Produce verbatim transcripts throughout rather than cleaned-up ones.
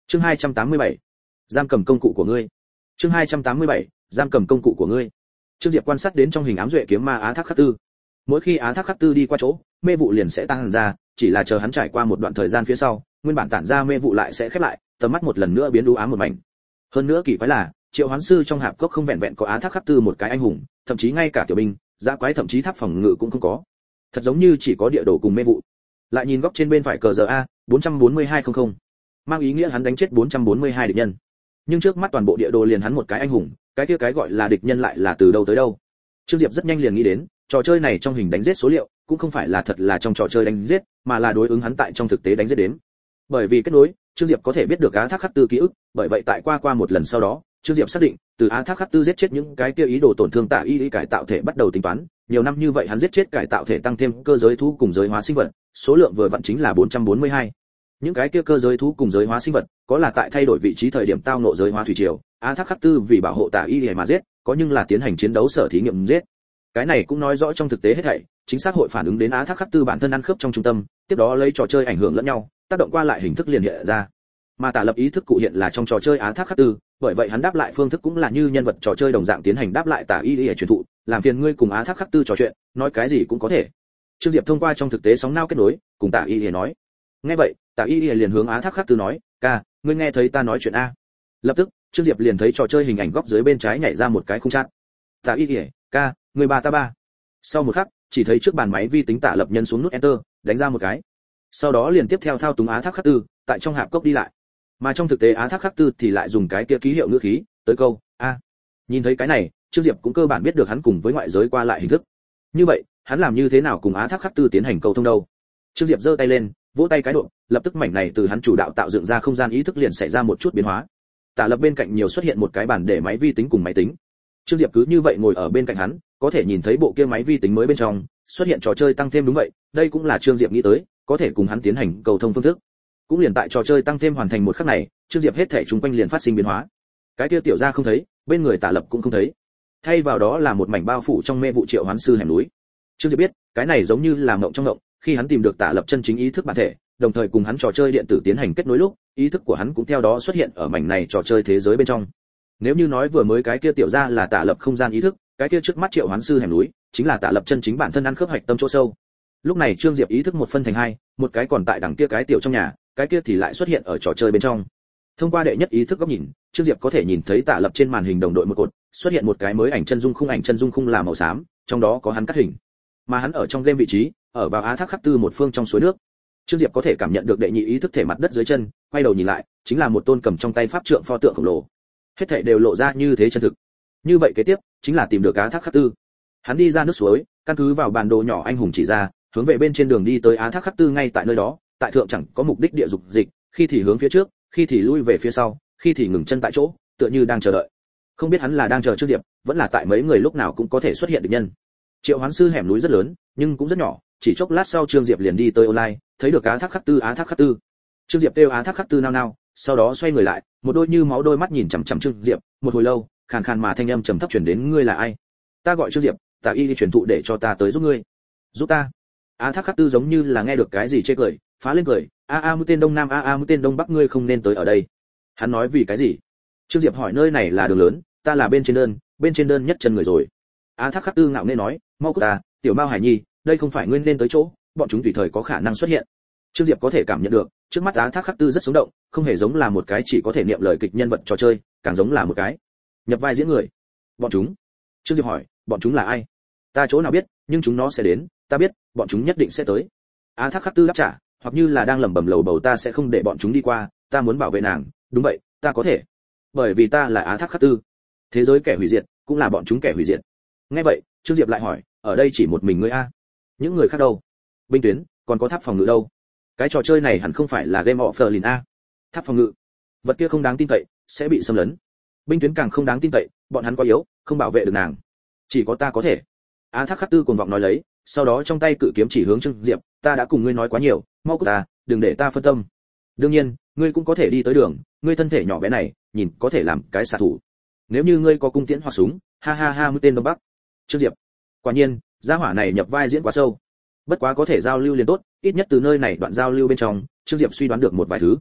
Chương hai trăm tám mươi bảy, giam cầm công cụ của ngươi. Chương hai trăm tám mươi bảy, giam cầm công cụ của ngươi. Trương Diệp quan sát đến trong hình ám duệ kiếm ma Á Thác Khắc Tư. Mỗi khi Á Thác Khắc Tư đi qua chỗ, mê vụ liền sẽ tăng ra, chỉ là chờ hắn trải qua một đoạn thời gian phía sau, nguyên bản tản ra mê vụ lại sẽ khép lại, tầm mắt một lần nữa biến u ám một mảnh. Hơn nữa kỳ quái là, Triệu Hoán sư trong hạp cốc không vẹn vẹn có Á Thác Khắc Tư một cái anh hùng, thậm chí ngay cả tiểu binh, dã quái thậm chí tháp phòng ngự cũng không có. Thật giống như chỉ có địa đồ cùng mê vụ. Lại nhìn góc trên bên phải cờ giờ A, bốn bốn hai không không, mang ý nghĩa hắn đánh chết bốn bốn hai địch nhân. Nhưng trước mắt toàn bộ địa đồ liền hắn một cái anh hùng, cái kia cái gọi là địch nhân lại là từ đâu tới đâu. Trương Diệp rất nhanh liền nghĩ đến, trò chơi này trong hình đánh giết số liệu, cũng không phải là thật là trong trò chơi đánh giết, mà là đối ứng hắn tại trong thực tế đánh giết đến. Bởi vì kết nối, Trương Diệp có thể biết được Á Thác Khắc Tư ký ức, bởi vậy tại qua qua một lần sau đó, Trương Diệp xác định, từ Á Thác Khắc Tư giết chết những cái kia ý đồ tổn thương Tạ Y Y cải tạo thể bắt đầu tính toán, nhiều năm như vậy hắn giết chết cải tạo thể tăng thêm cơ giới thú cùng giới hóa sinh vật, số lượng vừa vặn chính là bốn bốn hai. Những cái kia cơ giới thú cùng giới hóa sinh vật, có là tại thay đổi vị trí thời điểm tao ngộ giới hóa thủy triều, Á Thác Khắc Tư vì bảo hộ Tạ Y Y mà giết, có nhưng là tiến hành chiến đấu sở thí nghiệm giết. Cái này cũng nói rõ trong thực tế hết thảy, chính xác hội phản ứng đến Á Thác Khắc Tư bản thân ăn khớp trong trung tâm, tiếp đó lấy trò chơi ảnh hưởng lẫn nhau, tác động qua lại hình thức liền hiện ra. Mà Tả Lập ý thức cụ hiện là trong trò chơi Á Thác Khắc Tư, bởi vậy hắn đáp lại phương thức cũng là như nhân vật trò chơi đồng dạng tiến hành đáp lại Tạ Y Y truyền thụ, làm phiền ngươi cùng Á Thác Khắc Tư trò chuyện, nói cái gì cũng có thể. Trương Diệp thông qua trong thực tế sóng não kết nối, cùng Tạ Y Y nói. Nghe vậy, Tạ Y Y liền hướng Á Thác Khắc Tư nói, "Ca, ngươi nghe thấy ta nói chuyện a?" Lập tức, Trương Diệp liền thấy trò chơi hình ảnh góc dưới bên trái nhảy ra một cái khung chat. "Tạ Y Y, ca, người ba ta ba." Sau một khắc, chỉ thấy trước bàn máy vi tính Tạ Lập nhân xuống nút enter, đánh ra một cái. Sau đó liền tiếp theo thao túng Á Thác Khắc Tư, tại trong hạp cốc đi lại. Mà trong thực tế Á Thác Khắc Tư thì lại dùng cái kia ký hiệu ngữ khí, tới câu, "A." Nhìn thấy cái này, Trương Diệp cũng cơ bản biết được hắn cùng với ngoại giới qua lại hình thức. Như vậy, hắn làm như thế nào cùng Á Thác Khắc Tư tiến hành câu thông đâu? Trương Diệp giơ tay lên, vỗ tay cái độ, lập tức mảnh này từ hắn chủ đạo tạo dựng ra không gian ý thức liền xảy ra một chút biến hóa. Tạ Lập bên cạnh nhiều xuất hiện một cái bàn để máy vi tính cùng máy tính. Trương Diệp cứ như vậy ngồi ở bên cạnh hắn, có thể nhìn thấy bộ kia máy vi tính mới bên trong, xuất hiện trò chơi tăng thêm đúng vậy, đây cũng là Trương Diệp nghĩ tới, có thể cùng hắn tiến hành cầu thông phương thức. Cũng liền tại trò chơi tăng thêm hoàn thành một khắc này, Trương Diệp hết thảy chúng quanh liền phát sinh biến hóa. Cái kia tiểu gia không thấy, bên người Tạ Lập cũng không thấy. Thay vào đó là một mảnh bao phủ trong mê vụ Triệu Hoán sư hẻm núi. Trương Diệp biết, cái này giống như là mộng trong mộng, khi hắn tìm được Tạ Lập chân chính ý thức bản thể, đồng thời cùng hắn trò chơi điện tử tiến hành kết nối lúc, ý thức của hắn cũng theo đó xuất hiện ở mảnh này trò chơi thế giới bên trong. Nếu như nói vừa mới cái kia tiểu gia là Tạ Lập không gian ý thức, cái kia trước mắt Triệu Hoán sư hẻm núi, chính là Tạ Lập chân chính bản thân ăn khớp hạch tâm chỗ sâu. Lúc này Trương Diệp ý thức một phân thành hai, một cái còn tại đằng kia cái tiểu trong nhà, cái kia thì lại xuất hiện ở trò chơi bên trong. Thông qua đệ nhất ý thức góc nhìn, Trương Diệp có thể nhìn thấy Tạ Lập trên màn hình đồng đội một cột, xuất hiện một cái mới ảnh chân dung khung, ảnh chân dung khung là màu xám, trong đó có hắn cắt hình. Mà hắn ở trong game vị trí, ở vào Á Thác Khắc Tư một phương trong suối nước. Trương Diệp có thể cảm nhận được đệ nhị ý thức thể mặt đất dưới chân, quay đầu nhìn lại, chính là một tôn cầm trong tay pháp trượng pho tượng khổng lồ. Hết thảy đều lộ ra như thế chân thực. Như vậy kế tiếp, chính là tìm được Á Thác Khắc Tư. Hắn đi ra nước suối, căn cứ vào bản đồ nhỏ anh hùng chỉ ra, hướng về bên trên đường đi tới Á Thác Khắc Tư ngay tại nơi đó, tại thượng chẳng có mục đích địa dục dịch, khi thì hướng phía trước, khi thì lui về phía sau, khi thì ngừng chân tại chỗ, tựa như đang chờ đợi. Không biết hắn là đang chờ Trương Diệp, vẫn là tại mấy người lúc nào cũng có thể xuất hiện địch nhân. Triệu Hoán sư hẻm núi rất lớn, nhưng cũng rất nhỏ, chỉ chốc lát sau Trương Diệp liền đi tới online, thấy được Á Thác Khắc Tư, Á Thác Khắc Tư. Trương Diệp kêu Á Thác Khắc Tư nao nao, sau đó xoay người lại, một đôi như máu đôi mắt nhìn chằm chằm Trương Diệp, một hồi lâu, khàn khàn mà thanh âm trầm thấp truyền đến, ngươi là ai? Ta gọi Trương Diệp, Tạ Y đi truyền thụ để cho ta tới giúp ngươi. Giúp ta? Á Thác Khắc Tư giống như là nghe được cái gì chê cười, phá lên cười, a a mũi tên đông nam, a a mũi tên đông bắc, ngươi không nên tới ở đây. Hắn nói vì cái gì? Trương Diệp hỏi, nơi này là đường lớn, ta là bên trên đơn, bên trên đơn nhất chân người rồi. Á Thác Khắc Tư ngạo nghễ nói, mau cút ta, tiểu Mao Hải Nhi, đây không phải ngươi nên tới chỗ, bọn chúng tùy thời có khả năng xuất hiện. Trương Diệp có thể cảm nhận được, trước mắt Á Thác Khắc Tư rất sống động, không hề giống là một cái chỉ có thể niệm lời kịch nhân vật trò chơi, càng giống là một cái nhập vai diễn người. Bọn chúng? Trương Diệp hỏi, bọn chúng là ai? Ta chỗ nào biết, nhưng chúng nó sẽ đến, ta biết, bọn chúng nhất định sẽ tới. Á Thác Khắc Tư đáp trả, hoặc như là đang lẩm bẩm lầu bầu, ta sẽ không để bọn chúng đi qua, ta muốn bảo vệ nàng, đúng vậy, ta có thể. Bởi vì ta là Á Thác Khắc Tư. Thế giới kẻ hủy diệt, cũng là bọn chúng kẻ hủy diệt. Nghe vậy, Trương Diệp lại hỏi, ở đây chỉ một mình ngươi a? Những người khác đâu? Binh tuyến, còn có tháp phòng ngự đâu? Cái trò chơi này hẳn không phải là game offline a? Tháp phòng ngự, vật kia không đáng tin cậy, sẽ bị xâm lấn. Binh tuyến càng không đáng tin cậy, bọn hắn quá yếu, không bảo vệ được nàng. Chỉ có ta có thể. Á Thác Khắc Tư cuồng vọng nói lấy, sau đó trong tay cự kiếm chỉ hướng Trương Diệp, ta đã cùng ngươi nói quá nhiều, mau cút ta, đừng để ta phân tâm. Đương nhiên, ngươi cũng có thể đi tới đường, ngươi thân thể nhỏ bé này, nhìn có thể làm cái xạ thủ. Nếu như ngươi có cung tiễn hoặc súng, ha ha ha, mũi tên đông bắc. Trương Diệp, quả nhiên, gia hỏa này nhập vai diễn quá sâu. Bất quá có thể giao lưu liền tốt, ít nhất từ nơi này đoạn giao lưu bên trong, Trương Diệp suy đoán được một vài thứ.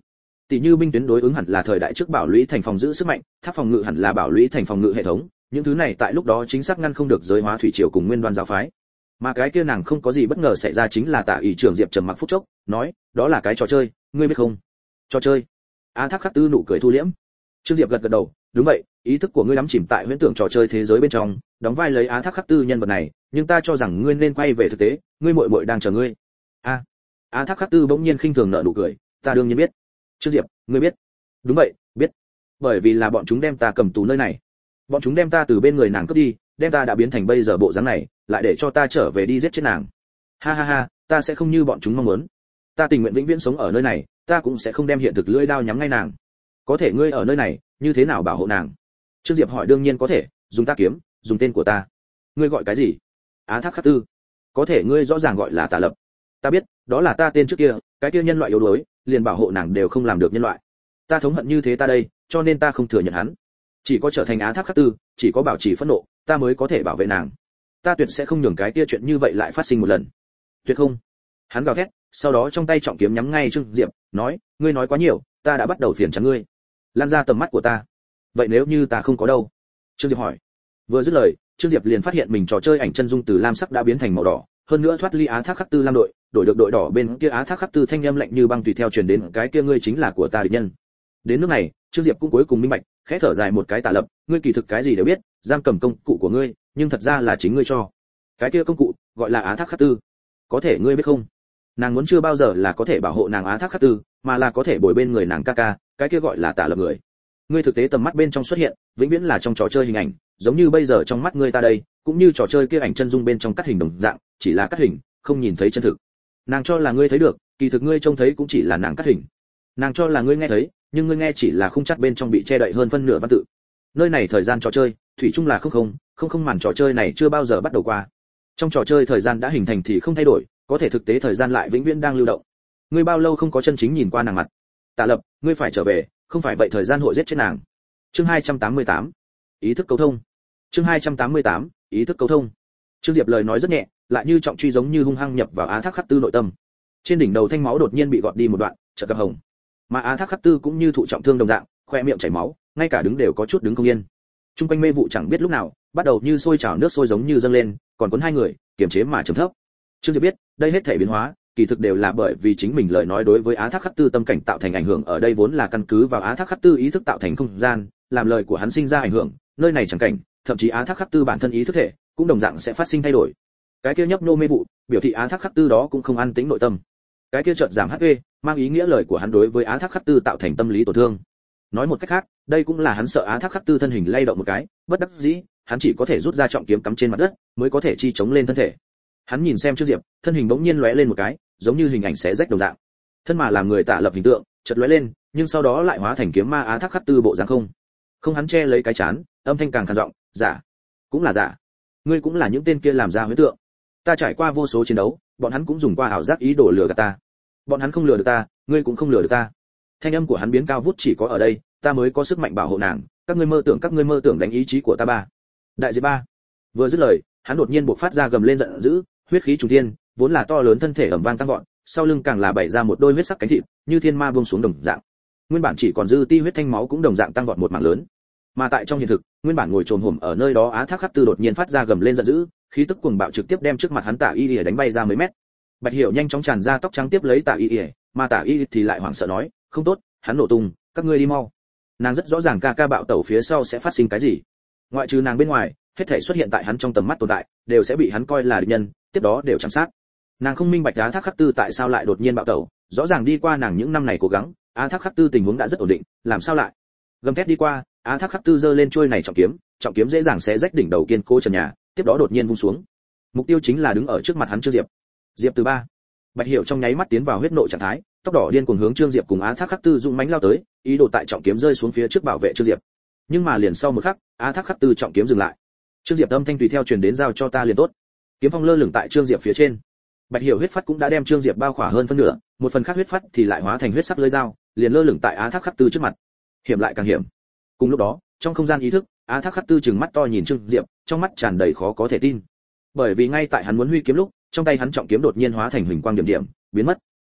Tỷ như binh tuyến đối ứng hẳn là thời đại trước bảo lũy thành phòng giữ sức mạnh, tháp phòng ngự hẳn là bảo lũy thành phòng ngự hệ thống, những thứ này tại lúc đó chính xác ngăn không được giới hóa thủy triều cùng nguyên đoan giáo phái. Mà cái kia nàng không có gì bất ngờ xảy ra chính là Tạ Ý trưởng Diệp trầm mặc phút chốc, nói, đó là cái trò chơi, ngươi biết không? Trò chơi? Á Thác Khắc Tư nụ cười thu liễm. Trương Diệp gật gật đầu, đúng vậy, ý thức của ngươi đắm chìm tại huyễn tưởng trò chơi thế giới bên trong, đóng vai lấy Á Thác Khắc Tư nhân vật này, nhưng ta cho rằng ngươi nên quay về thực tế, ngươi muội muội đang chờ ngươi. A. Á Thác Khắc Tư bỗng nhiên khinh thường nở nụ cười, ta đương nhiên biết. Trương Diệp, ngươi biết? Đúng vậy, biết. Bởi vì là bọn chúng đem ta cầm tù nơi này. Bọn chúng đem ta từ bên người nàng cướp đi, đem ta đã biến thành bây giờ bộ dáng này, lại để cho ta trở về đi giết chết nàng. Ha ha ha, ta sẽ không như bọn chúng mong muốn. Ta tình nguyện vĩnh viễn sống ở nơi này, ta cũng sẽ không đem hiện thực lưỡi đao nhắm ngay nàng. Có thể ngươi ở nơi này, như thế nào bảo hộ nàng? Trương Diệp hỏi. Đương nhiên có thể, dùng ta kiếm, dùng tên của ta. Ngươi gọi cái gì? Á Thác Khắc Tư. Có thể ngươi rõ ràng gọi là Tả Lập. Ta biết, đó là ta tên trước kia, cái kia nhân loại yếu đuối, liền bảo hộ nàng đều không làm được nhân loại. Ta thống hận như thế ta đây, cho nên ta không thừa nhận hắn. Chỉ có trở thành Á Thác Khắc Tư, chỉ có bảo trì phẫn nộ, ta mới có thể bảo vệ nàng. Ta tuyệt sẽ không nhường cái kia chuyện như vậy lại phát sinh một lần. Tuyệt không. Hắn gào thét, sau đó trong tay trọng kiếm nhắm ngay Trương Diệp, nói, ngươi nói quá nhiều, ta đã bắt đầu phiền chán ngươi. Lan ra tầm mắt của ta. Vậy nếu như ta không có đâu? Trương Diệp hỏi. Vừa dứt lời, Trương Diệp liền phát hiện mình trò chơi ảnh chân dung từ lam sắc đã biến thành màu đỏ, hơn nữa thoát ly Á Thác Khắc Tư lam đội, đổi được đội đỏ bên kia Á Thác Khắc Tư thanh âm lạnh như băng tùy theo truyền đến, cái kia ngươi chính là của ta địch nhân. Đến nước này, Trương Diệp cũng cuối cùng minh bạch, khẽ thở dài một cái. Tả Lập, ngươi kỳ thực cái gì đều biết, giam cầm công cụ của ngươi, nhưng thật ra là chính ngươi cho. Cái kia công cụ gọi là Á Thác Khắc Tư. Có thể ngươi biết không? Nàng muốn chưa bao giờ là có thể bảo hộ nàng Á Thác Khắc Tư, mà là có thể bồi bên người nàng ca ca, cái kia gọi là Tả Lập người. Ngươi thực tế tầm mắt bên trong xuất hiện, vĩnh viễn là trong trò chơi hình ảnh, giống như bây giờ trong mắt ngươi ta đây, cũng như trò chơi kia ảnh chân dung bên trong cắt hình đồng dạng, chỉ là cắt hình, không nhìn thấy chân thực. Nàng cho là ngươi thấy được, kỳ thực ngươi trông thấy cũng chỉ là nàng cắt hình. Nàng cho là ngươi nghe thấy, nhưng ngươi nghe chỉ là khung chắt bên trong bị che đậy hơn phân nửa văn tự. Nơi này thời gian trò chơi, thủy chung là không không, không không màn trò chơi này chưa bao giờ bắt đầu qua. Trong trò chơi thời gian đã hình thành thì không thay đổi, có thể thực tế thời gian lại vĩnh viễn đang lưu động. Ngươi bao lâu không có chân chính nhìn qua nàng mặt? Tạ Lập, ngươi phải trở về, không phải vậy thời gian hội giết chết nàng. Chương hai trăm tám mươi tám, ý thức cấu thông. Chương hai trăm tám mươi tám, ý thức cấu thông. Trương Diệp lời nói rất nhẹ, lại như trọng truy giống như hung hăng nhập vào Á Thác Khắc Tư nội tâm. Trên đỉnh đầu thanh máu đột nhiên bị gọt đi một đoạn, chợt gặp hồng. Mà Á Thác Khắc Tư cũng như thụ trọng thương đồng dạng, khoe miệng chảy máu, ngay cả đứng đều có chút đứng không yên. Trung quanh mê vụ chẳng biết lúc nào, bắt đầu như sôi trào nước sôi giống như dâng lên, còn cuốn hai người, kiềm chế mà trầm thấp. Trương Diệp biết, đây hết thể biến hóa, kỳ thực đều là bởi vì chính mình lời nói đối với Á Thác Khắc Tư tâm cảnh tạo thành ảnh hưởng, ở đây vốn là căn cứ vào Á Thác Khắc Tư ý thức tạo thành không gian, làm lời của hắn sinh ra ảnh hưởng, nơi này chẳng cảnh, thậm chí Á Thác Khắc Tư bản thân ý thức thể, cũng đồng dạng sẽ phát sinh thay đổi. Cái kia nhấp nô mê vụ, biểu thị Á Thác Khắc Tư đó cũng không an tĩnh nội tâm. Cái kia chợt giảm hát pê, mang ý nghĩa lời của hắn đối với Á Thác Khắc Tư tạo thành tâm lý tổn thương. Nói một cách khác, đây cũng là hắn sợ Á Thác Khắc Tư thân hình lay động một cái, bất đắc dĩ, hắn chỉ có thể rút ra trọng kiếm cắm trên mặt đất, mới có thể chi chống lên thân thể. Hắn nhìn xem Trương Diệp, thân hình bỗng nhiên lóe lên một cái, giống như hình ảnh xé rách đồng dạng. Thân mà làm người Tạ Lập hình tượng, chợt lóe lên, nhưng sau đó lại hóa thành kiếm ma Á Thác Khắc Tư bộ dáng không. Không, hắn che lấy cái chán, âm thanh càng khàn giọng, giả, cũng là giả. Ngươi cũng là những tên kia làm ra huyễn tượng. Ta trải qua vô số chiến đấu, bọn hắn cũng dùng qua ảo giác ý đồ lừa gạt ta. Bọn hắn không lừa được ta, ngươi cũng không lừa được ta. Thanh âm của hắn biến cao vút, chỉ có ở đây, ta mới có sức mạnh bảo hộ nàng, các ngươi mơ tưởng các ngươi mơ tưởng đánh ý chí của ta ba. Đại diệp ba. Vừa dứt lời, hắn đột nhiên bộc phát ra gầm lên giận dữ, huyết khí trùng thiên, vốn là to lớn thân thể ầm vang tăng vọt, sau lưng càng là bày ra một đôi huyết sắc cánh thịt, như thiên ma buông xuống đồng dạng. Nguyên bản chỉ còn dư ti huyết thanh máu cũng đồng dạng tăng vọt một mảng lớn. Mà tại trong hiện thực, nguyên bản ngồi trồm hổm ở nơi đó Á Thác Khắc Tư đột nhiên phát ra gầm lên giận dữ, khí tức cuồng bạo trực tiếp đem trước mặt hắn Tả Y Y đánh bay ra mấy mét. Bạch Hiểu nhanh chóng tràn ra tóc trắng tiếp lấy Tả Y Y, mà Tả Y thì lại hoảng sợ nói, không tốt, hắn nổ tung, các ngươi đi mau. Nàng rất rõ ràng ca ca bạo tẩu phía sau sẽ phát sinh cái gì. Ngoại trừ nàng bên ngoài, hết thảy xuất hiện tại hắn trong tầm mắt tồn tại, đều sẽ bị hắn coi là địch nhân, tiếp đó đều chạm sát. Nàng không minh bạch Á Thác Khắc Tư tại sao lại đột nhiên bạo tẩu, rõ ràng đi qua nàng những năm này cố gắng, Á Thác Khắc Tư tình huống đã rất ổn định, làm sao lại? Gầm thét đi qua, Á Thác Khắc Tư giơ lên chuôi này trọng kiếm, trọng kiếm dễ dàng xé rách đỉnh đầu kiên cố trần nhà, tiếp đó đột nhiên vung xuống. Mục tiêu chính là đứng ở trước mặt hắn Trương Diệp. Diệp Từ Ba. Bạch Hiểu trong nháy mắt tiến vào huyết nộ trạng thái, tóc đỏ điên cuồng hướng Trương Diệp cùng Á Thác Khắc Tư dũng mãnh lao tới, ý đồ tại trọng kiếm rơi xuống phía trước bảo vệ Trương Diệp. Nhưng mà liền sau một khắc, Á Thác Khắc Tư trọng kiếm dừng lại. Trương Diệp âm thanh tùy theo truyền đến, giao cho ta liền tốt. Kiếm phong lơ lửng tại Trương Diệp phía trên. Bạch Hiểu huyết phát cũng đã đem Trương Diệp bao khỏa hơn phân nửa, một phần khác huyết phát thì lại hóa thành huyết sắc lưỡi dao, liền lơ lửng tại Á Thác Khắc Tư trước mặt. Hiểm lại càng hiểm. Cùng lúc đó, trong không gian ý thức, Á Thác Khắc Tư trừng mắt to nhìn Trương Diệp, trong mắt tràn đầy khó có thể tin. Bởi vì ngay tại hắn muốn huy kiếm lúc, trong tay hắn trọng kiếm đột nhiên hóa thành huỳnh quang điểm điểm, biến mất.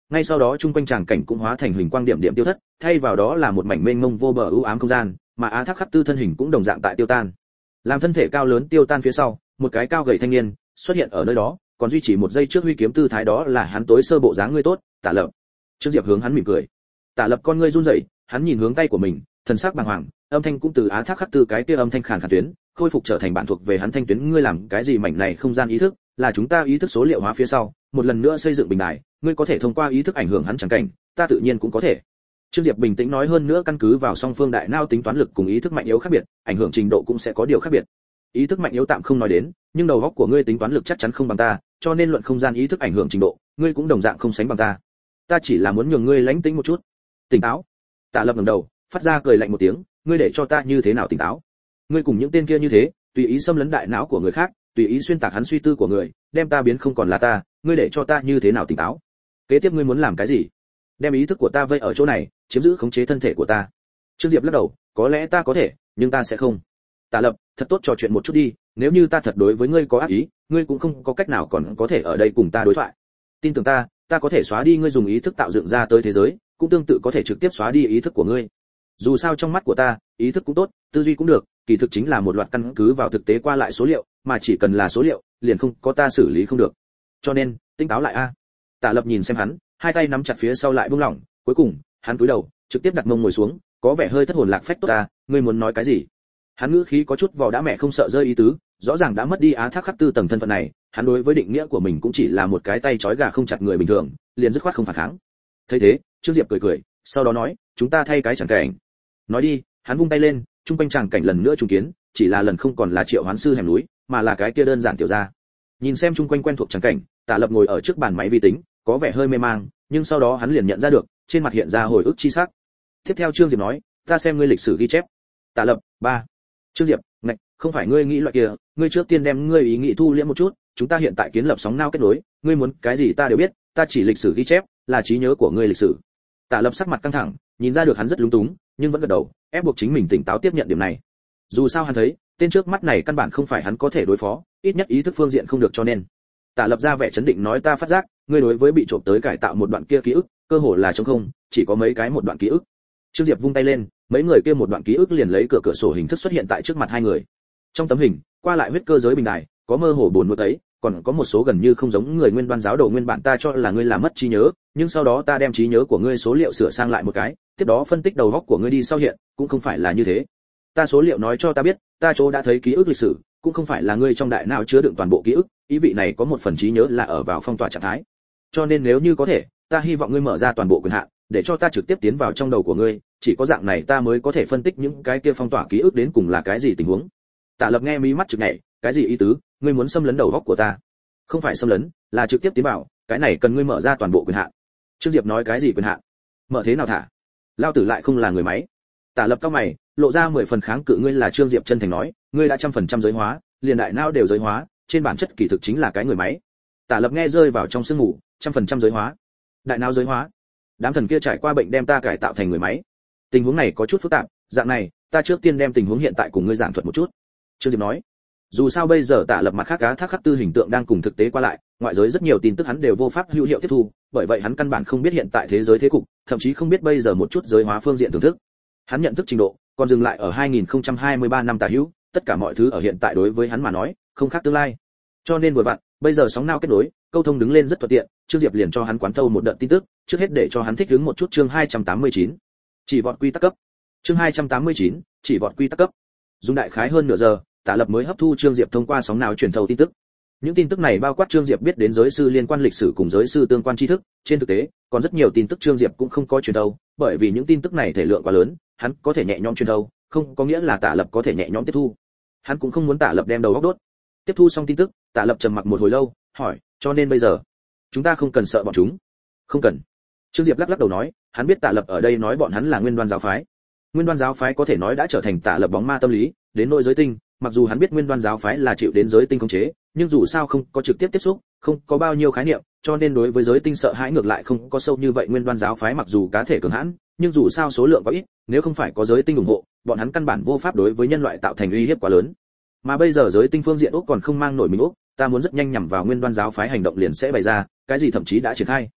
ngay sau đó chung quanh tràng cảnh cũng hóa thành huỳnh quang điểm điểm tiêu thất, thay vào đó là một mảnh mênh mông vô bờ u ám không gian, mà Á Thác Khắc Tư thân hình cũng đồng dạng tại tiêu tan. Làm thân thể cao lớn tiêu tan phía sau, một cái cao gầy thanh niên xuất hiện ở nơi đó, còn duy trì một giây trước huy kiếm tư thái, đó là hắn tối sơ bộ dáng ngươi tốt, Tạ Lập. Trương Diệp hướng hắn mỉm cười. Tạ Lập con ngươi run rẩy, hắn nhìn hướng tay của mình, thần sắc bàng hoàng, âm thanh cũng từ Á Thác Khắc Tư cái kia âm thanh khàn khàn tuyến, khôi phục trở thành bản thuộc về hắn thanh tuyến. Ngươi làm cái gì? Mảnh này không gian ý thức, là chúng ta ý thức số liệu hóa phía sau, một lần nữa xây dựng bình đài, ngươi có thể thông qua ý thức ảnh hưởng hắn chẳng cảnh, ta tự nhiên cũng có thể. Trương Diệp bình tĩnh nói, hơn nữa căn cứ vào song phương đại não tính toán lực cùng ý thức mạnh yếu khác biệt, ảnh hưởng trình độ cũng sẽ có điều khác biệt. Ý thức mạnh yếu tạm không nói đến, nhưng đầu óc của ngươi tính toán lực chắc chắn không bằng ta, cho nên luận không gian ý thức ảnh hưởng trình độ, ngươi cũng đồng dạng không sánh bằng ta. Ta chỉ là muốn nhường ngươi lãnh tĩnh một chút, tỉnh táo. Tạ Lập ngẩng đầu, phát ra cười lạnh một tiếng, ngươi để cho ta như thế nào tỉnh táo? Ngươi cùng những tên kia như thế, tùy ý xâm lấn đại não của người khác, tùy ý xuyên tạc hắn suy tư của người, đem ta biến không còn là ta, ngươi để cho ta như thế nào tỉnh táo? Kế tiếp ngươi muốn làm cái gì? Đem ý thức của ta vây ở chỗ này, chiếm giữ khống chế thân thể của ta. Trương Diệp lắc đầu, có lẽ ta có thể, nhưng ta sẽ không. Tạ Lập, thật tốt trò chuyện một chút đi, nếu như ta thật đối với ngươi có ác ý, ngươi cũng không có cách nào còn có thể ở đây cùng ta đối thoại. Tin tưởng ta, ta có thể xóa đi ngươi dùng ý thức tạo dựng ra tới thế giới, cũng tương tự có thể trực tiếp xóa đi ý thức của ngươi. Dù sao trong mắt của ta, ý thức cũng tốt, tư duy cũng được, kỳ thực chính là một loạt căn cứ vào thực tế qua lại số liệu, mà chỉ cần là số liệu, liền không có ta xử lý không được. Cho nên, tỉnh táo lại a. Tạ Lập nhìn xem hắn, hai tay nắm chặt phía sau lại buông lỏng, cuối cùng, hắn cúi đầu, trực tiếp đặt mông ngồi xuống, có vẻ hơi thất hồn lạc phách. Tốt ta, ngươi muốn nói cái gì? Hắn ngữ khí có chút vò đã mẹ không sợ rơi ý tứ, rõ ràng đã mất đi Á Thác Khắc Tư tầng thân phận này, hắn đối với định nghĩa của mình cũng chỉ là một cái tay trói gà không chặt người bình thường, liền dứt khoát không phản kháng. Thấy thế, Trương Diệp cười cười, sau đó nói, chúng ta thay cái chẳng cảnh. Nói đi, hắn vung tay lên, trung quanh tràng cảnh lần nữa trùng kiến, chỉ là lần không còn là Triệu Hoán Sư hẻm núi, mà là cái kia đơn giản tiểu gia. Nhìn xem trung quanh quen thuộc tràng cảnh, Tạ Lập ngồi ở trước bàn máy vi tính, có vẻ hơi mê mang, nhưng sau đó hắn liền nhận ra được, trên mặt hiện ra hồi ức chi sắc. Tiếp theo Trương Diệp nói, ta xem ngươi lịch sử ghi chép. Tạ Lập, ba. Trương Diệp, ngạch, không phải ngươi nghĩ loại kia, ngươi trước tiên đem ngươi ý nghĩ thu liễm một chút, chúng ta hiện tại kiến lập sóng não kết nối, ngươi muốn cái gì ta đều biết, ta chỉ lịch sử ghi chép, là trí nhớ của ngươi lịch sử. Tạ Lập sắc mặt căng thẳng, nhìn ra được hắn rất lúng túng, nhưng vẫn gật đầu, ép buộc chính mình tỉnh táo tiếp nhận điểm này. Dù sao hắn thấy, tên trước mắt này căn bản không phải hắn có thể đối phó, ít nhất ý thức phương diện không được, cho nên. Tạ Lập ra vẻ chấn định nói, ta phát giác, ngươi đối với bị trộm tới cải tạo một đoạn kia ký ức, cơ hồ là trống không, chỉ có mấy cái một đoạn ký ức. Trương Diệp vung tay lên, mấy người kia một đoạn ký ức liền lấy cửa cửa sổ hình thức xuất hiện tại trước mặt hai người. Trong tấm hình, qua lại huyết cơ giới bình đài, có mơ hồ buồn nuốt ấy, còn có một số gần như không giống người nguyên đoan giáo đầu nguyên bản ta cho là ngươi là mất trí nhớ, nhưng sau đó ta đem trí nhớ của ngươi số liệu sửa sang lại một cái, tiếp đó phân tích đầu óc của ngươi đi sau hiện, cũng không phải là như thế. Ta số liệu nói cho ta biết, ta chỗ đã thấy ký ức lịch sử, cũng không phải là ngươi trong đại não chứa đựng toàn bộ ký ức, ý vị này có một phần trí nhớ là ở vào phong tỏa trạng thái. Cho nên nếu như có thể, ta hy vọng ngươi mở ra toàn bộ quyền hạn, để cho ta trực tiếp tiến vào trong đầu của ngươi, chỉ có dạng này ta mới có thể phân tích những cái kia phong tỏa ký ức đến cùng là cái gì tình huống. Tạ Lập nghe mí mắt chực nhảy, cái gì ý tứ, ngươi muốn xâm lấn đầu óc của ta? Không phải xâm lấn, là trực tiếp tiến vào, cái này cần ngươi mở ra toàn bộ quyền hạn. Trương Diệp nói, cái gì quyền hạn? Mở thế nào thả? Lao tử lại không là người máy. Tạ Lập cao mày, lộ ra mười phần kháng cự. Ngươi là Trương Diệp chân thành nói, ngươi đã trăm phần trăm giới hóa, liền đại não đều giới hóa, trên bản chất kỳ thực chính là cái người máy. Tạ Lập nghe rơi vào trong sương ngủ, trăm phần trăm giới hóa, đại não giới hóa. Đám thần kia trải qua bệnh đem ta cải tạo thành người máy. Tình huống này có chút phức tạp, dạng này, ta trước tiên đem tình huống hiện tại cùng ngươi giảng thuật một chút. Trương Diệp nói, dù sao bây giờ Tạ Lập mặt khác Á Thác Khắc Tư hình tượng đang cùng thực tế qua lại, ngoại giới rất nhiều tin tức hắn đều vô pháp hữu hiệu tiếp thu, bởi vậy hắn căn bản không biết hiện tại thế giới thế cục, thậm chí không biết bây giờ một chút giới hóa phương diện thưởng thức. Hắn nhận thức trình độ còn dừng lại ở hai nghìn không trăm hai mươi ba năm tả hữu, tất cả mọi thứ ở hiện tại đối với hắn mà nói, không khác tương lai. Cho nên vừa vặn, bây giờ sóng não kết nối, câu thông đứng lên rất thuận tiện, Trương Diệp liền cho hắn quán thâu một đợt tin tức, trước hết để cho hắn thích ứng một chút. Chương hai trăm tám mươi chín, chỉ vọt quy tắc cấp. Chương hai trăm tám mươi chín, chỉ vọt quy tắc cấp. Dùng đại khái hơn nửa giờ, Tạ Lập mới hấp thu Trương Diệp thông qua sóng não truyền thâu tin tức. Những tin tức này bao quát Trương Diệp biết đến giới sư liên quan lịch sử cùng giới sư tương quan tri thức, trên thực tế, còn rất nhiều tin tức Trương Diệp cũng không có truyền thâu, bởi vì những tin tức này thể lượng quá lớn, hắn có thể nhẹ nhõm truyền thâu, không có nghĩa là Tạ Lập có thể nhẹ nhõm tiếp thu. Hắn cũng không muốn Tạ Lập đem đầu óc đốt. Tiếp thu xong tin tức, Tạ Lập trầm mặc một hồi lâu, hỏi, cho nên bây giờ, chúng ta không cần sợ bọn chúng? Không cần. Trương Diệp lắc lắc đầu nói, hắn biết Tạ Lập ở đây nói bọn hắn là Nguyên Đoan giáo phái. Nguyên Đoan giáo phái có thể nói đã trở thành Tạ Lập bóng ma tâm lý, đến nội giới tinh, mặc dù hắn biết Nguyên Đoan giáo phái là chịu đến giới tinh khống chế, nhưng dù sao không có trực tiếp tiếp xúc, không có bao nhiêu khái niệm, cho nên đối với giới tinh sợ hãi ngược lại không có sâu như vậy. Nguyên Đoan giáo phái mặc dù cá thể cường hãn, nhưng dù sao số lượng có ít, nếu không phải có giới tinh ủng hộ, bọn hắn căn bản vô pháp đối với nhân loại tạo thành uy hiếp quá lớn. Mà bây giờ giới tinh phương diện Úc còn không mang nổi mình Úc, ta muốn rất nhanh nhằm vào Nguyên Đoan giáo phái hành động liền sẽ bày ra, cái gì thậm chí đã triển khai.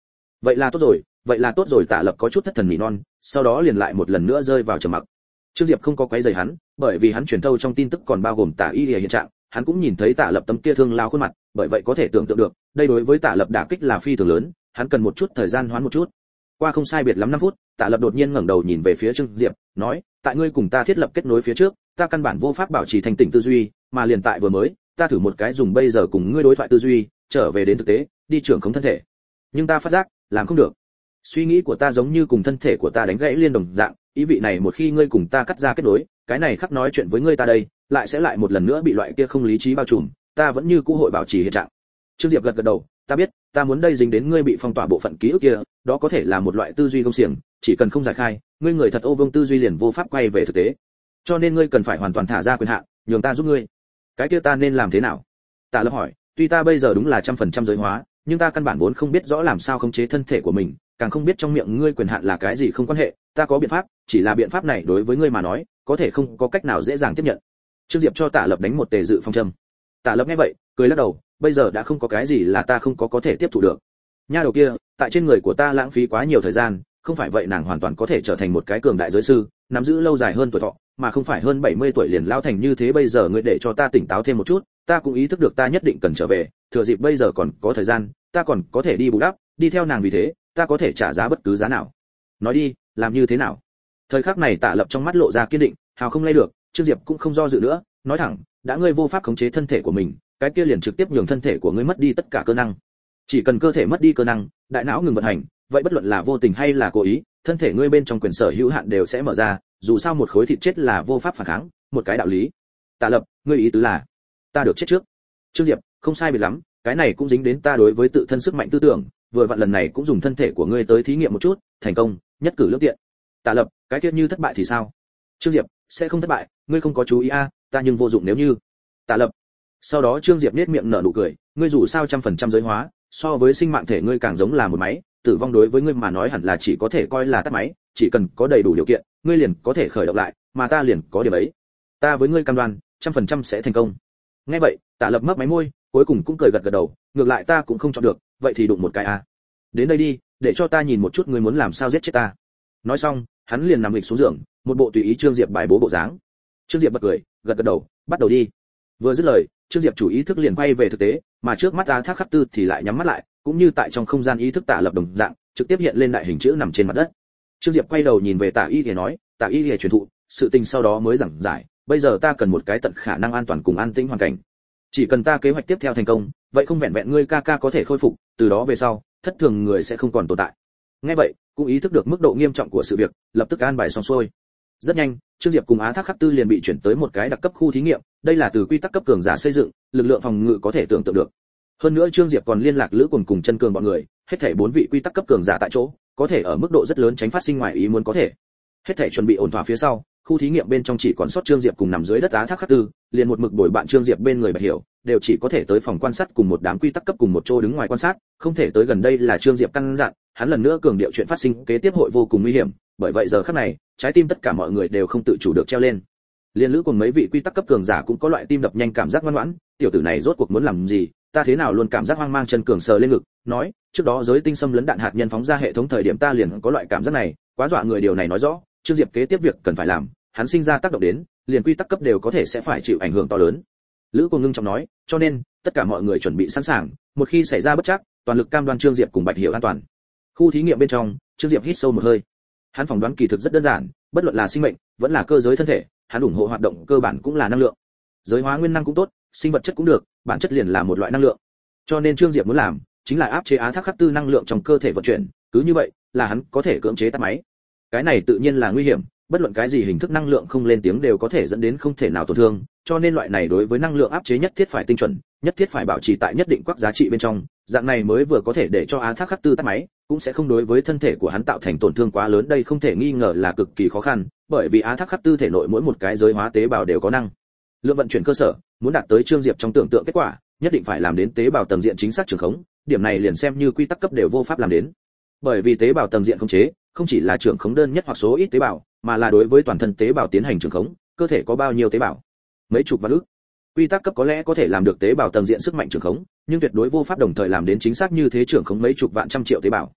vậy là tốt rồi, vậy là tốt rồi. Tạ Lập có chút thất thần nỉ non, sau đó liền lại một lần nữa rơi vào trầm mặc. Trương Diệp không có quấy rầy hắn, bởi vì hắn truyền thâu trong tin tức còn bao gồm Tạ Y Lìa hiện trạng, hắn cũng nhìn thấy Tạ Lập tấm kia thương lao khuôn mặt, bởi vậy có thể tưởng tượng được, đây đối với Tạ Lập đả kích là phi thường lớn, hắn cần một chút thời gian hoán một chút. Qua không sai biệt lắm năm phút, Tạ Lập đột nhiên ngẩng đầu nhìn về phía Trương Diệp, nói, tại ngươi cùng ta thiết lập kết nối phía trước, ta căn bản vô pháp bảo trì thành tỉnh tư duy, mà liền tại vừa mới, ta thử một cái dùng bây giờ cùng ngươi đối thoại tư duy, trở về đến thực tế, đi trưởng khống thân thể. Nhưng ta phát giác, làm không được. Suy nghĩ của ta giống như cùng thân thể của ta đánh gãy liên đồng dạng, ý vị này một khi ngươi cùng ta cắt ra kết nối, cái này khắc nói chuyện với ngươi ta đây, lại sẽ lại một lần nữa bị loại kia không lý trí bao trùm, ta vẫn như cũ hội bảo trì hiện trạng. Trương Diệp gật gật đầu, ta biết, ta muốn đây dính đến ngươi bị phong tỏa bộ phận ký ức kia, đó có thể là một loại tư duy công xiềng, chỉ cần không giải khai, ngươi người thật ô vương tư duy liền vô pháp quay về thực tế. Cho nên ngươi cần phải hoàn toàn thả ra quyền hạn, nhường ta giúp ngươi. Cái kia ta nên làm thế nào? Tạ Lập hỏi, tuy ta bây giờ đúng là trăm phần trăm giới hóa, nhưng ta căn bản vốn không biết rõ làm sao khống chế thân thể của mình, càng không biết trong miệng ngươi quyền hạn là cái gì không quan hệ, ta có biện pháp, chỉ là biện pháp này đối với ngươi mà nói, có thể không có cách nào dễ dàng tiếp nhận. Trương Diệp cho Tạ Lập đánh một tề dự phong châm. Tạ Lập nghe vậy, cười lắc đầu, bây giờ đã không có cái gì là ta không có có thể tiếp thu được. Nha đầu kia, tại trên người của ta lãng phí quá nhiều thời gian, không phải vậy nàng hoàn toàn có thể trở thành một cái cường đại giới sư, nắm giữ lâu dài hơn tuổi thọ, mà không phải hơn bảy mươi tuổi liền lao thành như thế. Bây giờ ngươi để cho ta tỉnh táo thêm một chút, ta cũng ý thức được ta nhất định cần trở về, thừa dịp bây giờ còn có thời gian, ta còn có thể đi bù đắp, đi theo nàng, vì thế, ta có thể trả giá bất cứ giá nào. Nói đi, làm như thế nào? Thời khắc này Tạ Lập trong mắt lộ ra kiên định, hào không lay được. Trương Diệp cũng không do dự nữa, nói thẳng, đã ngươi vô pháp khống chế thân thể của mình, cái kia liền trực tiếp nhường thân thể của ngươi mất đi tất cả cơ năng. Chỉ cần cơ thể mất đi cơ năng, đại não ngừng vận hành, vậy bất luận là vô tình hay là cố ý, thân thể ngươi bên trong quyền sở hữu hạn đều sẽ mở ra, dù sao một khối thịt chết là vô pháp phản kháng, một cái đạo lý. Tạ Lập, ngươi ý tứ là ta được chết trước? Trương Diệp, không sai biệt lắm, cái này cũng dính đến ta đối với tự thân sức mạnh tư tưởng, vừa vặn lần này cũng dùng thân thể của ngươi tới thí nghiệm một chút, thành công, nhất cử lưỡng tiện. Tạ Lập, cái kia như thất bại thì sao? Trương Diệp, sẽ không thất bại, ngươi không có chú ý a, à, ta nhưng vô dụng nếu như. Tạ Lập. Sau đó Trương Diệp nhếch miệng nở nụ cười, ngươi dù sao trăm phần trăm giới hóa, so với sinh mạng thể ngươi càng giống là một máy, tử vong đối với ngươi mà nói hẳn là chỉ có thể coi là tắt máy, chỉ cần có đầy đủ điều kiện, ngươi liền có thể khởi động lại, mà ta liền có điểm ấy. Ta với ngươi cam đoan, trăm phần trăm sẽ thành công. Nghe vậy, Tạ Lập mấp máy môi, cuối cùng cũng cười gật gật đầu, ngược lại ta cũng không chọn được, vậy thì đụng một cái à. Đến đây đi, để cho ta nhìn một chút ngươi muốn làm sao giết chết ta. Nói xong, hắn liền nằm nghịch xuống giường, một bộ tùy ý Trương Diệp bài bố bộ dáng. Trương Diệp bật cười, gật gật đầu, bắt đầu đi. Vừa dứt lời, Trương Diệp chủ ý thức liền quay về thực tế, mà trước mắt Á Thác Khắc Tư thì lại nhắm mắt lại, cũng như tại trong không gian ý thức Tạ Lập đồng dạng, trực tiếp hiện lên đại hình chữ nằm trên mặt đất. Trương Diệp quay đầu nhìn về Tạ Y Lìa nói, Tạ Y Lìa truyền thụ, sự tình sau đó mới giảng giải, bây giờ ta cần một cái tận khả năng an toàn cùng an tĩnh hoàn cảnh. Chỉ cần ta kế hoạch tiếp theo thành công, vậy không vẹn vẹn ngươi ca ca có thể khôi phục, từ đó về sau, thất thường người sẽ không còn tồn tại. Nghe vậy, cũng ý thức được mức độ nghiêm trọng của sự việc, lập tức an bài xong xuôi. Rất nhanh, Trương Diệp cùng Á Thác Khắc Tư liền bị chuyển tới một cái đặc cấp khu thí nghiệm, đây là từ quy tắc cấp cường giả xây dựng, lực lượng phòng ngự có thể tưởng tượng được. Hơn nữa Trương Diệp còn liên lạc Lữ Quần cùng Chân Cường bọn người, hết thảy bốn vị quy tắc cấp cường giả tại chỗ, có thể ở mức độ rất lớn tránh phát sinh ngoài ý muốn có thể. Hết thảy chuẩn bị ổn thỏa phía sau, khu thí nghiệm bên trong chỉ còn sót Trương Diệp cùng nằm dưới đất Á Thác Khắc Tư, liền một mực bồi bạn Trương Diệp bên người Bạch Hiểu, đều chỉ có thể tới phòng quan sát cùng một đám quy tắc cấp cùng một chỗ đứng ngoài quan sát, không thể tới gần. Đây là Trương Diệp căn dặn, hắn lần nữa cường điệu chuyện phát sinh kế tiếp hội vô cùng nguy hiểm, bởi vậy giờ khắc này, trái tim tất cả mọi người đều không tự chủ được treo lên. Liên Lữ cùng mấy vị quy tắc cấp cường giả cũng có loại tim đập nhanh cảm giác ngoan ngoãn, tiểu tử này rốt cuộc muốn làm gì, ta thế nào luôn cảm giác hoang mang. Chân Cường sờ lên ngực, nói, trước đó giới tinh xâm lấn đạn hạt nhân phóng ra hệ thống thời điểm ta liền có loại cảm giác này, quá dọa người. Điều này nói rõ, Trương Diệp kế tiếp việc cần phải làm, hắn sinh ra tác động đến, liền quy tắc cấp đều có thể sẽ phải chịu ảnh hưởng to lớn. Lữ Cùng ngưng trọng nói, cho nên, tất cả mọi người chuẩn bị sẵn sàng, một khi xảy ra bất trắc, toàn lực cam đoan Trương Diệp cùng Bạch Hiểu an toàn. Khu thí nghiệm bên trong, Trương Diệp hít sâu một hơi. Hắn phỏng đoán kỳ thực rất đơn giản, bất luận là sinh mệnh, vẫn là cơ giới thân thể, hắn ủng hộ hoạt động cơ bản cũng là năng lượng. Giới hóa nguyên năng cũng tốt, sinh vật chất cũng được, bản chất liền là một loại năng lượng. Cho nên Trương Diệp muốn làm, chính là áp chế Á Thác Khắc Tư năng lượng trong cơ thể vận chuyển, cứ như vậy, là hắn có thể cưỡng chế tắt máy. Cái này tự nhiên là nguy hiểm, bất luận cái gì hình thức năng lượng không lên tiếng đều có thể dẫn đến không thể nào tổn thương, cho nên loại này đối với năng lượng áp chế nhất thiết phải tinh chuẩn, nhất thiết phải bảo trì tại nhất định quắc giá trị bên trong, dạng này mới vừa có thể để cho Á Thác Khắc Tư tắt máy, cũng sẽ không đối với thân thể của hắn tạo thành tổn thương quá lớn. Đây không thể nghi ngờ là cực kỳ khó khăn, bởi vì Á Thác Khắc Tư thể nội mỗi một cái giới hóa tế bào đều có năng lượng vận chuyển cơ sở, muốn đạt tới Trương Diệp trong tưởng tượng kết quả, nhất định phải làm đến tế bào tầng diện chính xác trường khống, điểm này liền xem như quy tắc cấp đều vô pháp làm đến. Bởi vì tế bào tầng diện khống chế, không chỉ là trường khống đơn nhất hoặc số ít tế bào, mà là đối với toàn thân tế bào tiến hành trường khống, cơ thể có bao nhiêu tế bào, mấy chục vạn ức. Quy tắc cấp có lẽ có thể làm được tế bào tầng diện sức mạnh trường khống, nhưng tuyệt đối vô pháp đồng thời làm đến chính xác như thế trường khống mấy chục vạn trăm triệu tế bào.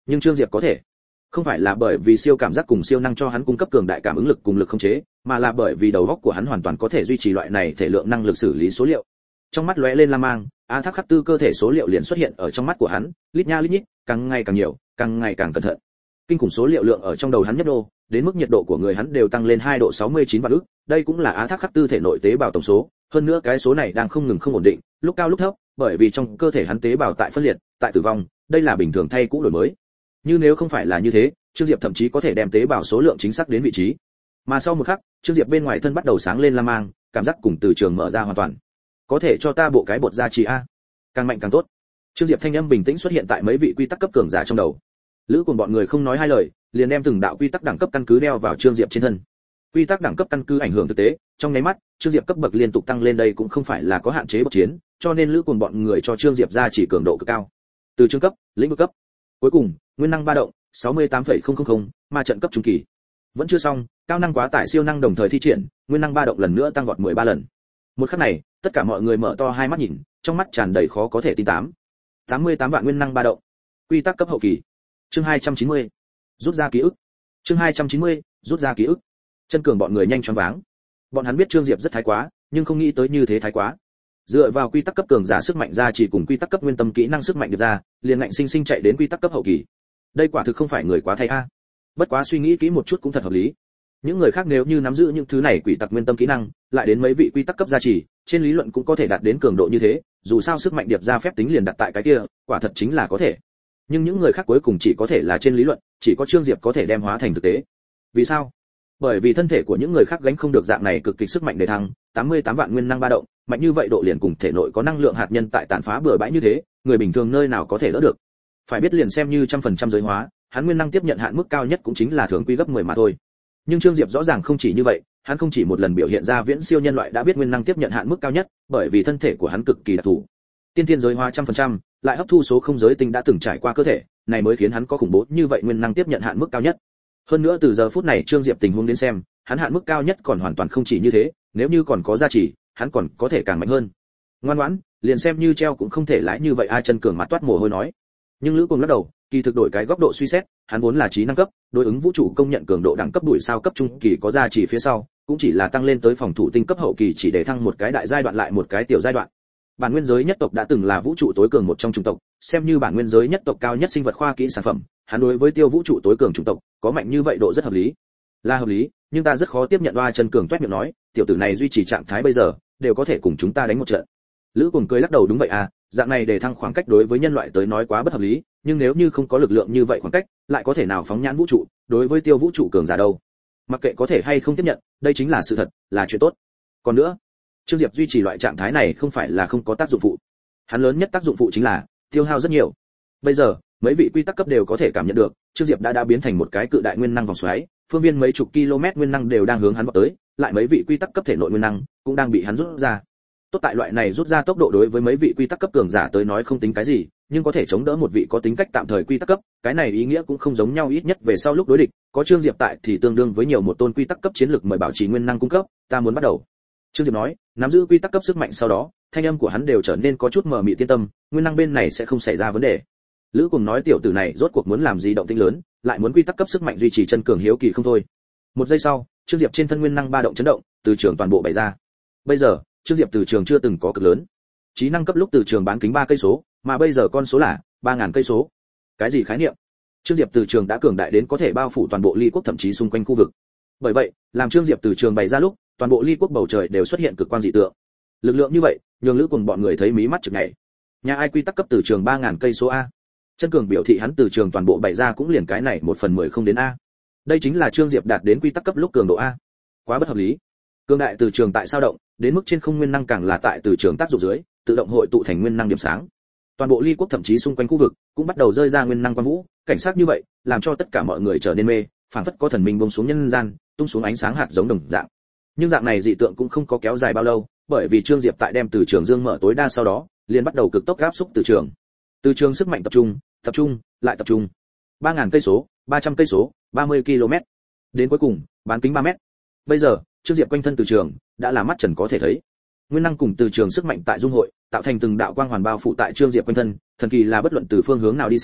Nhưng Trương Diệp có thể, không phải là bởi vì siêu cảm giác cùng siêu năng cho hắn cung cấp cường đại cảm ứng lực cùng lực khống chế, mà là bởi vì đầu óc của hắn hoàn toàn có thể duy trì loại này thể lượng năng lực xử lý số liệu. Trong mắt lóe lên lam mang, A Thác Khắc Tư cơ thể số liệu liền xuất hiện ở trong mắt của hắn, lít nha lít nhít, càng ngày càng nhiều, càng ngày càng cẩn thận. Kinh khủng số liệu lượng ở trong đầu hắn nhấp đô, đến mức nhiệt độ của người hắn đều tăng lên hai độ sáu mươi chín vạn ức, đây cũng là A Thác Khắc Tư thể nội tế bào tổng số, hơn nữa cái số này đang không ngừng không ổn định, lúc cao lúc thấp, bởi vì trong cơ thể hắn tế bào tại phân liệt, tại tử vong, đây là bình thường thay cũ đổi mới. Như nếu không phải là như thế, Trương Diệp thậm chí có thể đem tế bào số lượng chính xác đến vị trí. Mà sau một khắc, Trương Diệp bên ngoài thân bắt đầu sáng lên lam mang, cảm giác cùng từ trường mở ra hoàn toàn. Có thể cho ta bộ cái bột ra trì a, càng mạnh càng tốt. Trương Diệp thanh âm bình tĩnh xuất hiện tại mấy vị quy tắc cấp cường giả trong đầu. Lữ cùng bọn người không nói hai lời, liền đem từng đạo quy tắc đẳng cấp căn cứ đeo vào Trương Diệp trên thân. Quy tắc đẳng cấp căn cứ ảnh hưởng thực tế, trong nháy mắt, Trương Diệp cấp bậc liên tục tăng lên, đây cũng không phải là có hạn chế bậc chiến, cho nên Lữ cùng bọn người cho Trương Diệp ra chỉ cường độ cực cao. Từ trường cấp, lĩnh vực cấp. Cuối cùng, nguyên năng ba động, sáu mươi tám phẩy không không không, ma trận cấp trung kỳ. Vẫn chưa xong, cao năng quá tải siêu năng đồng thời thi triển, nguyên năng ba động lần nữa tăng vọt mười ba lần. Một khắc này, tất cả mọi người mở to hai mắt nhìn, trong mắt tràn đầy khó có thể tin tám. tám mươi tám vạn nguyên năng ba động. Quy tắc cấp hậu kỳ. Chương hai trăm chín mươi. Rút ra ký ức. Chương hai trăm chín mươi. Rút ra ký ức. Chân cường bọn người nhanh choáng váng. Bọn hắn biết Trương Diệp rất thái quá, nhưng không nghĩ tới như thế thái quá. Dựa vào quy tắc cấp cường giả sức mạnh ra chỉ cùng quy tắc cấp nguyên tâm kỹ năng sức mạnh được ra, liền ngạnh sinh sinh chạy đến quy tắc cấp hậu kỳ. Đây quả thực không phải người quá thay a. Bất quá suy nghĩ kỹ một chút cũng thật hợp lý. Những người khác nếu như nắm giữ những thứ này quỷ tặc nguyên tâm kỹ năng, lại đến mấy vị quy tắc cấp gia trì, trên lý luận cũng có thể đạt đến cường độ như thế, dù sao sức mạnh điệp ra phép tính liền đặt tại cái kia, quả thật chính là có thể. Nhưng những người khác cuối cùng chỉ có thể là trên lý luận, chỉ có Trương Diệp có thể đem hóa thành thực tế. Vì sao? Bởi vì thân thể của những người khác gánh không được dạng này cực kịch sức mạnh để thăng, tám mươi tám vạn nguyên năng ba động, mạnh như vậy độ liền cùng thể nội có năng lượng hạt nhân tại tàn phá bừa bãi như thế, người bình thường nơi nào có thể đỡ được. Phải biết liền xem như trăm phần trăm giới hóa, hắn nguyên năng tiếp nhận hạn mức cao nhất cũng chính là thường quy gấp mười mà thôi. Nhưng Trương Diệp rõ ràng không chỉ như vậy, hắn không chỉ một lần biểu hiện ra viễn siêu nhân loại đã biết nguyên năng tiếp nhận hạn mức cao nhất, bởi vì thân thể của hắn cực kỳ đặc thù. Tiên thiên giới hóa trăm phần trăm, lại hấp thu số không giới tinh đã từng trải qua cơ thể, này mới khiến hắn có khủng bố như vậy nguyên năng tiếp nhận hạn mức cao nhất. Hơn nữa từ giờ phút này Trương Diệp tình huống đến xem, hắn hạn mức cao nhất còn hoàn toàn không chỉ như thế, nếu như còn có giá trị, hắn còn có thể càng mạnh hơn. Ngoan ngoãn, liền xem như treo cũng không thể lãi như vậy. A Chân cường mặt toát mồ hôi nói. Nhưng Lữ Cuồng lắc đầu, kỳ thực đổi cái góc độ suy xét, hắn vốn là trí năng cấp, đối ứng vũ trụ công nhận cường độ đẳng cấp đuổi sao cấp trung kỳ có giá trị phía sau, cũng chỉ là tăng lên tới phòng thủ tinh cấp hậu kỳ chỉ để thăng một cái đại giai đoạn lại một cái tiểu giai đoạn. Bản nguyên giới nhất tộc đã từng là vũ trụ tối cường một trong chủng tộc, xem như bản nguyên giới nhất tộc cao nhất sinh vật khoa kỹ sản phẩm, hắn đối với tiêu vũ trụ tối cường chủng tộc, có mạnh như vậy độ rất hợp lý. Là hợp lý, nhưng ta rất khó tiếp nhận. Oa Chân cường toét miệng nói, tiểu tử này duy trì trạng thái bây giờ, đều có thể cùng chúng ta đánh một trận. Lữ Cuồng cười lắc đầu, đúng vậy à, dạng này để thăng khoảng cách đối với nhân loại tới nói quá bất hợp lý, nhưng nếu như không có lực lượng như vậy khoảng cách, lại có thể nào phóng nhãn vũ trụ, đối với tiêu vũ trụ cường giả đâu. Mặc kệ có thể hay không tiếp nhận, đây chính là sự thật, là chuyện tốt. Còn nữa, Trương Diệp duy trì loại trạng thái này không phải là không có tác dụng phụ. Hắn lớn nhất tác dụng phụ chính là tiêu hao rất nhiều. Bây giờ, mấy vị quy tắc cấp đều có thể cảm nhận được, Trương Diệp đã đã biến thành một cái cự đại nguyên năng vòng xoáy, phương viên mấy chục km nguyên năng đều đang hướng hắn vọt tới, lại mấy vị quy tắc cấp thể nội nguyên năng cũng đang bị hắn rút ra. Tốt tại loại này rút ra tốc độ đối với mấy vị quy tắc cấp cường giả tới nói không tính cái gì, nhưng có thể chống đỡ một vị có tính cách tạm thời quy tắc cấp, cái này ý nghĩa cũng không giống nhau, ít nhất về sau lúc đối địch, có Trương Diệp tại thì tương đương với nhiều một tôn quy tắc cấp chiến lực mời bảo trì nguyên năng cung cấp, ta muốn bắt đầu. Trương Diệp nói, nắm giữ quy tắc cấp sức mạnh sau đó, thanh âm của hắn đều trở nên có chút mờ mịt, yên tâm, nguyên năng bên này sẽ không xảy ra vấn đề. Lữ Cuồng nói, tiểu tử này rốt cuộc muốn làm gì động tĩnh lớn, lại muốn quy tắc cấp sức mạnh duy trì chân cường, hiếu kỳ không thôi. Một giây sau, Trương Diệp trên thân nguyên năng ba động chấn động, từ trường toàn bộ bày ra. Bây giờ, Trương Diệp từ trường chưa từng có cực lớn. Trí năng cấp lúc từ trường bán kính ba cây số, mà bây giờ con số là ba nghìn cây số. Cái gì khái niệm? Trương Diệp từ trường đã cường đại đến có thể bao phủ toàn bộ Ly Quốc thậm chí xung quanh khu vực. Bởi vậy, làm Trương Diệp từ trường bày ra lúc, toàn bộ Ly Quốc bầu trời đều xuất hiện cực quang dị tượng. Lực lượng như vậy, nhường Lữ Cuồng bọn người thấy mí mắt chực nhảy. Nhà ai quy tắc cấp từ trường ba nghìn cây số a? Chân cường biểu thị hắn từ trường toàn bộ bày ra cũng liền cái này một phần mười không đến a. Đây chính là Trương Diệp đạt đến quy tắc cấp lúc cường độ a. Quá bất hợp lý. Cường đại từ trường tại sao động, đến mức trên không nguyên năng càng là tại từ trường tác dụng dưới, tự động hội tụ thành nguyên năng điểm sáng. Toàn bộ Ly Quốc thậm chí xung quanh khu vực cũng bắt đầu rơi ra nguyên năng quang vũ, cảnh sát như vậy, làm cho tất cả mọi người trở nên mê, phảng phất có thần minh buông xuống nhân gian, tung xuống ánh sáng hạt giống đồng dạng. Nhưng dạng này dị tượng cũng không có kéo dài bao lâu, bởi vì Trương Diệp tại đem từ trường dương mở tối đa sau đó, liền bắt đầu cực tốc áp xúc từ trường. Từ trường sức mạnh tập trung, tập trung, lại tập trung. ba nghìn cây số, ba trăm cây số, ba mươi ki lô mét. Đến cuối cùng, bán kính ba mét. Bây giờ, Trương Diệp quanh thân từ trường đã là mắt trần có thể thấy. Nguyên năng cùng từ trường sức mạnh tại dung hội, tạo thành từng đạo quang hoàn bao phủ tại Trương Diệp quanh thân, thần kỳ là bất luận từ phương hướng nào đi xem,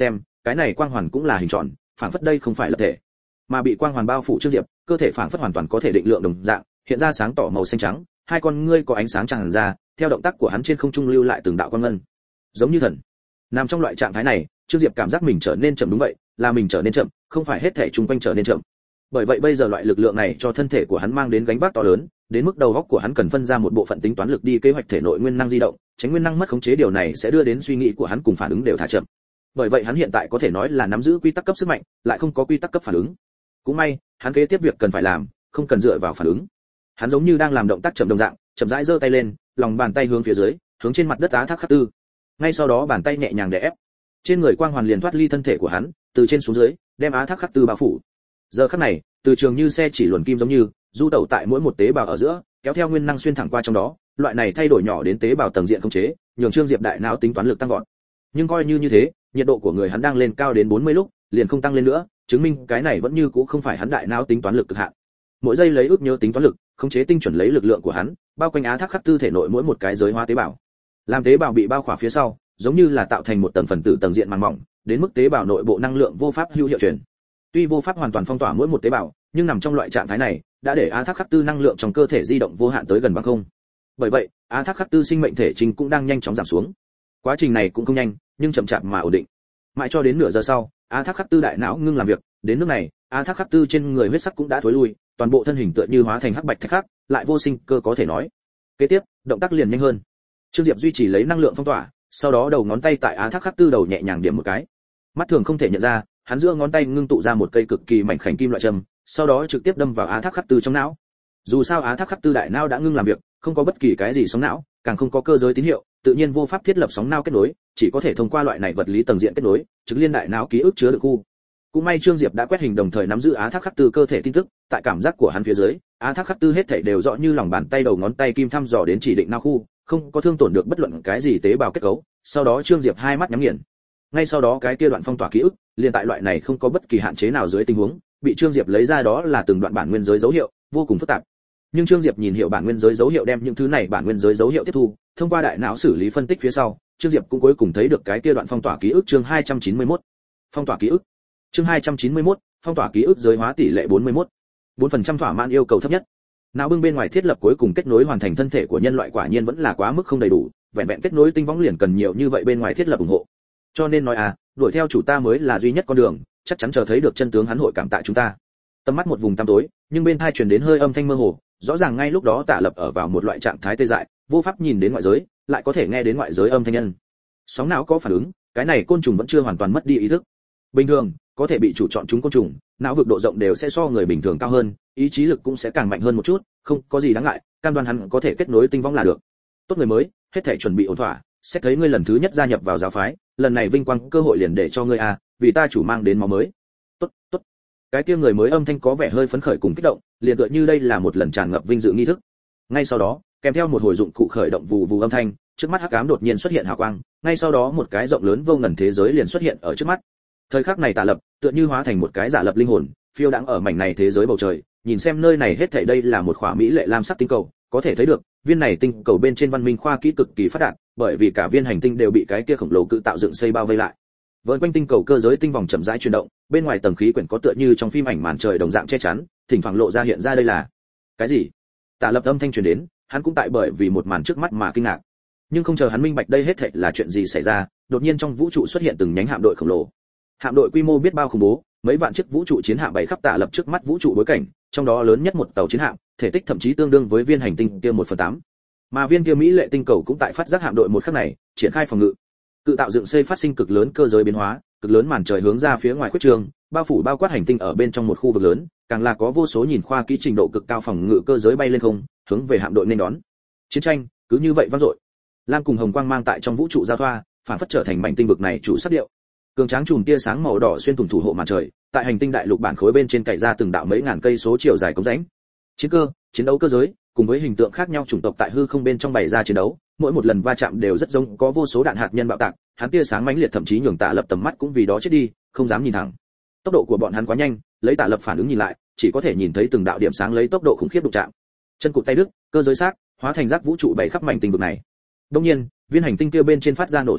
cái này quang hoàn cũng là hình tròn, phảng phất đây không phải lập thể, mà bị quang hoàn bao phủ Trương Diệp, cơ thể phảng phất hoàn toàn có thể định lượng đồng dạng, hiện ra sáng tỏ màu xanh trắng, hai con ngươi có ánh sáng tràn ra, theo động tác của hắn trên không trung lưu lại từng đạo quang ngân, giống như thần. Nằm trong loại trạng thái này, Trương Diệp cảm giác mình trở nên chậm, đúng vậy, là mình trở nên chậm, không phải hết thể xung quanh trở nên chậm. Bởi vậy bây giờ loại lực lượng này cho thân thể của hắn mang đến gánh vác to lớn, đến mức đầu óc của hắn cần phân ra một bộ phận tính toán lực đi kế hoạch thể nội nguyên năng di động, tránh nguyên năng mất khống chế, điều này sẽ đưa đến suy nghĩ của hắn cùng phản ứng đều thả chậm. Bởi vậy hắn hiện tại có thể nói là nắm giữ quy tắc cấp sức mạnh, lại không có quy tắc cấp phản ứng. Cũng may, hắn kế tiếp việc cần phải làm, không cần dựa vào phản ứng. Hắn giống như đang làm động tác chậm đồng dạng, chậm rãi giơ tay lên, lòng bàn tay hướng phía dưới, hướng trên mặt đất Á Thác Khắc Tư. Ngay sau đó bàn tay nhẹ nhàng đè ép, trên người quang hoàn liền thoát ly thân thể của hắn, từ trên xuống dưới, đem Á Thác Khắc Tư bao phủ. Giờ khắc này, từ trường như xe chỉ luồn kim giống như, du tẩu tại mỗi một tế bào ở giữa, kéo theo nguyên năng xuyên thẳng qua trong đó, loại này thay đổi nhỏ đến tế bào tầng diện không chế, nhường Trương Diệp đại não tính toán lực tăng vọt. Nhưng coi như như thế, nhiệt độ của người hắn đang lên cao đến bốn mươi lúc, liền không tăng lên nữa, chứng minh cái này vẫn như cũ không phải hắn đại não tính toán lực cực hạn. Mỗi giây lấy ước nhớ tính toán lực, khống chế tinh chuẩn lấy lực lượng của hắn, bao quanh Á Thác Khắc Tư thể nội mỗi một cái giới hóa tế bào. Làm tế bào bị bao khỏa phía sau, giống như là tạo thành một tầng phần tử tầng diện màng mỏng, đến mức tế bào nội bộ năng lượng vô pháp hữu hiệu truyền. Tuy vô pháp hoàn toàn phong tỏa mỗi một tế bào, nhưng nằm trong loại trạng thái này, đã để Á Thác Khắc Tư năng lượng trong cơ thể di động vô hạn tới gần bằng không. Bởi vậy, Á Thác Khắc Tư sinh mệnh thể trình cũng đang nhanh chóng giảm xuống. Quá trình này cũng không nhanh, nhưng chậm chạp mà ổn định. Mãi cho đến nửa giờ sau, Á Thác Khắc Tư đại não ngưng làm việc, đến nước này, Á Thác Khắc Tư trên người huyết sắc cũng đã thối lui, toàn bộ thân hình tựa như hóa thành hắc bạch thạch khắc, lại vô sinh cơ có thể nói. Kế tiếp, động tác liền nhanh hơn. Trương Diệp duy trì lấy năng lượng phong tỏa, sau đó đầu ngón tay tại Á Thác Khắc Tư đầu nhẹ nhàng điểm một cái. Mắt thường không thể nhận ra, hắn giữa ngón tay ngưng tụ ra một cây cực kỳ mảnh khảnh kim loại châm, sau đó trực tiếp đâm vào Á Thác Khắc Tư trong não. Dù sao Á Thác Khắc Tư đại não đã ngưng làm việc, không có bất kỳ cái gì sóng não, càng không có cơ giới tín hiệu, tự nhiên vô pháp thiết lập sóng não kết nối, chỉ có thể thông qua loại này vật lý tầng diện kết nối, trực liên đại não ký ức chứa đựng khu. Cũng may Trương Diệp đã quét hình đồng thời nắm giữ Á Thác Khắc Tư cơ thể tin tức, tại cảm giác của hắn phía dưới, Á Thác Khắc Tư hết thảy đều rõ như lòng bàn tay, đầu ngón tay kim thăm dò đến chỉ định não khu, không có thương tổn được bất luận cái gì tế bào kết cấu. Sau đó Trương Diệp hai mắt nhắm nghiền. Ngay sau đó cái kia đoạn phong tỏa ký ức, liền tại loại này không có bất kỳ hạn chế nào dưới tình huống, bị Trương Diệp lấy ra, đó là từng đoạn bản nguyên giới dấu hiệu, vô cùng phức tạp. Nhưng Trương Diệp nhìn hiểu bản nguyên giới dấu hiệu, đem những thứ này bản nguyên giới dấu hiệu tiếp thu, thông qua đại não xử lý phân tích phía sau, Trương Diệp cũng cuối cùng thấy được cái kia đoạn phong tỏa ký ức. Chương hai trăm chín mươi mốt. Phong tỏa ký ức. Chương hai trăm chín mươi mốt. Phong tỏa ký ức, giới hóa tỷ lệ bốn mươi mốt. bốn phần trăm thỏa mãn yêu cầu thấp nhất. Não bưng bên ngoài thiết lập cuối cùng kết nối hoàn thành thân thể của nhân loại quả nhiên vẫn là quá mức không đầy đủ, vẹn vẹn kết nối tinh võng liền cần nhiều như vậy bên ngoài thiết lập ủng hộ. Cho nên nói à, đuổi theo chủ ta mới là duy nhất con đường, chắc chắn chờ thấy được chân tướng hắn hội cảm tạ chúng ta. Tầm mắt một vùng tăm tối, nhưng bên tai truyền đến hơi âm thanh mơ hồ, rõ ràng ngay lúc đó Tạ Lập ở vào một loại trạng thái tê dại, vô pháp nhìn đến ngoại giới, lại có thể nghe đến ngoại giới âm thanh nhân. Sóng não có phản ứng, cái này côn trùng vẫn chưa hoàn toàn mất đi ý thức. Bình thường, có thể bị chủ chọn chúng côn trùng, não vực độ rộng đều sẽ so người bình thường cao hơn, ý chí lực cũng sẽ càng mạnh hơn một chút, không có gì đáng ngại, cam đoan hắn có thể kết nối tinh võng là được. Tốt người mới, hết thảy chuẩn bị ổn thỏa, sẽ thấy ngươi lần thứ nhất gia nhập vào giáo phái, lần này vinh quang cơ hội liền để cho ngươi à, vì ta chủ mang đến máu mới. Tốt, tốt. Cái kia người mới âm thanh có vẻ hơi phấn khởi cùng kích động, liền tựa như đây là một lần tràn ngập vinh dự nghi thức. Ngay sau đó, kèm theo một hồi dụng cụ khởi động vù vù âm thanh, trước mắt hắc ám đột nhiên xuất hiện hào quang, ngay sau đó một cái rộng lớn vô ngần thế giới liền xuất hiện ở trước mắt. Thời khắc này Tạ Lập tựa như hóa thành một cái giả lập linh hồn, phiêu đãng ở mảnh này thế giới bầu trời, nhìn xem nơi này hết thảy đây là một khỏa mỹ lệ lam sắc tinh cầu, có thể thấy được, viên này tinh cầu bên trên văn minh khoa kỹ cực kỳ phát đạt, bởi vì cả viên hành tinh đều bị cái kia khổng lồ cự tạo dựng xây bao vây lại. Vờn quanh tinh cầu cơ giới tinh vòng chậm rãi chuyển động, bên ngoài tầng khí quyển có tựa như trong phim ảnh màn trời đồng dạng che chắn, thỉnh thoảng lộ ra hiện ra đây là cái gì? Tạ Lập âm thanh truyền đến, hắn cũng tại bởi vì một màn trước mắt mà kinh ngạc. Nhưng không chờ hắn minh bạch đây hết thảy là chuyện gì xảy ra, đột nhiên trong vũ trụ xuất hiện từng nhánh hạm đội khổng lồ. Hạm đội quy mô biết bao khủng bố, mấy vạn chiếc vũ trụ chiến hạm bày khắp Tạ Lập trước mắt vũ trụ bối cảnh, trong đó lớn nhất một tàu chiến hạm, thể tích thậm chí tương đương với viên hành tinh kia một phần tám. Mà viên kia mỹ lệ tinh cầu cũng tại phát giác hạm đội một khắc này, triển khai phòng ngự. Cự tạo dựng xây phát sinh cực lớn cơ giới biến hóa, cực lớn màn trời hướng ra phía ngoài khuếch trường, bao phủ bao quát hành tinh ở bên trong một khu vực lớn, càng là có vô số nhìn khoa kỹ trình độ cực cao phòng ngự cơ giới bay lên không, hướng về hạm đội nên đón. Chiến tranh cứ như vậy vang dội. Lam cùng hồng quang mang tại trong vũ trụ giao thoa, phản phất trở thành mảnh tinh vực này chủ sắc điệu. Cường tráng chùm tia sáng màu đỏ xuyên thủng thủ hộ màn trời, tại hành tinh đại lục bản khối bên trên cày ra từng đạo mấy ngàn cây số chiều dài cống rãnh. Chiến cơ, chiến đấu cơ giới, cùng với hình tượng khác nhau chủng tộc tại hư không bên trong bày ra chiến đấu, mỗi một lần va chạm đều rất giống, có vô số đạn hạt nhân bạo tạc, hắn tia sáng mãnh liệt thậm chí nhường Tạ Lập tầm mắt cũng vì đó chết đi, không dám nhìn thẳng. Tốc độ của bọn hắn quá nhanh, lấy Tạ Lập phản ứng nhìn lại, chỉ có thể nhìn thấy từng đạo điểm sáng lấy tốc độ khủng khiếp đụng chạm. Chân cụt tay đứt, cơ giới xác, hóa thành rác vũ trụ bày khắp mảnh tinh vực này. Đương nhiên, viên hành tinh kia bên trên phát ra nổ thật to,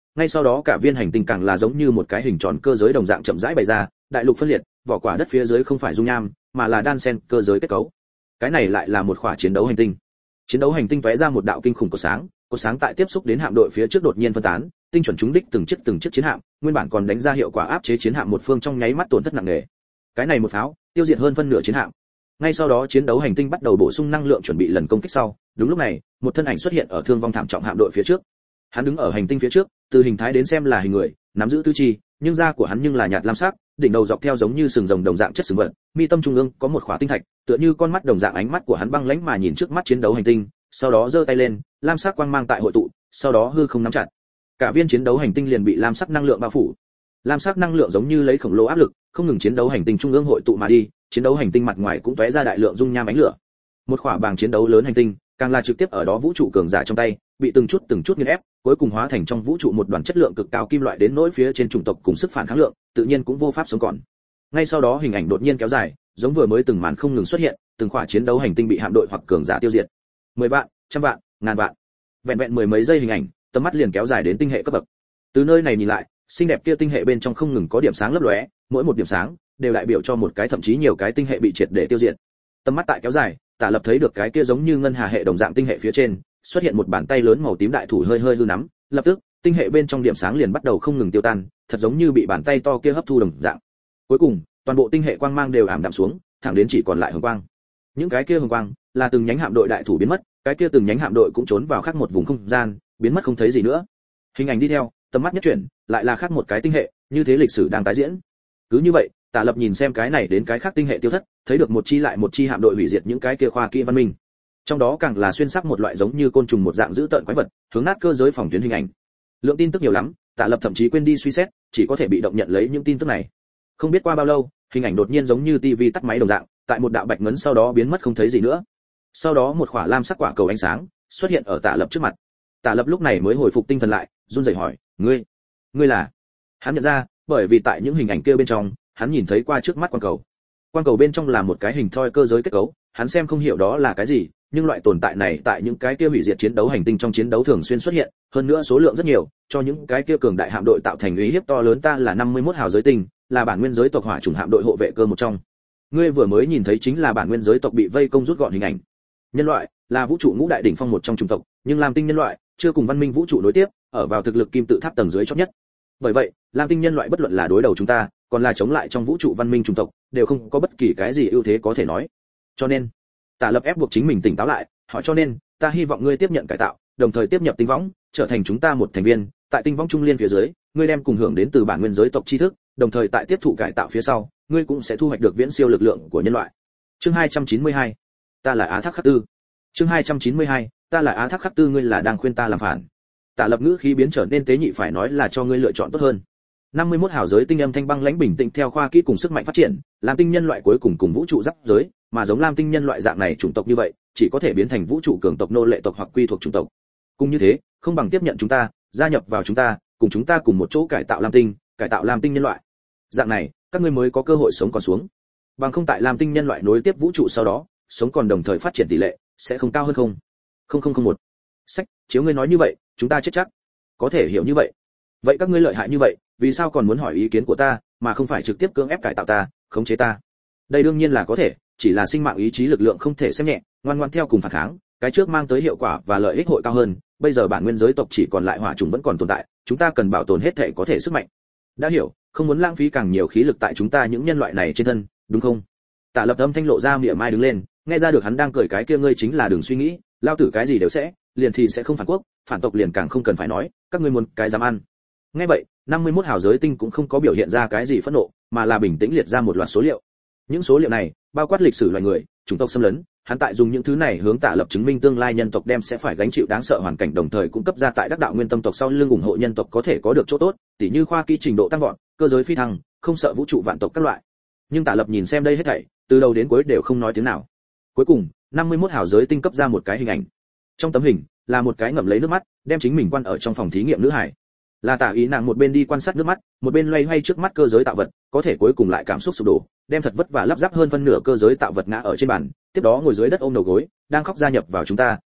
ngay sau đó cả viên hành tinh càng là giống như một cái hình tròn cơ giới đồng dạng chậm rãi bày ra, đại lục phân liệt, vỏ quả đất phía dưới không phải dung nham, mà là đan xen cơ giới kết cấu. Cái này lại là một khỏa chiến đấu hành tinh. Chiến đấu hành tinh tóe ra một đạo kinh khủng của sáng, cột sáng tại tiếp xúc đến hạm đội phía trước đột nhiên phân tán, tinh chuẩn trúng đích từng chiếc từng chiếc chiến hạm, nguyên bản còn đánh ra hiệu quả áp chế chiến hạm một phương trong nháy mắt tổn thất nặng nề. Cái này một pháo, tiêu diệt hơn phân nửa chiến hạm. Ngay sau đó chiến đấu hành tinh bắt đầu bổ sung năng lượng chuẩn bị lần công kích sau, đúng lúc này, một thân ảnh xuất hiện ở thương vong thảm trọng hạm đội phía trước. Hắn đứng ở hành tinh phía trước, từ hình thái đến xem là hình người, nắm giữ tứ chi, nhưng da của hắn nhưng là nhạt lam sắc, đỉnh đầu dọc theo giống như sừng rồng đồng dạng chất sừng vật, mi tâm trung ương có một khỏa tinh thạch, tựa như con mắt đồng dạng, ánh mắt của hắn băng lãnh mà nhìn trước mắt chiến đấu hành tinh, sau đó giơ tay lên, lam sắc quang mang tại hội tụ, sau đó hư không nắm chặt. Cả viên chiến đấu hành tinh liền bị lam sắc năng lượng bao phủ. Lam sắc năng lượng giống như lấy khổng lồ áp lực, không ngừng chiến đấu hành tinh trung ương hội tụ mà đi, chiến đấu hành tinh mặt ngoài cũng tóe ra đại lượng dung nham ánh lửa. Một khỏa bảng chiến đấu lớn hành tinh, càng là trực tiếp ở đó vũ trụ cường giả trong tay, bị từng chút từng chút nghiền ép, cuối cùng hóa thành trong vũ trụ một đoàn chất lượng cực cao kim loại đến nỗi phía trên chủng tộc cùng sức phản kháng lượng, tự nhiên cũng vô pháp sống còn. Ngay sau đó hình ảnh đột nhiên kéo dài, giống vừa mới từng màn không ngừng xuất hiện, từng khỏa chiến đấu hành tinh bị hạm đội hoặc cường giả tiêu diệt. mười vạn, trăm vạn, ngàn vạn. Vẹn vẹn mười mấy giây hình ảnh, tầm mắt liền kéo dài đến tinh hệ cấp bậc. Từ nơi này nhìn lại, xinh đẹp kia tinh hệ bên trong không ngừng có điểm sáng lấp lóe, mỗi một điểm sáng đều đại biểu cho một cái thậm chí nhiều cái tinh hệ bị triệt để tiêu diệt. Tầm mắt tại kéo dài, Tả Lập thấy được cái kia giống như ngân hà hệ đồng dạng tinh hệ phía trên, xuất hiện một bàn tay lớn màu tím đại thủ hơi hơi hư nắm, lập tức, tinh hệ bên trong điểm sáng liền bắt đầu không ngừng tiêu tan, thật giống như bị bàn tay to kia hấp thu đồng dạng. Cuối cùng, toàn bộ tinh hệ quang mang đều ảm đạm xuống, thẳng đến chỉ còn lại hồng quang. Những cái kia hồng quang là từng nhánh hạm đội đại thủ biến mất, cái kia từng nhánh hạm đội cũng trốn vào khác một vùng không gian, biến mất không thấy gì nữa. Hình ảnh đi theo, tầm mắt nhất chuyển, lại là khác một cái tinh hệ, như thế lịch sử đang tái diễn. Cứ như vậy, Tả Lập nhìn xem cái này đến cái khác tinh hệ tiêu thất, thấy được một chi lại một chi hạm đội hủy diệt những cái kia khoa kỹ văn minh. Trong đó càng là xuyên sắc một loại giống như côn trùng một dạng dữ tợn quái vật, hướng nát cơ giới phòng tuyến hình ảnh. Lượng tin tức nhiều lắm, Tả Lập thậm chí quên đi suy xét, chỉ có thể bị động nhận lấy những tin tức này. Không biết qua bao lâu, hình ảnh đột nhiên giống như tivi tắt máy đồng dạng, tại một đạo bạch ngấn sau đó biến mất không thấy gì nữa. Sau đó một quả lam sắc quả cầu ánh sáng xuất hiện ở Tả Lập trước mặt. Tả Lập lúc này mới hồi phục tinh thần lại, run rẩy hỏi, "Ngươi, ngươi là?" Hắn nhận ra, bởi vì tại những hình ảnh kia bên trong, hắn nhìn thấy qua trước mắt quang cầu. Quang cầu bên trong là một cái hình thoi cơ giới kết cấu, hắn xem không hiểu đó là cái gì, nhưng loại tồn tại này tại những cái kia hủy diệt chiến đấu hành tinh trong chiến đấu thường xuyên xuất hiện, hơn nữa số lượng rất nhiều, cho những cái kia cường đại hạm đội tạo thành uy hiếp to lớn. Ta là năm mươi mốt hào giới tinh, là bản nguyên giới tộc hỏa chủng hạm đội hộ vệ cơ một trong. Ngươi vừa mới nhìn thấy chính là bản nguyên giới tộc bị vây công rút gọn hình ảnh. Nhân loại là vũ trụ ngũ đại đỉnh phong một trong chủng tộc, nhưng Lam tinh nhân loại chưa cùng văn minh vũ trụ nối tiếp, ở vào thực lực kim tự tháp tầng dưới chót nhất. Bởi vậy, Lam tinh nhân loại bất luận là đối đầu chúng ta, còn là chống lại trong vũ trụ văn minh chủng tộc, đều không có bất kỳ cái gì ưu thế có thể nói. Cho nên, Tả Lập ép buộc chính mình tỉnh táo lại, hỏi cho nên, ta hy vọng ngươi tiếp nhận cải tạo, đồng thời tiếp nhập tinh võng, trở thành chúng ta một thành viên, tại tinh võng trung liên phía dưới, ngươi đem cùng hưởng đến từ bản nguyên giới tộc tri thức, đồng thời tại tiếp thụ cải tạo phía sau, ngươi cũng sẽ thu hoạch được viễn siêu lực lượng của nhân loại. Chương hai trăm chín mươi hai, ta là Á Thác Khắc Tư. Chương hai trăm chín mươi hai, ta là Á Thác Khắc Tư, ngươi là đang khuyên ta làm phản. Tả Lập ngữ khí biến trở nên tế nhị, phải nói là cho ngươi lựa chọn tốt hơn. năm mươi mốt hào giới tinh âm thanh băng lãnh bình tĩnh, theo khoa kỹ cùng sức mạnh phát triển, Lam tinh nhân loại cuối cùng cùng vũ trụ giáp giới, mà giống Lam tinh nhân loại dạng này chủng tộc như vậy, chỉ có thể biến thành vũ trụ cường tộc nô lệ tộc hoặc quy thuộc chủng tộc. Cũng như thế, không bằng tiếp nhận chúng ta, gia nhập vào chúng ta, cùng chúng ta cùng một chỗ cải tạo Lam tinh, cải tạo Lam tinh nhân loại. Dạng này, các ngươi mới có cơ hội sống còn xuống. Bằng không tại Lam tinh nhân loại nối tiếp vũ trụ sau đó, sống còn đồng thời phát triển tỷ lệ sẽ không cao hơn không. không không không một. Sách, chiếu ngươi nói như vậy, chúng ta chết chắc. Có thể hiểu như vậy. Vậy các ngươi lợi hại như vậy, vì sao còn muốn hỏi ý kiến của ta, mà không phải trực tiếp cưỡng ép cải tạo ta, khống chế ta? Đây đương nhiên là có thể, chỉ là sinh mạng ý chí lực lượng không thể xem nhẹ, ngoan ngoãn theo cùng phản kháng, cái trước mang tới hiệu quả và lợi ích hội cao hơn. Bây giờ bản nguyên giới tộc chỉ còn lại hỏa trùng vẫn còn tồn tại, chúng ta cần bảo tồn hết thể có thể sức mạnh. Đã hiểu, không muốn lãng phí càng nhiều khí lực tại chúng ta những nhân loại này trên thân, đúng không? Tả Lập âm thanh lộ ra mỉa mai đứng lên, nghe ra được hắn đang cười, cái kia ngươi chính là đừng suy nghĩ, lao tử cái gì đều sẽ, liền thì sẽ không phản quốc, phản tộc liền càng không cần phải nói, các ngươi muốn cái dám ăn. Nghe vậy, năm mươi mốt hào giới tinh cũng không có biểu hiện ra cái gì phẫn nộ, mà là bình tĩnh liệt ra một loạt số liệu. Những số liệu này bao quát lịch sử loài người, chủng tộc xâm lấn, hắn tại dùng những thứ này hướng Tả Lập chứng minh tương lai nhân tộc đem sẽ phải gánh chịu đáng sợ hoàn cảnh, đồng thời cung cấp ra tại đắc đạo nguyên tâm tộc sau lưng ủng hộ nhân tộc có thể có được chỗ tốt, tỉ như khoa kỹ trình độ tăng vọt, cơ giới phi thăng, không sợ vũ trụ vạn tộc các loại. Nhưng Tả Lập nhìn xem đây hết thảy, từ đầu đến cuối đều không nói tiếng nào. Cuối cùng, năm mươi mốt hào giới tinh cấp ra một cái hình ảnh. Trong tấm hình là một cái ngậm lấy nước mắt, đem chính mình quan ở trong phòng thí nghiệm nữ hải. Là Tả Ý nàng một bên đi quan sát nước mắt, một bên loay hoay trước mắt cơ giới tạo vật, có thể cuối cùng lại cảm xúc sụp đổ, đem thật vất vả lắp ráp hơn phân nửa cơ giới tạo vật ngã ở trên bàn, tiếp đó ngồi dưới đất ôm đầu gối, đang khóc, gia nhập vào chúng ta,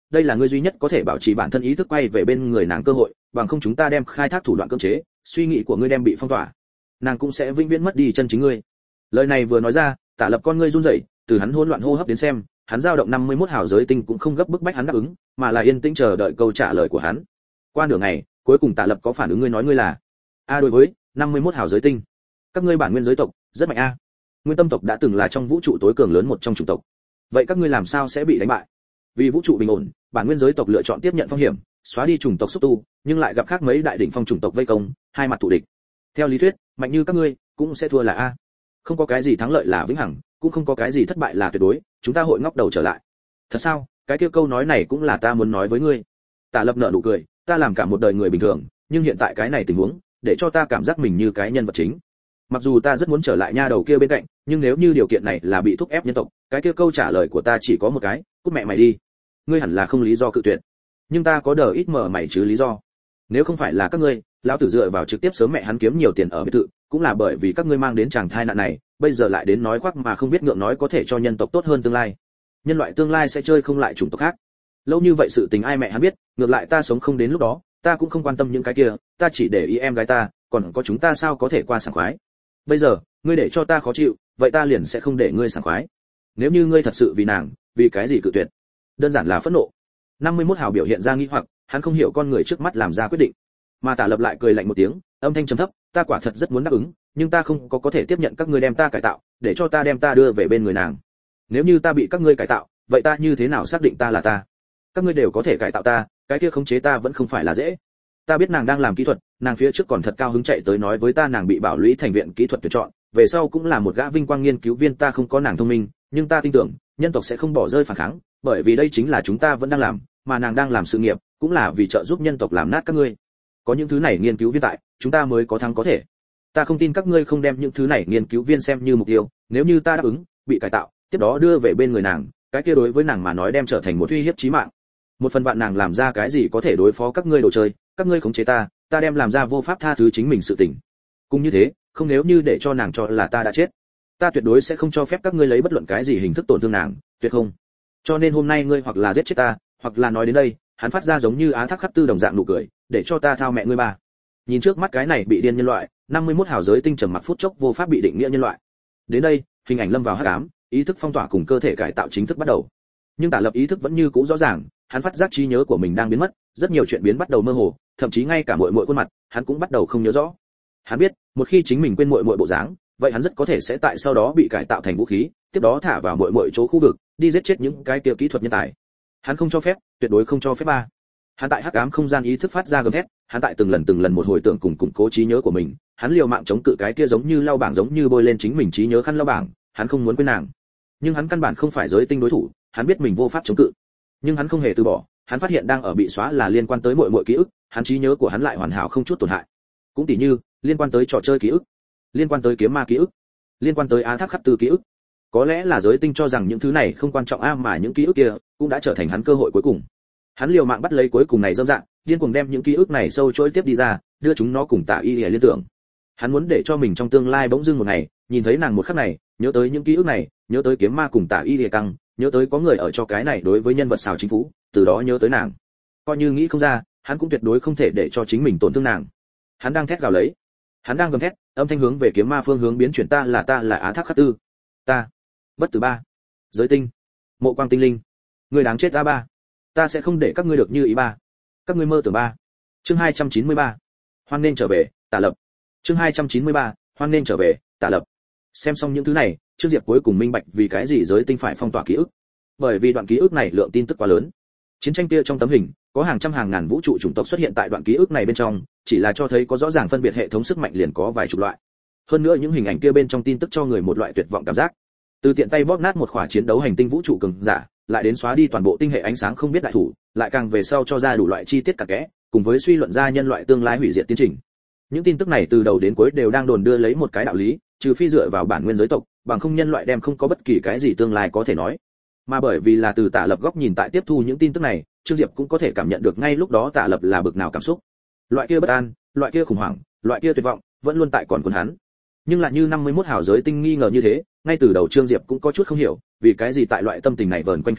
đây là ngươi duy nhất có thể bảo trì bản thân ý thức quay về bên người nàng cơ hội, bằng không chúng ta đem khai thác thủ đoạn cưỡng chế, suy nghĩ của ngươi đem bị phong tỏa, nàng cũng sẽ vĩnh viễn mất đi chân chính ngươi. Lời này vừa nói ra, Tả Lập con ngươi run rẩy, từ hắn hỗn loạn hô hấp đến xem, hắn dao động năm mươi mốt hào giới tinh cũng không gấp bức bách hắn đáp ứng, mà là yên tĩnh chờ đợi câu trả lời của hắn. Qua nửa ngày, cuối cùng Tả Lập có phản ứng, ngươi nói ngươi là a đối với năm mươi mốt hào giới tinh, các ngươi bản nguyên giới tộc rất mạnh a. Nguyên Tâm tộc đã từng là trong vũ trụ tối cường lớn một trong chủng tộc, vậy các ngươi làm sao sẽ bị đánh bại? Vì vũ trụ bình ổn, bản nguyên giới tộc lựa chọn tiếp nhận phong hiểm, xóa đi chủng tộc xúc tu, nhưng lại gặp khác mấy đại đỉnh phong chủng tộc vây công, hai mặt thù địch. Theo lý thuyết, mạnh như các ngươi cũng sẽ thua là a. Không có cái gì thắng lợi là vĩnh hằng, cũng không có cái gì thất bại là tuyệt đối, chúng ta hội ngóc đầu trở lại. Thật sao? Cái kia câu nói này cũng là ta muốn nói với ngươi. Tả Lập nở nụ cười, ta làm cả một đời người bình thường, nhưng hiện tại cái này tình huống, để cho ta cảm giác mình như cái nhân vật chính. Mặc dù ta rất muốn trở lại nha đầu kia bên cạnh, nhưng nếu như điều kiện này là bị thúc ép nhân tộc, cái kia câu trả lời của ta chỉ có một cái, cút mẹ mày đi. Ngươi hẳn là không lý do cự tuyệt, nhưng ta có đờ ít mở mày chứ lý do. Nếu không phải là các ngươi, lão tử dựa vào trực tiếp sớm mẹ hắn kiếm nhiều tiền ở biệt thự, cũng là bởi vì các ngươi mang đến chàng thai nạn này, bây giờ lại đến nói khoác mà không biết ngượng nói có thể cho nhân tộc tốt hơn tương lai. Nhân loại tương lai sẽ chơi không lại chủng tộc khác. Lâu như vậy sự tình ai mẹ hắn biết, ngược lại ta sống không đến lúc đó, ta cũng không quan tâm những cái kia, ta chỉ để ý em gái ta, còn có chúng ta sao có thể qua sảng khoái. Bây giờ, ngươi để cho ta khó chịu, vậy ta liền sẽ không để ngươi sảng khoái. Nếu như ngươi thật sự vì nàng, vì cái gì cự tuyệt? Đơn giản là phẫn nộ. năm mươi mốt hào biểu hiện ra nghi hoặc, hắn không hiểu con người trước mắt làm ra quyết định. Mà Tả Lập lại cười lạnh một tiếng, âm thanh trầm thấp, ta quả thật rất muốn đáp ứng, nhưng ta không có có thể tiếp nhận các ngươi đem ta cải tạo, để cho ta đem ta đưa về bên người nàng. Nếu như ta bị các ngươi cải tạo, vậy ta như thế nào xác định ta là ta? Các ngươi đều có thể cải tạo ta, cái kia khống chế ta vẫn không phải là dễ. Ta biết nàng đang làm kỹ thuật, nàng phía trước còn thật cao hứng chạy tới nói với ta nàng bị bảo lũy thành viện kỹ thuật tuyển chọn, về sau cũng là một gã vinh quang nghiên cứu viên, ta không có nàng thông minh, nhưng ta tin tưởng, nhân tộc sẽ không bỏ rơi phản kháng, bởi vì đây chính là chúng ta vẫn đang làm, mà nàng đang làm sự nghiệp, cũng là vì trợ giúp nhân tộc làm nát các ngươi. Có những thứ này nghiên cứu viên tại, chúng ta mới có thắng có thể. Ta không tin các ngươi không đem những thứ này nghiên cứu viên xem như mục tiêu, nếu như ta đáp ứng, bị cải tạo, tiếp đó đưa về bên người nàng, cái kia đối với nàng mà nói đem trở thành một uy hiếp chí mạng. Một phần vạn nàng làm ra cái gì có thể đối phó các ngươi đồ chơi, các ngươi khống chế ta, ta đem làm ra vô pháp tha thứ chính mình sự tình. Cũng như thế, không nếu như để cho nàng cho là ta đã chết, ta tuyệt đối sẽ không cho phép các ngươi lấy bất luận cái gì hình thức tổn thương nàng, tuyệt không. Cho nên hôm nay ngươi hoặc là giết chết ta, hoặc là nói đến đây, hắn phát ra giống như Á Thác Khắc Tư đồng dạng nụ cười, để cho ta thao mẹ ngươi ba. Nhìn trước mắt cái này bị điên nhân loại, năm mươi mốt hào giới tinh trầm mặc phút chốc vô pháp bị định nghĩa nhân loại. Đến đây, hình ảnh lâm vào hắc ám, ý thức phong tỏa cùng cơ thể cải tạo chính thức bắt đầu. Nhưng Tả Lập ý thức vẫn như cũ rõ ràng, hắn phát giác trí nhớ của mình đang biến mất, rất nhiều chuyện biến bắt đầu mơ hồ, thậm chí ngay cả muội muội khuôn mặt, hắn cũng bắt đầu không nhớ rõ. Hắn biết, một khi chính mình quên muội muội bộ dáng, vậy hắn rất có thể sẽ tại sau đó bị cải tạo thành vũ khí, tiếp đó thả vào muội muội chỗ khu vực, đi giết chết những cái kia kỹ thuật nhân tài. Hắn không cho phép, tuyệt đối không cho phép ba. Hắn tại hắc ám không gian ý thức phát ra gầm thét, hắn tại từng lần từng lần một hồi tưởng cùng củng cố trí nhớ của mình, hắn liều mạng chống cự cái kia giống như lau bảng giống như bôi lên chính mình trí nhớ khăn lau bảng, hắn không muốn quên nàng. Nhưng hắn căn bản không phải giới tinh đối thủ, hắn biết mình vô pháp chống cự. Nhưng hắn không hề từ bỏ, hắn phát hiện đang ở bị xóa là liên quan tới muội muội ký ức, hắn trí nhớ của hắn lại hoàn hảo không chút tổn hại. Cũng tỉ như, liên quan tới trò chơi ký ức, liên quan tới kiếm ma ký ức, liên quan tới Á Thác Khắc Tư ký ức. Có lẽ là giới tinh cho rằng những thứ này không quan trọng a, mà những ký ức kia cũng đã trở thành hắn cơ hội cuối cùng. Hắn liều mạng bắt lấy cuối cùng này dâm dạng, điên cuồng đem những ký ức này sâu chối tiếp đi ra, đưa chúng nó cùng Tả Y Y liên tưởng. Hắn muốn để cho mình trong tương lai bỗng dưng một ngày, nhìn thấy nàng một khắc này, nhớ tới những ký ức này, nhớ tới kiếm ma cùng Tả Y Y căng, nhớ tới có người ở cho cái này đối với nhân vật xào chính phủ, từ đó nhớ tới nàng. Coi như nghĩ không ra, hắn cũng tuyệt đối không thể để cho chính mình tổn thương nàng. Hắn đang thét gào lấy, hắn đang gầm thét, âm thanh hướng về kiếm ma phương hướng biến chuyển, ta là ta là Á Thác Khắc Tư, ta bất tử ba, giới tinh, mộ quang tinh linh, người đáng chết a ba, ta sẽ không để các ngươi được như ý ba, các ngươi mơ tưởng ba. Chương hai trăm chín mươi ba, hoan nên trở về, Tả Lập. Chương hai trăm chín mươi ba, hoan nên trở về, Tả Lập. Xem xong những thứ này, Trương Diệp cuối cùng minh bạch vì cái gì giới tinh phải phong tỏa ký ức. Bởi vì đoạn ký ức này lượng tin tức quá lớn. Chiến tranh kia trong tấm hình, có hàng trăm hàng ngàn vũ trụ chủng tộc xuất hiện tại đoạn ký ức này bên trong, chỉ là cho thấy có rõ ràng phân biệt hệ thống sức mạnh liền có vài chục loại. Hơn nữa những hình ảnh kia bên trong tin tức cho người một loại tuyệt vọng cảm giác. Từ tiện tay bóp nát một khỏa chiến đấu hành tinh vũ trụ cường giả, lại đến xóa đi toàn bộ tinh hệ ánh sáng không biết đại thủ, lại càng về sau cho ra đủ loại chi tiết cả kẽ, cùng với suy luận ra nhân loại tương lai hủy diệt tiến trình. Những tin tức này từ đầu đến cuối đều đang đồn đưa lấy một cái đạo lý, trừ phi dựa vào bản nguyên giới tộc, bằng không nhân loại đem không có bất kỳ cái gì tương lai có thể nói. Mà bởi vì là từ Tả Lập góc nhìn tại tiếp thu những tin tức này, Trương Diệp cũng có thể cảm nhận được ngay lúc đó Tả Lập là bực nào cảm xúc. Loại kia bất an, loại kia khủng hoảng, loại kia tuyệt vọng, vẫn luôn tại còn cuốn hắn. Nhưng lại như năm mươi mốt hào giới tinh nghi ngờ như thế, ngay từ đầu Trương Diệp cũng có chút không hiểu, vì cái gì tại loại tâm tình này vờn quanh phía dưới,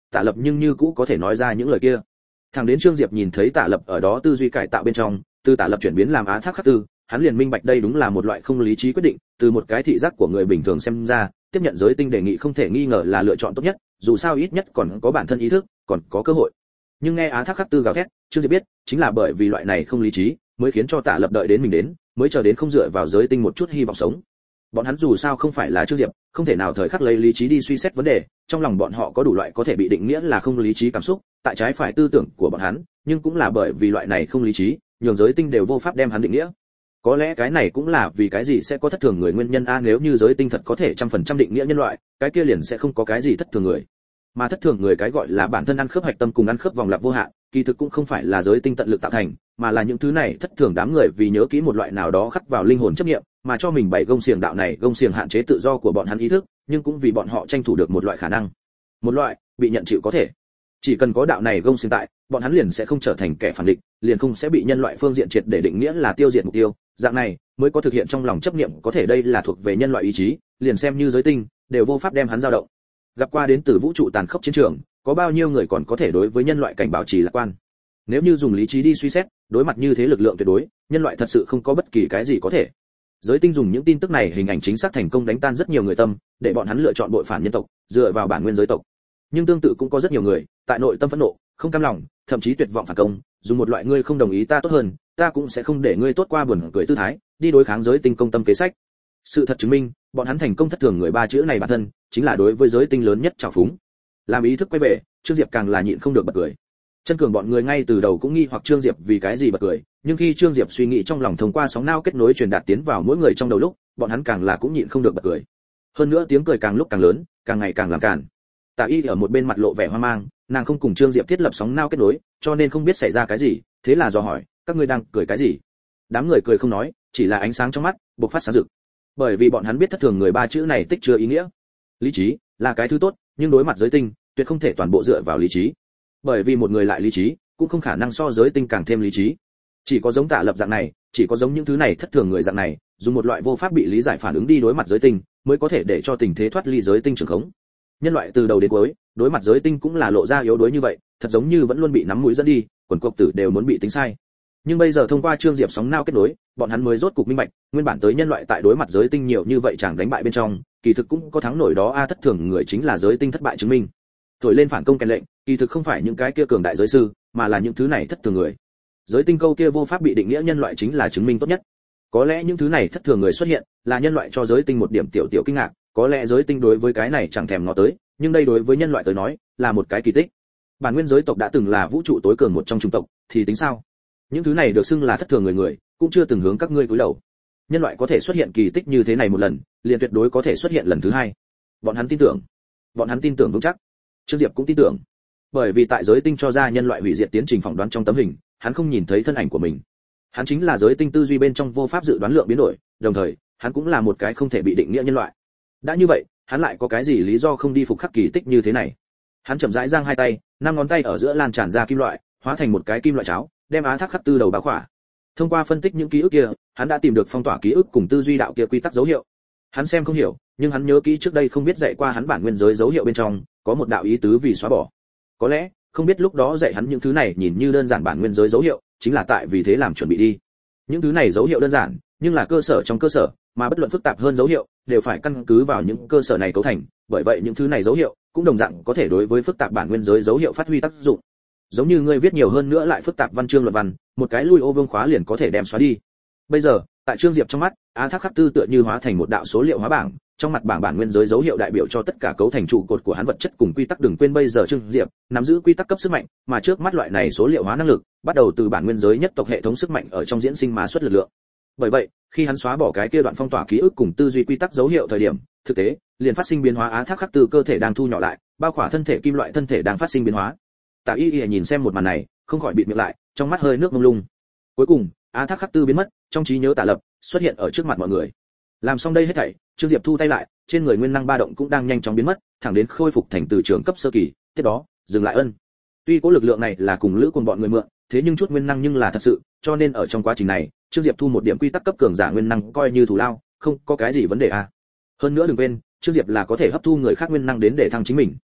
Tạ Lập nhưng như cũ có thể nói ra những lời kia. Thẳng đến Trương Diệp nhìn thấy Tạ Lập ở đó tư duy cải tạo bên trong, từ Tạ Lập chuyển biến làm Á Thác Khắc Tư, hắn liền minh bạch đây đúng là một loại không lý trí quyết định, từ một cái thị giác của người bình thường xem ra, tiếp nhận giới tinh đề nghị không thể nghi ngờ là lựa chọn tốt nhất, dù sao ít nhất còn có bản thân ý thức, còn có cơ hội. Nhưng nghe Á Thác Khắc Tư gào thét, Trương Diệp biết, chính là bởi vì loại này không lý trí, mới khiến cho Tạ Lập đợi đến mình đến, mới chờ đến không dựa vào giới tinh một chút hy vọng sống. Bọn hắn dù sao không phải là Trương Diệp, không thể nào thời khắc lấy lý trí đi suy xét vấn đề, trong lòng bọn họ có đủ loại có thể bị định nghĩa là không lý trí cảm xúc, tại trái phải tư tưởng của bọn hắn, nhưng cũng là bởi vì loại này không lý trí, nhường giới tinh đều vô pháp đem hắn định nghĩa. Có lẽ cái này cũng là vì cái gì sẽ có thất thường người nguyên nhân a, nếu như giới tinh thật có thể trăm phần trăm định nghĩa nhân loại, cái kia liền sẽ không có cái gì thất thường người. Mà thất thường người cái gọi là bản thân ăn khớp hạch tâm cùng ăn khớp vòng lặp vô hạn, kỳ thực cũng không phải là giới tinh tận lực tạo thành, mà là những thứ này thất thường đám người vì nhớ kỹ một loại nào đó khắc vào linh hồn chấp niệm, mà cho mình bảy gông xiềng đạo này, gông xiềng hạn chế tự do của bọn hắn ý thức, nhưng cũng vì bọn họ tranh thủ được một loại khả năng, một loại bị nhận chịu có thể. Chỉ cần có đạo này gông xiềng tại, bọn hắn liền sẽ không trở thành kẻ phản địch, liền không sẽ bị nhân loại phương diện triệt để định nghĩa là tiêu diệt mục tiêu, dạng này mới có thực hiện trong lòng chấp niệm có thể, đây là thuộc về nhân loại ý chí, liền xem như giới tinh đều vô pháp đem hắn dao động. Gặp qua đến từ vũ trụ tàn khốc chiến trường, có bao nhiêu người còn có thể đối với nhân loại cảnh bảo trì lạc quan? Nếu như dùng lý trí đi suy xét, đối mặt như thế lực lượng tuyệt đối, nhân loại thật sự không có bất kỳ cái gì có thể. Giới tinh dùng những tin tức này hình ảnh chính xác thành công đánh tan rất nhiều người tâm, để bọn hắn lựa chọn bội phản nhân tộc, dựa vào bản nguyên giới tộc. Nhưng tương tự cũng có rất nhiều người, tại nội tâm phẫn nộ, không cam lòng, thậm chí tuyệt vọng phản công, dùng một loại ngươi không đồng ý ta tốt hơn, ta cũng sẽ không để ngươi tốt qua buồn cười tư thái, đi đối kháng giới tinh công tâm kế sách. Sự thật chứng minh, bọn hắn thành công thất thường người ba chữ này bản thân, chính là đối với giới tinh lớn nhất trào phúng. Làm ý thức quay về, Trương Diệp càng là nhịn không được bật cười. Chân cường bọn người ngay từ đầu cũng nghi hoặc Trương Diệp vì cái gì bật cười, nhưng khi Trương Diệp suy nghĩ trong lòng thông qua sóng não kết nối truyền đạt tiến vào mỗi người trong đầu lúc, bọn hắn càng là cũng nhịn không được bật cười. Hơn nữa tiếng cười càng lúc càng lớn, càng ngày càng làm cản. Tạ Y ở một bên mặt lộ vẻ hoang mang, nàng không cùng Trương Diệp thiết lập sóng não kết nối, cho nên không biết xảy ra cái gì, thế là dò hỏi, các ngươi đang cười cái gì? Đám người cười không nói, chỉ là ánh sáng trong mắt bộc phát sáng rực. Bởi vì bọn hắn biết thất thường người ba chữ này tích chứa ý nghĩa. Lý trí là cái thứ tốt, nhưng đối mặt giới tinh, tuyệt không thể toàn bộ dựa vào lý trí. Bởi vì một người lại lý trí, cũng không khả năng so giới tinh càng thêm lý trí. Chỉ có giống Tạ Lập dạng này, chỉ có giống những thứ này thất thường người dạng này, dùng một loại vô pháp bị lý giải phản ứng đi đối mặt giới tinh, mới có thể để cho tình thế thoát ly giới tinh trường khống. Nhân loại từ đầu đến cuối, đối mặt giới tinh cũng là lộ ra yếu đuối như vậy, thật giống như vẫn luôn bị nắm mũi dẫn đi, quần cộc tử đều muốn bị tính sai. Nhưng bây giờ thông qua Trương Diệp sóng não kết nối, bọn hắn mới rốt cục minh bạch, nguyên bản tới nhân loại tại đối mặt giới tinh nhiều như vậy chẳng đánh bại bên trong, kỳ thực cũng có thắng nổi đó a, thất thường người chính là giới tinh thất bại chứng minh. Thổi lên phản công kèn lệnh, kỳ thực không phải những cái kia cường đại giới sư, mà là những thứ này thất thường người. Giới tinh câu kia vô pháp bị định nghĩa nhân loại chính là chứng minh tốt nhất. Có lẽ những thứ này thất thường người xuất hiện, là nhân loại cho giới tinh một điểm tiểu tiểu kinh ngạc, có lẽ giới tinh đối với cái này chẳng thèm ngó tới, nhưng đây đối với nhân loại tới nói, là một cái kỳ tích. Bản nguyên giới tộc đã từng là vũ trụ tối cường một trong chủng tộc, thì tính sao? Những thứ này được xưng là thất thường người người, cũng chưa từng hướng các ngươi cúi đầu. Nhân loại có thể xuất hiện kỳ tích như thế này một lần, liền tuyệt đối có thể xuất hiện lần thứ hai. Bọn hắn tin tưởng, bọn hắn tin tưởng vững chắc. Trương Diệp cũng tin tưởng, bởi vì tại giới tinh cho ra nhân loại hủy diệt tiến trình phỏng đoán trong tấm hình, hắn không nhìn thấy thân ảnh của mình. Hắn chính là giới tinh tư duy bên trong vô pháp dự đoán lượng biến đổi, đồng thời, hắn cũng là một cái không thể bị định nghĩa nhân loại. Đã như vậy, hắn lại có cái gì lý do không đi phục khắc kỳ tích như thế này? Hắn chậm rãi giang hai tay, năm ngón tay ở giữa lan tràn ra kim loại, hóa thành một cái kim loại cháo, đem Á Thác Khắc Tư đầu bao khỏa. Thông qua phân tích những ký ức kia, hắn đã tìm được phong tỏa ký ức cùng tư duy đạo kia quy tắc dấu hiệu. Hắn xem không hiểu, nhưng hắn nhớ kỹ trước đây không biết dạy qua hắn bản nguyên giới dấu hiệu bên trong, có một đạo ý tứ vì xóa bỏ. Có lẽ, không biết lúc đó dạy hắn những thứ này nhìn như đơn giản bản nguyên giới dấu hiệu, chính là tại vì thế làm chuẩn bị đi. Những thứ này dấu hiệu đơn giản, nhưng là cơ sở trong cơ sở, mà bất luận phức tạp hơn dấu hiệu, đều phải căn cứ vào những cơ sở này cấu thành, bởi vậy những thứ này dấu hiệu cũng đồng dạng có thể đối với phức tạp bản nguyên giới dấu hiệu phát huy tác dụng. Giống như ngươi viết nhiều hơn nữa lại phức tạp văn chương luận văn, một cái lui ô vương khóa liền có thể đem xóa đi. Bây giờ, tại Trương Diệp trong mắt, Á Thác Khắc Tư tựa như hóa thành một đạo số liệu hóa bảng, trong mặt bảng bản nguyên giới dấu hiệu đại biểu cho tất cả cấu thành trụ cột của hắn vật chất cùng quy tắc. Đừng quên bây giờ Trương Diệp nắm giữ quy tắc cấp sức mạnh, mà trước mắt loại này số liệu hóa năng lực, bắt đầu từ bản nguyên giới nhất tộc hệ thống sức mạnh ở trong diễn sinh mà xuất lực lượng. Bởi vậy, khi hắn xóa bỏ cái kia đoạn phong tỏa ký ức cùng tư duy quy tắc dấu hiệu thời điểm, thực tế liền phát sinh biến hóa. Á Thác Khắc Tư cơ thể đang thu nhỏ lại, bao khỏa thân thể kim loại thân thể đang phát sinh biến hóa. Tạ Y Y nhìn xem một màn này, không khỏi bịt miệng lại, trong mắt hơi nước mông lung. Cuối cùng, Á Thác Khắc Tư biến mất, trong trí nhớ Tạ Lập xuất hiện ở trước mặt mọi người. Làm xong đây hết thảy, Trương Diệp thu tay lại, trên người nguyên năng ba động cũng đang nhanh chóng biến mất, thẳng đến khôi phục thành từ trường cấp sơ kỳ, tiếp đó, dừng lại ân. Tuy có lực lượng này là cùng lữ cùng bọn người mượn, thế nhưng chút nguyên năng nhưng là thật sự, cho nên ở trong quá trình này, Trương Diệp thu một điểm quy tắc cấp cường giả nguyên năng coi như thù lao, không có cái gì vấn đề à. Hơn nữa đừng quên, Trương Diệp là có thể hấp thu người khác nguyên năng đến để thăng chính mình.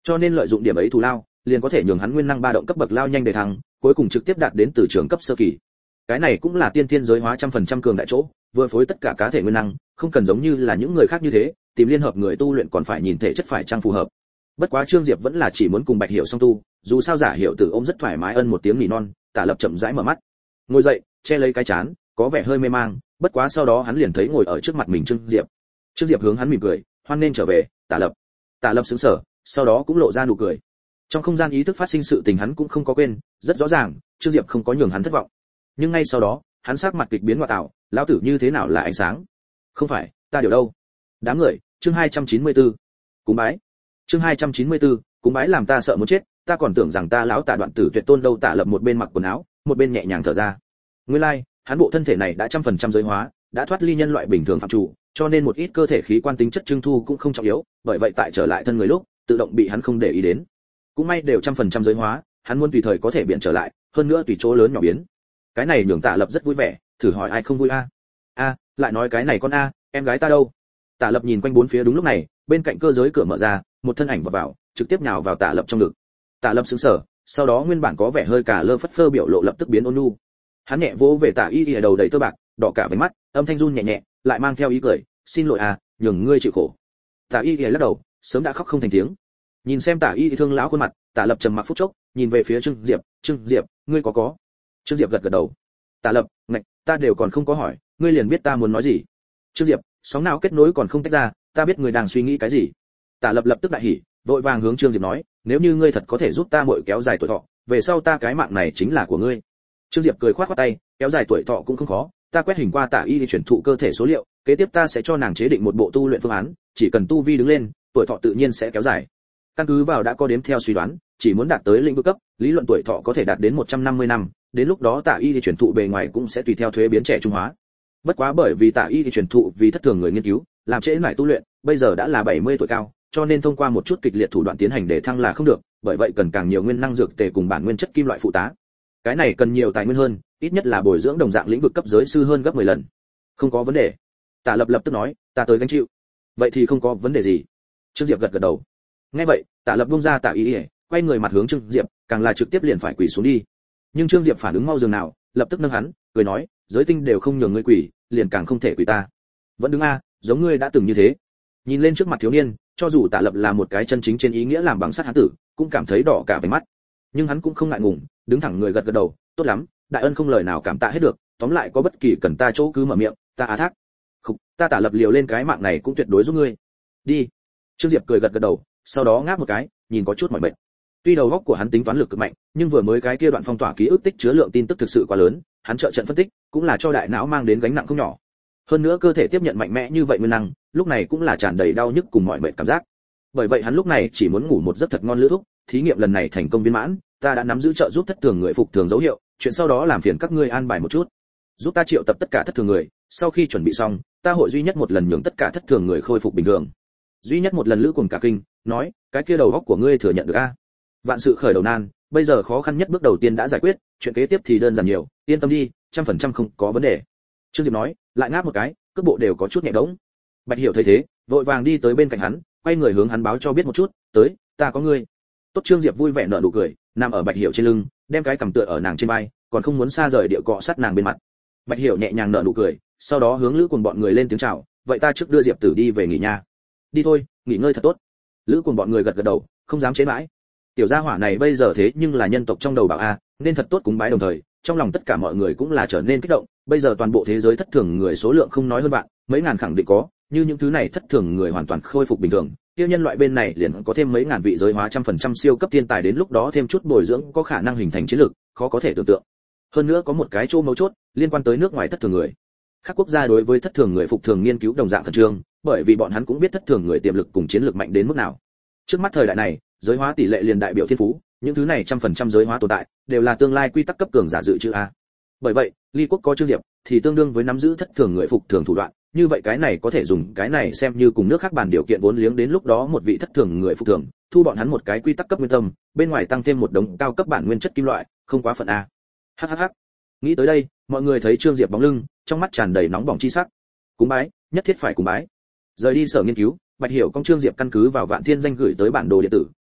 cho nên lợi dụng điểm ấy thù lao liền có thể nhường hắn nguyên năng ba động cấp bậc lao nhanh để thăng, cuối cùng trực tiếp đạt đến từ trường cấp sơ kỳ. Cái này cũng là tiên thiên giới hóa trăm phần trăm cường đại chỗ, vừa phối tất cả cá thể nguyên năng, không cần giống như là những người khác như thế, tìm liên hợp người tu luyện còn phải nhìn thể chất phải trang phù hợp. Bất quá Trương Diệp vẫn là chỉ muốn cùng Bạch Hiểu song tu, dù sao Giả Hiểu Tử ôm rất thoải mái ân một tiếng nỉ non, Tả Lập chậm rãi mở mắt. Ngồi dậy, che lấy cái chán, có vẻ hơi mê mang, bất quá sau đó hắn liền thấy ngồi ở trước mặt mình Trương Diệp. Trương Diệp hướng hắn mỉm cười, hoan nên trở về, Tả Lập. Tả Lập sững sờ, sau đó cũng lộ ra nụ cười. Trong không gian ý thức phát sinh sự tình hắn cũng không có quên, rất rõ ràng, Trương Diệp không có nhường hắn thất vọng. Nhưng ngay sau đó, hắn sắc mặt kịch biến ngoại tạo, lão tử như thế nào là ánh sáng? Không phải, ta điều đâu? Đám người, chương hai trăm chín mươi tư. Cúng bái. Chương hai trăm chín mươi tư, cúng bái làm ta sợ muốn chết, ta còn tưởng rằng ta lão Tả Đoạn Tử tuyệt tôn đâu. Tả Lập một bên mặc quần áo, một bên nhẹ nhàng thở ra. Nguyên lai, like, hắn bộ thân thể này đã trăm phần trăm giới hóa, đã thoát ly nhân loại bình thường phạm chủ, cho nên một ít cơ thể khí quan tính chất trưng thu cũng không trọng yếu, bởi vậy tại trở lại thân người lúc, tự động bị hắn không để ý đến. Cũng may đều trăm phần trăm giới hóa, hắn muốn tùy thời có thể biến trở lại, hơn nữa tùy chỗ lớn nhỏ biến. Cái này nhường Tả Lập rất vui vẻ, thử hỏi ai không vui a? A, à, lại nói cái này con a, em gái ta đâu? Tả Lập nhìn quanh bốn phía, đúng lúc này, bên cạnh cơ giới cửa mở ra, một thân ảnh vào vào, trực tiếp nhào vào Tả Lập trong ngực. Tả Lập sững sờ, sau đó nguyên bản có vẻ hơi cả lơ phất phơ biểu lộ lập tức biến ôn nhu. Hắn nhẹ vỗ về Tả Y Y ở đầu đầy tơ bạc, đỏ cả váy mắt, âm thanh run nhẹ nhẹ, lại mang theo ý cười, xin lỗi à, nhường ngươi chịu khổ. Tả Y Y lắc đầu, sớm đã khóc không thành tiếng. Nhìn xem Tả Y Y thương lão khuôn mặt, Tả Lập trầm mặc phút chốc, nhìn về phía Trương Diệp, Trương Diệp, ngươi có có? Trương Diệp gật gật đầu. Tả Lập, ngạch, ta đều còn không có hỏi, ngươi liền biết ta muốn nói gì. Trương Diệp, sóng não kết nối còn không tách ra, ta biết ngươi đang suy nghĩ cái gì. Tả Lập lập tức đại hỉ, vội vàng hướng Trương Diệp nói, nếu như ngươi thật có thể giúp ta muội kéo dài tuổi thọ, về sau ta cái mạng này chính là của ngươi. Trương Diệp cười khoát khoát tay, kéo dài tuổi thọ cũng không khó, ta quét hình qua Tả Y đi chuyển thụ cơ thể số liệu, kế tiếp ta sẽ cho nàng chế định một bộ tu luyện phương án, chỉ cần tu vi đứng lên, tuổi thọ tự nhiên sẽ kéo dài. Căn cứ vào đã có đếm theo suy đoán, chỉ muốn đạt tới lĩnh vực cấp, lý luận tuổi thọ có thể đạt đến một trăm năm mươi năm, đến lúc đó Tả Y đi chuyển thụ bề ngoài cũng sẽ tùy theo thuế biến trẻ trung hóa. Bất quá bởi vì Tả Y đi chuyển thụ vì thất thường người nghiên cứu, làm trễ nải tu luyện, bây giờ đã là bảy mươi tuổi cao, cho nên thông qua một chút kịch liệt thủ đoạn tiến hành để thăng là không được, bởi vậy cần càng nhiều nguyên năng dược tề cùng bản nguyên chất kim loại phụ tá. Cái này cần nhiều tài nguyên hơn, ít nhất là bồi dưỡng đồng dạng lĩnh vực cấp giới sư hơn gấp mười lần. Không có vấn đề. Tả Lập lập tức nói, ta tới gánh chịu. Vậy thì không có vấn đề gì. Trương Diệp gật gật đầu. Nghe vậy, Tả Lập buông ra Tả Y Y, quay người mặt hướng Trương Diệp, càng là trực tiếp liền phải quỳ xuống đi. Nhưng Trương Diệp phản ứng mau dường nào, lập tức nâng hắn, cười nói, giới tinh đều không nhường ngươi quỳ, liền càng không thể quỳ ta. Vẫn đứng a, giống ngươi đã từng như thế. Nhìn lên trước mặt thiếu niên, cho dù Tả Lập là một cái chân chính trên ý nghĩa làm bằng sắt hán tử, cũng cảm thấy đỏ cả váy mắt. Nhưng hắn cũng không ngại ngùng, đứng thẳng người gật gật đầu, tốt lắm, đại ân không lời nào cảm tạ hết được, tóm lại có bất kỳ cần ta chỗ cứ mở miệng, ta á thác. Khục, ta Tả Lập liều lên cái mạng này cũng tuyệt đối giúp ngươi. Đi. Trương Diệp cười gật gật đầu, sau đó ngáp một cái, nhìn có chút mỏi mệt. Tuy đầu óc của hắn tính toán lực cực mạnh, nhưng vừa mới cái kia đoạn phong tỏa ký ức tích chứa lượng tin tức thực sự quá lớn, hắn trợ trận phân tích, cũng là cho đại não mang đến gánh nặng không nhỏ. Hơn nữa cơ thể tiếp nhận mạnh mẽ như vậy nguyên năng, lúc này cũng là tràn đầy đau nhức cùng mỏi mệt cảm giác. Bởi vậy hắn lúc này chỉ muốn ngủ một giấc thật ngon lữ thúc, thí nghiệm lần này thành công viên mãn, ta đã nắm giữ trợ giúp thất thường người phục thường dấu hiệu, chuyện sau đó làm phiền các ngươi an bài một chút. Giúp ta triệu tập tất cả thất thường người, sau khi chuẩn bị xong, ta hội duy nhất một lần nhường tất cả thất thường người khôi phục bình thường. Duy nhất một lần lữ cùng cả kinh, nói, cái kia đầu óc của ngươi thừa nhận được a? Vạn sự khởi đầu nan, bây giờ khó khăn nhất bước đầu tiên đã giải quyết, chuyện kế tiếp thì đơn giản nhiều, yên tâm đi, trăm phần trăm không có vấn đề. Trương Diệp nói, lại ngáp một cái, cước bộ đều có chút nhẹ đống. Bạch Hiểu thấy thế, vội vàng đi tới bên cạnh hắn, quay người hướng hắn báo cho biết một chút, tới, ta có ngươi. Tốt. Trương Diệp vui vẻ nở nụ cười, nằm ở Bạch Hiểu trên lưng, đem cái cằm tựa ở nàng trên vai, còn không muốn xa rời địa cọ sát nàng bên mặt. Bạch Hiểu nhẹ nhàng nở nụ cười, sau đó hướng Lữ Cuồng bọn người lên tiếng chào, vậy ta trước đưa Diệp Tử đi về nghỉ nha. Đi thôi, nghỉ ngơi thật tốt. Lữ Cuồng bọn người gật gật đầu, không dám chế mãi. Tiểu gia hỏa này bây giờ thế nhưng là nhân tộc trong đầu bảo a, nên thật tốt cúng bái đồng thời, trong lòng tất cả mọi người cũng là trở nên kích động, bây giờ toàn bộ thế giới thất thường người số lượng không nói hơn bạn, mấy ngàn khẳng định có, như những thứ này thất thường người hoàn toàn khôi phục bình thường, tiêu nhân loại bên này liền có thêm mấy ngàn vị giới hóa trăm phần trăm siêu cấp thiên tài, đến lúc đó thêm chút bồi dưỡng có khả năng hình thành chiến lược, khó có thể tưởng tượng. Hơn nữa có một cái chỗ mấu chốt, liên quan tới nước ngoài thất thường người. Các quốc gia đối với thất thường người phục thường nghiên cứu đồng dạng khẩn trương, bởi vì bọn hắn cũng biết thất thường người tiềm lực cùng chiến lược mạnh đến mức nào. Trước mắt thời đại này, giới hóa tỷ lệ liền đại biểu thiên phú, những thứ này trăm phần trăm giới hóa tồn tại, đều là tương lai quy tắc cấp cường giả dự trữ a. Bởi vậy, Ly quốc có Trương Diệp, thì tương đương với nắm giữ thất thường người phục thường thủ đoạn, như vậy cái này có thể dùng cái này xem như cùng nước khác bàn điều kiện vốn liếng, đến lúc đó một vị thất thường người phục thường, thu bọn hắn một cái quy tắc cấp nguyên tâm, bên ngoài tăng thêm một đống cao cấp bản nguyên chất kim loại, không quá phận a. Hắc hắc hắc. Nghĩ tới đây, mọi người thấy Trương Diệp bóng lưng, trong mắt tràn đầy nóng bỏng chi sắc. Cúng bái, nhất thiết phải cúng bái. Rời đi sở nghiên cứu, Bạch Hiểu công Trương Diệp căn cứ vào Vạn Thiên danh gửi tới bản đồ điện tử,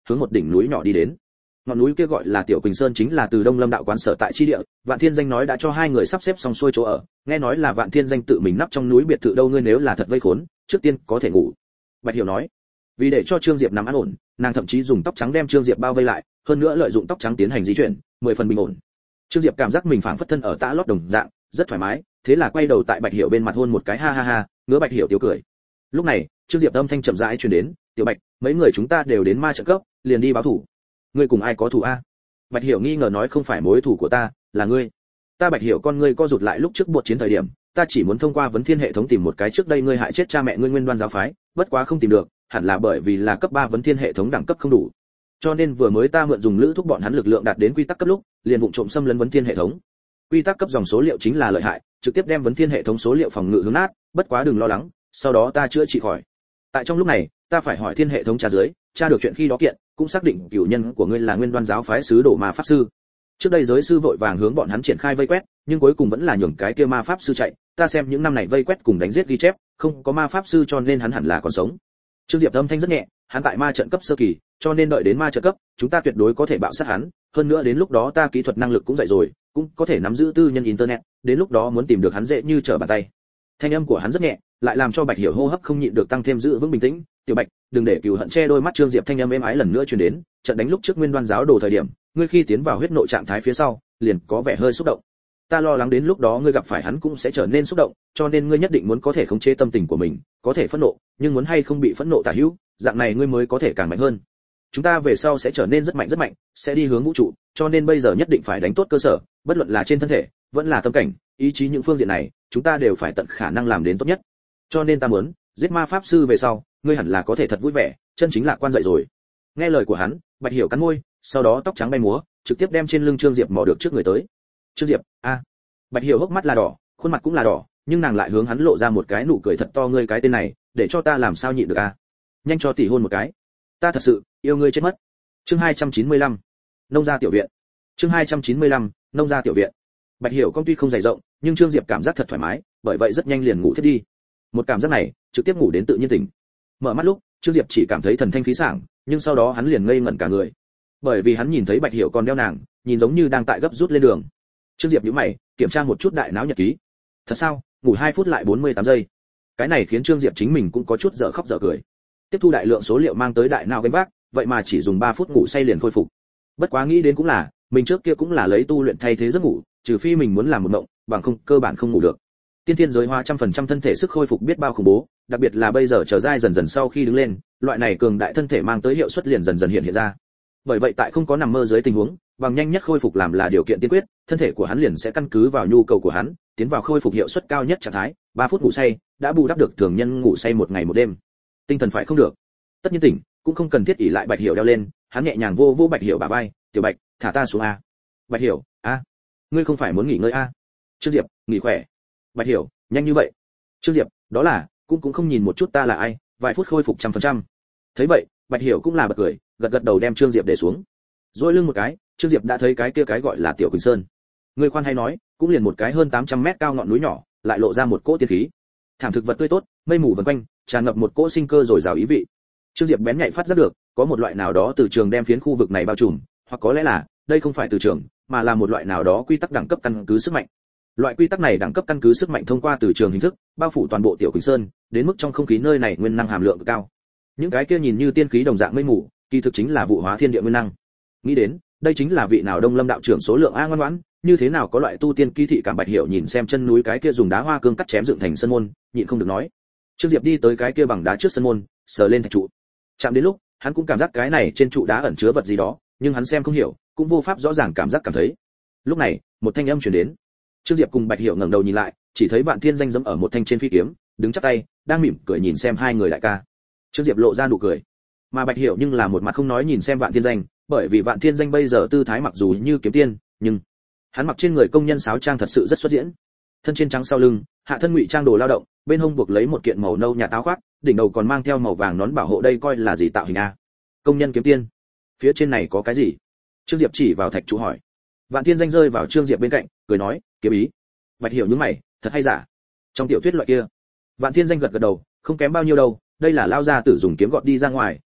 hướng một đỉnh núi nhỏ đi đến. Ngọn núi kia gọi là Tiểu Quỳnh Sơn, chính là từ Đông Lâm đạo quán sở tại chi địa. Vạn Thiên Danh nói đã cho hai người sắp xếp xong xuôi chỗ ở, nghe nói là Vạn Thiên Danh tự mình nắp trong núi biệt thự đâu, ngươi nếu là thật vây khốn, trước tiên có thể ngủ. Bạch Hiểu nói. Vì để cho Trương Diệp nằm an ổn, nàng thậm chí dùng tóc trắng đem Trương Diệp bao vây lại, hơn nữa lợi dụng tóc trắng tiến hành di chuyển, mười phần bình ổn. Trương Diệp cảm giác mình phảng phất thân ở tã lót đồng dạng, rất thoải mái, thế là quay đầu tại Bạch Hiểu bên mặt hôn một cái, ha ha ha, ngứa Bạch Hiểu tiểu cười. Lúc này, Trương Diệp âm thanh chậm rãi truyền đến, "Tiểu Bạch, mấy người chúng ta đều đến ma trận cấp, liền đi báo thủ. Ngươi cùng ai có thủ a?" Bạch Hiểu nghi ngờ nói, "Không phải mối thủ của ta, là ngươi." Ta Bạch Hiểu con ngươi co rụt lại, lúc trước buộc chiến thời điểm, ta chỉ muốn thông qua vấn thiên hệ thống tìm một cái trước đây ngươi hại chết cha mẹ ngươi Nguyên Đoan giáo phái, bất quá không tìm được, hẳn là bởi vì là cấp ba vấn thiên hệ thống đẳng cấp không đủ. Cho nên vừa mới ta mượn dùng lữ thúc bọn hắn lực lượng đạt đến quy tắc cấp lúc, liền vụng trộm xâm lấn vấn thiên hệ thống. Quy tắc cấp dòng số liệu chính là lợi hại, trực tiếp đem vấn thiên hệ thống số liệu phòng ngự hướng nát, bất quá đừng lo lắng, sau đó ta chữa trị khỏi. Tại trong lúc này, ta phải hỏi thiên hệ thống tra dưới, tra được chuyện khi đó kiện, cũng xác định cửu nhân của ngươi là Nguyên Đoan giáo phái sứ đồ ma pháp sư. Trước đây giới sư vội vàng hướng bọn hắn triển khai vây quét, nhưng cuối cùng vẫn là nhường cái kia ma pháp sư chạy, ta xem những năm này vây quét cùng đánh giết ghi chép, không có ma pháp sư cho nên hắn hẳn là còn sống. Trương Diệp âm thanh rất nhẹ, hắn tại ma trận cấp sơ kỳ, cho nên đợi đến ma trận cấp, chúng ta tuyệt đối có thể bạo sát hắn, hơn nữa đến lúc đó ta kỹ thuật năng lực cũng dậy rồi, cũng có thể nắm giữ tư nhân internet, đến lúc đó muốn tìm được hắn dễ như trở bàn tay. Thanh âm của hắn rất nhẹ, lại làm cho Bạch Hiểu hô hấp không nhịn được tăng thêm giữ vững bình tĩnh. "Tiểu Bạch, đừng để cừu hận che đôi mắt." Trương Diệp thanh âm êm ái lần nữa truyền đến, "Trận đánh lúc trước Nguyên Đoan giáo đồ thời điểm, ngươi khi tiến vào huyết nộ trạng thái phía sau, liền có vẻ hơi xúc động. Ta lo lắng đến lúc đó ngươi gặp phải hắn cũng sẽ trở nên xúc động, cho nên ngươi nhất định muốn có thể khống chế tâm tình của mình, có thể phẫn nộ, nhưng muốn hay không bị phẫn nộ tả hữu, dạng này ngươi mới có thể càng mạnh hơn. Chúng ta về sau sẽ trở nên rất mạnh rất mạnh, sẽ đi hướng vũ trụ, cho nên bây giờ nhất định phải đánh tốt cơ sở, bất luận là trên thân thể, vẫn là tâm cảnh, ý chí những phương diện này, chúng ta đều phải tận khả năng làm đến tốt nhất. Cho nên ta muốn, giết ma pháp sư về sau, ngươi hẳn là có thể thật vui vẻ, chân chính lạc quan dậy rồi." Nghe lời của hắn, Bạch Hiểu cắn môi, sau đó tóc trắng bay múa, trực tiếp đem trên lưng Trương Diệp mò được trước người tới. "Trương Diệp, a." Bạch Hiểu hốc mắt là đỏ, khuôn mặt cũng là đỏ, nhưng nàng lại hướng hắn lộ ra một cái nụ cười thật to, "Ngươi cái tên này, để cho ta làm sao nhịn được a? Nhanh cho tỷ hôn một cái. Ta thật sự yêu ngươi chết mất." Chương hai trăm chín mươi lăm, nông gia tiểu viện. Chương hai trăm chín mươi lăm, nông gia tiểu viện. Bạch Hiểu công tuy không dày rộng, nhưng Trương Diệp cảm giác thật thoải mái, bởi vậy rất nhanh liền ngủ thiết đi. Một cảm giác này, trực tiếp ngủ đến tự nhiên tỉnh. Mở mắt lúc, Trương Diệp chỉ cảm thấy thần thanh khí sảng, nhưng sau đó hắn liền ngây ngẩn cả người. Bởi vì hắn nhìn thấy Bạch Hiểu còn đeo nàng, nhìn giống như đang tại gấp rút lên đường. Trương Diệp nhíu mày, kiểm tra một chút đại não nhật ký. Thật sao, ngủ hai phút lại bốn mươi tám giây. Cái này khiến Trương Diệp chính mình cũng có chút dở khóc dở cười. Tiếp thu đại lượng số liệu mang tới đại não gánh vác, vậy mà chỉ dùng ba phút ngủ say liền khôi phục. Bất quá nghĩ đến cũng là, mình trước kia cũng là lấy tu luyện thay thế giấc ngủ, trừ phi mình muốn làm một mộng, bằng không cơ bản không ngủ được. Tiên thiên giới hóa trăm phần trăm thân thể sức khôi phục biết bao khủng bố, đặc biệt là bây giờ trở dai dần dần sau khi đứng lên, loại này cường đại thân thể mang tới hiệu suất liền dần dần hiện hiện ra. Bởi vậy tại không có nằm mơ dưới tình huống, bằng nhanh nhất khôi phục làm là điều kiện tiên quyết, thân thể của hắn liền sẽ căn cứ vào nhu cầu của hắn, tiến vào khôi phục hiệu suất cao nhất trạng thái, ba phút ngủ say, đã bù đắp được thường nhân ngủ say một ngày một đêm. Tinh thần phải không được. Tất nhiên tỉnh, cũng không cần thiết ỷ lại Bạch Hiểu đeo lên, hắn nhẹ nhàng vô vô Bạch Hiểu bả vai, "Tiểu Bạch, thả ta xuống a." "Bạch Hiểu, a, ngươi không phải muốn nghỉ ngơi a?" "Trương Diệp, nghỉ khỏe." "Bạch Hiểu, nhanh như vậy?" "Trương Diệp, đó là, cũng cũng không nhìn một chút ta là ai, vài phút khôi phục trăm phần trăm." Thấy vậy, Bạch Hiểu cũng là bật cười, gật gật đầu đem Trương Diệp để xuống. Rồi lưng một cái, Trương Diệp đã thấy cái kia cái gọi là Tiểu Quỳnh Sơn. Người khoan hay nói, cũng liền một cái hơn tám trăm mét cao ngọn núi nhỏ, lại lộ ra một cỗ tiên khí. Thảm thực vật tươi tốt, mây mù vần quanh, tràn ngập một cỗ sinh cơ rồi rào ý vị. Trương Diệp bén nhạy phát giác được, có một loại nào đó từ trường đem phiến khu vực này bao trùm, hoặc có lẽ là, đây không phải từ trường, mà là một loại nào đó quy tắc đẳng cấp căn cứ sức mạnh. Loại quy tắc này đẳng cấp căn cứ sức mạnh thông qua từ trường hình thức, bao phủ toàn bộ Tiểu Quỳnh Sơn, đến mức trong không khí nơi này nguyên năng hàm lượng cực cao. Những cái kia nhìn như tiên khí đồng dạng mây mù, kỳ thực chính là vụ hóa thiên địa nguyên năng. Nghĩ đến, đây chính là vị nào Đông Lâm đạo trưởng số lượng a ngoan ngoãn, như thế nào có loại tu tiên ký thị cảm. Bạch Hiểu nhìn xem chân núi cái kia dùng đá hoa cương cắt chém dựng thành sân môn, nhịn không được nói. Trương Diệp đi tới cái kia bằng đá trước sân môn, sờ lên thạch trụ. Chạm đến lúc, hắn cũng cảm giác cái này trên trụ đá ẩn chứa vật gì đó, nhưng hắn xem không hiểu, cũng vô pháp rõ ràng cảm giác cảm thấy. Lúc này, một thanh âm truyền đến. Trương Diệp cùng Bạch Hiểu ngẩng đầu nhìn lại, chỉ thấy Vạn Thiên Danh giẫm ở một thanh trên phi kiếm, đứng chắp tay, đang mỉm cười nhìn xem hai người đại ca. Trương Diệp lộ ra nụ cười, mà Bạch Hiểu nhưng là một mặt không nói nhìn xem Vạn Thiên Danh, bởi vì Vạn Thiên Danh bây giờ tư thái mặc dù như kiếm tiên, nhưng hắn mặc trên người công nhân sáo trang thật sự rất xuất diễn. Thân trên trắng sau lưng, hạ thân ngụy trang đồ lao động, bên hông buộc lấy một kiện màu nâu nhạt áo khoác, đỉnh đầu còn mang theo màu vàng nón bảo hộ, đây coi là gì tạo hình a? Công nhân kiếm tiên. Phía trên này có cái gì? Trương Diệp chỉ vào thạch trụ hỏi. Vạn Thiên Danh rơi vào Trương Diệp bên cạnh, cười nói, kiếm ý. Bạch Hiểu nhướng mày, thật hay giả? Trong tiểu thuyết loại kia. Vạn Thiên Danh gật gật đầu, không kém bao nhiêu đâu, đây là lao gia tử dùng kiếm gọt đi ra ngoài,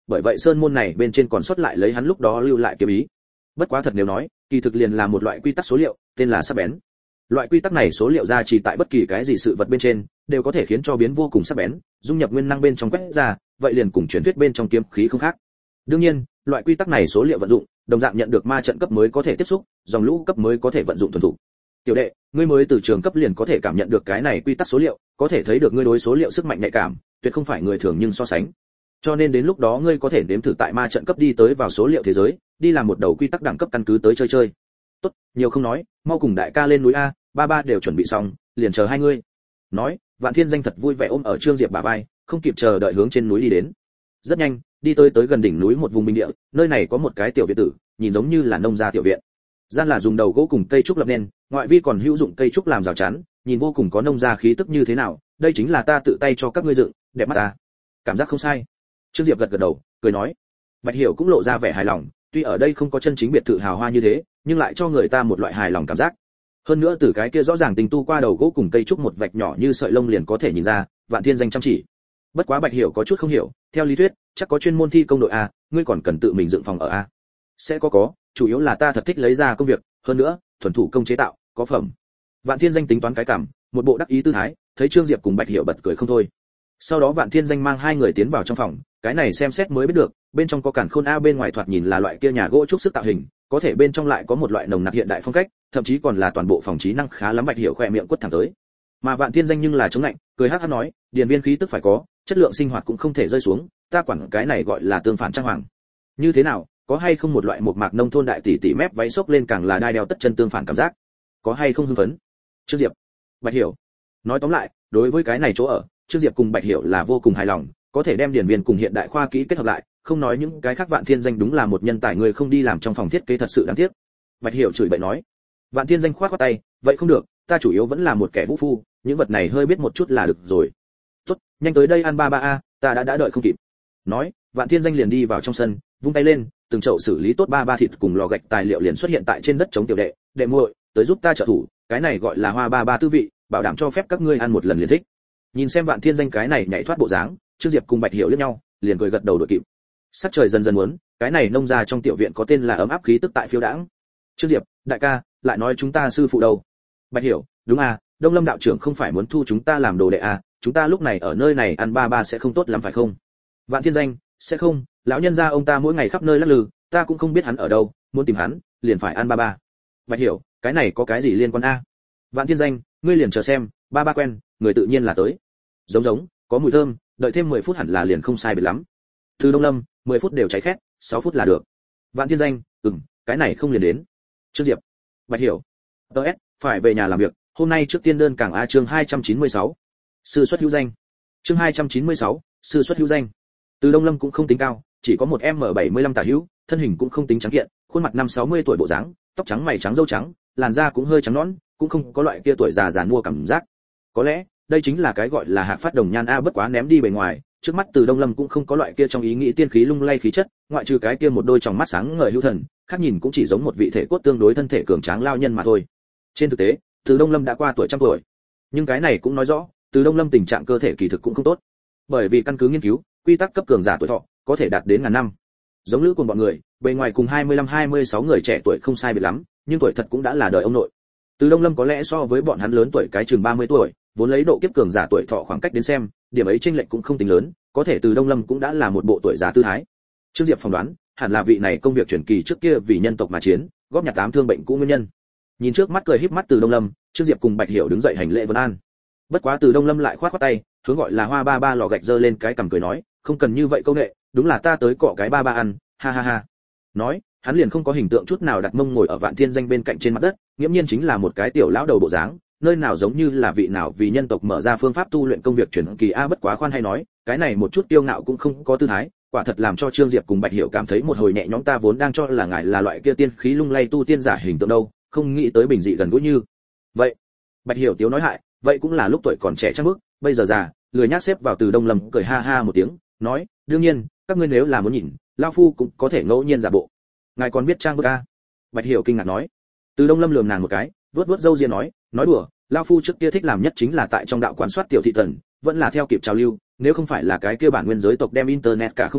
bởi vậy sơn môn này bên trên còn sót lại lấy hắn lúc đó lưu lại kiếm ý. Bất quá thật nếu nói, kỳ thực liền là một loại quy tắc số liệu, tên là sắc bén. Loại quy tắc này số liệu ra chỉ tại bất kỳ cái gì sự vật bên trên, đều có thể khiến cho biến vô cùng sắc bén, dung nhập nguyên năng bên trong quét ra, vậy liền cùng truyền thuyết bên trong kiếm khí không khác. Đương nhiên, loại quy tắc này số liệu vận dụng, đồng dạng nhận được ma trận cấp mới có thể tiếp xúc, dòng lũ cấp mới có thể vận dụng thuần thủ. Tiểu đệ, ngươi mới từ trường cấp liền có thể cảm nhận được cái này quy tắc số liệu, có thể thấy được ngươi đối số liệu sức mạnh nhạy cảm, tuyệt không phải người thường nhưng so sánh. Cho nên đến lúc đó ngươi có thể nếm thử tại ma trận cấp đi tới vào số liệu thế giới, đi làm một đầu quy tắc đẳng cấp căn cứ tới chơi chơi. Tốt, nhiều không nói, mau cùng đại ca lên núi a, ba ba đều chuẩn bị xong, liền chờ hai ngươi. Nói, Vạn Thiên Danh thật vui vẻ ôm ở Trương Diệp bả vai, không kịp chờ đợi hướng trên núi đi đến. Rất nhanh, đi tới tới gần đỉnh núi một vùng bình địa, nơi này có một cái tiểu viện tử, nhìn giống như là nông gia tiểu viện. Gian là dùng đầu gỗ cùng cây trúc lập nên, ngoại vi còn hữu dụng cây trúc làm rào chắn, nhìn vô cùng có nông gia khí tức như thế nào, đây chính là ta tự tay cho các ngươi dựng, đẹp mắt ta. Cảm giác không sai. Trương Diệp gật gật đầu, cười nói. Bạch Hiểu cũng lộ ra vẻ hài lòng, tuy ở đây không có chân chính biệt thự hào hoa như thế, nhưng lại cho người ta một loại hài lòng cảm giác. Hơn nữa từ cái kia rõ ràng tình tu qua đầu gỗ cùng cây trúc một vạch nhỏ như sợi lông liền có thể nhìn ra, Vạn Thiên Danh chăm chỉ. Bất quá Bạch Hiểu có chút không hiểu, theo lý thuyết, chắc có chuyên môn thi công đội a, ngươi còn cần tự mình dựng phòng ở a. Sẽ có có, chủ yếu là ta thật thích lấy ra công việc, hơn nữa, thuần thủ công chế tạo, có phẩm. Vạn Thiên Danh tính toán cái cảm, một bộ đắc ý tư thái, thấy Trương Diệp cùng Bạch Hiểu bật cười không thôi. Sau đó Vạn Thiên Danh mang hai người tiến vào trong phòng, cái này xem xét mới biết được, bên trong có cản khôn a, bên ngoài thoạt nhìn là loại kia nhà gỗ trúc sức tạo hình, có thể bên trong lại có một loại nồng nặc hiện đại phong cách, thậm chí còn là toàn bộ phòng trí năng khá lắm. Bạch Hiểu khỏe miệng quất thẳng tới. Mà Vạn Thiên Danh nhưng là chống lạnh, cười hắc hắc nói, điền viên khí tức phải có, chất lượng sinh hoạt cũng không thể rơi xuống, ta quản cái này gọi là tương phản trang hoàng. Như thế nào, có hay không một loại một mạc nông thôn đại tỷ tỷ mép váy xốc lên càng là đai đeo tất chân tương phản cảm giác? Có hay không hưng phấn? Trương Diệp, Bạch Hiểu. Nói tóm lại, đối với cái này chỗ ở, Trương Diệp cùng Bạch Hiểu là vô cùng hài lòng, có thể đem điển viên cùng hiện đại khoa kỹ kết hợp lại, không nói những cái khác, Vạn Thiên Danh đúng là một nhân tài, người không đi làm trong phòng thiết kế thật sự đáng tiếc. Bạch Hiểu chửi bậy nói. Vạn Thiên Danh khoát khoát tay, vậy không được, ta chủ yếu vẫn là một kẻ vũ phu, những vật này hơi biết một chút là được rồi. Tốt, nhanh tới đây ăn ba ba a, ta đã đã đợi không kịp. Nói, Vạn Thiên Danh liền đi vào trong sân, vung tay lên, từng chậu xử lý tốt ba ba thịt cùng lò gạch tài liệu liền xuất hiện tại trên đất chống. Tiểu đệ, đệ muội, tới giúp ta trợ thủ, cái này gọi là hoa ba ba tư vị, bảo đảm cho phép các ngươi ăn một lần liền thích. Nhìn xem Vạn Thiên Danh cái này nhảy thoát bộ dáng, Trương Diệp cùng Bạch Hiểu liếc nhau, liền cười gật đầu đội kịp. Sắc trời dần dần muốn, cái này nông gia trong tiểu viện có tên là ấm áp khí tức tại phiêu đãng. Trương Diệp, đại ca, lại nói chúng ta sư phụ đâu? Bạch Hiểu, đúng à, Đông Lâm đạo trưởng không phải muốn thu chúng ta làm đồ đệ à, chúng ta lúc này ở nơi này ăn ba ba sẽ không tốt lắm phải không? Vạn Thiên Danh, sẽ không, lão nhân gia ông ta mỗi ngày khắp nơi lắc lư, ta cũng không biết hắn ở đâu, muốn tìm hắn, liền phải ăn ba ba. Bạch Hiểu, cái này có cái gì liên quan a? Vạn Thiên Danh, ngươi liền chờ xem, ba ba quen, người tự nhiên là tới. Giống giống, có mùi thơm, đợi thêm mười phút hẳn là liền không sai biệt lắm. Từ Đông Lâm, mười phút đều cháy khét, sáu phút là được. Vạn Thiên Danh, ừm, cái này không liền đến. Trương Diệp, Bạch Hiểu, ds phải về nhà làm việc, hôm nay trước tiên đơn cảng a. Chương hai trăm chín mươi sáu, sư xuất hữu danh. Chương hai trăm chín mươi sáu, sư xuất hữu danh. Từ Đông Lâm cũng không tính cao, chỉ có một em bảy mươi lăm tả hữu, thân hình cũng không tính trắng kiện, khuôn mặt năm sáu mươi tuổi bộ dáng, tóc trắng mày trắng râu trắng, làn da cũng hơi trắng nõn, cũng không có loại kia tuổi già già mua cảm giác. Có lẽ, đây chính là cái gọi là hạc phát đồng nhan a. Bất quá ném đi bề ngoài, trước mắt Từ Đông Lâm cũng không có loại kia trong ý nghĩ tiên khí lung lay khí chất, ngoại trừ cái kia một đôi tròng mắt sáng ngời hữu thần, khác nhìn cũng chỉ giống một vị thể cốt tương đối thân thể cường tráng lao nhân mà thôi. Trên thực tế, Từ Đông Lâm đã qua tuổi trăm tuổi, nhưng cái này cũng nói rõ, Từ Đông Lâm tình trạng cơ thể kỳ thực cũng không tốt, bởi vì căn cứ nghiên cứu, quy tắc cấp cường giả tuổi thọ có thể đạt đến ngàn năm. Giống lữ cùng bọn người, bề ngoài cùng hai mươi lăm hai mươi sáu người trẻ tuổi không sai biệt lắm, nhưng tuổi thật cũng đã là đời ông nội. Từ Đông Lâm có lẽ so với bọn hắn lớn tuổi cái chừng ba mươi tuổi, vốn lấy độ kiếp cường giả tuổi thọ khoảng cách đến xem, điểm ấy chênh lệch cũng không tính lớn, có thể Từ Đông Lâm cũng đã là một bộ tuổi già tư thái. Trương Diệp phỏng đoán, hẳn là vị này công việc truyền kỳ trước kia vì nhân tộc mà chiến, góp nhặt tám thương bệnh cũ nguyên nhân. Nhìn trước mắt cười híp mắt Từ Đông Lâm, Trương Diệp cùng Bạch Hiểu đứng dậy hành lễ vân an. Bất quá Từ Đông Lâm lại khoát khoát tay, hướng gọi là hoa ba ba lò gạch giơ lên cái cằm cười nói, không cần như vậy câu nệ, đúng là ta tới cọ cái ba ba ăn, ha ha ha. Nói, hắn liền không có hình tượng chút nào đặt mông ngồi ở Vạn Thiên Danh bên cạnh trên mặt đất, nghiễm nhiên chính là một cái tiểu lão đầu bộ dáng, nơi nào giống như là vị nào vì nhân tộc mở ra phương pháp tu luyện công việc truyền kỳ a. Bất quá khoan hay nói, cái này một chút tiêu ngạo cũng không có tư thái, quả thật làm cho Trương Diệp cùng Bạch Hiểu cảm thấy một hồi nhẹ nhõm. Ta vốn đang cho là ngài là loại kia tiên khí lung lay tu tiên giả hình tượng đâu, không nghĩ tới bình dị gần gũi như vậy. Bạch Hiểu tiếu nói hại, vậy cũng là lúc tuổi còn trẻ chắc mức, bây giờ già, lười nhác xếp vào Từ Đông Lâm cười ha ha một tiếng, nói, đương nhiên, các ngươi nếu là muốn nhìn, lão phu cũng có thể ngẫu nhiên giả bộ. Ngài còn biết trang bức a? Bạch Hiểu kinh ngạc nói. Từ Đông Lâm lườm nàng một cái, vuốt vuốt râu ria nói, nói đùa, lão phu trước kia thích làm nhất chính là tại trong đạo quán soát tiểu thị tần, vẫn là theo kịp trào lưu, nếu không phải là cái kia bản nguyên giới tộc đem internet cả không có,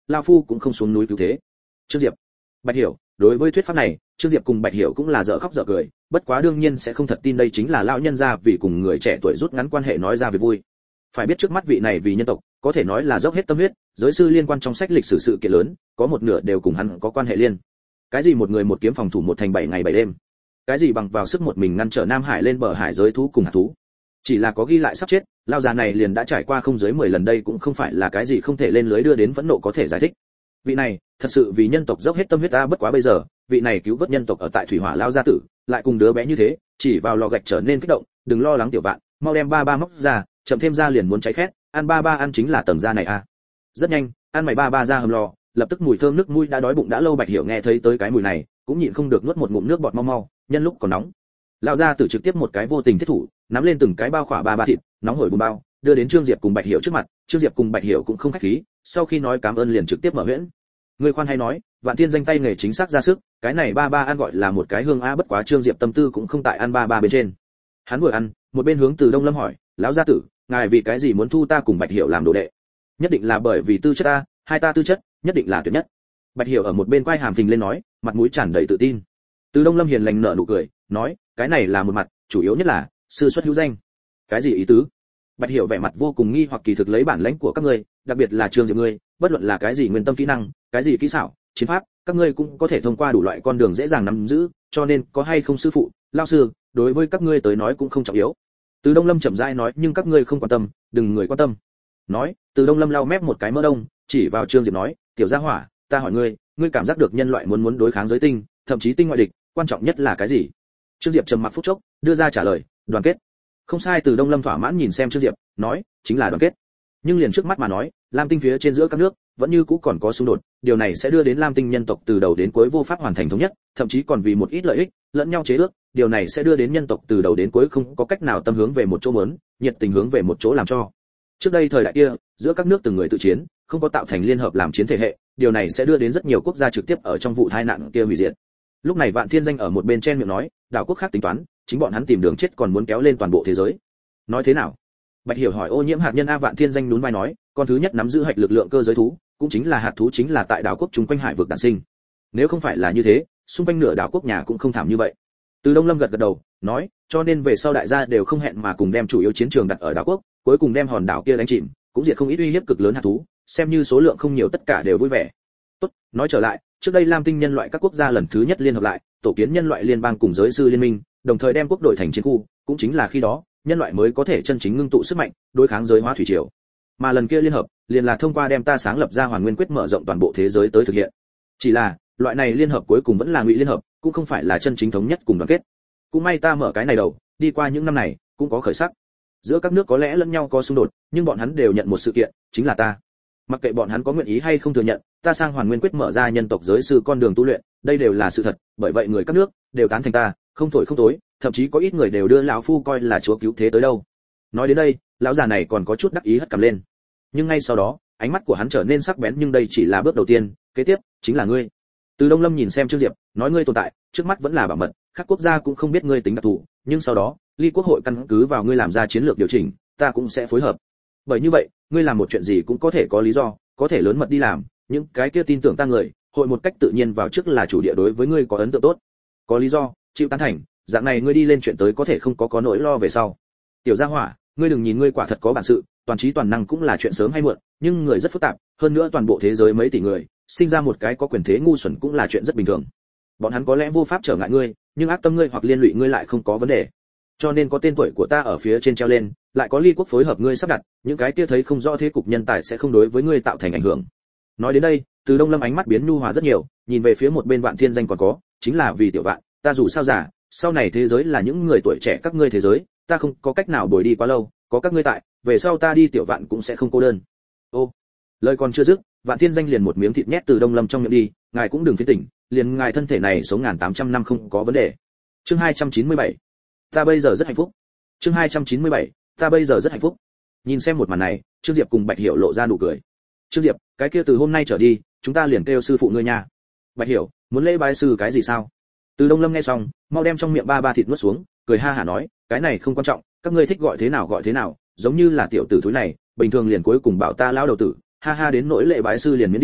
lao phu cũng không xuống núi cứu thế. Trương Diệp, Bạch Hiểu, đối với thuyết pháp này, Trương Diệp cùng Bạch Hiểu cũng là dở khóc dở cười, bất quá đương nhiên sẽ không thật tin đây chính là lão nhân gia vì cùng người trẻ tuổi rút ngắn quan hệ nói ra về vui. Phải biết trước mắt vị này vì nhân tộc, có thể nói là dốc hết tâm huyết, giới sư liên quan trong sách lịch sử sự kiện lớn, có một nửa đều cùng hắn có quan hệ liên. Cái gì một người một kiếm phòng thủ một thành bảy ngày bảy đêm, cái gì bằng vào sức một mình ngăn trở Nam Hải lên bờ hải giới thú cùng hạt thú. Chỉ là có ghi lại sắp chết, lão già này liền đã trải qua không dưới mười lần đây cũng không phải là cái gì không thể lên lưới đưa đến phẫn nộ có thể giải thích. Vị này, thật sự vì nhân tộc dốc hết tâm huyết ta bất quá bây giờ, vị này cứu vớt nhân tộc ở tại thủy hỏa lão gia tử, lại cùng đứa bé như thế, chỉ vào lò gạch trở nên kích động, đừng lo lắng tiểu vạn, mau đem ba ba móc ra, chậm thêm ra liền muốn cháy khét, ăn ba ba ăn chính là tầng da này a. Rất nhanh, ăn mày ba ba ra hầm lò, lập tức mùi thơm nước mũi đã đói bụng đã lâu Bạch Hiểu nghe thấy tới cái mùi này, cũng nhịn không được nuốt một ngụm nước bọt mau mau, nhân lúc còn nóng. Lão gia tử trực tiếp một cái vô tình thiết thủ, nắm lên từng cái bao khỏa ba ba thịt, nóng hổi bùn bao, đưa đến Trương Diệp cùng Bạch Hiểu trước mặt, Trương Diệp cùng Bạch Hiểu cũng không khách khí, sau khi nói cảm ơn liền trực tiếp mở huyễn. Người khoan hay nói, Vạn Thiên danh tay nghề chính xác ra sức, cái này ba ba ăn gọi là một cái hương a bất quá Trương Diệp tâm tư cũng không tại ăn ba ba bên trên. Hắn vừa ăn, một bên hướng Từ Đông Lâm hỏi, lão gia tử, ngài vì cái gì muốn thu ta cùng Bạch Hiểu làm đồ đệ? Nhất định là bởi vì tư chất ta, hai ta tư chất, nhất định là tuyệt nhất. Bạch Hiểu ở một bên quay hàm phình lên nói, mặt mũi tràn đầy tự tin. Từ Đông Lâm hiền lành nở nụ cười, nói, cái này là một mặt, chủ yếu nhất là sư xuất hữu danh. Cái gì ý tứ? Bạch Hiểu vẻ mặt vô cùng nghi hoặc kỳ thực lấy bản lãnh của các ngươi, đặc biệt là Trương Diệp ngươi, bất luận là cái gì nguyên tâm kỹ năng, cái gì kỹ xảo, chiến pháp, các ngươi cũng có thể thông qua đủ loại con đường dễ dàng nắm giữ, cho nên có hay không sư phụ, lão sư, đối với các ngươi tới nói cũng không trọng yếu. Từ Đông Lâm chậm rãi nói, nhưng các ngươi không quan tâm, đừng người quan tâm. Nói, Từ Đông Lâm lau mép một cái mỡ đông, chỉ vào Trương Diệp nói, tiểu gia hỏa, ta hỏi ngươi, ngươi cảm giác được nhân loại muốn muốn đối kháng giới tinh, thậm chí tinh ngoại địch, quan trọng nhất là cái gì? Trương Diệp trầm mặc phút chốc, đưa ra trả lời, đoàn kết. Không sai. Từ Đông Lâm thỏa mãn nhìn xem Trương Diệp, nói, chính là đoàn kết. Nhưng liền trước mắt mà nói, Lam Tinh phía trên giữa các nước vẫn như cũ còn có xung đột, điều này sẽ đưa đến Lam Tinh nhân tộc từ đầu đến cuối vô pháp hoàn thành thống nhất, thậm chí còn vì một ít lợi ích lẫn nhau chế ước, điều này sẽ đưa đến nhân tộc từ đầu đến cuối không có cách nào tâm hướng về một chỗ muốn, nhiệt tình hướng về một chỗ làm cho. Trước đây thời đại kia, giữa các nước từng người tự chiến, không có tạo thành liên hợp làm chiến thể hệ, điều này sẽ đưa đến rất nhiều quốc gia trực tiếp ở trong vụ tai nạn kia hủy diệt. Lúc này Vạn Thiên Danh ở một bên chen miệng nói, đảo quốc khác tính toán, chính bọn hắn tìm đường chết còn muốn kéo lên toàn bộ thế giới. Nói thế nào? Bạch Hiểu hỏi. Ô nhiễm hạt nhân a. Vạn Thiên Danh nhún vai nói, con thứ nhất nắm giữ hạch lực lượng cơ giới thú, cũng chính là hạt thú chính là tại đảo quốc chung quanh hải vực đản sinh. Nếu không phải là như thế, xung quanh nửa đảo quốc nhà cũng không thảm như vậy. Từ Đông Lâm gật gật đầu, nói, cho nên về sau đại gia đều không hẹn mà cùng đem chủ yếu chiến trường đặt ở đảo quốc, cuối cùng đem hòn đảo kia đánh chìm, cũng diệt không ít uy hiếp cực lớn hạt thú, xem như số lượng không nhiều tất cả đều vui vẻ. Tốt, nói trở lại, trước đây Lam Tinh nhân loại các quốc gia lần thứ nhất liên hợp lại, tổ kiến nhân loại liên bang cùng giới sư liên minh, đồng thời đem quốc đội thành chiến khu, cũng chính là khi đó, nhân loại mới có thể chân chính ngưng tụ sức mạnh, đối kháng giới hóa thủy triều. Mà lần kia liên hợp, liền là thông qua đem ta sáng lập ra Hoàn Nguyên Quyết mở rộng toàn bộ thế giới tới thực hiện. Chỉ là, loại này liên hợp cuối cùng vẫn là ngụy liên hợp, cũng không phải là chân chính thống nhất cùng đoàn kết. Cũng may ta mở cái này đầu, đi qua những năm này, cũng có khởi sắc. Giữa các nước có lẽ lẫn nhau có xung đột, nhưng bọn hắn đều nhận một sự kiện, chính là ta. Mặc kệ bọn hắn có nguyện ý hay không thừa nhận, ta sang Hoàn Nguyên Quyết mở ra nhân tộc giới sư con đường tu luyện, đây đều là sự thật, bởi vậy người các nước đều tán thành ta, không thổi không tối, thậm chí có ít người đều đưa lão phu coi là chúa cứu thế tới đâu. Nói đến đây, lão già này còn có chút đắc ý hất cằm lên. Nhưng ngay sau đó, ánh mắt của hắn trở nên sắc bén, nhưng đây chỉ là bước đầu tiên, kế tiếp chính là ngươi. Từ Đông Lâm nhìn xem Trương Diệp, nói ngươi tồn tại, trước mắt vẫn là bảo mật, các quốc gia cũng không biết ngươi tính đặc thù, nhưng sau đó, Ly Quốc hội căn cứ vào ngươi làm ra chiến lược điều chỉnh, ta cũng sẽ phối hợp. Bởi như vậy, ngươi làm một chuyện gì cũng có thể có lý do, có thể lớn mật đi làm, những cái kia tin tưởng ta người, hội một cách tự nhiên vào trước là chủ địa đối với ngươi có ấn tượng tốt. Có lý do, chịu tán thành, dạng này ngươi đi lên chuyện tới có thể không có có nỗi lo về sau. Tiểu Gia Hỏa, ngươi đừng nhìn ngươi quả thật có bản sự, toàn trí toàn năng cũng là chuyện sớm hay muộn, nhưng người rất phức tạp, hơn nữa toàn bộ thế giới mấy tỷ người, sinh ra một cái có quyền thế ngu xuẩn cũng là chuyện rất bình thường. Bọn hắn có lẽ vô pháp trở ngại ngươi, nhưng ác tâm ngươi hoặc liên lụy ngươi lại không có vấn đề. Cho nên có tên tuổi của ta ở phía trên treo lên, lại có Ly Quốc phối hợp ngươi sắp đặt, những cái kia thấy không rõ thế cục nhân tài sẽ không đối với ngươi tạo thành ảnh hưởng. Nói đến đây, Từ Đông Lâm ánh mắt biến nhu hòa rất nhiều, nhìn về phía một bên Vạn Thiên Danh còn có, chính là vì tiểu Vạn, ta dù sao giả, sau này thế giới là những người tuổi trẻ các ngươi thế giới, ta không có cách nào bồi đi quá lâu, có các ngươi tại, về sau ta đi tiểu Vạn cũng sẽ không cô đơn. Ô, lời còn chưa dứt, Vạn Thiên Danh liền một miếng thịt nhét Từ Đông Lâm trong miệng đi, ngài cũng đừng phiền tỉnh, liền ngài thân thể này sống ngàn tám trăm năm không có vấn đề. Chương hai trăm chín mươi bảy, ta bây giờ rất hạnh phúc. Chương hai trăm chín mươi bảy, ta bây giờ rất hạnh phúc. Nhìn xem một màn này, Trương Diệp cùng Bạch Hiểu lộ ra nụ cười. Trương Diệp, cái kia từ hôm nay trở đi, chúng ta liền kêu sư phụ ngươi nha. Bạch Hiểu, muốn lễ bái sư cái gì sao? Từ Đông Lâm nghe xong, mau đem trong miệng ba ba thịt nuốt xuống, cười ha hả nói, cái này không quan trọng, các ngươi thích gọi thế nào gọi thế nào, giống như là tiểu tử thúi này, bình thường liền cuối cùng bảo ta lão đầu tử, ha ha đến nỗi lễ bái sư liền miễn đi,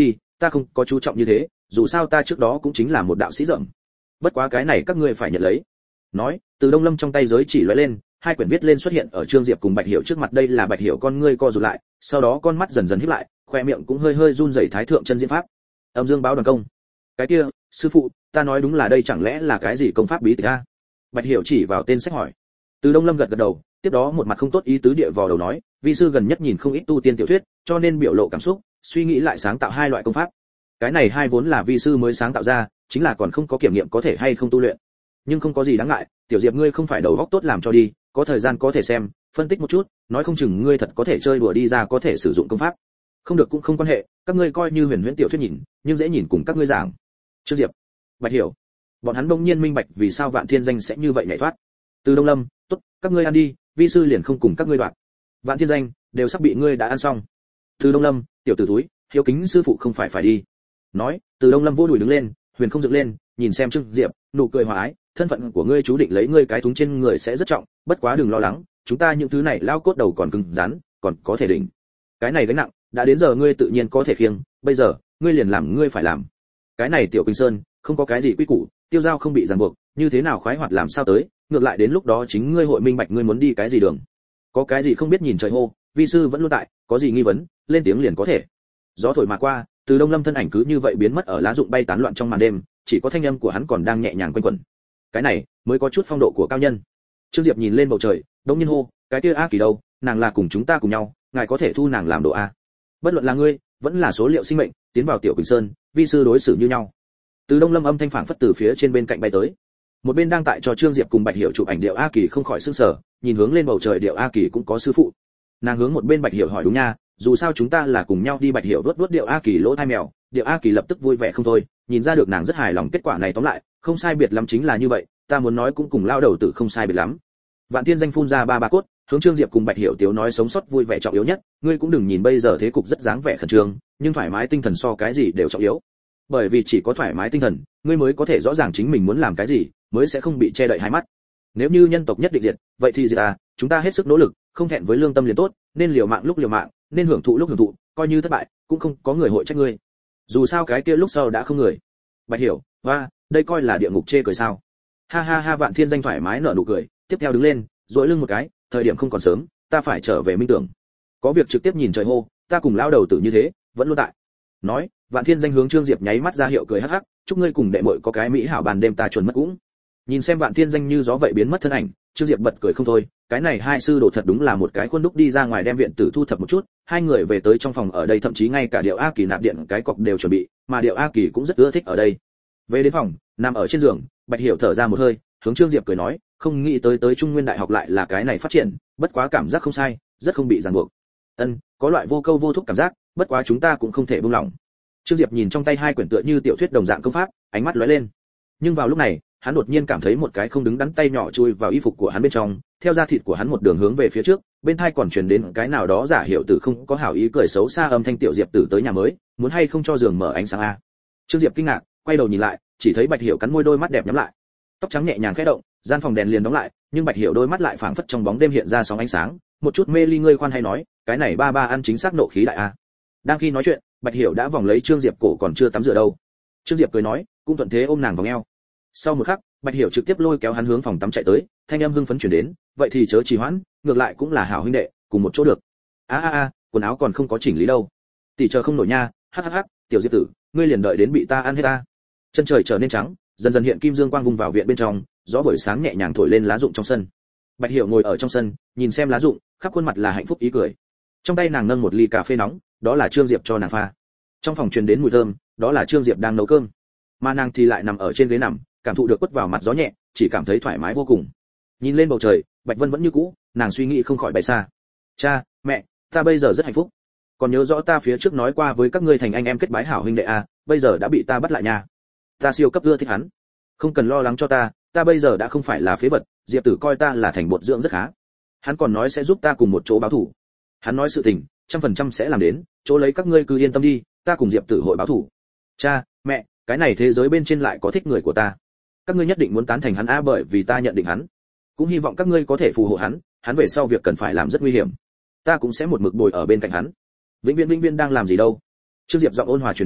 ta không có chú trọng như thế, dù sao ta trước đó cũng chính là một đạo sĩ rộng. Bất quá cái này các ngươi phải nhận lấy. Nói, Từ Đông Lâm trong tay giới chỉ lóe lên, hai quyển viết lên xuất hiện ở Trương Diệp cùng Bạch Hiểu trước mặt. Đây là Bạch Hiểu con ngươi co rụt lại, sau đó con mắt dần dần híp lại, khoe miệng cũng hơi hơi run rẩy. Thái thượng chân diễn pháp, Âm Dương báo đoàn công. Cái kia, sư phụ, ta nói đúng là đây chẳng lẽ là cái gì công pháp bí tịch a? Bạch Hiểu chỉ vào tên sách hỏi. Từ Đông Lâm gật gật đầu, tiếp đó một mặt không tốt ý tứ địa vò đầu nói, vi sư gần nhất nhìn không ít tu tiên tiểu thuyết, cho nên biểu lộ cảm xúc, suy nghĩ lại sáng tạo hai loại công pháp. Cái này hai vốn là vi sư mới sáng tạo ra, chính là còn không có kiểm nghiệm có thể hay không tu luyện. Nhưng không có gì đáng ngại, tiểu Diệp ngươi không phải đầu óc tốt làm cho đi, có thời gian có thể xem, phân tích một chút, nói không chừng ngươi thật có thể chơi đùa đi ra có thể sử dụng công pháp. Không được cũng không quan hệ, các ngươi coi như huyền huyễn tiểu thuyết nhìn, nhưng dễ nhìn cùng các ngươi giảng. Trương Diệp, Bạch Hiểu, bọn hắn bỗng nhiên minh bạch vì sao Vạn Thiên Danh sẽ như vậy nhảy thoát. Từ Đông Lâm, tốt, các ngươi ăn đi, vi sư liền không cùng các ngươi đoạt. Vạn Thiên Danh đều sắp bị ngươi đã ăn xong. Từ Đông Lâm, tiểu tử túi, hiếu kính sư phụ không phải phải đi. Nói, Từ Đông Lâm vô đùi đứng lên, huyền không dựng lên, nhìn xem Trương Diệp, nụ cười hòa ái, thân phận của ngươi chú định lấy ngươi cái thúng trên người sẽ rất trọng, bất quá đừng lo lắng, chúng ta những thứ này lao cốt đầu còn cứng rắn, còn có thể đỉnh. Cái này gánh nặng, đã đến giờ ngươi tự nhiên có thể khiêng, bây giờ, ngươi liền làm ngươi phải làm. Cái này Tiểu Quỳnh Sơn, không có cái gì quy củ, tiêu giao không bị ràng buộc, như thế nào khoái hoạt làm sao tới, ngược lại đến lúc đó chính ngươi hội minh bạch ngươi muốn đi cái gì đường. Có cái gì không biết nhìn trời hô, vi sư vẫn luôn tại, có gì nghi vấn, lên tiếng liền có thể. Gió thổi mà qua, Từ Đông Lâm thân ảnh cứ như vậy biến mất ở lá rụng bay tán loạn trong màn đêm, chỉ có thanh âm của hắn còn đang nhẹ nhàng quanh quẩn. Cái này mới có chút phong độ của cao nhân. Trương Diệp nhìn lên bầu trời, đống nhiên hô, cái kia A Kỳ đâu, nàng là cùng chúng ta cùng nhau, ngài có thể thu nàng làm đồ a. Bất luận là ngươi, vẫn là số liệu sinh mệnh, tiến vào Tiểu Quỳnh Sơn, vi sư đối xử như nhau. Từ Đông Lâm âm thanh phảng phất từ phía trên bên cạnh bay tới. Một bên đang tại cho Trương Diệp cùng Bạch Hiểu chụp ảnh Điệu A Kỳ không khỏi sửng sở, nhìn hướng lên bầu trời Điệu A Kỳ cũng có sư phụ. Nàng hướng một bên Bạch Hiểu hỏi đúng nha, dù sao chúng ta là cùng nhau đi. Bạch Hiểu vuốt vuốt Điệu A Kỳ lỗ tai mèo, Điệu A Kỳ lập tức vui vẻ không thôi, nhìn ra được nàng rất hài lòng kết quả này. Tóm lại, không sai biệt lắm chính là như vậy, ta muốn nói cũng cùng lao đầu tử không sai biệt lắm. Vạn Thiên Danh phun ra ba ba cốt, hướng Trương Diệp cùng Bạch Hiểu Tiếu nói sống sót vui vẻ trọng yếu nhất, ngươi cũng đừng nhìn bây giờ thế cục rất dáng vẻ khẩn trương, nhưng thoải mái tinh thần so cái gì đều trọng yếu. Bởi vì chỉ có thoải mái tinh thần, ngươi mới có thể rõ ràng chính mình muốn làm cái gì, mới sẽ không bị che đậy hai mắt. Nếu như nhân tộc nhất định diệt, vậy thì diệt à, chúng ta hết sức nỗ lực, không thẹn với lương tâm liền tốt, nên liều mạng lúc liều mạng, nên hưởng thụ lúc hưởng thụ, coi như thất bại, cũng không có người hội trách ngươi. Dù sao cái kia lúc sau đã không người. Bạch Hiểu, và, đây coi là địa ngục chê cười sao? Ha ha ha. Vạn Thiên Danh thoải mái nở nụ cười, tiếp theo đứng lên, duỗi lưng một cái, thời điểm không còn sớm, ta phải trở về minh tưởng. Có việc trực tiếp nhìn trời hô, ta cùng lão đầu tử như thế, vẫn luôn tại. Nói, Vạn Thiên Danh hướng Trương Diệp nháy mắt ra hiệu cười hắc hắc, chúc ngươi cùng đệ muội có cái mỹ hảo bàn đêm ta chuẩn mất cũng. Nhìn xem Vạn Thiên Danh như gió vậy biến mất thân ảnh, Trương Diệp bật cười không thôi, cái này hai sư đồ thật đúng là một cái khuôn đúc đi ra ngoài đem viện tử thu thập một chút, hai người về tới trong phòng ở đây thậm chí ngay cả Điệu A Kỳ nạp điện cái cọc đều chuẩn bị, mà Điệu A Kỳ cũng rất ưa thích ở đây. Về đến phòng, nằm ở trên giường, Bạch Hiểu thở ra một hơi, hướng Trương Diệp cười nói, không nghĩ tới tới Trung Nguyên Đại học lại là cái này phát triển, bất quá cảm giác không sai, rất không bị ràng buộc. Ân, có loại vô câu vô thúc cảm giác, bất quá chúng ta cũng không thể buông lỏng. Trương Diệp nhìn trong tay hai quyển tựa như tiểu thuyết đồng dạng công pháp, ánh mắt lóe lên. Nhưng vào lúc này, hắn đột nhiên cảm thấy một cái không đứng đắn tay nhỏ chui vào y phục của hắn bên trong, theo da thịt của hắn một đường hướng về phía trước, bên tai còn truyền đến cái nào đó giả hiệu tử không có hảo ý cười xấu xa âm thanh. Tiểu Diệp tử tới nhà mới, muốn hay không cho giường mở ánh sáng a? Trương Diệp kinh ngạc, quay đầu nhìn lại, chỉ thấy Bạch Hiểu cắn môi, đôi mắt đẹp nhắm lại. Tóc trắng nhẹ nhàng khẽ động, gian phòng đèn liền đóng lại, nhưng Bạch Hiểu đôi mắt lại phảng phất trong bóng đêm hiện ra sóng ánh sáng, một chút mê ly. Ngươi khoan hay nói, cái này ba ba ăn chính xác nộ khí đại a. Đang khi nói chuyện, Bạch Hiểu đã vòng lấy Trương Diệp cổ còn chưa tắm rửa đâu. Trương Diệp cười nói, cũng thuận thế ôm nàng vòng eo. Sau một khắc, Bạch Hiểu trực tiếp lôi kéo hắn hướng phòng tắm chạy tới, thanh âm hưng phấn truyền đến, vậy thì chớ trì hoãn, ngược lại cũng là hảo huynh đệ, cùng một chỗ được. A a a, quần áo còn không có chỉnh lý đâu. Tỷ chờ không nổi nha, hắc hắc hắc, Tiểu Diệp tử, ngươi liền đợi đến bị ta ăn hết ta. Chân trời trở nên trắng, dần dần hiện kim dương quang vùng vào viện bên trong, gió buổi sáng nhẹ nhàng thổi lên lá rụng trong sân. Bạch Hiểu ngồi ở trong sân, nhìn xem lá rụng, khắp khuôn mặt là hạnh phúc ý cười. Trong tay nàng nâng một ly cà phê nóng, đó là Trương Diệp cho nàng pha. Trong phòng truyền đến mùi thơm, đó là Trương Diệp đang nấu cơm. Mà nàng thì lại nằm ở trên ghế nằm, cảm thụ được quất vào mặt gió nhẹ, chỉ cảm thấy thoải mái vô cùng. Nhìn lên bầu trời, Bạch Vân vẫn như cũ, nàng suy nghĩ không khỏi bay xa. Cha, mẹ, ta bây giờ rất hạnh phúc. Còn nhớ rõ ta phía trước nói qua với các ngươi thành anh em kết bái hảo huynh đệ à, bây giờ đã bị ta bắt lại nha. Ta siêu cấp ưa thích hắn. Không cần lo lắng cho ta, ta bây giờ đã không phải là phế vật, Diệp Tử coi ta là thành bột dưỡng rất khá. Hắn còn nói sẽ giúp ta cùng một chỗ báo thù. Hắn nói sự tình, trăm phần trăm sẽ làm đến, chỗ lấy các ngươi cứ yên tâm đi, ta cùng Diệp Tử hội báo thù. Cha, mẹ, cái này thế giới bên trên lại có thích người của ta. Các ngươi nhất định muốn tán thành hắn a, bởi vì ta nhận định hắn. Cũng hy vọng các ngươi có thể phù hộ hắn, hắn về sau việc cần phải làm rất nguy hiểm. Ta cũng sẽ một mực bồi ở bên cạnh hắn. Vĩnh Viễn Vĩnh Viễn đang làm gì đâu? Trương Diệp giọng ôn hòa truyền đến,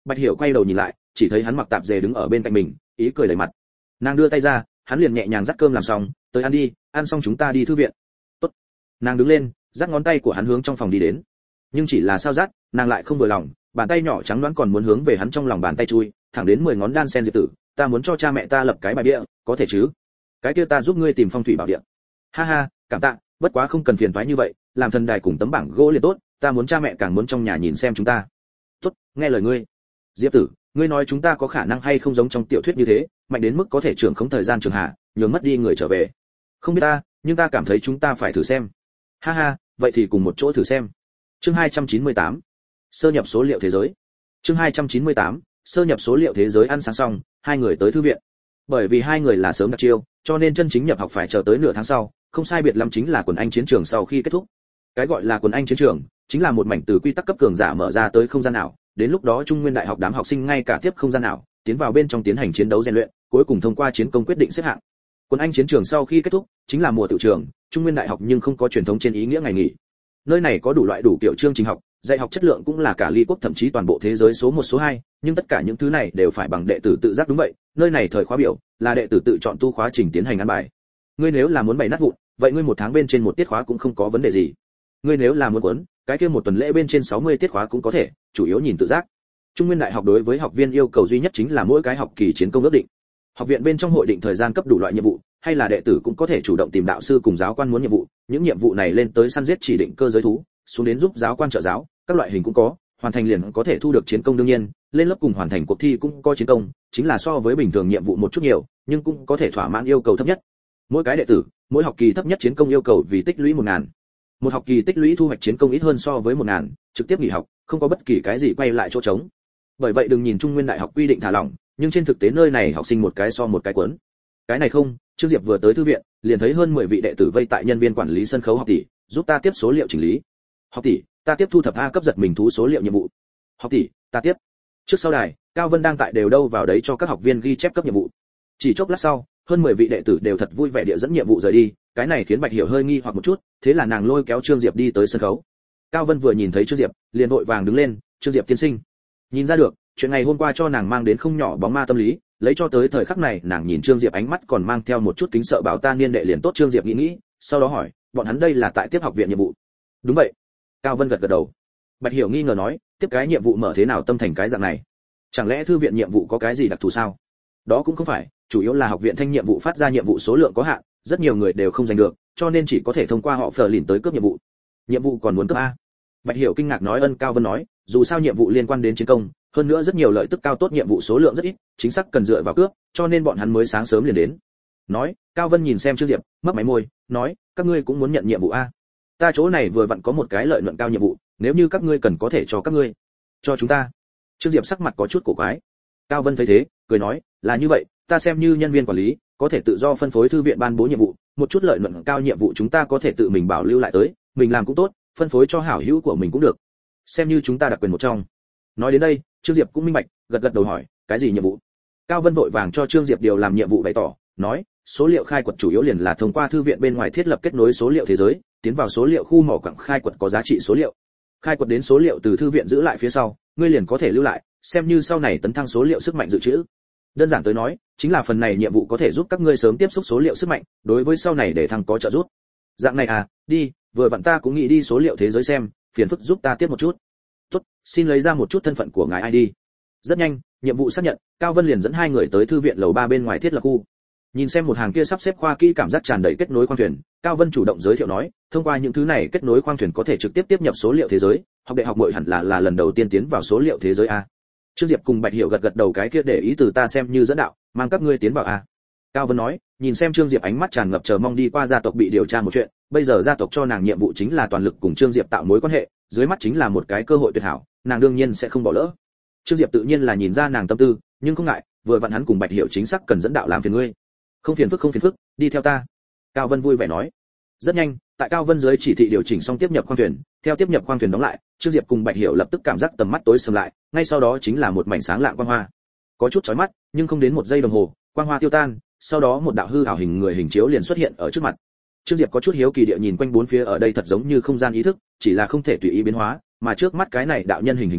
Bạch Hiểu quay đầu nhìn lại, chỉ thấy hắn mặc tạp dề đứng ở bên cạnh mình, ý cười đầy mặt. Nàng đưa tay ra, hắn liền nhẹ nhàng dắt cơm làm xong, tới ăn đi, ăn xong chúng ta đi thư viện. Tốt. Nàng đứng lên, dắt ngón tay của hắn hướng trong phòng đi đến. Nhưng chỉ là sao dắt, nàng lại không vừa lòng, bàn tay nhỏ trắng đoán còn muốn hướng về hắn trong lòng bàn tay chui, thẳng đến mười ngón đan sen diệp tử, ta muốn cho cha mẹ ta lập cái bài bia, có thể chứ? Cái kia ta giúp ngươi tìm phong thủy bảo địa. Ha ha, cảm tạ, bất quá không cần phiền toái như vậy, làm thần đài cùng tấm bảng gỗ liền tốt, ta muốn cha mẹ càng muốn trong nhà nhìn xem chúng ta. Tốt, nghe lời ngươi. Diệp tử, ngươi nói chúng ta có khả năng hay không giống trong tiểu thuyết như thế, mạnh đến mức có thể trưởng không thời gian trường hạ, nhường mất đi người trở về. Không biết ta, nhưng ta cảm thấy chúng ta phải thử xem. Ha ha, vậy thì cùng một chỗ thử xem. Chương hai trăm chín mươi tám, sơ nhập số liệu thế giới. Chương hai trăm chín mươi tám, sơ nhập số liệu thế giới. Ăn sáng xong, hai người tới thư viện. Bởi vì hai người là sớm đặt chiêu, cho nên chân chính nhập học phải chờ tới nửa tháng sau, không sai biệt lắm chính là quần anh chiến trường sau khi kết thúc. Cái gọi là quần anh chiến trường, chính là một mảnh từ quy tắc cấp cường giả mở ra tới không gian ảo, đến lúc đó Trung Nguyên Đại học đám học sinh ngay cả tiếp không gian ảo, tiến vào bên trong tiến hành chiến đấu rèn luyện, cuối cùng thông qua chiến công quyết định xếp hạng. Quần anh chiến trường sau khi kết thúc, chính là mùa tự trường, Trung Nguyên Đại học nhưng không có truyền thống trên ý nghĩa ngày nghỉ. Nơi này có đủ loại đủ kiểu chương trình học, dạy học chất lượng cũng là cả ly quốc thậm chí toàn bộ thế giới số một số hai, nhưng tất cả những thứ này đều phải bằng đệ tử tự giác. Đúng vậy, nơi này thời khóa biểu là đệ tử tự chọn tu khóa trình tiến hành ăn bài. Ngươi nếu là muốn bày nát vụn, vậy ngươi một tháng bên trên một tiết khóa cũng không có vấn đề gì. Ngươi nếu là muốn cuốn, cái kia một tuần lễ bên trên sáu mươi tiết khóa cũng có thể, chủ yếu nhìn tự giác. Trung Nguyên Đại học đối với học viên yêu cầu duy nhất chính là mỗi cái học kỳ chiến công ước định. Học viện bên trong hội định thời gian cấp đủ loại nhiệm vụ, hay là đệ tử cũng có thể chủ động tìm đạo sư cùng giáo quan muốn nhiệm vụ, những nhiệm vụ này lên tới săn giết chỉ định cơ giới thú, xuống đến giúp giáo quan trợ giáo, các loại hình cũng có, hoàn thành liền có thể thu được chiến công. Đương nhiên, lên lớp cùng hoàn thành cuộc thi cũng có chiến công, chính là so với bình thường nhiệm vụ một chút nhiều, nhưng cũng có thể thỏa mãn yêu cầu thấp nhất. Mỗi cái đệ tử, mỗi học kỳ thấp nhất chiến công yêu cầu vì tích lũy một ngàn. Một học kỳ tích lũy thu hoạch chiến công ít hơn so với một ngàn, trực tiếp nghỉ học, không có bất kỳ cái gì quay lại chỗ trống. Bởi vậy đừng nhìn Trung Nguyên Đại học quy định thả lỏng, nhưng trên thực tế nơi này học sinh một cái so một cái cuốn. Cái này không, Trương Diệp vừa tới thư viện, liền thấy hơn mười vị đệ tử vây tại nhân viên quản lý sân khấu. Học tỷ, giúp ta tiếp số liệu chỉnh lý. Học tỷ, ta tiếp thu thập A cấp giật mình thú số liệu nhiệm vụ. Học tỷ, ta tiếp. Trước sau đài, Cao Vân đang tại đều đâu vào đấy cho các học viên ghi chép cấp nhiệm vụ. Chỉ chốc lát sau, hơn mười vị đệ tử đều thật vui vẻ địa dẫn nhiệm vụ rời đi, cái này khiến Bạch Hiểu hơi nghi hoặc một chút, thế là nàng lôi kéo Trương Diệp đi tới sân khấu. Cao Vân vừa nhìn thấy Trương Diệp, liền vội vàng đứng lên, "Trương Diệp tiên sinh." Nhìn ra được, chuyện ngày hôm qua cho nàng mang đến không nhỏ bóng ma tâm lý, lấy cho tới thời khắc này, nàng nhìn Trương Diệp ánh mắt còn mang theo một chút kính sợ, bảo ta niên đệ liền tốt. Trương Diệp nghĩ nghĩ, sau đó hỏi, "Bọn hắn đây là tại tiếp học viện nhiệm vụ?" "Đúng vậy." Cao Vân gật gật đầu. Bạch Hiểu nghi ngờ nói, "Tiếp cái nhiệm vụ mở thế nào tâm thành cái dạng này? Chẳng lẽ thư viện nhiệm vụ có cái gì đặc thù sao?" "Đó cũng không phải, chủ yếu là học viện thanh nhiệm vụ phát ra nhiệm vụ số lượng có hạn, rất nhiều người đều không giành được, cho nên chỉ có thể thông qua họ phờ lìn tới cướp nhiệm vụ." "Nhiệm vụ còn muốn cướp a?" Bạch Hiểu kinh ngạc nói. Ân. Cao Vân nói, "Dù sao nhiệm vụ liên quan đến chiến công, hơn nữa rất nhiều lợi tức cao tốt, nhiệm vụ số lượng rất ít, chính xác cần dựa vào cướp, cho nên bọn hắn mới sáng sớm liền đến." Nói, Cao Vân nhìn xem Trương Diệp, mấp máy môi, nói, "Các ngươi cũng muốn nhận nhiệm vụ a? Ta chỗ này vừa vặn có một cái lợi nhuận cao nhiệm vụ, nếu như các ngươi cần có thể cho các ngươi." "Cho chúng ta?" Trương Diệp sắc mặt có chút cổ quái. Cao Vân thấy thế, cười nói, "Là như vậy, ta xem như nhân viên quản lý, có thể tự do phân phối thư viện ban bố nhiệm vụ, một chút lợi nhuận cao nhiệm vụ chúng ta có thể tự mình bảo lưu lại tới, mình làm cũng tốt, phân phối cho hảo hữu của mình cũng được, xem như chúng ta đặc quyền một trong." Nói đến đây, Trương Diệp cũng minh bạch, gật gật đầu hỏi, "Cái gì nhiệm vụ?" Cao Vân vội vàng cho Trương Diệp điều làm nhiệm vụ bày tỏ, nói, "Số liệu khai quật chủ yếu liền là thông qua thư viện bên ngoài thiết lập kết nối số liệu thế giới, tiến vào số liệu khu mỏ quặng khai quật có giá trị số liệu. Khai quật đến số liệu từ thư viện giữ lại phía sau, ngươi liền có thể lưu lại, xem như sau này tấn thăng số liệu sức mạnh dự trữ. Đơn giản tới nói, chính là phần này nhiệm vụ có thể giúp các ngươi sớm tiếp xúc số liệu sức mạnh, đối với sau này để thăng có trợ giúp." "Dạng này à, đi, vừa vặn ta cũng nghĩ đi số liệu thế giới xem, phiền phức giúp ta tiếp một chút." "Tốt, xin lấy ra một chút thân phận của ngài ai đi." Rất nhanh, nhiệm vụ xác nhận, Cao Vân liền dẫn hai người tới thư viện lầu ba bên ngoài thiết lập khu. Nhìn xem một hàng kia sắp xếp khoa kỹ, cảm giác tràn đầy kết nối khoang thuyền, Cao Vân chủ động giới thiệu nói, thông qua những thứ này kết nối khoang thuyền có thể trực tiếp tiếp nhập số liệu thế giới, học đại học muội hẳn là là lần đầu tiên tiến vào số liệu thế giới a. Trương Diệp cùng Bạch Hiểu gật gật đầu, cái kia để ý từ ta xem như dẫn đạo, mang các ngươi tiến vào a. Cao Vân nói, nhìn xem Trương Diệp ánh mắt tràn ngập chờ mong. Đi qua gia tộc bị điều tra một chuyện, bây giờ gia tộc cho nàng nhiệm vụ chính là toàn lực cùng Trương Diệp tạo mối quan hệ, dưới mắt chính là một cái cơ hội tuyệt hảo, nàng đương nhiên sẽ không bỏ lỡ. Trương Diệp tự nhiên là nhìn ra nàng tâm tư, nhưng không ngại, vừa vặn hắn cùng Bạch Hiểu chính xác cần dẫn đạo, làm phiền ngươi. "Không phiền phức không phiền phức, đi theo ta." Cao Vân vui vẻ nói. Rất nhanh, tại Cao Vân dưới chỉ thị điều chỉnh xong tiếp nhập khoang thuyền, theo tiếp nhập khoang thuyền đóng lại, Trương Diệp cùng Bạch Hiểu lập tức cảm giác tầm mắt tối sầm lại, ngay sau đó chính là một mảnh sáng lạng quang hoa. Có chút chói mắt, nhưng không đến một giây đồng hồ, quang hoa tiêu tan, sau đó một đạo hư ảo hình người hình chiếu liền xuất hiện ở trước mặt. Trương Diệp có chút hiếu kỳ địa nhìn quanh bốn phía, ở đây thật giống như không gian ý thức, chỉ là không thể tùy ý biến hóa, mà trước mắt cái này đạo nhân hình hình chiếu,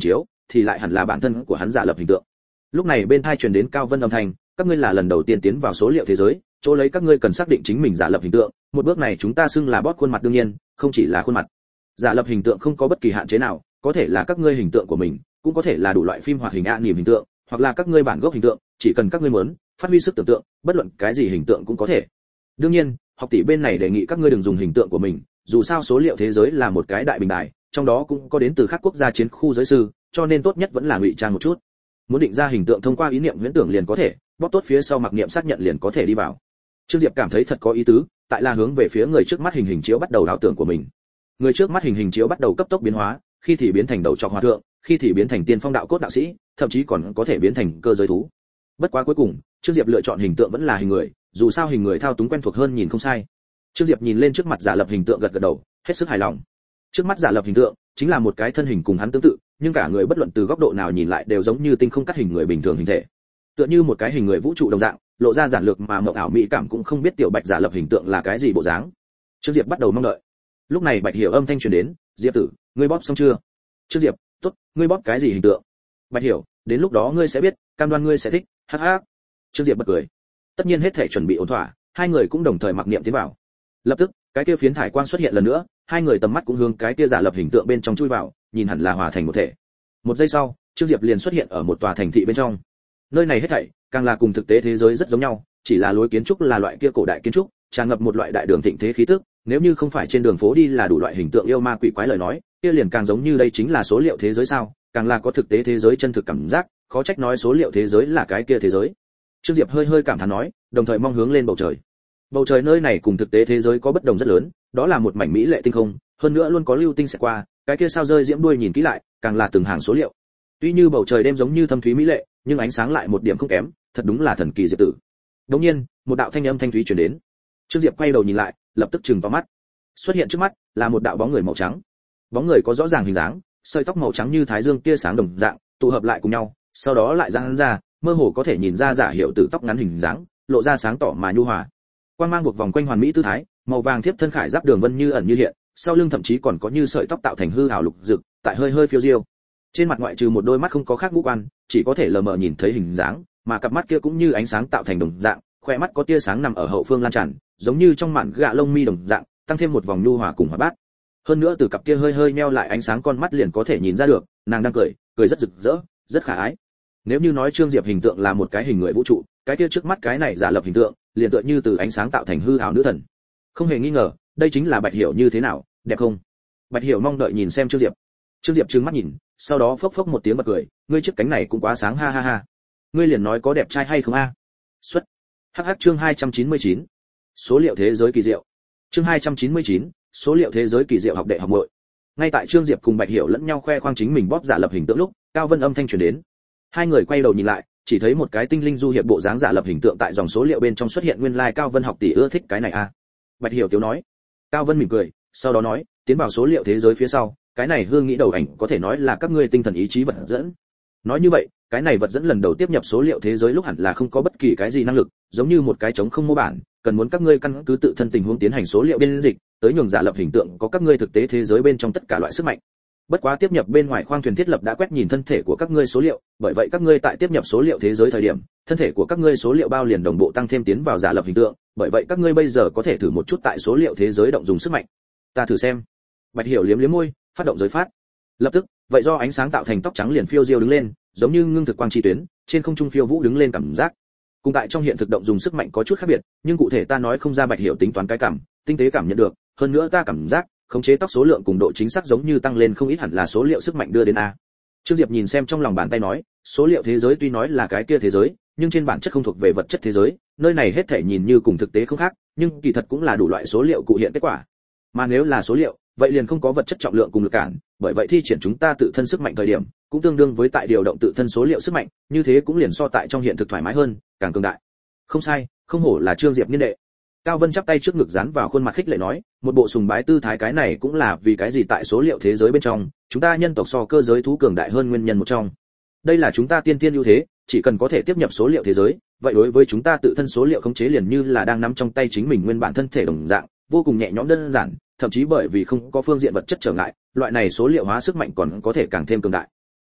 thì lại hẳn là bản thân của hắn giả lập hình tượng. Lúc này bên tai truyền đến Cao Vân âm thanh, các ngươi là lần đầu tiên tiến vào số liệu thế giới, chỗ lấy các ngươi cần xác định chính mình giả lập hình tượng, một bước này chúng ta xưng là bóp khuôn mặt, đương nhiên không chỉ là khuôn mặt. Giả lập hình tượng không có bất kỳ hạn chế nào, có thể là các ngươi hình tượng của mình, cũng có thể là đủ loại phim hoạt hình ạ niềm hình tượng, hoặc là các ngươi bản gốc hình tượng, chỉ cần các ngươi muốn phát huy sức tưởng tượng, bất luận cái gì hình tượng cũng có thể. Đương nhiên, học tỷ bên này đề nghị các ngươi đừng dùng hình tượng của mình, dù sao số liệu thế giới là một cái đại bình đài, trong đó cũng có đến từ các quốc gia chiến khu giới sư, cho nên tốt nhất vẫn là ngụy trang một chút. Muốn định ra hình tượng thông qua ý niệm huyễn tưởng liền có thể, bóp tốt phía sau mặc niệm xác nhận liền có thể đi vào. Trương Diệp cảm thấy thật có ý tứ, tại là hướng về phía người trước mắt hình hình chiếu bắt đầu ảo tưởng của mình. Người trước mắt hình hình chiếu bắt đầu cấp tốc biến hóa, khi thì biến thành đầu trọc hòa thượng, khi thì biến thành tiên phong đạo cốt đạo sĩ, thậm chí còn có thể biến thành cơ giới thú. Bất quá cuối cùng, Trương Diệp lựa chọn hình tượng vẫn là hình người, dù sao hình người thao túng quen thuộc hơn nhìn không sai. Trương Diệp nhìn lên trước mặt giả lập hình tượng gật gật đầu, hết sức hài lòng. Trước mắt giả lập hình tượng chính là một cái thân hình cùng hắn tương tự, nhưng cả người bất luận từ góc độ nào nhìn lại đều giống như tinh không cắt hình người bình thường hình thể, tựa như một cái hình người vũ trụ đồng dạng, lộ ra giản lược mà mộng ảo mỹ cảm, cũng không biết tiểu Bạch giả lập hình tượng là cái gì bộ dáng. Trương Diệp bắt đầu mong đợi. Lúc này Bạch Hiểu âm thanh truyền đến, "Diệp tử, ngươi bóp xong chưa?" Trương Diệp, "Tốt, ngươi bóp cái gì hình tượng?" Bạch Hiểu, "Đến lúc đó ngươi sẽ biết, cam đoan ngươi sẽ thích." Hắc hắc. Trương Diệp bật cười. Tất nhiên hết thể chuẩn bị ổn thỏa, hai người cũng đồng thời mặc niệm tiến vào. Lập tức, cái kia phiến thải quang xuất hiện lần nữa, hai người tầm mắt cũng hướng cái kia giả lập hình tượng bên trong chui vào, nhìn hẳn là hòa thành một thể. Một giây sau, Trương Diệp liền xuất hiện ở một tòa thành thị bên trong. Nơi này hết thảy càng là cùng thực tế thế giới rất giống nhau, chỉ là lối kiến trúc là loại kia cổ đại kiến trúc, tràn ngập một loại đại đường thịnh thế khí tức, nếu như không phải trên đường phố đi là đủ loại hình tượng yêu ma quỷ quái lời nói, kia liền càng giống như đây chính là số liệu thế giới sao, càng là có thực tế thế giới chân thực cảm giác, khó trách nói số liệu thế giới là cái kia thế giới. Trương Diệp hơi hơi cảm thán nói, đồng thời mong hướng lên bầu trời. Bầu trời nơi này cùng thực tế thế giới có bất đồng rất lớn, đó là một mảnh mỹ lệ tinh không, hơn nữa luôn có lưu tinh sẽ qua, cái kia sao rơi diễm đuôi nhìn kỹ lại, càng là từng hàng số liệu. Tuy như bầu trời đêm giống như thâm thúy mỹ lệ, nhưng ánh sáng lại một điểm không kém, thật đúng là thần kỳ Diệp tử. Đột nhiên, một đạo thanh âm thanh thúy truyền đến. Trương Diệp quay đầu nhìn lại, lập tức trừng to mắt. Xuất hiện trước mắt là một đạo bóng người màu trắng. Bóng người có rõ ràng hình dáng, sợi tóc màu trắng như thái dương tia sáng đồng dạng, tụ hợp lại cùng nhau, sau đó lại giãn ra, mơ hồ có thể nhìn ra giả hiệu tử tóc ngắn hình dáng, lộ ra sáng tỏ mà nhu hòa. Quang mang buộc vòng quanh hoàn mỹ tư thái, màu vàng thiếp thân khải giáp đường vân như ẩn như hiện, sau lưng thậm chí còn có như sợi tóc tạo thành hư ảo lục dực, tại hơi hơi phiêu diêu. Trên mặt ngoại trừ một đôi mắt không có khác ngũ quan, chỉ có thể lờ mờ nhìn thấy hình dáng, mà cặp mắt kia cũng như ánh sáng tạo thành đồng dạng, khóe mắt có tia sáng nằm ở hậu phương lan tràn, giống như trong màn gạ lông mi đồng dạng, tăng thêm một vòng nhu hòa cùng hoạt bát. Hơn nữa từ cặp kia hơi hơi nheo lại ánh sáng con mắt liền có thể nhìn ra được, nàng đang cười, cười rất rực rỡ, rất khả ái. Nếu như nói Trương Diệp hình tượng là một cái hình người vũ trụ, cái kia trước mắt cái này giả lập hình tượng, liền tựa như từ ánh sáng tạo thành hư ảo nữ thần. Không hề nghi ngờ, đây chính là Bạch Hiểu như thế nào, đẹp không? Bạch Hiểu mong đợi nhìn xem Trương Diệp. Trương Diệp trừng mắt nhìn, sau đó phốc phốc một tiếng bật cười, ngươi chiếc cánh này cũng quá sáng ha ha ha. Ngươi liền nói có đẹp trai hay không a? Xuất. Hắc hắc chương hai trăm chín mươi chín. Số liệu thế giới kỳ diệu. Chương hai trăm chín mươi chín, số liệu thế giới kỳ diệu học đệ học muội. Ngay tại Trương Diệp cùng Bạch Hiểu lẫn nhau khoe khoang chính mình bóp giả lập hình tượng lúc, Cao Vân âm thanh truyền đến. Hai người quay đầu nhìn lại, chỉ thấy một cái tinh linh du hiệp bộ dáng giả lập hình tượng tại dòng số liệu bên trong xuất hiện, nguyên lai like Cao Vân học tỷ ưa thích cái này a. Bạch Hiểu tiếu nói. Cao Vân mỉm cười, sau đó nói, tiến vào số liệu thế giới phía sau, cái này hương nghĩ đầu ảnh có thể nói là các ngươi tinh thần ý chí vật dẫn. Nói như vậy, cái này vật dẫn lần đầu tiếp nhập số liệu thế giới lúc hẳn là không có bất kỳ cái gì năng lực, giống như một cái trống không mô bản, cần muốn các ngươi căn cứ tự thân tình huống tiến hành số liệu biên dịch, tới nhường giả lập hình tượng có các ngươi thực tế thế giới bên trong tất cả loại sức mạnh. Bất quá tiếp nhập bên ngoài khoang thuyền thiết lập đã quét nhìn thân thể của các ngươi số liệu, bởi vậy các ngươi tại tiếp nhập số liệu thế giới thời điểm, thân thể của các ngươi số liệu bao liền đồng bộ tăng thêm tiến vào giả lập hình tượng, bởi vậy các ngươi bây giờ có thể thử một chút tại số liệu thế giới động dùng sức mạnh. Ta thử xem. Bạch Hiểu liếm liếm môi, phát động giới phát. Lập tức, vậy do ánh sáng tạo thành tóc trắng liền phiêu diêu đứng lên, giống như ngưng thực quang chi tuyến, trên không trung phiêu vũ đứng lên cảm giác. Cùng tại trong hiện thực động dùng sức mạnh có chút khác biệt, nhưng cụ thể ta nói không ra. Bạch Hiểu tính toán cái cảm, tinh tế cảm nhận được, hơn nữa ta cảm giác, khống chế tóc số lượng cùng độ chính xác giống như tăng lên không ít, hẳn là số liệu sức mạnh đưa đến a. Trương Diệp nhìn xem trong lòng bàn tay nói, số liệu thế giới tuy nói là cái kia thế giới, nhưng trên bản chất không thuộc về vật chất thế giới, nơi này hết thể nhìn như cùng thực tế không khác, nhưng kỳ thật cũng là đủ loại số liệu cụ hiện kết quả. Mà nếu là số liệu, vậy liền không có vật chất trọng lượng cùng lực cản, bởi vậy thi triển chúng ta tự thân sức mạnh thời điểm, cũng tương đương với tại điều động tự thân số liệu sức mạnh, như thế cũng liền so tại trong hiện thực thoải mái hơn, càng cường đại. Không sai, không hổ là Trương Diệp niên đệ. Cao Vân chắp tay trước ngực dán vào khuôn mặt khích lệ nói, một bộ sùng bái tư thái, cái này cũng là vì cái gì tại số liệu thế giới bên trong, chúng ta nhân tộc so cơ giới thú cường đại hơn nguyên nhân một trong. Đây là chúng ta tiên tiên ưu thế, chỉ cần có thể tiếp nhập số liệu thế giới, vậy đối với chúng ta tự thân số liệu khống chế liền như là đang nắm trong tay chính mình nguyên bản thân thể đồng dạng, vô cùng nhẹ nhõm đơn giản, thậm chí bởi vì không có phương diện vật chất trở ngại, loại này số liệu hóa sức mạnh còn có thể càng thêm cường đại.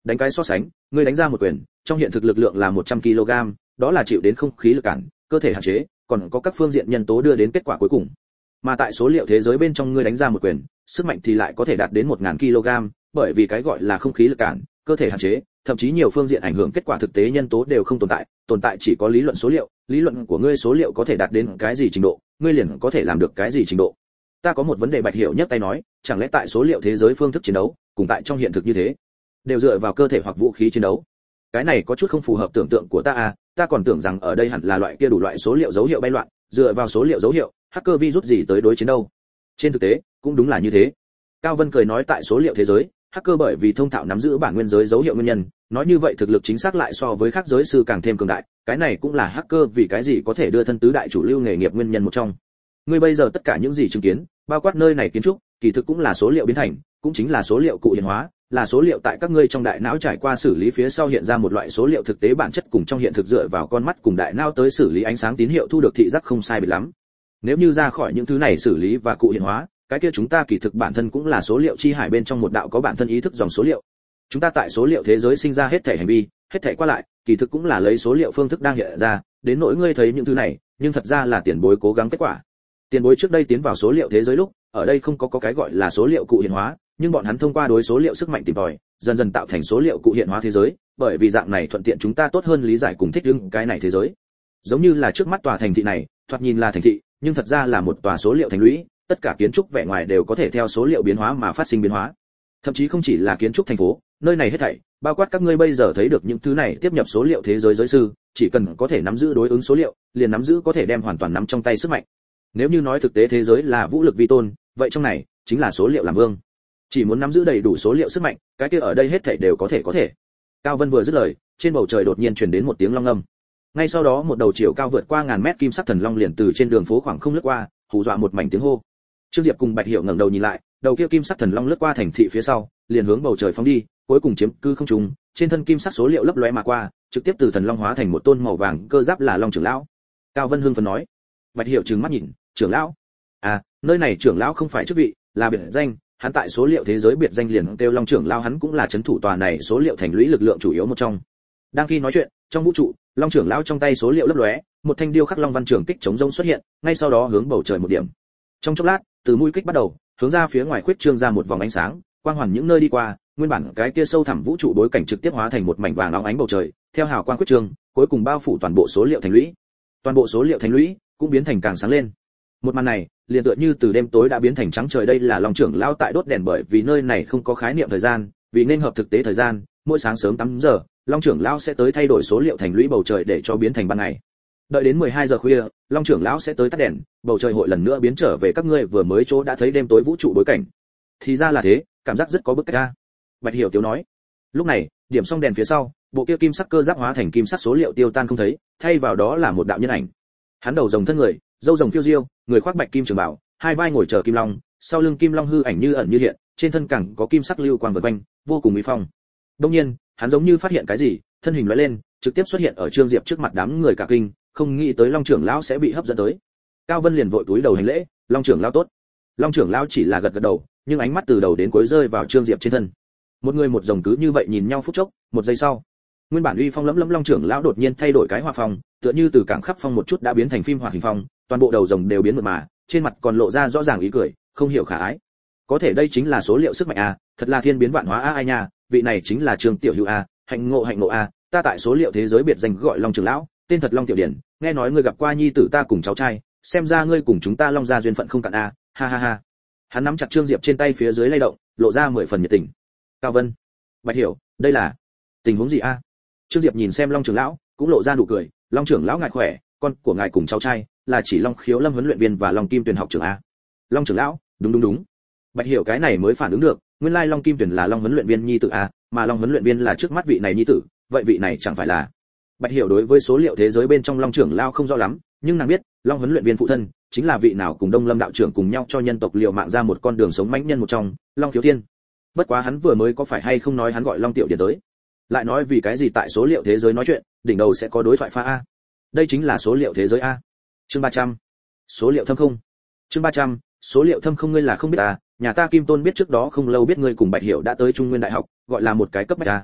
Đánh cái so sánh, ngươi đánh ra một quyền, trong hiện thực lực lượng là một trăm ki lô gam, đó là chịu đến không khí lực cản, cơ thể hạn chế, còn có các phương diện nhân tố đưa đến kết quả cuối cùng. Mà tại số liệu thế giới bên trong ngươi đánh ra một quyền, sức mạnh thì lại có thể đạt đến một nghìn ki lô gam, bởi vì cái gọi là không khí lực cản, cơ thể hạn chế, thậm chí nhiều phương diện ảnh hưởng kết quả thực tế nhân tố đều không tồn tại, tồn tại chỉ có lý luận số liệu, lý luận của ngươi số liệu có thể đạt đến cái gì trình độ, ngươi liền có thể làm được cái gì trình độ. Ta có một vấn đề Bạch Hiểu nhấc tay nói, chẳng lẽ tại số liệu thế giới phương thức chiến đấu, cùng tại trong hiện thực như thế, đều dựa vào cơ thể hoặc vũ khí chiến đấu? Cái này có chút không phù hợp tưởng tượng của ta à, ta còn tưởng rằng ở đây hẳn là loại kia đủ loại số liệu dấu hiệu bay loạn, dựa vào số liệu dấu hiệu, hacker virus gì tới đối chiến đâu. Trên thực tế, cũng đúng là như thế. Cao Vân cười nói tại số liệu thế giới, hacker bởi vì thông thạo nắm giữ bản nguyên giới dấu hiệu nguyên nhân, nói như vậy thực lực chính xác lại so với các giới sư càng thêm cường đại, cái này cũng là hacker vì cái gì có thể đưa thân tứ đại chủ lưu nghề nghiệp nguyên nhân một trong. Ngươi bây giờ tất cả những gì chứng kiến, bao quát nơi này kiến trúc, kỳ thực cũng là số liệu biến thành, cũng chính là số liệu cụ hiện hóa, là số liệu tại các ngươi trong đại não trải qua xử lý phía sau hiện ra một loại số liệu thực tế bản chất cùng trong hiện thực dựa vào con mắt cùng đại não tới xử lý ánh sáng tín hiệu thu được thị giác không sai biệt lắm. Nếu như ra khỏi những thứ này xử lý và cụ hiện hóa, cái kia chúng ta kỳ thực bản thân cũng là số liệu chi hải bên trong một đạo có bản thân ý thức dòng số liệu. Chúng ta tại số liệu thế giới sinh ra hết thể hành vi, hết thể qua lại, kỳ thực cũng là lấy số liệu phương thức đang hiện ra, đến nỗi ngươi thấy những thứ này, nhưng thật ra là tiền bối cố gắng kết quả. Tiền bối trước đây tiến vào số liệu thế giới lúc, ở đây không có có cái gọi là số liệu cụ hiện hóa, nhưng bọn hắn thông qua đối số liệu sức mạnh tìm tòi, dần dần tạo thành số liệu cụ hiện hóa thế giới, bởi vì dạng này thuận tiện chúng ta tốt hơn lý giải cùng thích ứng cái này thế giới. Giống như là trước mắt tòa thành thị này, thoạt nhìn là thành thị, nhưng thật ra là một tòa số liệu thành lũy, tất cả kiến trúc vẻ ngoài đều có thể theo số liệu biến hóa mà phát sinh biến hóa. Thậm chí không chỉ là kiến trúc thành phố, nơi này hết thảy, bao quát các ngươi bây giờ thấy được những thứ này tiếp nhập số liệu thế giới giới sư, chỉ cần có thể nắm giữ đối ứng số liệu, liền nắm giữ có thể đem hoàn toàn nắm trong tay sức mạnh. Nếu như nói thực tế thế giới là vũ lực vi tôn, vậy trong này chính là số liệu làm vương. Chỉ muốn nắm giữ đầy đủ số liệu sức mạnh, cái kia ở đây hết thảy đều có thể có thể. Cao Vân vừa dứt lời, trên bầu trời đột nhiên truyền đến một tiếng long ngâm. Ngay sau đó một đầu chiều cao vượt qua ngàn mét kim sắc thần long liền từ trên đường phố khoảng không lướt qua, hù dọa một mảnh tiếng hô. Trương Diệp cùng Bạch Hiểu ngẩng đầu nhìn lại, đầu kia kim sắc thần long lướt qua thành thị phía sau, liền hướng bầu trời phóng đi, cuối cùng chiếm cứ không trung, trên thân kim sắc số liệu lấp lóe mà qua, trực tiếp từ thần long hóa thành một tôn màu vàng cơ giáp là long trưởng lão. Cao Vân hưng phấn nói. Bạch Hiểu trừng mắt nhìn, trưởng lão? À, nơi này trưởng lão không phải chức vị, là biệt danh, hắn tại số liệu thế giới biệt danh liền kêu long trưởng lão, hắn cũng là trấn thủ tòa này số liệu thành lũy lực lượng chủ yếu một trong. Đang khi nói chuyện, trong vũ trụ, long trưởng lão trong tay số liệu lấp lóe, một thanh điêu khắc long văn trường kích chống rông xuất hiện, ngay sau đó hướng bầu trời một điểm. Trong chốc lát, từ mũi kích bắt đầu, hướng ra phía ngoài khuyết trương ra một vòng ánh sáng, quang hoàn những nơi đi qua, nguyên bản cái kia sâu thẳm vũ trụ bối cảnh trực tiếp hóa thành một mảnh vàng óng ánh bầu trời, theo hào quang khuyết trương, cuối cùng bao phủ toàn bộ số liệu thành lũy. Toàn bộ số liệu thành lũy cũng biến thành càng sáng lên. Một màn này, liền tựa như từ đêm tối đã biến thành trắng trời, đây là long trưởng lão tại đốt đèn, bởi vì nơi này không có khái niệm thời gian, vì nên hợp thực tế thời gian, mỗi sáng sớm tám giờ, long trưởng lão sẽ tới thay đổi số liệu thành lũy bầu trời để cho biến thành ban ngày. Đợi đến mười hai giờ khuya, long trưởng lão sẽ tới tắt đèn, bầu trời hội lần nữa biến trở về các ngươi vừa mới chỗ đã thấy đêm tối vũ trụ bối cảnh. Thì ra là thế, cảm giác rất có bức cách a. Bạch Hiểu Tiếu nói. Lúc này, điểm xong đèn phía sau, bộ kia kim sắc cơ giáp hóa thành kim sắc số liệu tiêu tan không thấy, thay vào đó là một đạo nhân ảnh. Hắn đầu rồng thân người, râu rồng phiêu diêu, người khoác bạch kim trường bào, hai vai ngồi chờ kim long, sau lưng kim long hư ảnh như ẩn như hiện, trên thân cẳng có kim sắc lưu quang vần quanh, vô cùng uy phong. Đương nhiên, hắn giống như phát hiện cái gì, thân hình lóe lên, trực tiếp xuất hiện ở Trương Diệp trước mặt đám người cả kinh, không nghĩ tới long trưởng lão sẽ bị hấp dẫn tới. Cao Vân liền vội túi đầu hành lễ, long trưởng lão tốt. Long trưởng lão chỉ là gật gật đầu, nhưng ánh mắt từ đầu đến cuối rơi vào Trương Diệp trên thân. Một người một rồng cứ như vậy nhìn nhau phút chốc, một giây sau, nguyên bản uy phong lẫm lẫm long trưởng lão đột nhiên thay đổi cái hoa phong, tựa như từ cảng khắp phong một chút đã biến thành phim hoạt hình phong, toàn bộ đầu rồng đều biến mượt mà, trên mặt còn lộ ra rõ ràng ý cười, không hiểu khả ái. Có thể đây chính là số liệu sức mạnh a, thật là thiên biến vạn hóa a ai nha, vị này chính là Trương Tiểu Hữu a, hạnh ngộ hạnh ngộ a, ta tại số liệu thế giới biệt danh gọi long trưởng lão, tên thật Long Tiểu Điển, nghe nói ngươi gặp qua nhi tử ta cùng cháu trai, xem ra ngươi cùng chúng ta Long gia duyên phận không cạn a, ha ha ha. Hắn nắm chặt Trương Diệp trên tay phía dưới lay động, lộ ra mười phần nhiệt tình. Cao Vân, Bạch Hiểu, đây là tình huống gì a? Trương Diệp nhìn xem Long trưởng lão, cũng lộ ra nụ cười, Long trưởng lão ngài khỏe, con của ngài cùng cháu trai là chỉ Long Khiếu Lâm huấn luyện viên và Long Kim Tuyền học trưởng a. Long trưởng lão, đúng đúng đúng. Bạch Hiểu cái này mới phản ứng được, nguyên lai Long Kim Tuyền là Long huấn luyện viên nhi tử a, mà Long huấn luyện viên là trước mắt vị này nhi tử, vậy vị này chẳng phải là. Bạch Hiểu đối với số liệu thế giới bên trong Long trưởng lão không rõ lắm, nhưng nàng biết, Long huấn luyện viên phụ thân chính là vị nào cùng Đông Lâm đạo trưởng cùng nhau cho nhân tộc liều mạng ra một con đường sống mãnh nhân một trong, Long Khiếu Thiên. Bất quá hắn vừa mới có phải hay không nói hắn gọi Long Tiểu Điển tới? Lại nói vì cái gì tại số liệu thế giới nói chuyện, đỉnh đầu sẽ có đối thoại pha a. Đây chính là số liệu thế giới a. Chương ba trăm. Số liệu thâm không. Chương ba trăm. Số liệu thâm không, ngươi là không biết à, nhà ta Kim Tôn biết trước đó không lâu biết ngươi cùng Bạch Hiểu đã tới Trung Nguyên Đại học, gọi là một cái cấp bách a.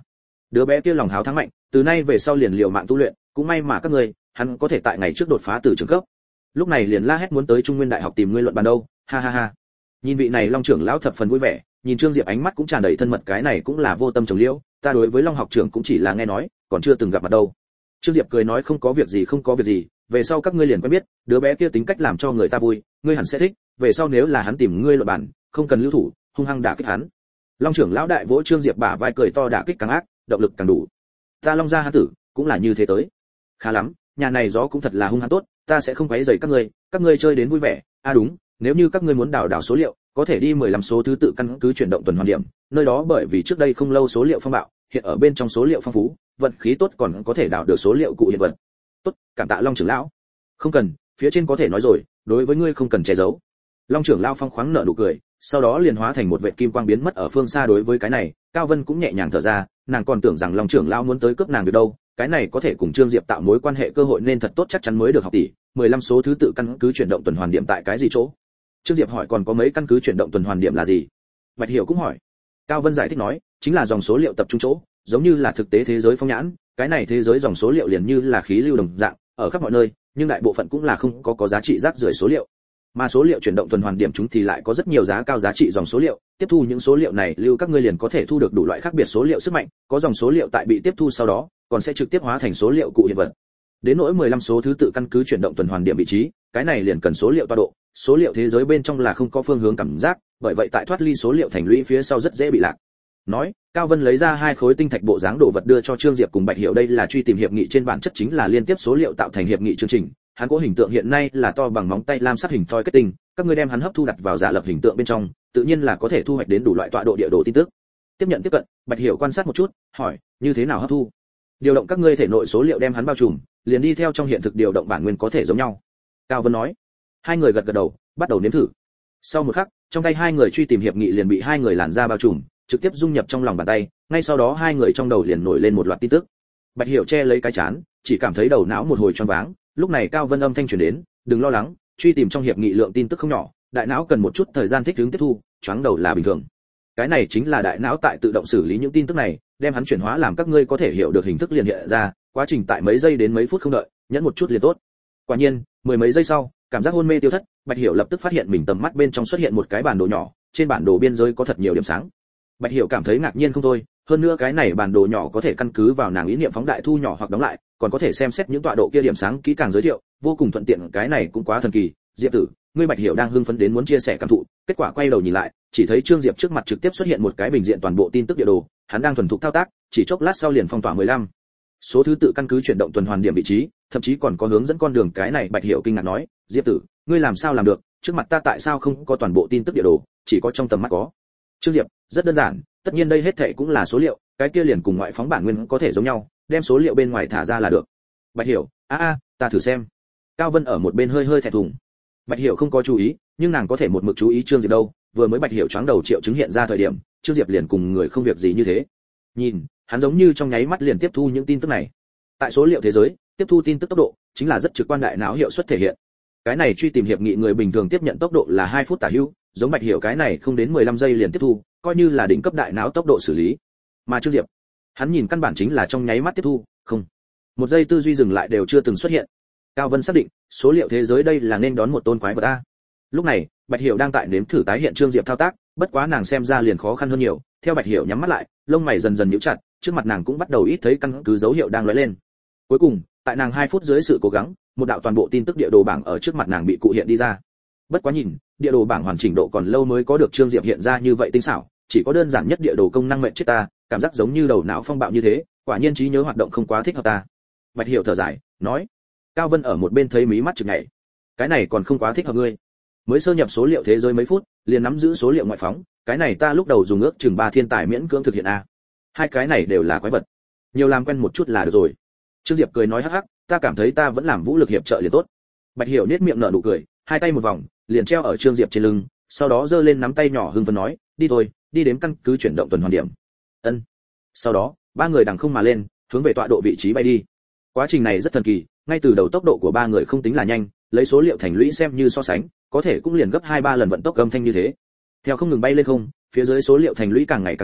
Đứa bé kia lòng háo thắng mạnh, từ nay về sau liền liều mạng tu luyện, cũng may mà các ngươi, hắn có thể tại ngày trước đột phá từ trường cấp. Lúc này liền la hét muốn tới Trung Nguyên Đại học tìm ngươi luận bàn đâu, ha ha ha. Nhìn vị này Long trưởng lão thập phần vui vẻ, nhìn Trương Diệp ánh mắt cũng tràn đầy thân mật, cái này cũng là vô tâm trồng liễu, ta đối với Long học trưởng cũng chỉ là nghe nói, còn chưa từng gặp mặt đâu. Trương Diệp cười nói không có việc gì không có việc gì, về sau các ngươi liền quen biết, đứa bé kia tính cách làm cho người ta vui, ngươi hẳn sẽ thích, về sau nếu là hắn tìm ngươi luận bàn, không cần lưu thủ, hung hăng đả kích hắn. Long trưởng lão đại vỗ Trương Diệp bả vai cười to, đả kích càng ác, động lực càng đủ. Ta Long gia hán tử, cũng là như thế tới. Khá lắm, nhà này gió cũng thật là hung hăng tốt, ta sẽ không quấy rầy các ngươi, các ngươi chơi đến vui vẻ. À đúng, nếu như các ngươi muốn đào đào số liệu, có thể đi mười lăm số thứ tự căn cứ chuyển động tuần hoàn điểm, nơi đó bởi vì trước đây không lâu số liệu phong bạo, hiện ở bên trong số liệu phong phú, vận khí tốt còn có thể đào được số liệu cụ hiện vật. Tốt, cảm tạ Long trưởng lão. Không cần, phía trên có thể nói rồi, đối với ngươi không cần che giấu. Long trưởng lão phong khoáng nở nụ cười, sau đó liền hóa thành một vệt kim quang biến mất ở phương xa. Đối với cái này, Cao Vân cũng nhẹ nhàng thở ra, nàng còn tưởng rằng Long trưởng lão muốn tới cướp nàng được đâu, cái này có thể cùng Trương Diệp tạo mối quan hệ cơ hội nên thật tốt chắc chắn mới được học tỷ. mười lăm số thứ tự căn cứ chuyển động tuần hoàn điểm tại cái gì chỗ? Trương Diệp hỏi còn có mấy căn cứ chuyển động tuần hoàn điểm là gì? Bạch Hiểu cũng hỏi. Cao Vân giải thích nói, chính là dòng số liệu tập trung chỗ, giống như là thực tế thế giới phong nhãn, cái này thế giới dòng số liệu liền như là khí lưu đồng dạng, ở khắp mọi nơi, nhưng đại bộ phận cũng là không có có giá trị rác rưởi số liệu. Mà số liệu chuyển động tuần hoàn điểm chúng thì lại có rất nhiều giá cao giá trị dòng số liệu, tiếp thu những số liệu này lưu các ngươi liền có thể thu được đủ loại khác biệt số liệu sức mạnh, có dòng số liệu tại bị tiếp thu sau đó, còn sẽ trực tiếp hóa thành số liệu cụ hiện vật. Đến nỗi mười lăm số thứ tự căn cứ chuyển động tuần hoàn điểm vị trí, cái này liền cần số liệu tọa độ, số liệu thế giới bên trong là không có phương hướng cảm giác, bởi vậy tại thoát ly số liệu thành lũy phía sau rất dễ bị lạc. Nói, Cao Vân lấy ra hai khối tinh thạch bộ dáng đồ vật đưa cho Trương Diệp cùng Bạch Hiểu, đây là truy tìm hiệp nghị, trên bản chất chính là liên tiếp số liệu tạo thành hiệp nghị chương trình. Hắn có hình tượng hiện nay là to bằng móng tay lam sắc hình thoi kết tinh, các ngươi đem hắn hấp thu đặt vào giả lập hình tượng bên trong, tự nhiên là có thể thu hoạch đến đủ loại tọa độ địa đồ tin tức. Tiếp nhận tiếp cận, Bạch Hiểu quan sát một chút, hỏi, như thế nào hấp thu? Điều động các ngươi thể nội số liệu đem hắn bao trùm, liền đi theo trong hiện thực điều động bản nguyên có thể giống nhau. Cao Vân nói. Hai người gật gật đầu, bắt đầu nếm thử. Sau một khắc, trong tay hai người truy tìm hiệp nghị liền bị hai người làn ra bao trùm, trực tiếp dung nhập trong lòng bàn tay, ngay sau đó hai người trong đầu liền nổi lên một loạt tin tức. Bạch Hiểu che lấy cái chán, chỉ cảm thấy đầu não một hồi choáng váng, lúc này Cao Vân âm thanh truyền đến, đừng lo lắng, truy tìm trong hiệp nghị lượng tin tức không nhỏ, đại não cần một chút thời gian thích ứng tiếp thu, choáng đầu là bình thường. Cái này chính là đại não tại tự động xử lý những tin tức này, đem hắn chuyển hóa làm các ngươi có thể hiểu được hình thức liền hiện ra, quá trình tại mấy giây đến mấy phút không đợi, nhẫn một chút liền tốt. Quả nhiên, mười mấy giây sau, cảm giác hôn mê tiêu thất, Bạch Hiểu lập tức phát hiện mình tầm mắt bên trong xuất hiện một cái bản đồ nhỏ, trên bản đồ biên giới có thật nhiều điểm sáng. Bạch Hiểu cảm thấy ngạc nhiên không thôi, hơn nữa cái này bản đồ nhỏ có thể căn cứ vào nàng ý niệm phóng đại thu nhỏ hoặc đóng lại, còn có thể xem xét những tọa độ kia điểm sáng kỹ càng giới thiệu, vô cùng thuận tiện, cái này cũng quá thần kỳ. Diệp tử, ngươi Bạch Hiểu đang hưng phấn đến muốn chia sẻ cảm thụ, kết quả quay đầu nhìn lại, chỉ thấy Trương Diệp trước mặt trực tiếp xuất hiện một cái bình diện toàn bộ tin tức địa đồ, hắn đang thuần thục thao tác, chỉ chốc lát sau liền phong tỏa mười lăm số thứ tự căn cứ chuyển động tuần hoàn điểm vị trí, thậm chí còn có hướng dẫn con đường, cái này Bạch Hiểu kinh ngạc nói, Diệp tử, ngươi làm sao làm được, trước mặt ta tại sao không có toàn bộ tin tức địa đồ, chỉ có trong tầm mắt có. Trương Diệp, rất đơn giản, tất nhiên đây hết thảy cũng là số liệu, cái kia liền cùng ngoại phóng bản nguyên có thể giống nhau, đem số liệu bên ngoài thả ra là được. Bạch Hiểu, a a, ta thử xem. Cao Vân ở một bên hơi hơi thẹn thùng. Bạch Hiểu không có chú ý, nhưng nàng có thể một mực chú ý Trương Diệp đâu, vừa mới Bạch Hiểu choáng đầu triệu chứng hiện ra thời điểm, Trương Diệp liền cùng người không việc gì như thế. Nhìn, hắn giống như trong nháy mắt liền tiếp thu những tin tức này. Tại số liệu thế giới, tiếp thu tin tức tốc độ chính là rất trực quan, đại não hiệu suất thể hiện. Cái này truy tìm hiệp nghị người bình thường tiếp nhận tốc độ là hai phút tả hữu, giống Bạch Hiểu cái này không đến mười lăm giây liền tiếp thu, coi như là đỉnh cấp đại não tốc độ xử lý. Mà Trương Diệp, hắn nhìn căn bản chính là trong nháy mắt tiếp thu, không, một giây tư duy dừng lại đều chưa từng xuất hiện. Cao Vân xác định, số liệu thế giới đây là nên đón một tôn quái vật a. Lúc này, Bạch Hiểu đang tại nếm thử tái hiện Trương Diệp thao tác, bất quá nàng xem ra liền khó khăn hơn nhiều, theo Bạch Hiểu nhắm mắt lại, lông mày dần dần nhíu chặt, trước mặt nàng cũng bắt đầu ít thấy căn cứ dấu hiệu đang lóe lên. Cuối cùng, tại nàng hai phút dưới sự cố gắng, một đạo toàn bộ tin tức địa đồ bảng ở trước mặt nàng bị cụ hiện đi ra. Bất quá nhìn, địa đồ bảng hoàn chỉnh độ còn lâu mới có được Trương Diệp hiện ra như vậy tinh xảo, chỉ có đơn giản nhất địa đồ công năng mệnh chết ta, cảm giác giống như đầu não phong bạo như thế, quả nhiên trí nhớ hoạt động không quá thích hợp ta. Bạch Hiểu thở dài, nói. Cao Vân ở một bên thấy mí mắt chực nhảy. Cái này còn không quá thích hợp ngươi. Mới sơ nhập số liệu thế giới mấy phút, liền nắm giữ số liệu ngoại phóng, cái này ta lúc đầu dùng ước chừng ba thiên tài miễn cưỡng thực hiện a. Hai cái này đều là quái vật. Nhiều làm quen một chút là được rồi. Trương Diệp cười nói hắc hắc, ta cảm thấy ta vẫn làm vũ lực hiệp trợ liền tốt. Bạch Hiểu nhếch miệng nở nụ cười, hai tay một vòng, liền treo ở Trương Diệp trên lưng, sau đó giơ lên nắm tay nhỏ hưng phấn nói, đi thôi, đi đến căn cứ chuyển động tuần hoàn điểm. Ân. Sau đó, ba người đằng không mà lên, hướng về tọa độ vị trí bay đi. Quá trình này rất thần kỳ, ngay từ đầu tốc độ của ba người không tính là nhanh, lấy số liệu thành lũy xem như so sánh, có thể cũng liền gấp hai ba lần vận tốc âm thanh như thế. Theo không ngừng bay lên không, phía dưới số liệu thành lũy càng ngày càng nhỏ,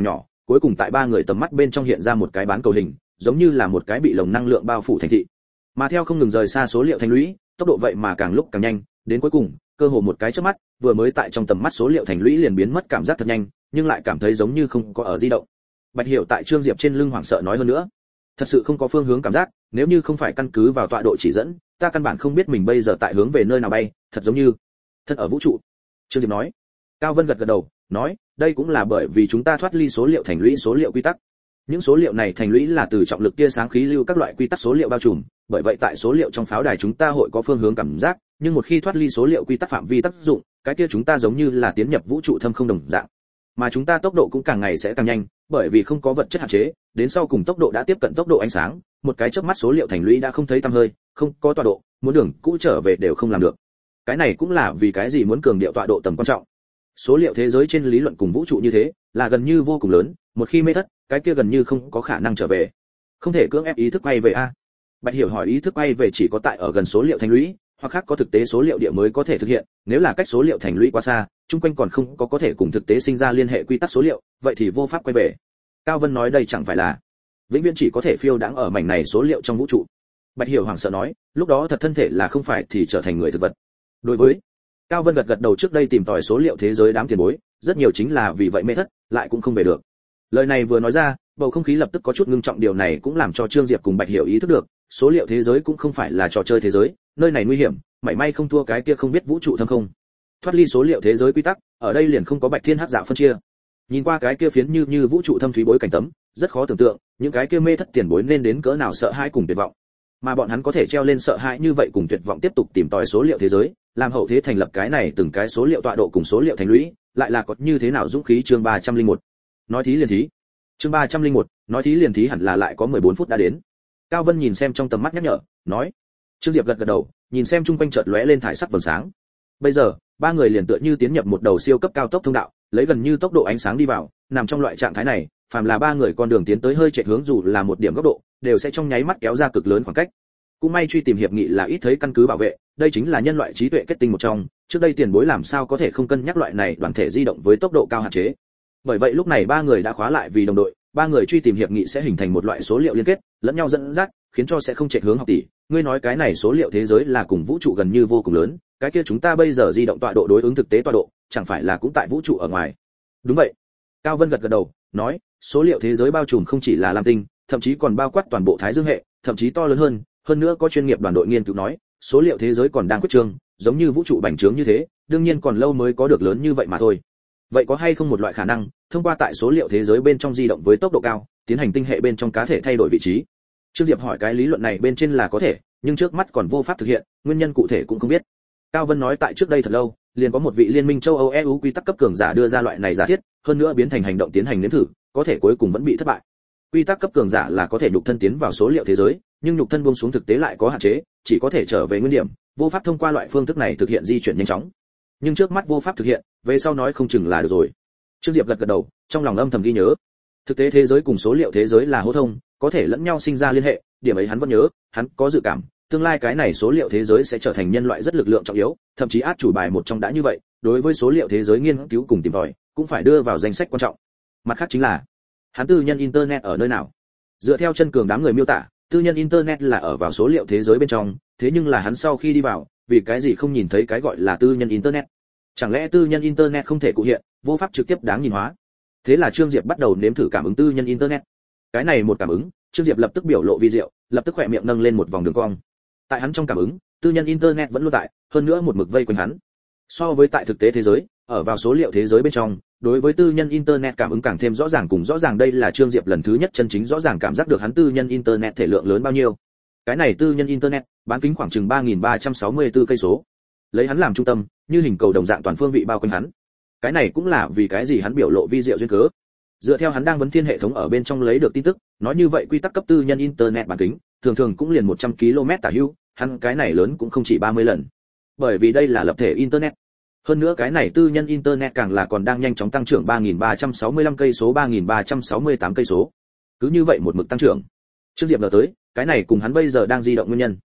cuối cùng tại ba người tầm mắt bên trong hiện ra một cái bán cầu hình, giống như là một cái bị lồng năng lượng bao phủ thành thị. Mà theo không ngừng rời xa số liệu thành lũy, tốc độ vậy mà càng lúc càng nhanh, đến cuối cùng, cơ hồ một cái chớp mắt, vừa mới tại trong tầm mắt số liệu thành lũy liền biến mất cảm giác thật nhanh, nhưng lại cảm thấy giống như không có ở di động. Bạch Hiểu tại Trương Diệp trên lưng hoảng sợ nói hơn nữa, thật sự không có phương hướng cảm giác, nếu như không phải căn cứ vào tọa độ chỉ dẫn, ta căn bản không biết mình bây giờ tại hướng về nơi nào bay, thật giống như thân ở vũ trụ. Trương Diệp nói. Cao Vân gật gật đầu, nói, đây cũng là bởi vì chúng ta thoát ly số liệu thành lũy số liệu quy tắc. Những số liệu này thành lũy là từ trọng lực tia sáng khí lưu các loại quy tắc số liệu bao trùm, bởi vậy tại số liệu trong pháo đài chúng ta hội có phương hướng cảm giác, nhưng một khi thoát ly số liệu quy tắc phạm vi tác dụng, cái kia chúng ta giống như là tiến nhập vũ trụ thâm không đồng dạng. Mà chúng ta tốc độ cũng càng ngày sẽ càng nhanh, bởi vì không có vật chất hạn chế, đến sau cùng tốc độ đã tiếp cận tốc độ ánh sáng, một cái chớp mắt số liệu thành lũy đã không thấy tăm hơi, không có tọa độ, muốn đường cũ trở về đều không làm được. Cái này cũng là vì cái gì muốn cường điệu tọa độ tầm quan trọng. Số liệu thế giới trên lý luận cùng vũ trụ như thế, là gần như vô cùng lớn, một khi mê thất, cái kia gần như không có khả năng trở về. Không thể cưỡng ép ý thức quay về a. Bạch Hiểu hỏi ý thức quay về chỉ có tại ở gần số liệu thành lũy, hoặc khác có thực tế số liệu địa mới có thể thực hiện, nếu là cách số liệu thành lũy quá xa, chung quanh còn không có có thể cùng thực tế sinh ra liên hệ quy tắc số liệu, vậy thì vô pháp quay về. Cao Vân nói đây chẳng phải là vĩnh viễn chỉ có thể phiêu đãng ở mảnh này số liệu trong vũ trụ. Bạch Hiểu hoảng sợ nói, lúc đó thật thân thể là không phải thì trở thành người thực vật. Đối với Cao Vân gật gật đầu, trước đây tìm tòi số liệu thế giới đám tiền bối, rất nhiều chính là vì vậy mê thất, lại cũng không về được. Lời này vừa nói ra, bầu không khí lập tức có chút ngưng trọng, điều này cũng làm cho Trương Diệp cùng Bạch Hiểu ý thức được, số liệu thế giới cũng không phải là trò chơi thế giới, nơi này nguy hiểm, mảy may không thua cái kia không biết vũ trụ thâm không. Thoát ly số liệu thế giới quy tắc, ở đây liền không có bạch thiên hắc dạ phân chia. Nhìn qua cái kia phiến như như vũ trụ thâm thúy bối cảnh tấm, rất khó tưởng tượng, những cái kia mê thất tiền bối nên đến cỡ nào sợ hãi cùng tuyệt vọng. Mà bọn hắn có thể treo lên sợ hãi như vậy cùng tuyệt vọng tiếp tục tìm tòi số liệu thế giới, làm hậu thế thành lập cái này từng cái số liệu tọa độ cùng số liệu thành lũy, lại là có như thế nào dũng khí. Chương ba trăm linh một. Nói thí liền thí. Chương ba trăm linh một. Nói thí liền thí hẳn là lại có mười bốn phút đã đến. Cao Vân nhìn xem trong tầm mắt nhắc nhở, nói. Trương Diệp gật gật đầu, nhìn xem chung quanh chợt lóe lên thải sắc vầng sáng. Bây giờ, ba người liền tựa như tiến nhập một đầu siêu cấp cao tốc thông đạo, lấy gần như tốc độ ánh sáng đi vào, nằm trong loại trạng thái này, phàm là ba người con đường tiến tới hơi chạy hướng dù là một điểm góc độ, đều sẽ trong nháy mắt kéo ra cực lớn khoảng cách. Cũng may truy tìm hiệp nghị là ít thấy căn cứ bảo vệ, đây chính là nhân loại trí tuệ kết tinh một trong, trước đây tiền bối làm sao có thể không cân nhắc loại này đoàn thể di động với tốc độ cao hạn chế. Bởi vậy lúc này ba người đã khóa lại vì đồng đội, ba người truy tìm hiệp nghị sẽ hình thành một loại số liệu liên kết, lẫn nhau dẫn dắt, khiến cho sẽ không chạy hướng học tỷ. Ngươi nói cái này số liệu thế giới là cùng vũ trụ gần như vô cùng lớn, cái kia chúng ta bây giờ di động tọa độ đối ứng thực tế tọa độ, chẳng phải là cũng tại vũ trụ ở ngoài? Đúng vậy. Cao Vân gật gật đầu, nói, số liệu thế giới bao trùm không chỉ là lam tinh, thậm chí còn bao quát toàn bộ Thái Dương hệ, thậm chí to lớn hơn, hơn nữa có chuyên nghiệp đoàn đội nghiên cứu nói, số liệu thế giới còn đang quyết trương, giống như vũ trụ bành trướng như thế, đương nhiên còn lâu mới có được lớn như vậy mà thôi. Vậy có hay không một loại khả năng, thông qua tại số liệu thế giới bên trong di động với tốc độ cao, tiến hành tinh hệ bên trong cá thể thay đổi vị trí? Trương Diệp hỏi cái lý luận này bên trên là có thể, nhưng trước mắt còn vô pháp thực hiện, nguyên nhân cụ thể cũng không biết. Cao Vân nói tại trước đây thật lâu, liền có một vị liên minh châu Âu e u quy tắc cấp cường giả đưa ra loại này giả thiết, hơn nữa biến thành hành động tiến hành nếm thử, có thể cuối cùng vẫn bị thất bại. Quy tắc cấp cường giả là có thể nhục thân tiến vào số liệu thế giới, nhưng nhục thân buông xuống thực tế lại có hạn chế, chỉ có thể trở về nguyên điểm, vô pháp thông qua loại phương thức này thực hiện di chuyển nhanh chóng. Nhưng trước mắt vô pháp thực hiện, về sau nói không chừng là được rồi. Trương Diệp gật gật đầu, trong lòng âm thầm ghi nhớ. Thực tế thế giới cùng số liệu thế giới là hô thông, có thể lẫn nhau sinh ra liên hệ, điểm ấy hắn vẫn nhớ, hắn có dự cảm, tương lai cái này số liệu thế giới sẽ trở thành nhân loại rất lực lượng trọng yếu, thậm chí át chủ bài một trong đã như vậy, đối với số liệu thế giới nghiên cứu cùng tìm tòi, cũng phải đưa vào danh sách quan trọng. Mặt khác chính là, hắn tư nhân internet ở nơi nào? Dựa theo chân cường đám người miêu tả, tư nhân internet là ở vào số liệu thế giới bên trong, thế nhưng là hắn sau khi đi vào, vì cái gì không nhìn thấy cái gọi là tư nhân internet? Chẳng lẽ tư nhân internet không thể cụ hiện, vô pháp trực tiếp đáng nhìn hóa? Thế là Trương Diệp bắt đầu nếm thử cảm ứng tư nhân internet. Cái này một cảm ứng, Trương Diệp lập tức biểu lộ vi diệu, lập tức khỏe miệng nâng lên một vòng đường cong. Tại hắn trong cảm ứng, tư nhân internet vẫn luôn tại, hơn nữa một mực vây quanh hắn. So với tại thực tế thế giới, ở vào số liệu thế giới bên trong, đối với tư nhân internet cảm ứng càng thêm rõ ràng cùng rõ ràng, đây là Trương Diệp lần thứ nhất chân chính rõ ràng cảm giác được hắn tư nhân internet thể lượng lớn bao nhiêu. Cái này tư nhân internet, bán kính khoảng chừng ba nghìn ba trăm sáu mươi tư cây số. Lấy hắn làm trung tâm, như hình cầu đồng dạng toàn phương vị bao quanh hắn. Cái này cũng là vì cái gì hắn biểu lộ vi diệu duyên cớ. Dựa theo hắn đang vấn thiên hệ thống ở bên trong lấy được tin tức, nói như vậy quy tắc cấp tư nhân internet bán kính, thường thường cũng liền một trăm ki lô mét tả hữu, hắn cái này lớn cũng không chỉ ba mươi lần. Bởi vì đây là lập thể internet. Hơn nữa cái này tư nhân internet càng là còn đang nhanh chóng tăng trưởng, ba nghìn ba trăm sáu mươi lăm cây số, ba nghìn ba trăm sáu mươi tám cây số. Cứ như vậy một mực tăng trưởng. Trương Diệp ngờ tới, cái này cùng hắn bây giờ đang di động nguyên nhân.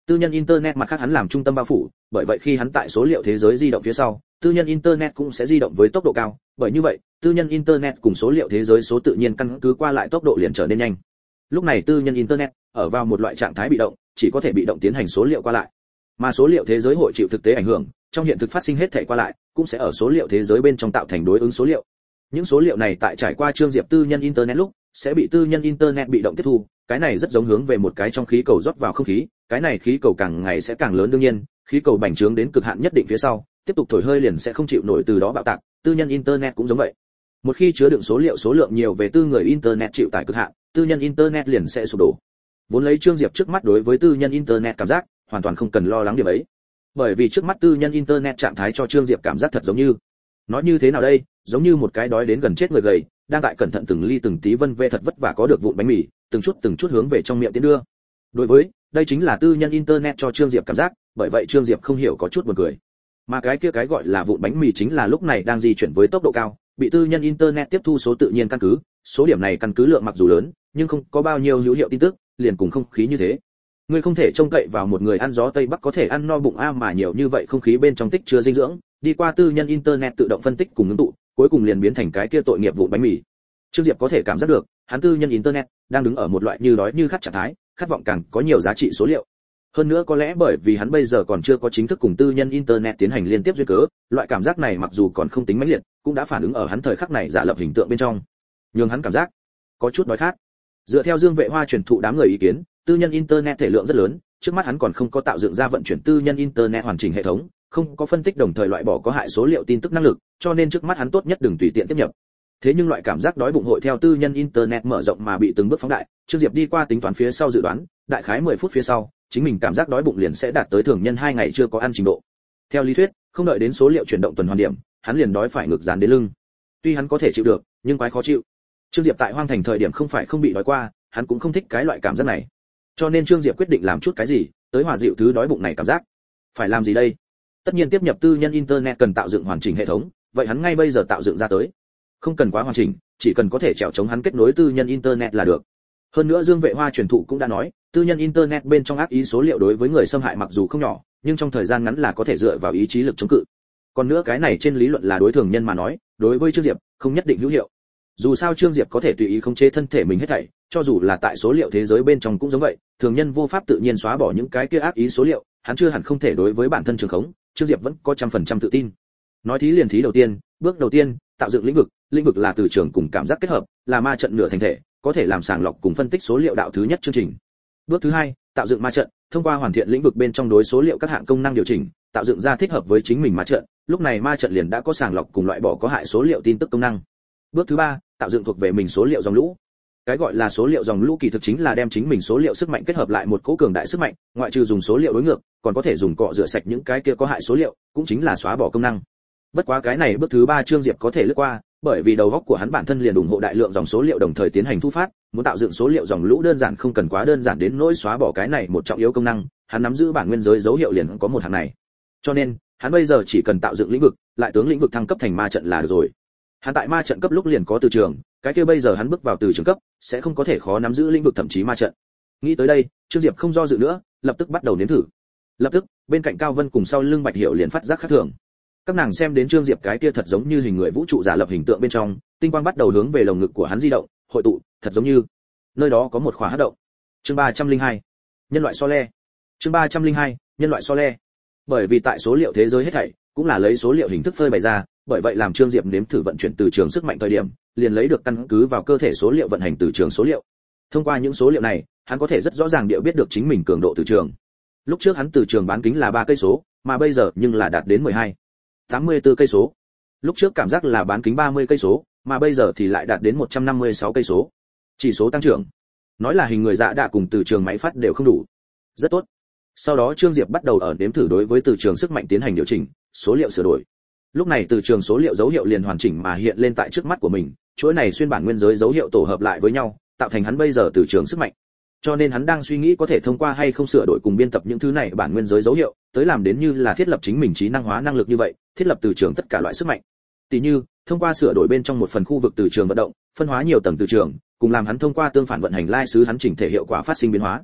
Tư nhân internet mặt khác hắn làm trung tâm bao phủ, bởi vậy khi hắn tại số liệu thế giới di động phía sau, tư nhân internet cũng sẽ di động với tốc độ cao, bởi như vậy, tư nhân internet cùng số liệu thế giới số tự nhiên căn cứ qua lại tốc độ liền trở nên nhanh. Lúc này tư nhân internet ở vào một loại trạng thái bị động, chỉ có thể bị động tiến hành số liệu qua lại. Mà số liệu thế giới hội chịu thực tế ảnh hưởng, trong hiện thực phát sinh hết thảy qua lại, cũng sẽ ở số liệu thế giới bên trong tạo thành đối ứng số liệu. Những số liệu này tại trải qua Trương Diệp tư nhân internet lúc, sẽ bị tư nhân internet bị động tiếp thu, cái này rất giống hướng về một cái trong khí cầu rót vào không khí, cái này khí cầu càng ngày sẽ càng lớn, đương nhiên, khí cầu bành trướng đến cực hạn nhất định phía sau, tiếp tục thổi hơi liền sẽ không chịu nổi từ đó bạo tạc, tư nhân internet cũng giống vậy. Một khi chứa đựng số liệu số lượng nhiều về tư người internet chịu tải cực hạn, tư nhân internet liền sẽ sụp đổ. Vốn lấy Trương Diệp trước mắt đối với tư nhân internet cảm giác, hoàn toàn không cần lo lắng điểm ấy. Bởi vì trước mắt tư nhân internet trạng thái cho Trương Diệp cảm giác thật giống như, nói như thế nào đây, giống như một cái đói đến gần chết người gầy, đang tại cẩn thận từng ly từng tí vân vê thật vất vả có được vụn bánh mì, từng chút từng chút hướng về trong miệng tiến đưa. Đối với, đây chính là tư nhân internet cho Trương Diệp cảm giác, bởi vậy Trương Diệp không hiểu có chút buồn cười. Mà cái kia cái gọi là vụn bánh mì chính là lúc này đang di chuyển với tốc độ cao, bị tư nhân internet tiếp thu số tự nhiên căn cứ, số điểm này căn cứ lượng mặc dù lớn, nhưng không có bao nhiêu hữu hiệu tin tức, liền cùng không khí như thế. Ngươi không thể trông cậy vào một người ăn gió tây bắc có thể ăn no bụng a, mà nhiều như vậy không khí bên trong tích chứa dinh dưỡng, đi qua tư nhân internet tự động phân tích cùng ứng tụ, cuối cùng liền biến thành cái kia tội nghiệp vụn bánh mì. Trương Diệp có thể cảm giác được, hắn tư nhân internet đang đứng ở một loại như đói như khát trạng thái, khát vọng càng có nhiều giá trị số liệu. Hơn nữa có lẽ bởi vì hắn bây giờ còn chưa có chính thức cùng tư nhân internet tiến hành liên tiếp duyên cớ, loại cảm giác này mặc dù còn không tính mãnh liệt, cũng đã phản ứng ở hắn thời khắc này giả lập hình tượng bên trong. Nhưng hắn cảm giác có chút đói khát. Dựa theo Dương Vệ Hoa truyền thụ đám người ý kiến, tư nhân internet thể lượng rất lớn, trước mắt hắn còn không có tạo dựng ra vận chuyển tư nhân internet hoàn chỉnh hệ thống, không có phân tích đồng thời loại bỏ có hại số liệu tin tức năng lực, cho nên trước mắt hắn tốt nhất đừng tùy tiện tiếp nhập. Thế nhưng loại cảm giác đói bụng hội theo tư nhân internet mở rộng mà bị từng bước phóng đại, Trương Diệp đi qua tính toán phía sau dự đoán, đại khái mười phút phía sau, chính mình cảm giác đói bụng liền sẽ đạt tới thường nhân hai ngày chưa có ăn trình độ. Theo lý thuyết, không đợi đến số liệu chuyển động tuần hoàn điểm, hắn liền đói phải ngực dán đến lưng. Tuy hắn có thể chịu được, nhưng quái khó chịu. Trương Diệp tại hoang thành thời điểm không phải không bị đói qua, hắn cũng không thích cái loại cảm giác này. Cho nên Trương Diệp quyết định làm chút cái gì, tới hòa dịu thứ đói bụng này cảm giác. Phải làm gì đây? Tất nhiên tiếp nhập tư nhân internet cần tạo dựng hoàn chỉnh hệ thống, vậy hắn ngay bây giờ tạo dựng ra tới. Không cần quá hoàn chỉnh, chỉ cần có thể trèo chống hắn kết nối tư nhân internet là được. Hơn nữa Dương Vệ Hoa truyền thụ cũng đã nói, tư nhân internet bên trong ác ý số liệu đối với người xâm hại mặc dù không nhỏ, nhưng trong thời gian ngắn là có thể dựa vào ý chí lực chống cự. Còn nữa cái này trên lý luận là đối thường nhân mà nói, đối với Trương Diệp không nhất định hữu hiệu. Dù sao Trương Diệp có thể tùy ý khống chế thân thể mình hết thảy, cho dù là tại số liệu thế giới bên trong cũng giống vậy, thường nhân vô pháp tự nhiên xóa bỏ những cái kia ác ý số liệu, hắn chưa hẳn không thể đối với bản thân trường khống, Trương Diệp vẫn có trăm phần trăm tự tin. Nói thí liền thí đầu tiên, bước đầu tiên, tạo dựng lĩnh vực, lĩnh vực là từ trường cùng cảm giác kết hợp, là ma trận nửa thành thể, có thể làm sàng lọc cùng phân tích số liệu đạo thứ nhất chương trình. Bước thứ hai, tạo dựng ma trận, thông qua hoàn thiện lĩnh vực bên trong đối số liệu các hạng công năng điều chỉnh, tạo dựng ra thích hợp với chính mình ma trận, lúc này ma trận liền đã có sàng lọc cùng loại bỏ có hại số liệu tin tức công năng. Bước thứ ba, tạo dựng thuộc về mình số liệu dòng lũ. Cái gọi là số liệu dòng lũ kỳ thực chính là đem chính mình số liệu sức mạnh kết hợp lại một cỗ cường đại sức mạnh, ngoại trừ dùng số liệu đối ngược, còn có thể dùng cọ rửa sạch những cái kia có hại số liệu, cũng chính là xóa bỏ công năng. Bất quá cái này bước thứ ba Trương Diệp có thể lướt qua, bởi vì đầu óc của hắn bản thân liền ủng hộ đại lượng dòng số liệu đồng thời tiến hành thu phát, muốn tạo dựng số liệu dòng lũ đơn giản không cần quá đơn giản đến nỗi xóa bỏ cái này một trọng yếu công năng, hắn nắm giữ bản nguyên giới dấu hiệu liền có một hàng này. Cho nên, hắn bây giờ chỉ cần tạo dựng lĩnh vực, lại tướng lĩnh vực thăng cấp thành ma trận là được rồi. Hắn tại ma trận cấp lúc liền có từ trường, cái kia bây giờ hắn bước vào từ trường cấp, sẽ không có thể khó nắm giữ lĩnh vực thậm chí ma trận. Nghĩ tới đây, Trương Diệp không do dự nữa, lập tức bắt đầu nếm thử. Lập tức, bên cạnh Cao Vân cùng sau lưng Bạch Hiểu liền phát giác khác thường. Các nàng xem đến Trương Diệp cái kia thật giống như hình người vũ trụ giả lập hình tượng bên trong, tinh quang bắt đầu hướng về lồng ngực của hắn di động, hội tụ, thật giống như nơi đó có một khóa hấp động. Chương ba trăm linh hai, nhân loại so le. Chương ba trăm linh hai, nhân loại so le. Bởi vì tại số liệu thế giới hết thảy cũng là lấy số liệu hình thức phơi bày ra, bởi vậy làm Trương Diệp nếm thử vận chuyển từ trường sức mạnh thời điểm, liền lấy được căn cứ vào cơ thể số liệu vận hành từ trường số liệu. Thông qua những số liệu này, hắn có thể rất rõ ràng địa biết được chính mình cường độ từ trường. Lúc trước hắn từ trường bán kính là ba cây số, mà bây giờ nhưng là đạt đến mười hai, tám mươi tư cây số. Lúc trước cảm giác là bán kính ba mươi cây số, mà bây giờ thì lại đạt đến một trăm năm mươi sáu cây số. Chỉ số tăng trưởng. Nói là hình người dạ đạ cùng từ trường máy phát đều không đủ. Rất tốt. Sau đó Trương Diệp bắt đầu ở nếm thử đối với từ trường sức mạnh tiến hành điều chỉnh, số liệu sửa đổi. Lúc này từ trường số liệu dấu hiệu liền hoàn chỉnh mà hiện lên tại trước mắt của mình, chuỗi này xuyên bản nguyên giới dấu hiệu tổ hợp lại với nhau, tạo thành hắn bây giờ từ trường sức mạnh. Cho nên hắn đang suy nghĩ có thể thông qua hay không sửa đổi cùng biên tập những thứ này bản nguyên giới dấu hiệu, tới làm đến như là thiết lập chính mình trí năng hóa năng lực như vậy, thiết lập từ trường tất cả loại sức mạnh. Tỷ như, thông qua sửa đổi bên trong một phần khu vực từ trường vận động, phân hóa nhiều tầng từ trường, cùng làm hắn thông qua tương phản vận hành lai xứ hắn chỉnh thể hiệu quả phát sinh biến hóa.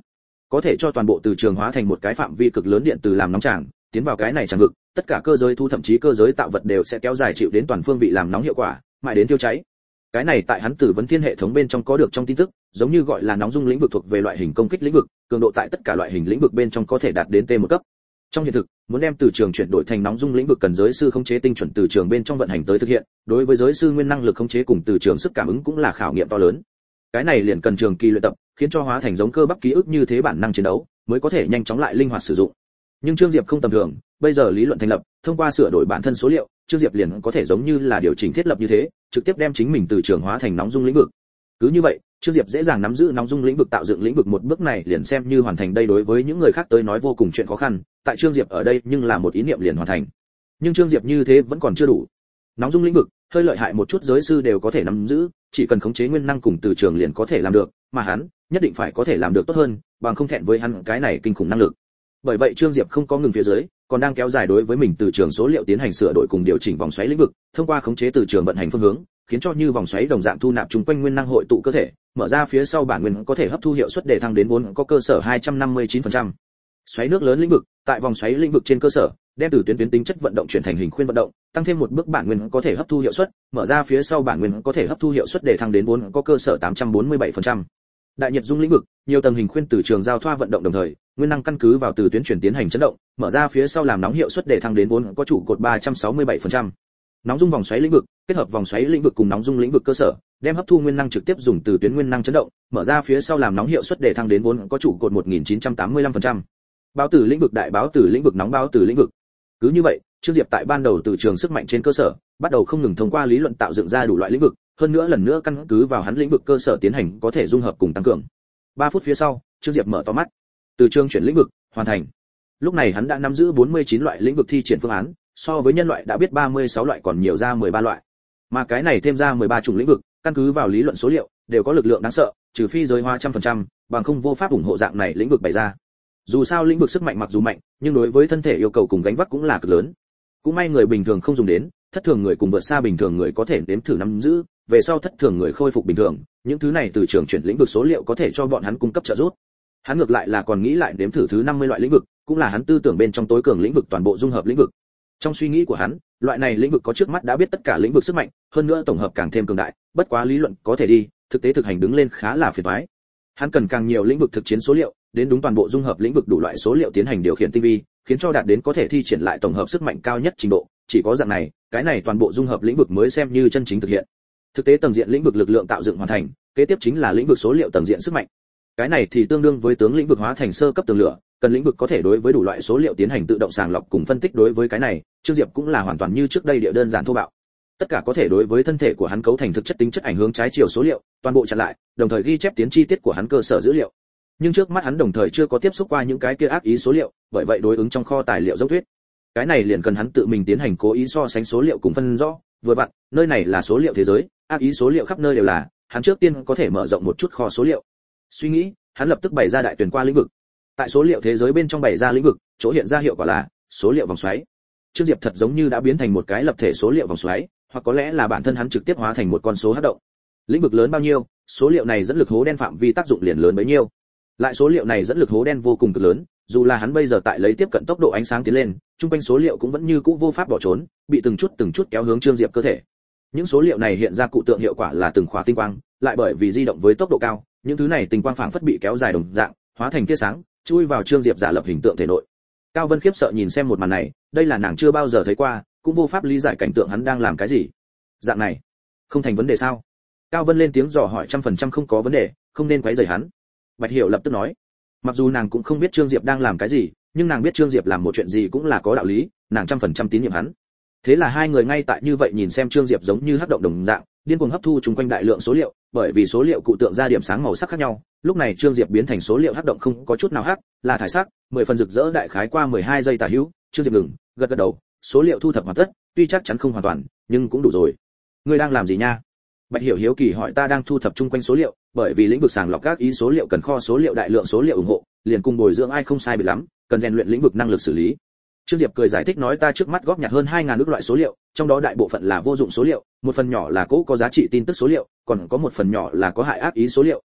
có thể cho toàn bộ từ trường hóa thành một cái phạm vi cực lớn điện từ làm nóng tràng, tiến vào cái này tràng vực, tất cả cơ giới thu thậm chí cơ giới tạo vật đều sẽ kéo dài chịu đến toàn phương vị làm nóng hiệu quả, mãi đến tiêu cháy. Cái này tại hắn Tử Vấn Thiên hệ thống bên trong có được trong tin tức, giống như gọi là nóng dung lĩnh vực thuộc về loại hình công kích lĩnh vực, cường độ tại tất cả loại hình lĩnh vực bên trong có thể đạt đến T một cấp. Trong hiện thực, muốn đem từ trường chuyển đổi thành nóng dung lĩnh vực cần giới sư khống chế tinh chuẩn từ trường bên trong vận hành tới thực hiện, đối với giới sư nguyên năng lực khống chế cùng từ trường sức cảm ứng cũng là khảo nghiệm to lớn. Cái này liền cần trường kỳ luyện tập, khiến cho hóa thành giống cơ bắp ký ức như thế bản năng chiến đấu, mới có thể nhanh chóng lại linh hoạt sử dụng. Nhưng Trương Diệp không tầm thường, bây giờ lý luận thành lập, thông qua sửa đổi bản thân số liệu, Trương Diệp liền có thể giống như là điều chỉnh thiết lập như thế, trực tiếp đem chính mình từ trường hóa thành nóng dung lĩnh vực. Cứ như vậy, Trương Diệp dễ dàng nắm giữ nóng dung lĩnh vực tạo dựng lĩnh vực một bước này liền xem như hoàn thành đây đối với những người khác tới nói vô cùng chuyện khó khăn, tại Trương Diệp ở đây nhưng là một ý niệm liền hoàn thành. Nhưng Trương Diệp như thế vẫn còn chưa đủ. Nóng dung lĩnh vực, hơi lợi hại một chút giới sư đều có thể nắm giữ, chỉ cần khống chế nguyên năng cùng từ trường liền có thể làm được, mà hắn nhất định phải có thể làm được tốt hơn, bằng không thẹn với hắn cái này kinh khủng năng lực. Bởi vậy Trương Diệp không có ngừng phía dưới, còn đang kéo dài đối với mình từ trường số liệu tiến hành sửa đổi cùng điều chỉnh vòng xoáy lĩnh vực, thông qua khống chế từ trường vận hành phương hướng, khiến cho như vòng xoáy đồng dạng thu nạp chung quanh nguyên năng hội tụ cơ thể, mở ra phía sau bản nguyên có thể hấp thu hiệu suất để thăng đến vốn có cơ sở hai trăm năm mươi chín phần trăm. Xoáy nước lớn lĩnh vực, tại vòng xoáy lĩnh vực trên cơ sở, đem từ tuyến tuyến tính chất vận động chuyển thành hình khuyên vận động, tăng thêm một bước bản nguyên có thể hấp thu hiệu suất, mở ra phía sau bản nguyên có thể hấp thu hiệu suất để thăng đến vốn có cơ sở tám trăm bốn mươi bảy phần trăm. Đại nhiệt dung lĩnh vực, nhiều tầng hình khuyên từ trường giao thoa vận động đồng thời, nguyên năng căn cứ vào từ tuyến chuyển tiến hành chấn động, mở ra phía sau làm nóng hiệu suất để thăng đến vốn có trụ cột ba trăm sáu mươi bảy phần trăm. Nóng dung vòng xoáy lĩnh vực, kết hợp vòng xoáy lĩnh vực cùng nóng dung lĩnh vực cơ sở, đem hấp thu nguyên năng trực tiếp dùng từ tuyến nguyên năng chấn động, mở ra phía sau làm nóng hiệu suất để thăng đến vốn có trụ cột một nghìn chín trăm tám mươi lăm phần trăm. Báo tử lĩnh vực đại báo tử lĩnh vực nóng báo tử lĩnh vực. Cứ như vậy, Trương Diệp tại ban đầu từ trường sức mạnh trên cơ sở, bắt đầu không ngừng thông qua lý luận tạo dựng ra đủ loại lĩnh vực, hơn nữa lần nữa căn cứ vào hắn lĩnh vực cơ sở tiến hành có thể dung hợp cùng tăng cường. ba phút phía sau, Trương Diệp mở to mắt. Từ trường chuyển lĩnh vực hoàn thành. Lúc này hắn đã nắm giữ bốn mươi chín loại lĩnh vực thi triển phương án, so với nhân loại đã biết ba mươi sáu loại còn nhiều ra mười ba loại. Mà cái này thêm ra mười ba chủng lĩnh vực, căn cứ vào lý luận số liệu, đều có lực lượng đáng sợ, trừ phi giới hóa trăm phần trăm, bằng không vô pháp ủng hộ dạng này lĩnh vực bày ra. Dù sao lĩnh vực sức mạnh mặc dù mạnh, nhưng đối với thân thể yêu cầu cùng gánh vác cũng là cực lớn. Cũng may người bình thường không dùng đến, thất thường người cùng vượt xa bình thường người có thể đếm thử nắm giữ, về sau thất thường người khôi phục bình thường, những thứ này từ trường chuyển lĩnh vực số liệu có thể cho bọn hắn cung cấp trợ giúp. Hắn ngược lại là còn nghĩ lại đếm thử thứ năm mươi loại lĩnh vực, cũng là hắn tư tưởng bên trong tối cường lĩnh vực toàn bộ dung hợp lĩnh vực. Trong suy nghĩ của hắn, loại này lĩnh vực có trước mắt đã biết tất cả lĩnh vực sức mạnh, hơn nữa tổng hợp càng thêm cường đại, bất quá lý luận có thể đi, thực tế thực hành đứng lên khá là phiền toái. Hắn cần càng nhiều lĩnh vực thực chiến số liệu, đến đúng toàn bộ dung hợp lĩnh vực đủ loại số liệu tiến hành điều khiển tinh vi, khiến cho đạt đến có thể thi triển lại tổng hợp sức mạnh cao nhất trình độ, chỉ có dạng này, cái này toàn bộ dung hợp lĩnh vực mới xem như chân chính thực hiện. Thực tế tầng diện lĩnh vực lực lượng tạo dựng hoàn thành, kế tiếp chính là lĩnh vực số liệu tầng diện sức mạnh. Cái này thì tương đương với tướng lĩnh vực hóa thành sơ cấp tường lửa, cần lĩnh vực có thể đối với đủ loại số liệu tiến hành tự động sàng lọc cùng phân tích. Đối với cái này, Trương Diệp cũng là hoàn toàn như trước đây địa đơn giản thô bạo. Tất cả có thể đối với thân thể của hắn cấu thành thực chất tính chất ảnh hưởng trái chiều số liệu, toàn bộ chặn lại, đồng thời ghi chép tiến chi tiết của hắn cơ sở dữ liệu. Nhưng trước mắt hắn đồng thời chưa có tiếp xúc qua những cái kia ác ý số liệu, bởi vậy đối ứng trong kho tài liệu dốc thuyết. Cái này liền cần hắn tự mình tiến hành cố ý so sánh số liệu cùng phân rõ, vừa vặn, nơi này là số liệu thế giới, ác ý số liệu khắp nơi đều là, hắn trước tiên có thể mở rộng một chút kho số liệu. Suy nghĩ, hắn lập tức bày ra đại tuyển qua lĩnh vực. Tại số liệu thế giới bên trong bày ra lĩnh vực, chỗ hiện ra hiệu quả là số liệu vòng xoáy. Trương Diệp thật giống như đã biến thành một cái lập thể số liệu vòng xoáy, hoặc có lẽ là bản thân hắn trực tiếp hóa thành một con số hấp động. Lĩnh vực lớn bao nhiêu, số liệu này dẫn lực hố đen phạm vi tác dụng liền lớn bấy nhiêu. Lại số liệu này dẫn lực hố đen vô cùng cực lớn, dù là hắn bây giờ tại lấy tiếp cận tốc độ ánh sáng tiến lên, trung quanh số liệu cũng vẫn như cũ vô pháp bỏ trốn, bị từng chút từng chút kéo hướng Trương Diệp cơ thể. Những số liệu này hiện ra cụ tượng hiệu quả là từng khóa tinh quang, lại bởi vì di động với tốc độ cao, những thứ này tinh quang phảng phất bị kéo dài đồng dạng, hóa thành tia sáng, chui vào Trương Diệp giả lập hình tượng thể nội. Cao Vân khiếp sợ nhìn xem một màn này, đây là nàng chưa bao giờ thấy qua, cũng vô pháp lý giải cảnh tượng hắn đang làm cái gì. Dạng này, không thành vấn đề sao? Cao Vân lên tiếng dò hỏi. Trăm phần trăm không có vấn đề, không nên quấy rầy hắn. Bạch Hiểu lập tức nói. Mặc dù nàng cũng không biết Trương Diệp đang làm cái gì, nhưng nàng biết Trương Diệp làm một chuyện gì cũng là có đạo lý, nàng trăm phần trăm tín nhiệm hắn. Thế là hai người ngay tại như vậy nhìn xem Trương Diệp giống như hấp động đồng dạng, điên cuồng hấp thu chung quanh đại lượng số liệu, bởi vì số liệu cụ tượng ra điểm sáng màu sắc khác nhau, lúc này Trương Diệp biến thành số liệu hấp động không có chút nào hắc, là thải sắc, mười phần rực rỡ đại khái qua mười hai giây tả hữu, Trương Diệp ngừng, gật gật đầu, số liệu thu thập hoàn tất, tuy chắc chắn không hoàn toàn, nhưng cũng đủ rồi. Ngươi đang làm gì nha? Bạch Hiểu hiếu kỳ hỏi. Ta đang thu thập chung quanh số liệu, bởi vì lĩnh vực sàng lọc các ý số liệu cần kho số liệu đại lượng số liệu ủng hộ, liền cùng bồi dưỡng ai không sai biệt lắm, cần rèn luyện lĩnh vực năng lực xử lý. Trương Diệp cười giải thích nói ta trước mắt góp nhặt hơn hai nghìn ức loại số liệu, trong đó đại bộ phận là vô dụng số liệu, một phần nhỏ là cố có giá trị tin tức số liệu, còn có một phần nhỏ là có hại ác ý số liệu.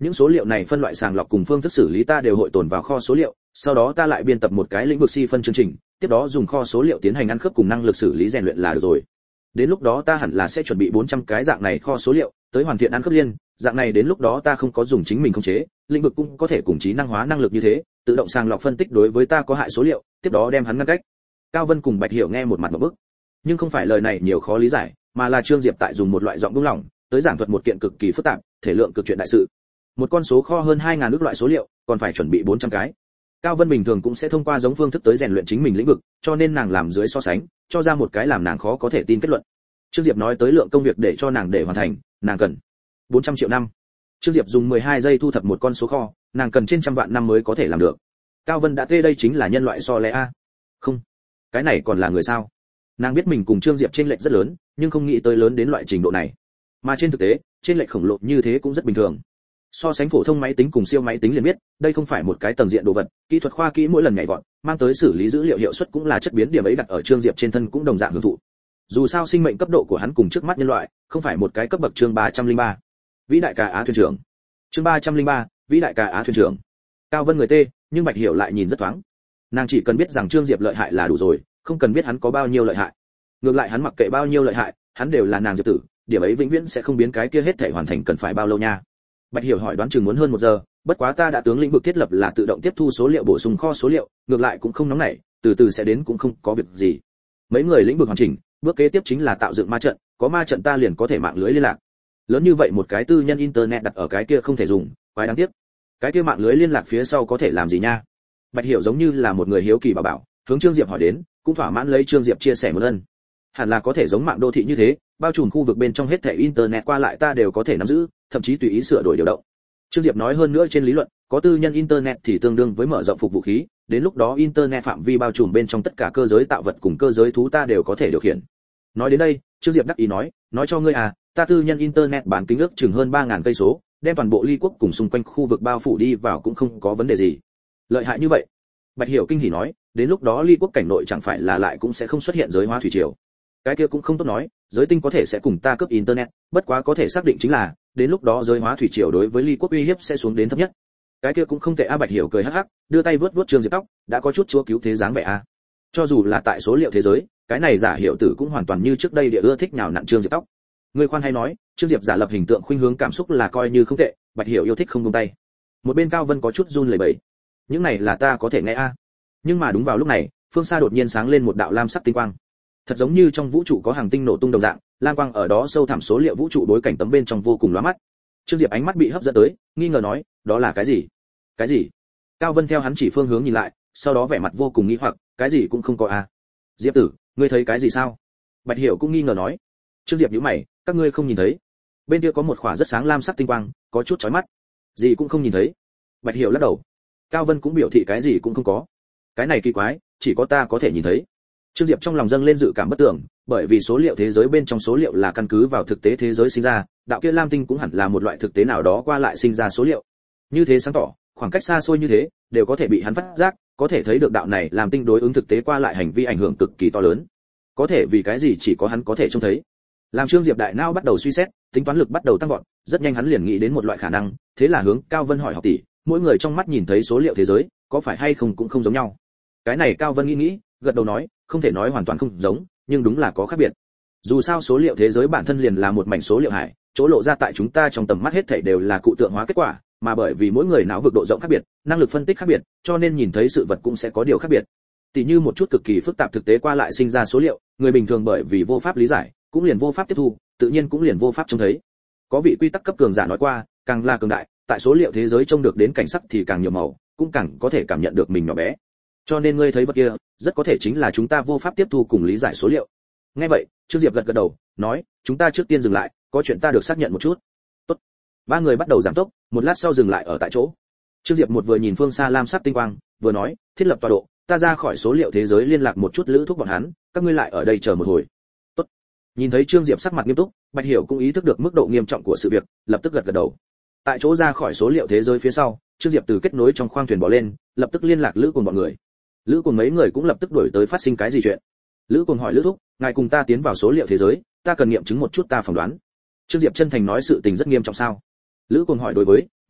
Những số liệu này phân loại sàng lọc cùng phương thức xử lý ta đều hội tồn vào kho số liệu, sau đó ta lại biên tập một cái lĩnh vực si phân chương trình, tiếp đó dùng kho số liệu tiến hành ăn khớp cùng năng lực xử lý rèn luyện là được rồi. Đến lúc đó ta hẳn là sẽ chuẩn bị bốn trăm cái dạng này kho số liệu, tới hoàn thiện ăn khớp liên, dạng này đến lúc đó ta không có dùng chính mình khống chế, lĩnh vực cũng có thể cùng trí năng hóa năng lực như thế, tự động sàng lọc phân tích đối với ta có hại số liệu, tiếp đó đem hắn ngăn cách. Cao Vân cùng Bạch Hiểu nghe một mặt một bức, nhưng không phải lời này nhiều khó lý giải, mà là Trương Diệp tại dùng một loại giọng buông lỏng, tới giảng thuật một kiện cực kỳ phức tạp, thể lượng cực chuyện đại sự. Một con số kho hơn hai nghìn ước loại số liệu, còn phải chuẩn bị bốn trăm cái. Cao Vân bình thường cũng sẽ thông qua giống phương thức tới rèn luyện chính mình lĩnh vực, cho nên nàng làm dưới so sánh, cho ra một cái làm nàng khó có thể tin kết luận. Trương Diệp nói tới lượng công việc để cho nàng để hoàn thành, nàng cần bốn trăm triệu năm. Trương Diệp dùng mười hai giây thu thập một con số kho, nàng cần trên trăm vạn năm mới có thể làm được. Cao Vân đã tê đây chính là nhân loại so lẽ a. Không, cái này còn là người sao? Nàng biết mình cùng Trương Diệp chênh lệch rất lớn, nhưng không nghĩ tới lớn đến loại trình độ này. Mà trên thực tế, chênh lệch khổng lồ như thế cũng rất bình thường. So sánh phổ thông máy tính cùng siêu máy tính liền biết, đây không phải một cái tầng diện đồ vật, kỹ thuật khoa kỹ mỗi lần nhảy vọt, mang tới xử lý dữ liệu hiệu suất cũng là chất biến, điểm ấy đặt ở Trương Diệp trên thân cũng đồng dạng hưởng thụ. Dù sao sinh mệnh cấp độ của hắn cùng trước mắt nhân loại, không phải một cái cấp bậc. Chương ba trăm lẻ ba. Vĩ đại ca Á thuyền trưởng. Chương ba trăm lẻ ba. Vĩ đại ca Á thuyền trưởng. Cao Vân người tê, nhưng Bạch Hiểu lại nhìn rất thoáng. Nàng chỉ cần biết rằng Trương Diệp lợi hại là đủ rồi, không cần biết hắn có bao nhiêu lợi hại. Ngược lại hắn mặc kệ bao nhiêu lợi hại, hắn đều là nàng Diệp tử, điểm ấy vĩnh viễn sẽ không biến cái kia hết thể hoàn thành cần phải bao lâu nha. Bạch Hiểu hỏi đoán chừng muốn hơn một giờ, bất quá ta đã tướng lĩnh vực thiết lập là tự động tiếp thu số liệu bổ sung kho số liệu, ngược lại cũng không nóng nảy, từ từ sẽ đến cũng không có việc gì. Mấy người lĩnh vực hoàn chỉnh, bước kế tiếp chính là tạo dựng ma trận, có ma trận ta liền có thể mạng lưới liên lạc. Lớn như vậy một cái tư nhân internet đặt ở cái kia không thể dùng, quái đáng tiếc. Cái kia mạng lưới liên lạc phía sau có thể làm gì nha? Bạch Hiểu giống như là một người hiếu kỳ bảo bảo, hướng Trương Diệp hỏi đến, cũng thỏa mãn lấy Trương Diệp chia sẻ một ân. Hẳn là có thể giống mạng đô thị như thế, bao trùm khu vực bên trong hết thảy internet qua lại ta đều có thể nắm giữ, thậm chí tùy ý sửa đổi điều động. Trương Diệp nói hơn nữa trên lý luận, có tư nhân internet thì tương đương với mở rộng phục vũ khí, đến lúc đó internet phạm vi bao trùm bên trong tất cả cơ giới tạo vật cùng cơ giới thú ta đều có thể điều khiển. Nói đến đây, Trương Diệp đắc ý nói, nói cho ngươi à, ta tư nhân internet bán kính ước chừng hơn ba nghìn cây số, đem toàn bộ ly quốc cùng xung quanh khu vực bao phủ đi vào cũng không có vấn đề gì. Lợi hại như vậy. Bạch Hiểu kinh hỉ nói, đến lúc đó ly quốc cảnh nội chẳng phải là lại cũng sẽ không xuất hiện giới hóa thủy triều. Cái kia cũng không tốt nói, giới tinh có thể sẽ cùng ta cướp internet, bất quá có thể xác định chính là, đến lúc đó giới hóa thủy triều đối với ly quốc uy hiếp sẽ xuống đến thấp nhất. Cái kia cũng không tệ a. Bạch Hiểu cười hắc hắc, đưa tay vướt vướt Trương Diệp tóc, đã có chút chúa cứu thế dáng vẻ a. Cho dù là tại số liệu thế giới, cái này giả hiệu tử cũng hoàn toàn như trước đây địa ưa thích nhào nặn Trương Diệp tóc. Người khoan hay nói, Trương Diệp giả lập hình tượng khuynh hướng cảm xúc là coi như không tệ, Bạch Hiểu yêu thích không buông tay. Một bên Cao Vân có chút run lẩy bẩy. Những này là ta có thể nghe a. Nhưng mà đúng vào lúc này, phương xa đột nhiên sáng lên một đạo lam sắc tinh quang. Thật giống như trong vũ trụ có hàng tinh nổ tung đồng dạng, lam quang ở đó sâu thẳm số liệu vũ trụ đối cảnh tấm bên trong vô cùng lóa mắt. Trương Diệp ánh mắt bị hấp dẫn tới, nghi ngờ nói, đó là cái gì? Cái gì? Cao Vân theo hắn chỉ phương hướng nhìn lại, sau đó vẻ mặt vô cùng nghi hoặc, cái gì cũng không có a. Diệp tử, ngươi thấy cái gì sao? Bạch Hiểu cũng nghi ngờ nói. Trương Diệp nhíu mày, các ngươi không nhìn thấy? Bên kia có một khỏa rất sáng lam sắc tinh quang, có chút chói mắt. Gì cũng không nhìn thấy. Bạch Hiểu lắc đầu. Cao Vân cũng biểu thị cái gì cũng không có. Cái này kỳ quái, chỉ có ta có thể nhìn thấy. Trương Diệp trong lòng dâng lên dự cảm bất tưởng, bởi vì số liệu thế giới bên trong số liệu là căn cứ vào thực tế thế giới sinh ra, đạo kia lam tinh cũng hẳn là một loại thực tế nào đó qua lại sinh ra số liệu. Như thế sáng tỏ, khoảng cách xa xôi như thế, đều có thể bị hắn phát giác, có thể thấy được đạo này làm tinh đối ứng thực tế qua lại hành vi ảnh hưởng cực kỳ to lớn. Có thể vì cái gì chỉ có hắn có thể trông thấy. Làm Trương Diệp đại não bắt đầu suy xét, tính toán lực bắt đầu tăng vọt, rất nhanh hắn liền nghĩ đến một loại khả năng, thế là hướng Cao Vân hỏi học tỷ, mỗi người trong mắt nhìn thấy số liệu thế giới, có phải hay không cũng không giống nhau. Cái này Cao Vân nghĩ nghĩ, gật đầu nói, không thể nói hoàn toàn không giống, nhưng đúng là có khác biệt. Dù sao số liệu thế giới bản thân liền là một mảnh số liệu hải, chỗ lộ ra tại chúng ta trong tầm mắt hết thảy đều là cụ tượng hóa kết quả, mà bởi vì mỗi người não vực độ rộng khác biệt, năng lực phân tích khác biệt, cho nên nhìn thấy sự vật cũng sẽ có điều khác biệt. Tỷ như một chút cực kỳ phức tạp thực tế qua lại sinh ra số liệu, người bình thường bởi vì vô pháp lý giải, cũng liền vô pháp tiếp thu, tự nhiên cũng liền vô pháp trông thấy. Có vị quy tắc cấp cường giả nói qua, càng là cường đại, tại số liệu thế giới trông được đến cảnh sắc thì càng nhiều màu, cũng càng có thể cảm nhận được mình nhỏ bé. Cho nên ngươi thấy vật kia, rất có thể chính là chúng ta vô pháp tiếp thu cùng lý giải số liệu. Nghe vậy, Trương Diệp gật gật đầu, nói, chúng ta trước tiên dừng lại, có chuyện ta được xác nhận một chút. Tốt. Ba người bắt đầu giảm tốc, một lát sau dừng lại ở tại chỗ. Trương Diệp một vừa nhìn phương xa lam sắc tinh quang, vừa nói, thiết lập tọa độ, ta ra khỏi số liệu thế giới liên lạc một chút lữ thúc bọn hắn, các ngươi lại ở đây chờ một hồi. Tốt. Nhìn thấy Trương Diệp sắc mặt nghiêm túc, Bạch Hiểu cũng ý thức được mức độ nghiêm trọng của sự việc, lập tức gật gật đầu. Tại chỗ ra khỏi số liệu thế giới phía sau, Trương Diệp từ kết nối trong khoang thuyền bỏ lên, lập tức liên lạc lữ cùng bọn người. Lữ cùng mấy người cũng lập tức đuổi tới phát sinh cái gì chuyện. Lữ cùng hỏi lữ thúc, ngài cùng ta tiến vào số liệu thế giới, ta cần nghiệm chứng một chút ta phỏng đoán. Trương Diệp chân thành nói sự tình rất nghiêm trọng sao? Lữ cùng hỏi đối với,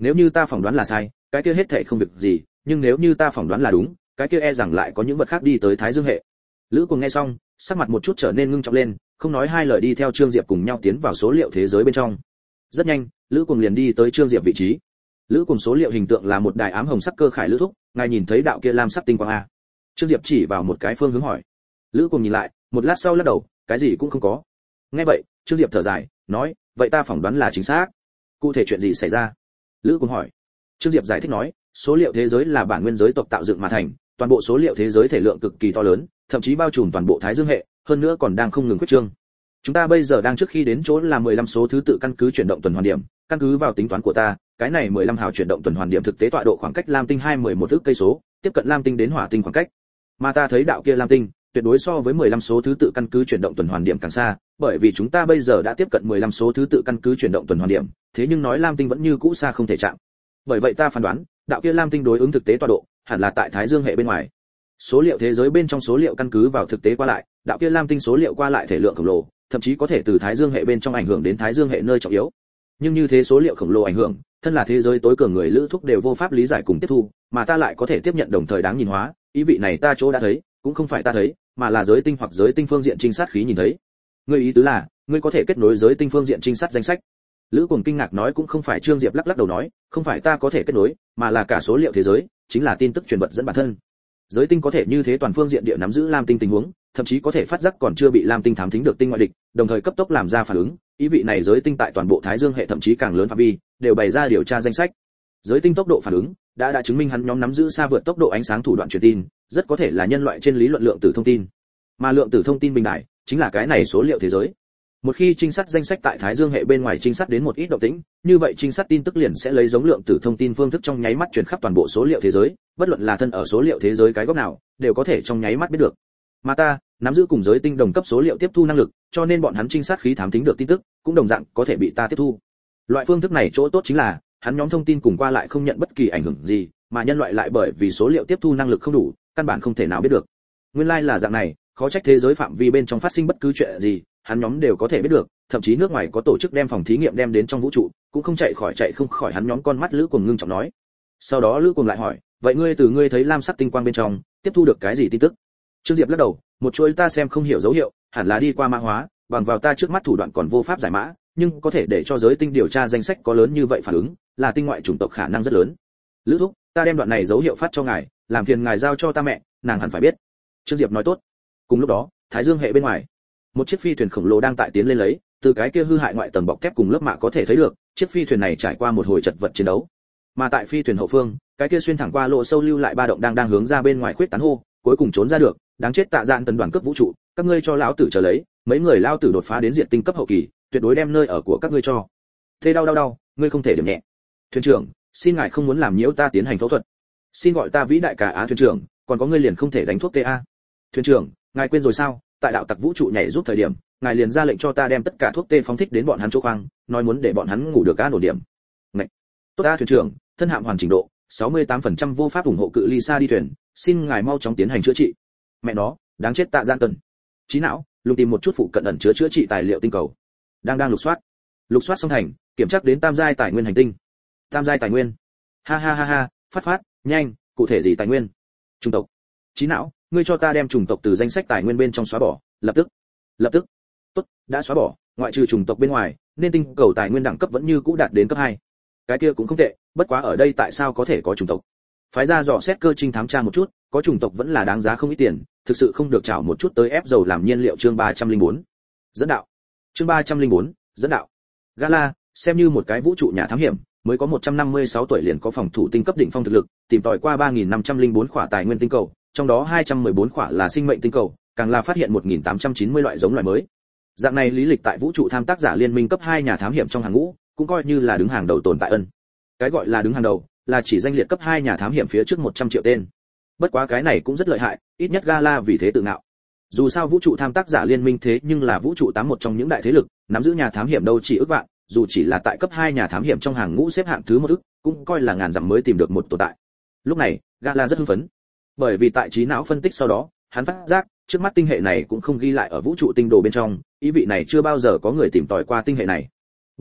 nếu như ta phỏng đoán là sai, cái kia hết thảy không việc gì, nhưng nếu như ta phỏng đoán là đúng, cái kia e rằng lại có những vật khác đi tới Thái Dương hệ. Lữ Cuồng nghe xong, sắc mặt một chút trở nên ngưng trọng lên, không nói hai lời đi theo Trương Diệp cùng nhau tiến vào số liệu thế giới bên trong. Rất nhanh, Lữ Cuồng liền đi tới Trương Diệp vị trí. Lữ Cuồng số liệu hình tượng là một đài ám hồng sắc cơ khải lữ thúc, ngài nhìn thấy đạo kia lam sắc tinh quang a? Trương Diệp chỉ vào một cái phương hướng hỏi. Lữ Cuồng nhìn lại, một lát sau lắc đầu, cái gì cũng không có. Nghe vậy, Trương Diệp thở dài, nói, vậy ta phỏng đoán là chính xác. Cụ thể chuyện gì xảy ra? Lữ Cuồng hỏi. Trương Diệp giải thích nói, số liệu thế giới là bản nguyên giới tộc tạo dựng mà thành, toàn bộ số liệu thế giới thể lượng cực kỳ to lớn, thậm chí bao trùm toàn bộ Thái Dương hệ, hơn nữa còn đang không ngừng khuyết trương. Chúng ta bây giờ đang trước khi đến chỗ là mười lăm số thứ tự căn cứ chuyển động tuần hoàn điểm, căn cứ vào tính toán của ta, cái này mười lăm hào chuyển động tuần hoàn điểm thực tế tọa độ khoảng cách Lam tinh hai mươi mốt ức cây số, tiếp cận Lam tinh đến Hỏa tinh khoảng cách. Mà ta thấy đạo kia Lam tinh, tuyệt đối so với mười lăm số thứ tự căn cứ chuyển động tuần hoàn điểm càng xa, bởi vì chúng ta bây giờ đã tiếp cận mười lăm số thứ tự căn cứ chuyển động tuần hoàn điểm, thế nhưng nói Lam tinh vẫn như cũ xa không thể chạm. Bởi vậy ta phán đoán, đạo kia Lam tinh đối ứng thực tế tọa độ, hẳn là tại Thái Dương hệ bên ngoài. Số liệu thế giới bên trong số liệu căn cứ vào thực tế qua lại, đạo kia Lam tinh số liệu qua lại thể lượng khổng lồ, thậm chí có thể từ Thái Dương hệ bên trong ảnh hưởng đến Thái Dương hệ nơi trọng yếu. Nhưng như thế số liệu khổng lồ ảnh hưởng, thân là thế giới tối cường người Lữ Thúc đều vô pháp lý giải cùng tiếp thu, mà ta lại có thể tiếp nhận đồng thời đáng nhìn hóa, ý vị này ta chỗ đã thấy, cũng không phải ta thấy, mà là giới tinh hoặc giới tinh phương diện trinh sát khí nhìn thấy. Ngươi ý tứ là, ngươi có thể kết nối giới tinh phương diện trinh sát danh sách. Lữ Cuồng kinh ngạc nói, cũng không phải. Trương Diệp lắc lắc đầu nói, không phải ta có thể kết nối, mà là cả số liệu thế giới, chính là tin tức truyền vật dẫn bản thân. Giới tinh có thể như thế toàn phương diện địa nắm giữ Lam tinh tình huống, thậm chí có thể phát giác còn chưa bị Lam tinh thám thính được tinh ngoại địch, đồng thời cấp tốc làm ra phản ứng, ý vị này giới tinh tại toàn bộ Thái Dương hệ thậm chí càng lớn phạm vi, đều bày ra điều tra danh sách. Giới tinh tốc độ phản ứng đã đã chứng minh hắn nhóm nắm giữ xa vượt tốc độ ánh sáng thủ đoạn truyền tin, rất có thể là nhân loại trên lý luận lượng tử thông tin. Mà lượng tử thông tin bình đại chính là cái này số liệu thế giới. Một khi trinh sát danh sách tại Thái Dương hệ bên ngoài trinh sát đến một ít động tĩnh, như vậy trinh sát tin tức liền sẽ lấy giống lượng tử thông tin phương thức trong nháy mắt truyền khắp toàn bộ số liệu thế giới, bất luận là thân ở số liệu thế giới cái góc nào, đều có thể trong nháy mắt biết được. Mà ta nắm giữ cùng giới tinh đồng cấp số liệu tiếp thu năng lực, cho nên bọn hắn trinh sát khí thám thính được tin tức, cũng đồng dạng có thể bị ta tiếp thu. Loại phương thức này chỗ tốt chính là, hắn nhóm thông tin cùng qua lại không nhận bất kỳ ảnh hưởng gì, mà nhân loại lại bởi vì số liệu tiếp thu năng lực không đủ, căn bản không thể nào biết được. Nguyên lai like là dạng này, khó trách thế giới phạm vi bên trong phát sinh bất cứ chuyện gì, hắn nhóm đều có thể biết được, thậm chí nước ngoài có tổ chức đem phòng thí nghiệm đem đến trong vũ trụ, cũng không chạy khỏi chạy không khỏi hắn nhóm. Con mắt Lữ Cuồng ngưng trọng nói. Sau đó Lữ Cuồng lại hỏi, vậy ngươi từ ngươi thấy lam sắc tinh quang bên trong, tiếp thu được cái gì tin tức? Trương Diệp lắc đầu, một chuỗi ta xem không hiểu dấu hiệu, hẳn là đi qua mã hóa, bằng vào ta trước mắt thủ đoạn còn vô pháp giải mã, nhưng có thể để cho giới tinh điều tra danh sách có lớn như vậy phản ứng, là tinh ngoại chủng tộc khả năng rất lớn. Lữ thúc, ta đem đoạn này dấu hiệu phát cho ngài, làm phiền ngài giao cho ta mẹ, nàng hẳn phải biết. Trương Diệp nói tốt. Cùng lúc đó, Thái Dương hệ bên ngoài, một chiếc phi thuyền khổng lồ đang tại tiến lên lấy, từ cái kia hư hại ngoại tầng bọc thép cùng lớp mạ có thể thấy được, chiếc phi thuyền này trải qua một hồi chật vật chiến đấu. Mà tại phi thuyền hậu phương, cái kia xuyên thẳng qua lỗ sâu lưu lại ba động đang đang hướng ra bên ngoài khuyết tán hô, cuối cùng trốn ra được, đáng chết Tạ Dạn tần đoàn cấp vũ trụ, các ngươi cho lão tử chờ lấy, mấy người lao tử đột phá đến diện tinh cấp hậu kỳ, tuyệt đối đem nơi ở của các ngươi cho. Thế đau đau đau, ngươi không thể điểm nhẹ. Thuyền trưởng, xin ngài không muốn làm nhiễu ta tiến hành phẫu thuật. Xin gọi ta vĩ đại cả Á thuyền trưởng, còn có ngươi liền không thể đánh thuốc tê a. Thuyền trưởng, ngài quên rồi sao, tại đạo tặc vũ trụ nhảy giúp thời điểm, ngài liền ra lệnh cho ta đem tất cả thuốc tê phóng thích đến bọn hắn chỗ khoang, nói muốn để bọn hắn ngủ được an ổn điểm. Ngậy. Tốt a thuyền trưởng, thân hạm hoàn chỉnh độ sáu mươi tám phần trăm vô pháp ủng hộ cự ly xa đi thuyền, xin ngài mau chóng tiến hành chữa trị. Mẹ nó, đáng chết Tạ Giang Tần. Trí não, lùng tìm một chút phụ cận ẩn chứa chữa trị tài liệu tinh cầu. Đang đang lục soát. Lục soát xong thành, kiểm tra đến tam giai tài nguyên hành tinh. Tam giai tài nguyên. Ha ha ha ha, phát phát, nhanh, cụ thể gì tài nguyên? Chủng tộc. Trí não, ngươi cho ta đem chủng tộc từ danh sách tài nguyên bên trong xóa bỏ, lập tức. Lập tức. Tốt, đã xóa bỏ, ngoại trừ chủng tộc bên ngoài, nên tinh cầu tài nguyên đẳng cấp vẫn như cũ đạt đến cấp hai. Cái kia cũng không tệ, bất quá ở đây tại sao có thể có chủng tộc? Phái ra dò xét cơ trinh thám tra một chút, có chủng tộc vẫn là đáng giá không ít tiền, thực sự không được chảo một chút tới ép dầu làm nhiên liệu. Chương ba trăm lẻ bốn. Dẫn đạo. Chương ba trăm lẻ bốn, dẫn đạo. Gala, xem như một cái vũ trụ nhà thám hiểm, mới có một trăm năm mươi sáu tuổi liền có phòng thủ tinh cấp đỉnh phong thực lực, tìm tòi qua ba nghìn năm trăm lẻ bốn khỏa tài nguyên tinh cầu, trong đó hai trăm mười bốn khỏa là sinh mệnh tinh cầu, càng là phát hiện một nghìn tám trăm chín mươi loại giống loài mới. Dạng này lý lịch tại vũ trụ tham tác giả liên minh cấp hai nhà thám hiểm trong hàng ngũ, cũng coi như là đứng hàng đầu tồn tại ân. Cái gọi là đứng hàng đầu, là chỉ danh liệt cấp hai nhà thám hiểm phía trước một trăm triệu tên. Bất quá cái này cũng rất lợi hại, ít nhất Gala vì thế tự ngạo. Dù sao vũ trụ tham tác giả liên minh thế nhưng là vũ trụ tám một trong những đại thế lực, nắm giữ nhà thám hiểm đâu chỉ ước vạn, dù chỉ là tại cấp hai nhà thám hiểm trong hàng ngũ xếp hạng thứ một ức, cũng coi là ngàn dặm mới tìm được một tồn tại. Lúc này, Gala rất hưng phấn, bởi vì tại trí não phân tích sau đó, hắn phát giác, trước mắt tinh hệ này cũng không ghi lại ở vũ trụ tinh đồ bên trong, ý vị này chưa bao giờ có người tìm tòi qua tinh hệ này. Bởi vậy,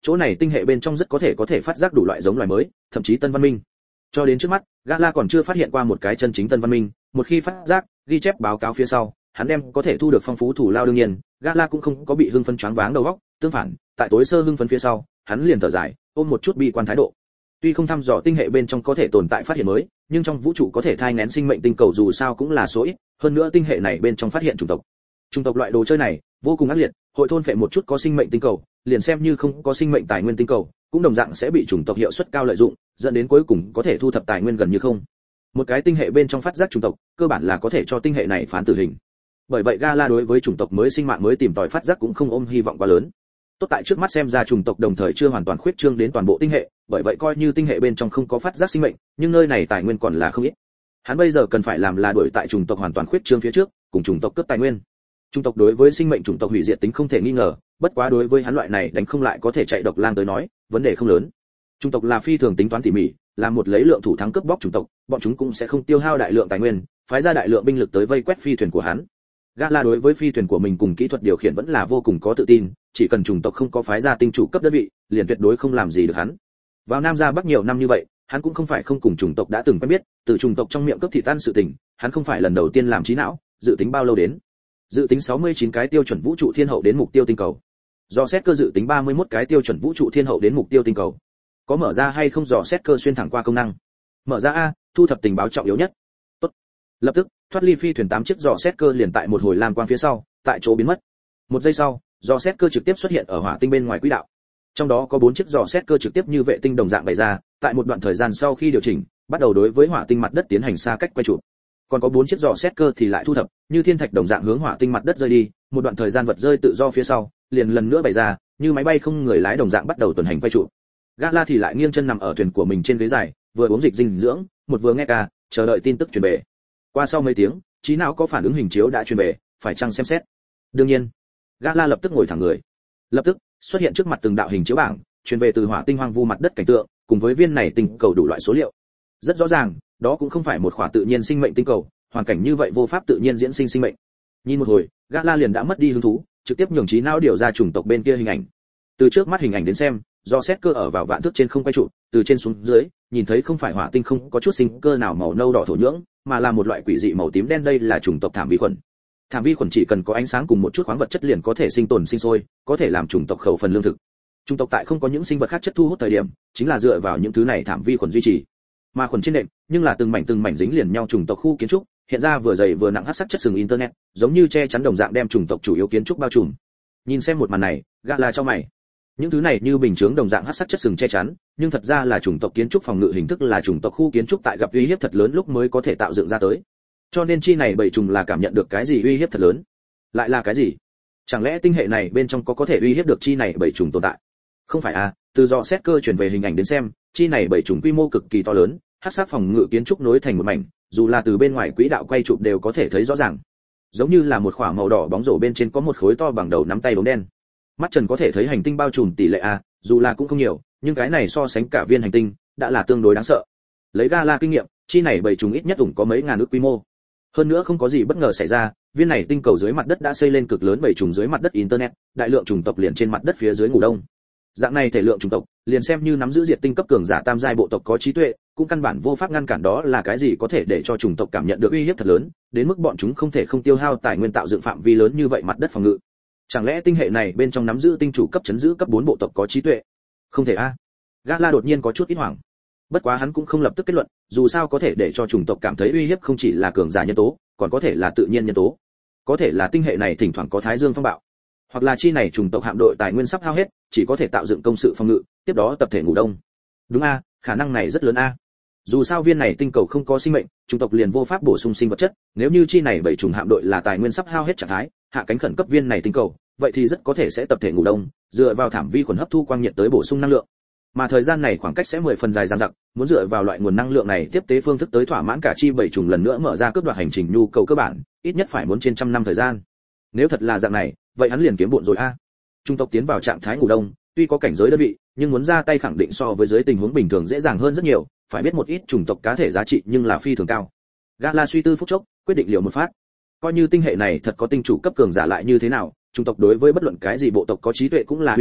chỗ này tinh hệ bên trong rất có thể có thể phát giác đủ loại giống loài mới, thậm chí tân văn minh. Cho đến trước mắt, Gala còn chưa phát hiện qua một cái chân chính tân văn minh, một khi phát giác, ghi chép báo cáo phía sau, hắn đem có thể thu được phong phú thủ lao. Đương nhiên, Gala cũng không có bị hưng phấn choáng váng đầu óc, tương phản, tại tối sơ hưng phấn phía sau, hắn liền thở dài, ôm một chút bi quan thái độ. Tuy không thăm dò tinh hệ bên trong có thể tồn tại phát hiện mới, nhưng trong vũ trụ có thể thai nghén sinh mệnh tinh cầu dù sao cũng là số ít, hơn nữa tinh hệ này bên trong phát hiện chủng tộc. Chủng tộc loại đồ chơi này vô cùng ác liệt, hội thôn phệ một chút có sinh mệnh tinh cầu, liền xem như không có sinh mệnh tài nguyên tinh cầu, cũng đồng dạng sẽ bị chủng tộc hiệu suất cao lợi dụng, dẫn đến cuối cùng có thể thu thập tài nguyên gần như không. Một cái tinh hệ bên trong phát giác chủng tộc, cơ bản là có thể cho tinh hệ này phán tử hình. Bởi vậy Gala đối với chủng tộc mới sinh mạng mới tìm tòi phát giác cũng không ôm hy vọng quá lớn. Tốt tại trước mắt xem ra chủng tộc đồng thời chưa hoàn toàn khuyết trương đến toàn bộ tinh hệ, bởi vậy coi như tinh hệ bên trong không có phát giác sinh mệnh, nhưng nơi này tài nguyên còn là không ít. Hắn bây giờ cần phải làm là đuổi tại chủng tộc hoàn toàn khuyết trương phía trước, cùng chủng tộc cướp tài nguyên. Chủng tộc đối với sinh mệnh chủng tộc hủy diệt tính không thể nghi ngờ, bất quá đối với hắn loại này đánh không lại có thể chạy độc lang tới nói, vấn đề không lớn. Chủng tộc là phi thường tính toán tỉ mỉ, là một lấy lượng thủ thắng cướp bóc chủng tộc, bọn chúng cũng sẽ không tiêu hao đại lượng tài nguyên, phái ra đại lượng binh lực tới vây quét phi thuyền của hắn. Gala đối với phi thuyền của mình cùng kỹ thuật điều khiển vẫn là vô cùng có tự tin, chỉ cần chủng tộc không có phái ra tinh chủ cấp đơn vị, liền tuyệt đối không làm gì được hắn. Vào Nam ra Bắc nhiều năm như vậy, hắn cũng không phải không cùng chủng tộc đã từng quen biết, từ chủng tộc trong miệng cướp thịt ăn sự tình, hắn không phải lần đầu tiên làm trí não, dự tính bao lâu đến. Dự tính sáu mươi chín cái tiêu chuẩn vũ trụ thiên hậu đến mục tiêu tinh cầu. Dò xét cơ dự tính ba mươi mốt cái tiêu chuẩn vũ trụ thiên hậu đến mục tiêu tinh cầu. Có mở ra hay không dò xét cơ xuyên thẳng qua công năng. Mở ra a, thu thập tình báo trọng yếu nhất. Tốt. Lập tức, thoát ly phi thuyền tám chiếc dò xét cơ liền tại một hồi lam quang phía sau, tại chỗ biến mất. Một giây sau, dò xét cơ trực tiếp xuất hiện ở hỏa tinh bên ngoài quỹ đạo. Trong đó có bốn chiếc dò xét cơ trực tiếp như vệ tinh đồng dạng bày ra, tại một đoạn thời gian sau khi điều chỉnh, bắt đầu đối với hỏa tinh mặt đất tiến hành xa cách quay chụp. Còn có bốn chiếc dò xét cơ thì lại thu thập, như thiên thạch đồng dạng hướng hỏa tinh mặt đất rơi đi, một đoạn thời gian vật rơi tự do phía sau, liền lần nữa bày ra, như máy bay không người lái đồng dạng bắt đầu tuần hành quay chụp. Gala thì lại nghiêng chân nằm ở thuyền của mình trên ghế dài, vừa uống dịch dinh dưỡng, một vừa nghe ca, chờ đợi tin tức truyền về. Qua sau mấy tiếng, trí não có phản ứng hình chiếu đã truyền về, phải chăng xem xét? Đương nhiên. Gala lập tức ngồi thẳng người. Lập tức, xuất hiện trước mặt từng đạo hình chiếu bảng, truyền về từ hỏa tinh hoang vu mặt đất cảnh tượng, cùng với viên này tinh cầu đủ loại số liệu. Rất rõ ràng, đó cũng không phải một khỏa tự nhiên sinh mệnh tinh cầu, hoàn cảnh như vậy vô pháp tự nhiên diễn sinh sinh mệnh. Nhìn một hồi, Gala liền đã mất đi hứng thú, trực tiếp nhường trí não điều ra chủng tộc bên kia hình ảnh. Từ trước mắt hình ảnh đến xem, do xét cơ ở vào vạn thước trên không quay trụ, từ trên xuống dưới, nhìn thấy không phải hỏa tinh không có chút sinh cơ nào màu nâu đỏ thổ nhưỡng, mà là một loại quỷ dị màu tím đen. Đây là chủng tộc thảm vi khuẩn. Thảm vi khuẩn chỉ cần có ánh sáng cùng một chút khoáng vật chất liền có thể sinh tồn sinh sôi, có thể làm chủng tộc khẩu phần lương thực. Chủng tộc tại không có những sinh vật khác chất thu hút thời điểm, chính là dựa vào những thứ này thảm vi khuẩn duy trì. Mà khuẩn trên nệm, nhưng là từng mảnh từng mảnh dính liền nhau chủng tộc khu kiến trúc, hiện ra vừa dày vừa nặng hắc sắc chất sừng internet, giống như che chắn đồng dạng đem chủng tộc chủ yếu kiến trúc bao trùm. Nhìn xem một màn này, Gala cho mày. Những thứ này như bình chướng đồng dạng hắc sắc chất sừng che chắn, nhưng thật ra là chủng tộc kiến trúc phòng ngự hình thức, là chủng tộc khu kiến trúc tại gặp uy hiếp thật lớn lúc mới có thể tạo dựng ra tới. Cho nên chi này bảy trùng là cảm nhận được cái gì uy hiếp thật lớn. Lại là cái gì? Chẳng lẽ tinh hệ này bên trong có có thể uy hiếp được chi này bảy trùng tồn tại? Không phải à, từ dò xét cơ truyền về hình ảnh đến xem, chi này bảy trùng quy mô cực kỳ to lớn, hắc sắc phòng ngự kiến trúc nối thành một mảnh, dù là từ bên ngoài quỹ đạo quay chụp đều có thể thấy rõ ràng. Giống như là một khoảng màu đỏ bóng rổ bên trên có một khối to bằng đầu nắm tay bóng đen. Mắt trần có thể thấy hành tinh bao trùm tỷ lệ a, dù là cũng không nhiều, nhưng cái này so sánh cả viên hành tinh đã là tương đối đáng sợ. Lấy Gala kinh nghiệm, chi này bảy trùng ít nhất ủng có mấy ngàn ước quy mô. Hơn nữa không có gì bất ngờ xảy ra, viên này tinh cầu dưới mặt đất đã xây lên cực lớn bảy trùng dưới mặt đất internet, đại lượng chủng tộc liền trên mặt đất phía dưới ngủ đông. Dạng này thể lượng chủng tộc, liền xem như nắm giữ diệt tinh cấp cường giả tam giai bộ tộc có trí tuệ, cũng căn bản vô pháp ngăn cản. Đó là cái gì có thể để cho chủng tộc cảm nhận được uy hiếp thật lớn, đến mức bọn chúng không thể không tiêu hao tài nguyên tạo dựng phạm vi lớn như vậy mặt đất phòng ngự. Chẳng lẽ tinh hệ này bên trong nắm giữ tinh chủ cấp chấn giữ cấp bốn bộ tộc có trí tuệ? Không thể a. À. Gala đột nhiên có chút ít hoảng. Bất quá hắn cũng không lập tức kết luận, dù sao có thể để cho chủng tộc cảm thấy uy hiếp không chỉ là cường giả nhân tố, còn có thể là tự nhiên nhân tố. Có thể là tinh hệ này thỉnh thoảng có thái dương phong bạo, hoặc là chi này chủng tộc hạm đội tài nguyên sắp hao hết, chỉ có thể tạo dựng công sự phòng ngự, tiếp đó tập thể ngủ đông. Đúng a, à, khả năng này rất lớn a. À. Dù sao viên này tinh cầu không có sinh mệnh, chủng tộc liền vô pháp bổ sung sinh vật chất, nếu như chi này bảy chủng hạm đội là tài nguyên sắp hao hết trạng thái, hạ cánh khẩn cấp viên này tinh cầu, vậy thì rất có thể sẽ tập thể ngủ đông, dựa vào thảm vi khuẩn hấp thu quang nhiệt tới bổ sung năng lượng. Mà thời gian này khoảng cách sẽ mười phần dài dằng dặc, muốn dựa vào loại nguồn năng lượng này tiếp tế phương thức tới thỏa mãn cả chi bảy chủng lần nữa mở ra cướp đoạt hành trình nhu cầu cơ bản, ít nhất phải muốn trên trăm năm thời gian. Nếu thật là dạng này, vậy hắn liền kiếm bộn rồi a. À. Trung tộc tiến vào trạng thái ngủ đông, tuy có cảnh giới đơn vị, nhưng muốn ra tay khẳng định so với dưới tình huống bình thường dễ dàng hơn rất nhiều, phải biết một ít chủng tộc cá thể giá trị nhưng là phi thường cao. Gala suy tư phút chốc, quyết định liều một phát. Coi như tinh hệ này thật có tinh chủ cấp cường giả lại như thế nào, chủng tộc đối với bất luận cái gì bộ tộc có trí tuệ cũng là uy hiếp,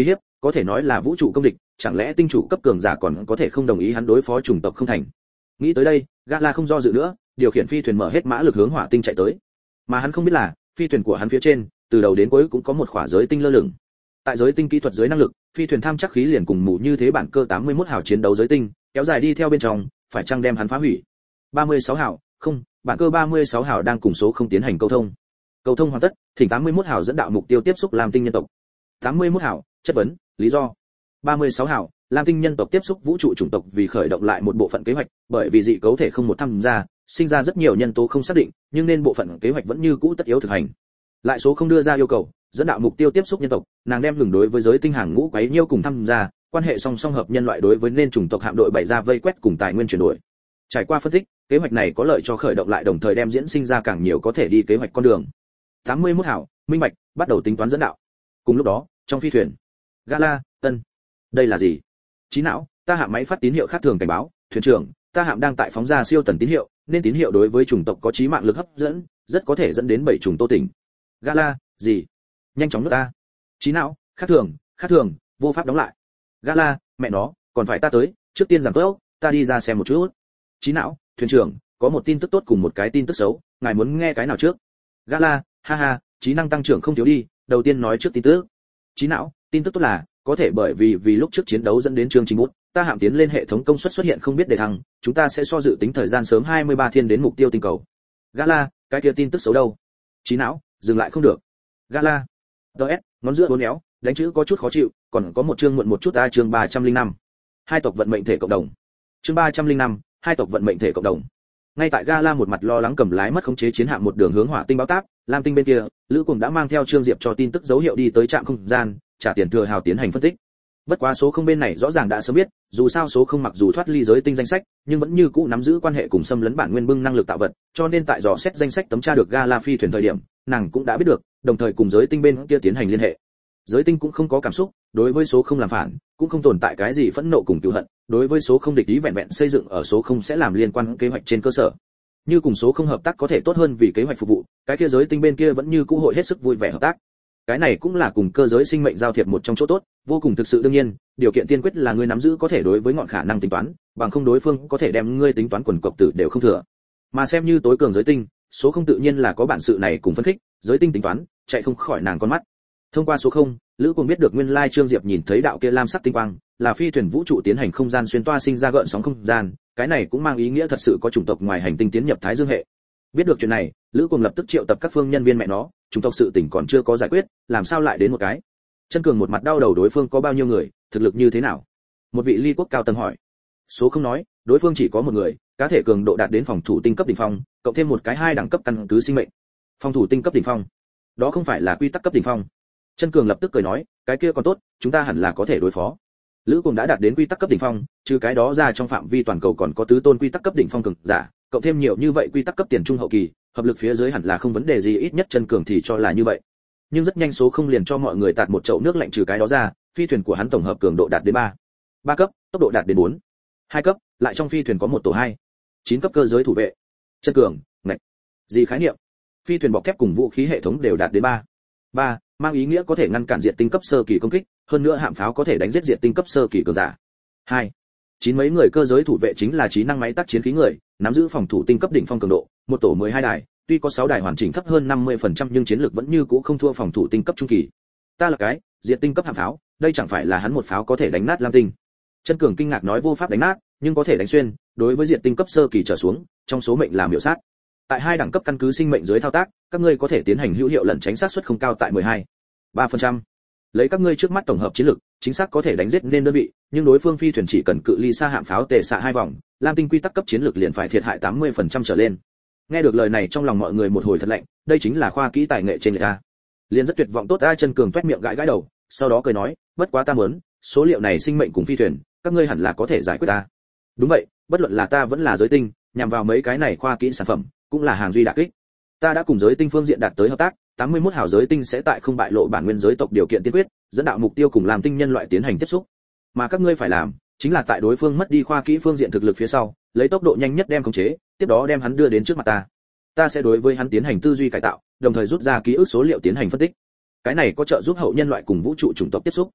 có thể nói là vũ trụ công địch, chẳng lẽ tinh chủ cấp cường giả còn có thể không đồng ý hắn đối phó chủng tộc không thành? Nghĩ tới đây, Gala không do dự nữa, điều khiển phi thuyền mở hết mã lực hướng hỏa tinh chạy tới. Mà hắn không biết là, phi thuyền của hắn phía trên, từ đầu đến cuối cũng có một khỏa giới tinh lơ lửng. Tại giới tinh kỹ thuật dưới năng lực, phi thuyền tham chắc khí liền cùng mù như thế bản cơ tám mươi mốt hào chiến đấu giới tinh, kéo dài đi theo bên trong, phải chăng đem hắn phá hủy? ba mươi sáu hào, không, bản cơ ba mươi sáu hào đang cùng số không tiến hành câu thông. Câu thông hoàn tất, thỉnh tám mươi mốt hào dẫn đạo mục tiêu tiếp xúc Lam tinh nhân tộc. tám mươi mốt hào, chất vấn, lý do. ba mươi sáu hào, Lam tinh nhân tộc tiếp xúc vũ trụ chủng tộc vì khởi động lại một bộ phận kế hoạch, bởi vì dị cấu thể không một tham gia, sinh ra rất nhiều nhân tố không xác định, nhưng nên bộ phận kế hoạch vẫn như cũ tất yếu thực hành. Lại số không đưa ra yêu cầu, dẫn đạo mục tiêu tiếp xúc nhân tộc, nàng đem ngừng đối với giới tinh hàng ngũ quấy nhiêu cùng tham gia, quan hệ song song hợp nhân loại đối với nên chủng tộc hạm đội bày ra vây quét cùng tài nguyên chuyển đổi. Trải qua phân tích, kế hoạch này có lợi cho khởi động lại đồng thời đem diễn sinh ra càng nhiều có thể đi kế hoạch con đường. tám mươi mốt hảo, minh bạch, bắt đầu tính toán dẫn đạo. Cùng lúc đó, trong phi thuyền, Gala, Tân, đây là gì? Trí não, ta hạm máy phát tín hiệu khác thường cảnh báo, thuyền trưởng, ta hạm đang tại phóng ra siêu tần tín hiệu, nên tín hiệu đối với chủng tộc có chí mạng lực hấp dẫn, rất có thể dẫn đến bảy chủng tô tỉnh. Gala, gì? Nhanh chóng nước ta. Trí não, khác thường, khác thường, vô pháp đóng lại. Gala, mẹ nó, còn phải ta tới, trước tiên giảm tốc, ta đi ra xem một chút. Trí não, thuyền trưởng, có một tin tức tốt cùng một cái tin tức xấu, ngài muốn nghe cái nào trước? Gala, ha ha, trí năng tăng trưởng không thiếu đi, đầu tiên nói trước tin tức. Trí não, tin tức tốt là, có thể bởi vì vì lúc trước chiến đấu dẫn đến chương trình bút, ta hạm tiến lên hệ thống công suất xuất hiện không biết đề thăng, chúng ta sẽ so dự tính thời gian sớm hai mươi ba thiên đến mục tiêu tinh cầu. Gala, cái kia tin tức xấu đâu? Trí não, dừng lại không được. Gala, ds, ngón giữa uốn éo, đánh chữ có chút khó chịu, còn có một chương muộn một chút a chương ba trăm linh năm. Hai tộc vận mệnh thể cộng đồng. Chương ba trăm linh năm, hai tộc vận mệnh thể cộng đồng. Ngay tại Gala một mặt lo lắng cầm lái mất khống chế chiến hạm một đường hướng hỏa tinh báo táp, Lam tinh bên kia, Lữ Cùng đã mang theo Trương Diệp cho tin tức dấu hiệu đi tới trạm không gian, trả tiền thừa hào tiến hành phân tích. Bất quá số không bên này rõ ràng đã sớm biết, dù sao số không mặc dù thoát ly giới tinh danh sách, nhưng vẫn như cũ nắm giữ quan hệ cùng xâm lấn bản nguyên bưng năng lực tạo vật, cho nên tại dò xét danh sách tấm tra được Gala phi thuyền thời điểm, nàng cũng đã biết được, đồng thời cùng giới tinh bên kia tiến hành liên hệ. Giới tinh cũng không có cảm xúc, đối với số không làm phản, cũng không tồn tại cái gì phẫn nộ cùng cừu hận, đối với số không địch ý vẹn vẹn xây dựng ở số không sẽ làm liên quan kế hoạch trên cơ sở. Như cùng số không hợp tác có thể tốt hơn vì kế hoạch phục vụ, cái kia giới tinh bên kia vẫn như cũ hội hết sức vui vẻ hợp tác. Cái này cũng là cùng cơ giới sinh mệnh giao thiệp một trong chỗ tốt, vô cùng thực sự đương nhiên, điều kiện tiên quyết là ngươi nắm giữ có thể đối với ngọn khả năng tính toán, bằng không đối phương có thể đem ngươi tính toán quần cộc tử đều không thừa. Mà xem như tối cường giới tinh, số không tự nhiên là có bản sự này cùng phân khích, giới tinh tính toán, chạy không khỏi nàng con mắt. Thông qua số không, Lữ Cùng biết được nguyên lai Trương Diệp nhìn thấy đạo kia lam sắc tinh quang, là phi thuyền vũ trụ tiến hành không gian xuyên toa sinh ra gợn sóng không gian, cái này cũng mang ý nghĩa thật sự có chủng tộc ngoài hành tinh tiến nhập Thái Dương hệ. Biết được chuyện này, Lữ Cùng lập tức triệu tập các phương nhân viên mẹ nó, chủng tộc sự tình còn chưa có giải quyết, làm sao lại đến một cái? Chân Cường một mặt đau đầu đối phương có bao nhiêu người, thực lực như thế nào? Một vị ly quốc cao tầng hỏi. Số không nói, đối phương chỉ có một người, cá thể cường độ đạt đến phòng thủ tinh cấp đỉnh phong, cộng thêm một cái hai đẳng cấp căn cứ sinh mệnh. Phòng thủ tinh cấp đỉnh phong, đó không phải là quy tắc cấp đỉnh phong. Chân Cường lập tức cười nói, cái kia còn tốt, chúng ta hẳn là có thể đối phó. Lữ Cùng đã đạt đến quy tắc cấp đỉnh phong, trừ cái đó ra trong phạm vi toàn cầu còn có tứ tôn quy tắc cấp đỉnh phong cường giả, cộng thêm nhiều như vậy quy tắc cấp tiền trung hậu kỳ, hợp lực phía dưới hẳn là không vấn đề gì, ít nhất Chân Cường thì cho là như vậy. Nhưng rất nhanh số không liền cho mọi người tạt một chậu nước lạnh, trừ cái đó ra, phi thuyền của hắn tổng hợp cường độ đạt đến ba, ba cấp, tốc độ đạt đến bốn, hai cấp, lại trong phi thuyền có một tổ hai, chín cấp cơ giới thủ vệ. Chân Cường, ngạch, gì khái niệm? Phi thuyền bọc thép cùng vũ khí hệ thống đều đạt đến ba, ba, mang ý nghĩa có thể ngăn cản diện tinh cấp sơ kỳ công kích, hơn nữa hạm pháo có thể đánh giết diện tinh cấp sơ kỳ cường giả. hai, chín mấy người cơ giới thủ vệ chính là trí năng máy tác chiến khí người, nắm giữ phòng thủ tinh cấp đỉnh phong cường độ, một tổ mười hai đài, tuy có sáu đài hoàn chỉnh thấp hơn năm mươi phần trăm nhưng chiến lược vẫn như cũ không thua phòng thủ tinh cấp trung kỳ. Ta là cái, diện tinh cấp hạm pháo, đây chẳng phải là hắn một pháo có thể đánh nát Lam tinh. Chân Cường kinh ngạc nói vô pháp đánh nát, nhưng có thể đánh xuyên, đối với diện tinh cấp sơ kỳ trở xuống, trong số mệnh là miểu sát. Tại hai đẳng cấp căn cứ sinh mệnh dưới thao tác, các ngươi có thể tiến hành hữu hiệu lẩn tránh sát suất không cao tại mười hai, ba phần trăm. Lấy các ngươi trước mắt tổng hợp chiến lực, chính xác có thể đánh giết nên đơn vị, nhưng đối phương phi thuyền chỉ cần cự ly xa hạm pháo tề xạ hai vòng, Lam tinh quy tắc cấp chiến lực liền phải thiệt hại tám mươi phần trăm trở lên. Nghe được lời này trong lòng mọi người một hồi thật lạnh, đây chính là khoa kỹ tài nghệ trên người ta. Liền rất tuyệt vọng tốt a. Chân Cường toét miệng gãi gãi đầu, sau đó cười nói, bất quá ta muốn, số liệu này sinh mệnh cùng phi thuyền, các ngươi hẳn là có thể giải quyết ta. Đúng vậy, bất luận là ta vẫn là giới tinh, nhằm vào mấy cái này khoa kỹ sản phẩm, cũng là hàng duy đả kích. Ta đã cùng giới tinh phương diện đạt tới hợp tác, tám mươi mốt hào giới tinh sẽ tại không bại lộ bản nguyên giới tộc điều kiện tiên quyết, dẫn đạo mục tiêu cùng làm tinh nhân loại tiến hành tiếp xúc. Mà các ngươi phải làm, chính là tại đối phương mất đi khoa kỹ phương diện thực lực phía sau, lấy tốc độ nhanh nhất đem khống chế, tiếp đó đem hắn đưa đến trước mặt ta. Ta sẽ đối với hắn tiến hành tư duy cải tạo, đồng thời rút ra ký ức số liệu tiến hành phân tích. Cái này có trợ giúp hậu nhân loại cùng vũ trụ chủng tộc tiếp xúc.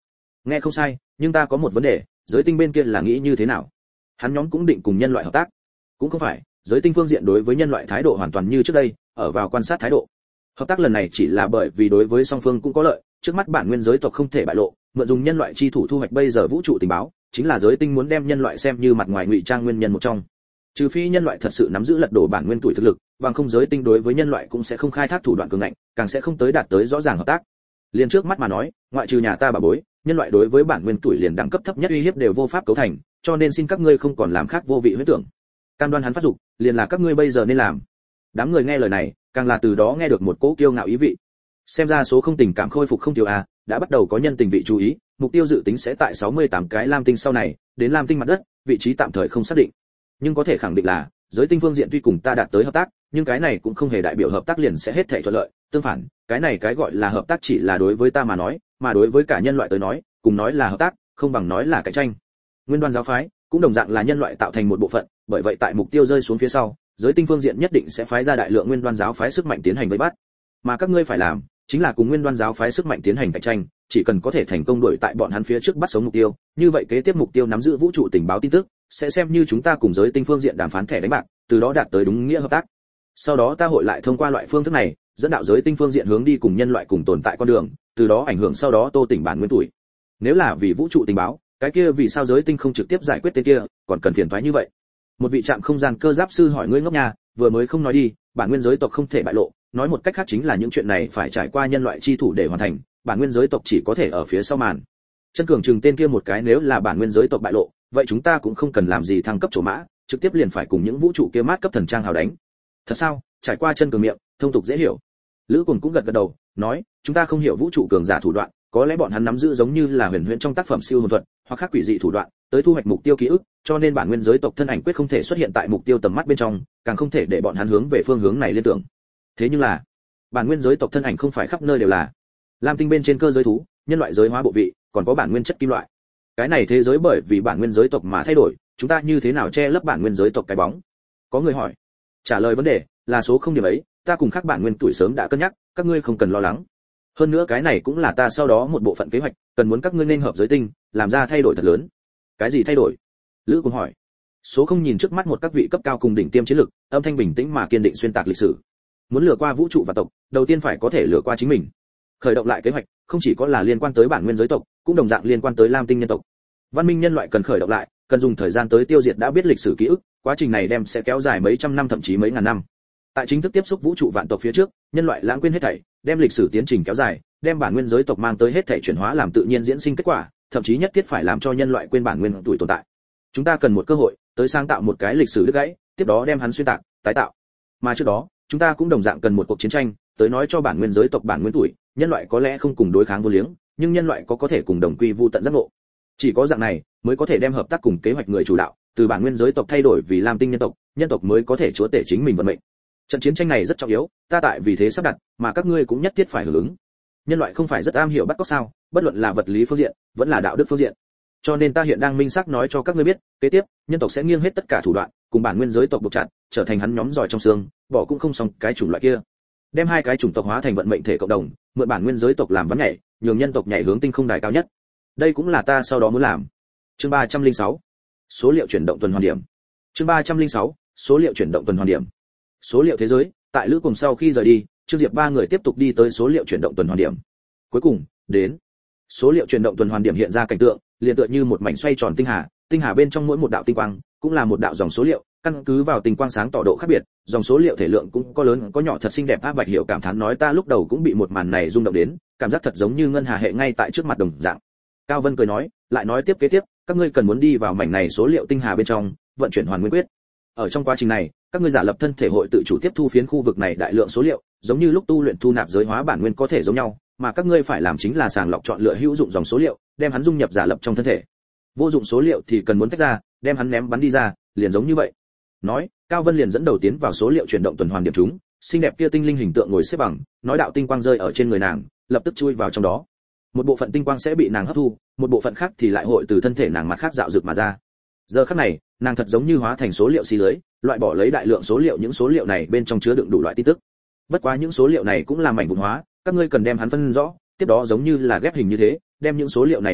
Nghe không sai, nhưng ta có một vấn đề, giới tinh bên kia là nghĩ như thế nào? Hắn nhóm cũng định cùng nhân loại hợp tác. Cũng không phải, giới tinh phương diện đối với nhân loại thái độ hoàn toàn như trước đây, ở vào quan sát thái độ. Hợp tác lần này chỉ là bởi vì đối với song phương cũng có lợi, trước mắt bản nguyên giới tộc không thể bại lộ, mượn dùng nhân loại chi thủ thu hoạch bây giờ vũ trụ tình báo, chính là giới tinh muốn đem nhân loại xem như mặt ngoài ngụy trang nguyên nhân một trong. Trừ phi nhân loại thật sự nắm giữ lật đổ bản nguyên tuổi thực lực, bằng không giới tinh đối với nhân loại cũng sẽ không khai thác thủ đoạn cường ngạnh, càng sẽ không tới đạt tới rõ ràng hợp tác. Liên trước mắt mà nói, ngoại trừ nhà ta bà bối, nhân loại đối với bản nguyên tuổi liền đẳng cấp thấp nhất uy hiếp đều vô pháp cấu thành, cho nên xin các ngươi không còn làm khác vô vị huyễn tưởng. Cam đoan hắn phát dục, liền là các ngươi bây giờ nên làm. Đám người nghe lời này, càng là từ đó nghe được một cỗ kiêu ngạo ý vị. Xem ra số không tình cảm khôi phục không thiếu a, đã bắt đầu có nhân tình vị chú ý, mục tiêu dự tính sẽ tại sáu mươi tám cái lam tinh sau này, đến lam tinh mặt đất, vị trí tạm thời không xác định. Nhưng có thể khẳng định là, giới tinh phương diện tuy cùng ta đạt tới hợp tác, nhưng cái này cũng không hề đại biểu hợp tác liền sẽ hết thảy thuận lợi, tương phản, cái này cái gọi là hợp tác chỉ là đối với ta mà nói, mà đối với cả nhân loại tới nói, cùng nói là hợp tác, không bằng nói là cạnh tranh. Nguyên Đoan giáo phái cũng đồng dạng là nhân loại tạo thành một bộ phận, bởi vậy tại mục tiêu rơi xuống phía sau, giới tinh phương diện nhất định sẽ phái ra đại lượng Nguyên Đoan giáo phái sức mạnh tiến hành vây bắt. Mà các ngươi phải làm, chính là cùng Nguyên Đoan giáo phái sức mạnh tiến hành cạnh tranh, chỉ cần có thể thành công đuổi tại bọn hắn phía trước bắt sống mục tiêu, như vậy kế tiếp mục tiêu nắm giữ vũ trụ tình báo tin tức, sẽ xem như chúng ta cùng giới tinh phương diện đàm phán thẻ đánh bạc, từ đó đạt tới đúng nghĩa hợp tác. Sau đó ta hội lại thông qua loại phương thức này, dẫn đạo giới tinh phương diện hướng đi cùng nhân loại cùng tồn tại con đường, từ đó ảnh hưởng sau đó tô tỉnh bản nguyên tuổi. Nếu là vì vũ trụ tình báo, cái kia vì sao giới tinh không trực tiếp giải quyết tên kia, còn cần phiền toái như vậy? Một vị trạm không gian cơ giáp sư hỏi ngươi ngốc nha, vừa mới không nói đi, bản nguyên giới tộc không thể bại lộ, nói một cách khác chính là những chuyện này phải trải qua nhân loại chi thủ để hoàn thành, bản nguyên giới tộc chỉ có thể ở phía sau màn. Chân cường chừng tên kia một cái, nếu là bản nguyên giới tộc bại lộ, vậy chúng ta cũng không cần làm gì thăng cấp chỗ mã, trực tiếp liền phải cùng những vũ trụ kia mát cấp thần trang hào đánh. Thật sao? Trải qua chân cường miệng, thông tục dễ hiểu. Lữ Cuồng cũng gật gật đầu, nói, chúng ta không hiểu vũ trụ cường giả thủ đoạn, có lẽ bọn hắn nắm giữ giống như là huyền huyễn trong tác phẩm siêu hồn thuật, hoặc khác quỷ dị thủ đoạn, tới thu hoạch mục tiêu ký ức, cho nên bản nguyên giới tộc thân ảnh quyết không thể xuất hiện tại mục tiêu tầm mắt bên trong, càng không thể để bọn hắn hướng về phương hướng này liên tưởng. Thế nhưng là, bản nguyên giới tộc thân ảnh không phải khắp nơi đều là. Lam tinh bên trên cơ giới thú, nhân loại giới hóa bộ vị, còn có bản nguyên chất kim loại. Cái này thế giới bởi vì bản nguyên giới tộc mà thay đổi, chúng ta như thế nào che lấp bản nguyên giới tộc cái bóng? Có người hỏi. Trả lời vấn đề là số không điểm ấy, ta cùng các bản nguyên tuổi sớm đã cân nhắc, các ngươi không cần lo lắng. Hơn nữa cái này cũng là ta sau đó một bộ phận kế hoạch, cần muốn các ngươi nên hợp giới tinh, làm ra thay đổi thật lớn. Cái gì thay đổi? Lữ Cuồng hỏi. Số không nhìn trước mắt một các vị cấp cao cùng đỉnh tiêm chiến lực, âm thanh bình tĩnh mà kiên định xuyên tạc lịch sử. Muốn lừa qua vũ trụ và tộc, đầu tiên phải có thể lừa qua chính mình. Khởi động lại kế hoạch, không chỉ có là liên quan tới bản nguyên giới tộc, cũng đồng dạng liên quan tới Lam tinh nhân tộc. Văn minh nhân loại cần khởi động lại, cần dùng thời gian tới tiêu diệt đã biết lịch sử ký ức, quá trình này đem sẽ kéo dài mấy trăm năm thậm chí mấy ngàn năm. Tại chính thức tiếp xúc vũ trụ vạn tộc phía trước, nhân loại lãng quên hết thảy, đem lịch sử tiến trình kéo dài, đem bản nguyên giới tộc mang tới hết thảy chuyển hóa làm tự nhiên diễn sinh kết quả, thậm chí nhất thiết phải làm cho nhân loại quên bản nguyên tuổi tồn tại. Chúng ta cần một cơ hội tới sáng tạo một cái lịch sử đứt gãy, tiếp đó đem hắn xuyên tạc, tái tạo. Mà trước đó, chúng ta cũng đồng dạng cần một cuộc chiến tranh, tới nói cho bản nguyên giới tộc bản nguyên tuổi, nhân loại có lẽ không cùng đối kháng vô liếng, nhưng nhân loại có có thể cùng đồng quy vu tận giác ngộ. Chỉ có dạng này mới có thể đem hợp tác cùng kế hoạch người chủ đạo, từ bản nguyên giới tộc thay đổi vì Lam tinh nhân tộc, nhân tộc mới có thể chúa tể chính mình vận mệnh. Trận chiến tranh này rất trọng yếu, ta tại vì thế sắp đặt, mà các ngươi cũng nhất thiết phải hưởng ứng. Nhân loại không phải rất am hiểu bắt cóc sao, bất luận là vật lý phương diện, vẫn là đạo đức phương diện. Cho nên ta hiện đang minh xác nói cho các ngươi biết, kế tiếp, nhân tộc sẽ nghiêng hết tất cả thủ đoạn, cùng bản nguyên giới tộc buộc chặt, trở thành hắn nhóm giỏi trong xương, bỏ cũng không xong cái chủng loại kia. Đem hai cái chủng tộc hóa thành vận mệnh thể cộng đồng, mượn bản nguyên giới tộc làm ván nhảy, nhường nhân tộc nhảy hướng tinh không đài cao nhất. Đây cũng là ta sau đó muốn làm. Chương ba trăm lẻ sáu. Số liệu chuyển động tuần hoàn điểm. Chương ba trăm lẻ sáu. Số liệu chuyển động tuần hoàn điểm. Số liệu thế giới, tại Lữ Cuồng sau khi rời đi, Trương Diệp ba người tiếp tục đi tới số liệu chuyển động tuần hoàn điểm. Cuối cùng, đến số liệu chuyển động tuần hoàn điểm hiện ra cảnh tượng, liền tựa như một mảnh xoay tròn tinh hà, tinh hà bên trong mỗi một đạo tinh quang cũng là một đạo dòng số liệu, căn cứ vào tinh quang sáng tỏ độ khác biệt, dòng số liệu thể lượng cũng có lớn có nhỏ thật xinh đẹp. Áp Bạch Hiểu cảm thán nói, ta lúc đầu cũng bị một màn này rung động đến, cảm giác thật giống như ngân hà hệ ngay tại trước mặt đồng dạng. Cao Vân cười nói, lại nói tiếp kế tiếp, các ngươi cần muốn đi vào mảnh này số liệu tinh hà bên trong, vận chuyển hoàn nguyên quyết. Ở trong quá trình này, các ngươi giả lập thân thể hội tự chủ tiếp thu phiến khu vực này đại lượng số liệu, giống như lúc tu luyện thu nạp giới hóa bản nguyên có thể giống nhau, mà các ngươi phải làm chính là sàng lọc chọn lựa hữu dụng dòng số liệu, đem hắn dung nhập giả lập trong thân thể. Vô dụng số liệu thì cần muốn tách ra, đem hắn ném bắn đi ra, liền giống như vậy. Nói, Cao Vân liền dẫn đầu tiến vào số liệu chuyển động tuần hoàn điểm chúng, xinh đẹp kia tinh linh hình tượng ngồi xếp bằng, nói đạo tinh quang rơi ở trên người nàng, lập tức chui vào trong đó. Một bộ phận tinh quang sẽ bị nàng hấp thu, một bộ phận khác thì lại hội từ thân thể nàng mặt khác dạo dược mà ra. Giờ khắc này, nàng thật giống như hóa thành số liệu xi lưới, loại bỏ lấy đại lượng số liệu, những số liệu này bên trong chứa đựng đủ loại tin tức. Bất quá những số liệu này cũng là mảnh vụn hóa, các ngươi cần đem hắn phân rõ, tiếp đó giống như là ghép hình như thế, đem những số liệu này đóng hết,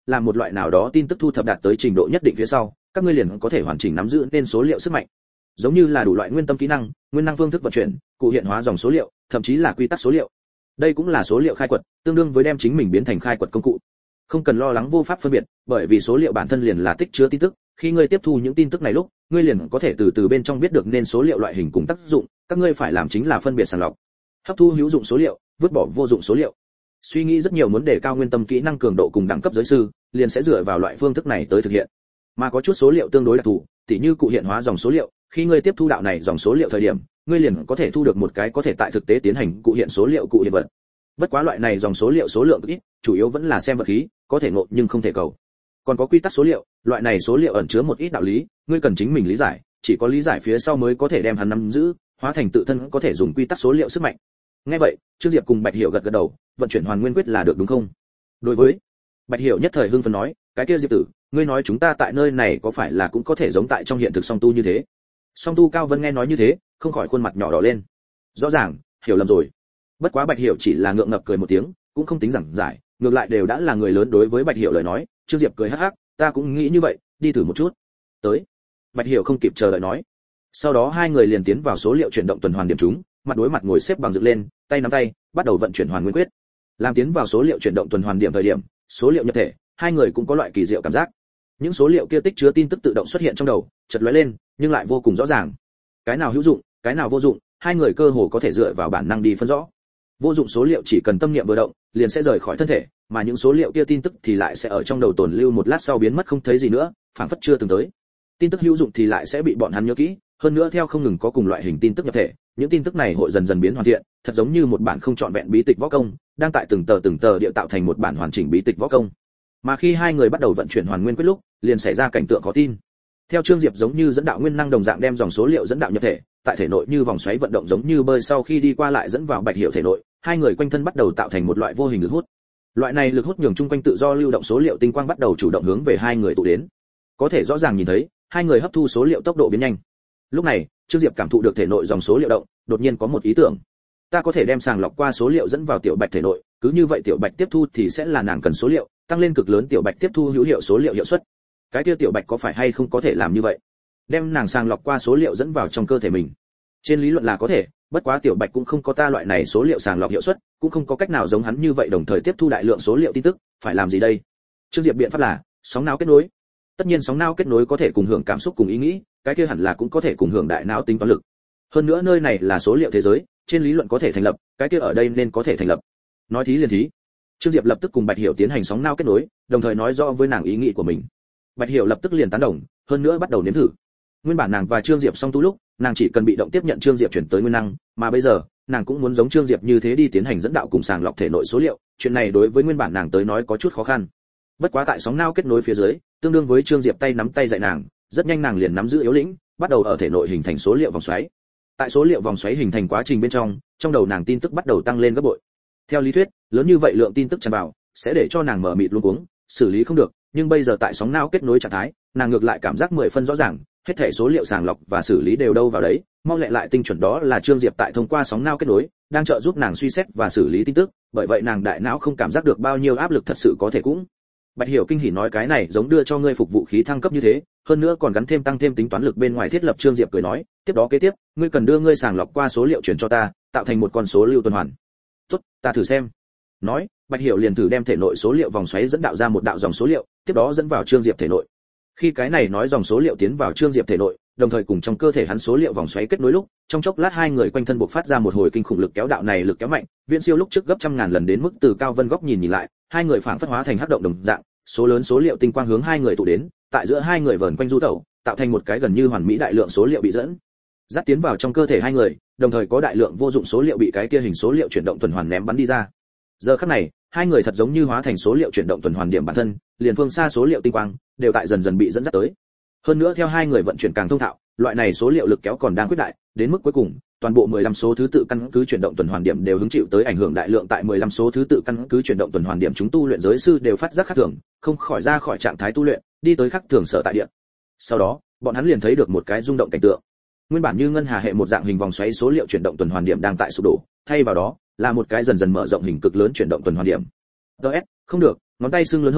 làm một loại nào đó tin tức thu thập đạt tới trình độ nhất định phía sau, các ngươi liền có thể hoàn chỉnh nắm giữ nên số liệu sức mạnh. Giống như là đủ loại nguyên tâm kỹ năng, nguyên năng phương thức vận chuyển, cụ hiện hóa dòng số liệu, thậm chí là quy tắc số liệu. Đây cũng là số liệu khai quật, tương đương với đem chính mình biến thành khai quật công cụ. Không cần lo lắng vô pháp phân biệt, bởi vì số liệu bản thân liền là tích chứa tin tức, khi ngươi tiếp thu những tin tức này lúc, ngươi liền có thể từ từ bên trong biết được nên số liệu loại hình cùng tác dụng, các ngươi phải làm chính là phân biệt sàng lọc. Hấp thu hữu dụng số liệu, vứt bỏ vô dụng số liệu. Suy nghĩ rất nhiều muốn đề cao nguyên tâm kỹ năng cường độ cùng đẳng cấp giới sư, liền sẽ dựa vào loại phương thức này tới thực hiện. Mà có chút số liệu tương đối đặc thù, tỉ như cụ hiện hóa dòng số liệu, khi ngươi tiếp thu đạo này dòng số liệu thời điểm, ngươi liền có thể thu được một cái có thể tại thực tế tiến hành cụ hiện số liệu cụ hiện vật. Bất quá loại này dòng số liệu số lượng ít, chủ yếu vẫn là xem vật khí, có thể ngộ nhưng không thể cầu. Còn có quy tắc số liệu, loại này số liệu ẩn chứa một ít đạo lý, ngươi cần chính mình lý giải, chỉ có lý giải phía sau mới có thể đem hắn nắm giữ, hóa thành tự thân có thể dùng quy tắc số liệu sức mạnh. Nghe vậy, Trương Diệp cùng Bạch Hiểu gật gật đầu, vận chuyển hoàn nguyên quyết là được đúng không? Đối với Bạch Hiểu nhất thời hưng phấn nói, cái kia Diệp tử, ngươi nói chúng ta tại nơi này có phải là cũng có thể giống tại trong hiện thực song tu như thế? Song tu Cao Vân nghe nói như thế, không khỏi khuôn mặt nhỏ đỏ lên. Rõ ràng, hiểu lầm rồi. Bất quá Bạch Hiểu chỉ là ngượng ngập cười một tiếng, cũng không tính giảng giải, ngược lại đều đã là người lớn đối với Bạch Hiểu lời nói, Trương Diệp cười hắc hắc, ta cũng nghĩ như vậy, đi thử một chút. Tới. Bạch Hiểu không kịp chờ đợi nói. Sau đó hai người liền tiến vào số liệu chuyển động tuần hoàn điểm chúng, mặt đối mặt ngồi xếp bằng dựng lên, tay nắm tay, bắt đầu vận chuyển hoàn nguyên quyết. Làm tiến vào số liệu chuyển động tuần hoàn điểm thời điểm, số liệu nhập thể, hai người cũng có loại kỳ diệu cảm giác. Những số liệu kia tích chứa tin tức tự động xuất hiện trong đầu, chợt lóe lên, nhưng lại vô cùng rõ ràng. Cái nào hữu dụng, cái nào vô dụng, hai người cơ hồ có thể dựa vào bản năng đi phân rõ. Vô dụng số liệu chỉ cần tâm niệm vừa động, liền sẽ rời khỏi thân thể, mà những số liệu kia tin tức thì lại sẽ ở trong đầu tồn lưu một lát sau biến mất không thấy gì nữa, phảng phất chưa từng tới. Tin tức hữu dụng thì lại sẽ bị bọn hắn nhớ kỹ, hơn nữa theo không ngừng có cùng loại hình tin tức nhập thể, những tin tức này hội dần dần biến hoàn thiện, thật giống như một bản không trọn vẹn bí tịch võ công, đang tại từng tờ từng tờ địa tạo thành một bản hoàn chỉnh bí tịch võ công. Mà khi hai người bắt đầu vận chuyển hoàn nguyên quyết lúc, liền xảy ra cảnh tượng khó tin. Theo Trương Diệp giống như dẫn đạo nguyên năng đồng dạng đem dòng số liệu dẫn đạo nhập thể, tại thể nội như vòng xoáy vận động giống như bơi sau khi đi qua lại dẫn vào Bạch Hiểu thể nội, hai người quanh thân bắt đầu tạo thành một loại vô hình lực hút. Loại này lực hút nhường chung quanh tự do lưu động số liệu tinh quang bắt đầu chủ động hướng về hai người tụ đến. Có thể rõ ràng nhìn thấy, hai người hấp thu số liệu tốc độ biến nhanh. Lúc này, Trương Diệp cảm thụ được thể nội dòng số liệu động, đột nhiên có một ý tưởng. Ta có thể đem sàng lọc qua số liệu dẫn vào tiểu Bạch thể nội, cứ như vậy tiểu Bạch tiếp thu thì sẽ là nàng cần số liệu, tăng lên cực lớn tiểu Bạch tiếp thu hữu hiệu số liệu hiệu suất. Cái kia tiểu Bạch có phải hay không có thể làm như vậy? Đem nàng sàng lọc qua số liệu dẫn vào trong cơ thể mình. Trên lý luận là có thể, bất quá tiểu Bạch cũng không có ta loại này số liệu sàng lọc hiệu suất, cũng không có cách nào giống hắn như vậy đồng thời tiếp thu đại lượng số liệu tin tức, phải làm gì đây? Trương Diệp biện pháp là sóng não kết nối. Tất nhiên sóng não kết nối có thể cùng hưởng cảm xúc cùng ý nghĩ, cái kia hẳn là cũng có thể cùng hưởng đại não tính toán lực. Hơn nữa nơi này là số liệu thế giới, trên lý luận có thể thành lập, cái kia ở đây nên có thể thành lập. Nói thí liền thí. Trương Diệp lập tức cùng Bạch Hiểu tiến hành sóng não kết nối, đồng thời nói rõ với nàng ý nghĩ của mình. Bạch Hiểu lập tức liền tán đồng, hơn nữa bắt đầu nếm thử. Nguyên bản nàng và Trương Diệp song tu lúc, nàng chỉ cần bị động tiếp nhận Trương Diệp chuyển tới nguyên năng, mà bây giờ, nàng cũng muốn giống Trương Diệp như thế đi tiến hành dẫn đạo cùng sàng lọc thể nội số liệu, chuyện này đối với nguyên bản nàng tới nói có chút khó khăn. Bất quá tại sóng não kết nối phía dưới, tương đương với Trương Diệp tay nắm tay dạy nàng, rất nhanh nàng liền nắm giữ yếu lĩnh, bắt đầu ở thể nội hình thành số liệu vòng xoáy. Tại số liệu vòng xoáy hình thành quá trình bên trong, trong đầu nàng tin tức bắt đầu tăng lên gấp bội. Theo lý thuyết, lớn như vậy lượng tin tức tràn vào, sẽ để cho nàng mở mịt luống cuống, xử lý không được, nhưng bây giờ tại sóng não kết nối trạng thái, nàng ngược lại cảm giác mười phân rõ ràng, hết thảy số liệu sàng lọc và xử lý đều đâu vào đấy, mau lẹ lại tinh chuẩn đó là Trương Diệp tại thông qua sóng não kết nối, đang trợ giúp nàng suy xét và xử lý tin tức, bởi vậy nàng đại não không cảm giác được bao nhiêu áp lực thật sự có thể cũng. Bạch Hiểu kinh hỉ nói cái này giống đưa cho ngươi phục vụ khí thăng cấp như thế, hơn nữa còn gắn thêm tăng thêm tính toán lực bên ngoài thiết lập. Trương Diệp cười nói, tiếp đó kế tiếp, ngươi cần đưa ngươi sàng lọc qua số liệu chuyển cho ta, tạo thành một con số lưu tuần hoàn. Tốt, ta thử xem. Nói, Bạch Hiểu liền thử đem thể nội số liệu vòng xoáy dẫn đạo ra một đạo dòng số liệu, tiếp đó dẫn vào Trương Diệp thể nội. Khi cái này nói dòng số liệu tiến vào Trương Diệp thể nội, đồng thời cùng trong cơ thể hắn số liệu vòng xoáy kết nối lúc, trong chốc lát hai người quanh thân bộc phát ra một hồi kinh khủng lực kéo, đạo này lực kéo mạnh, viễn siêu lúc trước gấp trăm ngàn lần, đến mức từ Cao Vân góc nhìn nhìn lại, hai người phảng phất hóa thành hắc động đồng dạng, số lớn số liệu tinh quang hướng hai người tụ đến, tại giữa hai người vờn quanh du tẩu, tạo thành một cái gần như hoàn mỹ đại lượng số liệu bị dẫn dắt tiến vào trong cơ thể hai người, đồng thời có đại lượng vô dụng số liệu bị cái kia hình số liệu chuyển động tuần hoàn ném bắn đi ra. Giờ khắc này, hai người thật giống như hóa thành số liệu chuyển động tuần hoàn điểm bản thân, liền phương xa số liệu tinh quang đều tại dần dần bị dẫn dắt tới. Hơn nữa theo hai người vận chuyển càng thông thạo, loại này số liệu lực kéo còn đang quyết đại, đến mức cuối cùng, toàn bộ mười lăm số thứ tự căn cứ chuyển động tuần hoàn điểm đều hứng chịu tới ảnh hưởng đại lượng. Tại mười lăm số thứ tự căn cứ chuyển động tuần hoàn điểm, chúng tu luyện giới sư đều phát giác khác thường, không khỏi ra khỏi trạng thái tu luyện, đi tới khác thường sở tại địa. Sau đó, bọn hắn liền thấy được một cái rung động cảnh tượng. Nguyên bản như ngân hà hệ một dạng hình vòng xoáy số liệu chuyển động tuần hoàn điểm đang tại sụp đổ, thay vào đó là một cái dần dần mở rộng hình cực lớn chuyển động tuần hoàn điểm. ds không được, ngón tay xương lớn hơn,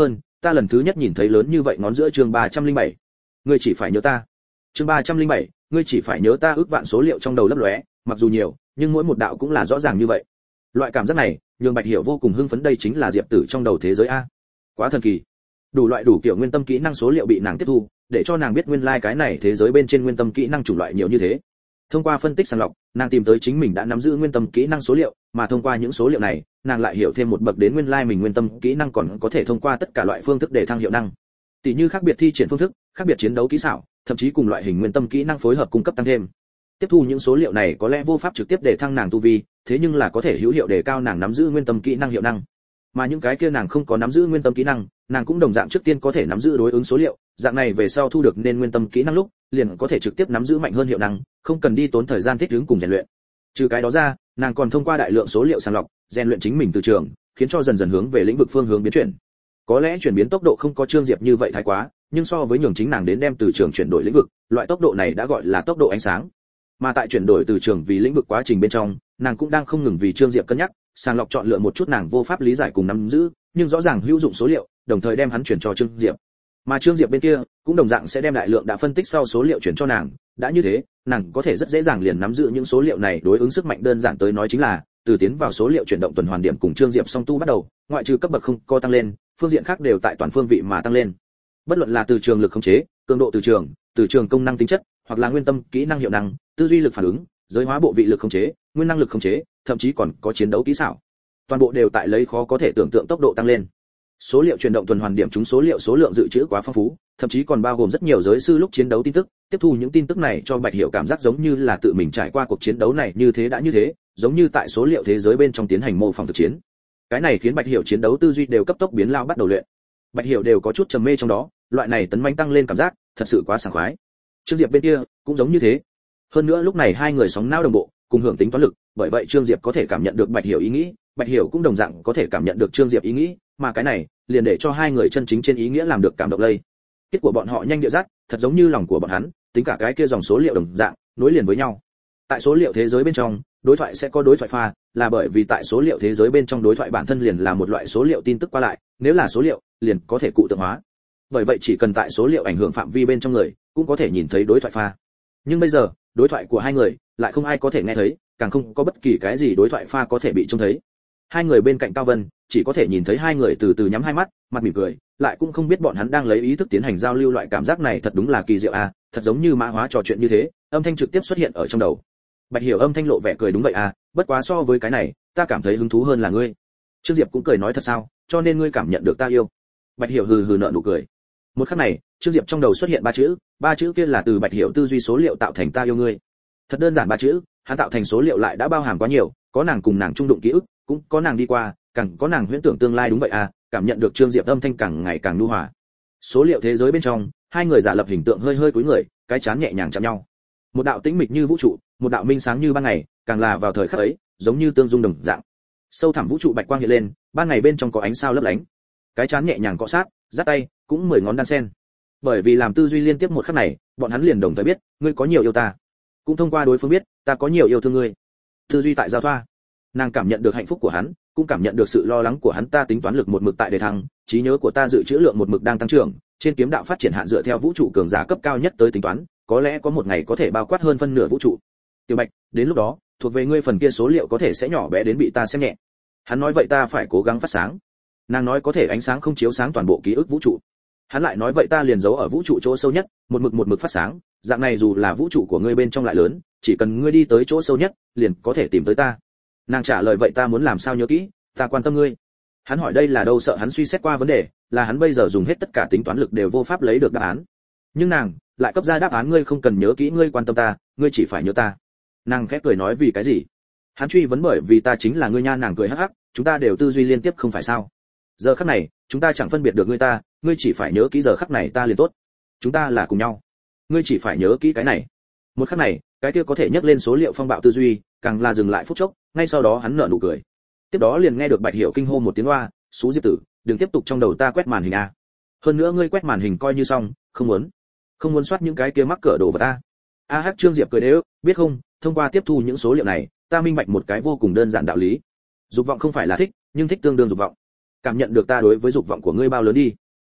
ta lần thứ nhất nhìn thấy lớn như vậy ngón giữa. Chương ba trăm linh bảy, ngươi chỉ phải nhớ ta. Chương ba trăm linh bảy, ngươi chỉ phải nhớ ta. Ước vạn số liệu trong đầu lấp lóe, mặc dù nhiều, nhưng mỗi một đạo cũng là rõ ràng như vậy. Loại cảm giác này, nhường Bạch Hiểu vô cùng hưng phấn, đây chính là Diệp Tử trong đầu thế giới a. Quá thần kỳ. Đủ loại đủ kiểu nguyên tâm kỹ năng số liệu bị nàng tiếp thu, để cho nàng biết nguyên lai like cái này thế giới bên trên nguyên tâm kỹ năng chủng loại nhiều như thế. Thông qua phân tích sàng lọc, nàng tìm tới chính mình đã nắm giữ nguyên tâm kỹ năng số liệu, mà thông qua những số liệu này, nàng lại hiểu thêm một bậc đến nguyên lai like mình nguyên tâm kỹ năng còn có thể thông qua tất cả loại phương thức để thăng hiệu năng. Tỷ như khác biệt thi triển phương thức, khác biệt chiến đấu kỹ xảo, thậm chí cùng loại hình nguyên tâm kỹ năng phối hợp cung cấp tăng thêm. Tiếp thu những số liệu này có lẽ vô pháp trực tiếp để thăng nàng tu vi, thế nhưng là có thể hữu hiệu để cao nàng nắm giữ nguyên tâm kỹ năng hiệu năng. Mà những cái kia nàng không có nắm giữ nguyên tâm kỹ năng, nàng cũng đồng dạng trước tiên có thể nắm giữ đối ứng số liệu, dạng này về sau thu được nên nguyên tâm kỹ năng lúc, liền có thể trực tiếp nắm giữ mạnh hơn hiệu năng, không cần đi tốn thời gian thích ứng cùng rèn luyện. Trừ cái đó ra, nàng còn thông qua đại lượng số liệu sàng lọc, rèn luyện chính mình từ trường, khiến cho dần dần hướng về lĩnh vực phương hướng biến chuyển. Có lẽ chuyển biến tốc độ không có Trương Diệp như vậy thái quá, nhưng so với nhường chính nàng đến đem từ trường chuyển đổi lĩnh vực, loại tốc độ này đã gọi là tốc độ ánh sáng. Mà tại chuyển đổi từ trường vì lĩnh vực quá trình bên trong, nàng cũng đang không ngừng vì Trương Diệp cân nhắc, sàng lọc chọn lựa một chút nàng vô pháp lý giải cùng nắm giữ, nhưng rõ ràng hữu dụng số liệu, đồng thời đem hắn chuyển cho Trương Diệp. Mà Trương Diệp bên kia cũng đồng dạng sẽ đem đại lượng đã phân tích sau số liệu chuyển cho nàng, đã như thế, nàng có thể rất dễ dàng liền nắm giữ những số liệu này đối ứng sức mạnh. Đơn giản tới nói chính là, từ tiến vào số liệu chuyển động tuần hoàn điểm cùng Trương Diệp song tu bắt đầu, ngoại trừ cấp bậc không có tăng lên, phương diện khác đều tại toàn phương vị mà tăng lên. Bất luận là từ trường lực khống chế, cường độ từ trường, từ trường công năng tính chất, hoặc là nguyên tâm kỹ năng hiệu năng, tư duy lực phản ứng, giới hóa bộ vị lực khống chế, nguyên năng lực khống chế, thậm chí còn có chiến đấu kỹ xảo, toàn bộ đều tại lấy khó có thể tưởng tượng tốc độ tăng lên. Số liệu chuyển động tuần hoàn điểm chúng số liệu số lượng dự trữ quá phong phú, thậm chí còn bao gồm rất nhiều giới sư lúc chiến đấu tin tức. Tiếp thu những tin tức này cho Bạch Hiểu cảm giác giống như là tự mình trải qua cuộc chiến đấu này như thế đã như thế, giống như tại số liệu thế giới bên trong tiến hành mô phỏng thực chiến. Cái này khiến Bạch Hiểu chiến đấu tư duy đều cấp tốc biến lao bắt đầu luyện. Bạch Hiểu đều có chút trầm mê trong đó, loại này tấn mãnh tăng lên cảm giác, thật sự quá sảng khoái. Trương Diệp bên kia cũng giống như thế. Hơn nữa lúc này hai người sóng não đồng bộ, cùng hưởng tính toán lực, bởi vậy Trương Diệp có thể cảm nhận được Bạch Hiểu ý nghĩ, Bạch Hiểu cũng đồng dạng có thể cảm nhận được Trương Diệp ý nghĩ, mà cái này liền để cho hai người chân chính trên ý nghĩa làm được cảm động lây. Kết của bọn họ nhanh địa dắt, thật giống như lòng của bọn hắn, tính cả cái kia dòng số liệu đồng dạng, nối liền với nhau. Tại số liệu thế giới bên trong, đối thoại sẽ có đối thoại pha, là bởi vì tại số liệu thế giới bên trong đối thoại bản thân liền là một loại số liệu tin tức qua lại, nếu là số liệu, liền có thể cụ tượng hóa. Bởi vậy chỉ cần tại số liệu ảnh hưởng phạm vi bên trong người, cũng có thể nhìn thấy đối thoại pha. Nhưng bây giờ, đối thoại của hai người lại không ai có thể nghe thấy, càng không có bất kỳ cái gì đối thoại pha có thể bị trông thấy. Hai người bên cạnh Cao Vân, chỉ có thể nhìn thấy hai người từ từ nhắm hai mắt, mặt mỉm cười, lại cũng không biết bọn hắn đang lấy ý thức tiến hành giao lưu. Loại cảm giác này thật đúng là kỳ diệu à, thật giống như mã hóa trò chuyện như thế, âm thanh trực tiếp xuất hiện ở trong đầu. Bạch Hiểu âm thanh lộ vẻ cười, đúng vậy à, bất quá so với cái này, ta cảm thấy hứng thú hơn là ngươi. Trương Diệp cũng cười nói, thật sao, cho nên ngươi cảm nhận được ta yêu. Bạch Hiểu hừ hừ nở nụ cười. Một khắc này, Trương Diệp trong đầu xuất hiện ba chữ, ba chữ kia là từ Bạch Hiểu tư duy số liệu tạo thành, ta yêu ngươi. Thật đơn giản ba chữ, hắn tạo thành số liệu lại đã bao hàm quá nhiều, có nàng cùng nàng trung đụng ký ức, cũng có nàng đi qua, càng có nàng huyễn tưởng tương lai. Đúng vậy à, cảm nhận được Trương Diệp âm thanh càng ngày càng nhu hòa. Số liệu thế giới bên trong, hai người giả lập hình tượng hơi hơi cúi người, cái chán nhẹ nhàng chạm nhau. Một đạo tĩnh mịch như vũ trụ, một đạo minh sáng như ban ngày, càng là vào thời khắc ấy, giống như tương dung đồng dạng. Sâu thẳm vũ trụ bạch quang hiện lên, ban ngày bên trong có ánh sao lấp lánh. Cái chán nhẹ nhàng cọ sát, giắt tay, cũng mười ngón đan sen. Bởi vì làm tư duy liên tiếp một khắc này, bọn hắn liền đồng thời biết, ngươi có nhiều yêu ta, cũng thông qua đối phương biết, ta có nhiều yêu thương ngươi. Tư duy tại giao thoa, nàng cảm nhận được hạnh phúc của hắn, cũng cảm nhận được sự lo lắng của hắn. Ta tính toán lực một mực tại đề thăng, trí nhớ của ta dự trữ lượng một mực đang tăng trưởng, trên kiếm đạo phát triển hạn dựa theo vũ trụ cường giả cấp cao nhất tới tính toán, có lẽ có một ngày có thể bao quát hơn phân nửa vũ trụ. Tiểu Bạch, đến lúc đó, thuộc về ngươi phần kia số liệu có thể sẽ nhỏ bé đến bị ta xem nhẹ. Hắn nói vậy ta phải cố gắng phát sáng. Nàng nói có thể ánh sáng không chiếu sáng toàn bộ ký ức vũ trụ. Hắn lại nói vậy ta liền giấu ở vũ trụ chỗ sâu nhất, một mực một mực phát sáng, dạng này dù là vũ trụ của ngươi bên trong lại lớn, chỉ cần ngươi đi tới chỗ sâu nhất, liền có thể tìm tới ta. Nàng trả lời vậy ta muốn làm sao nhớ kỹ, ta quan tâm ngươi. Hắn hỏi đây là đâu, sợ hắn suy xét qua vấn đề, là hắn bây giờ dùng hết tất cả tính toán lực đều vô pháp lấy được đáp án. Nhưng nàng lại cấp ra đáp án, ngươi không cần nhớ kỹ, ngươi quan tâm ta, ngươi chỉ phải nhớ ta. Nàng khẽ cười nói vì cái gì? Hắn truy vấn bởi vì ta chính là ngươi nha. Nàng cười hắc hắc, chúng ta đều tư duy liên tiếp không phải sao? Giờ khắc này, chúng ta chẳng phân biệt được ngươi ta, ngươi chỉ phải nhớ kỹ giờ khắc này ta liền tốt. Chúng ta là cùng nhau. Ngươi chỉ phải nhớ kỹ cái này. Một khắc này, cái kia có thể nhắc lên số liệu phong bạo tư duy, càng là dừng lại phút chốc, ngay sau đó hắn nở nụ cười. Tiếp đó liền nghe được Bạch Hiểu kinh hô một tiếng oa, "Sú Diệp tử, đừng tiếp tục trong đầu ta quét màn hình a. Hơn nữa ngươi quét màn hình coi như xong, không muốn, không muốn soát những cái kia mắc cỡ đồ vật ta." A Hắc Trương Diệp cười đếu, biết không, thông qua tiếp thu những số liệu này, ta minh bạch một cái vô cùng đơn giản đạo lý. Dục vọng không phải là thích, nhưng thích tương đương dục vọng. Cảm nhận được ta đối với dục vọng của ngươi bao lớn đi.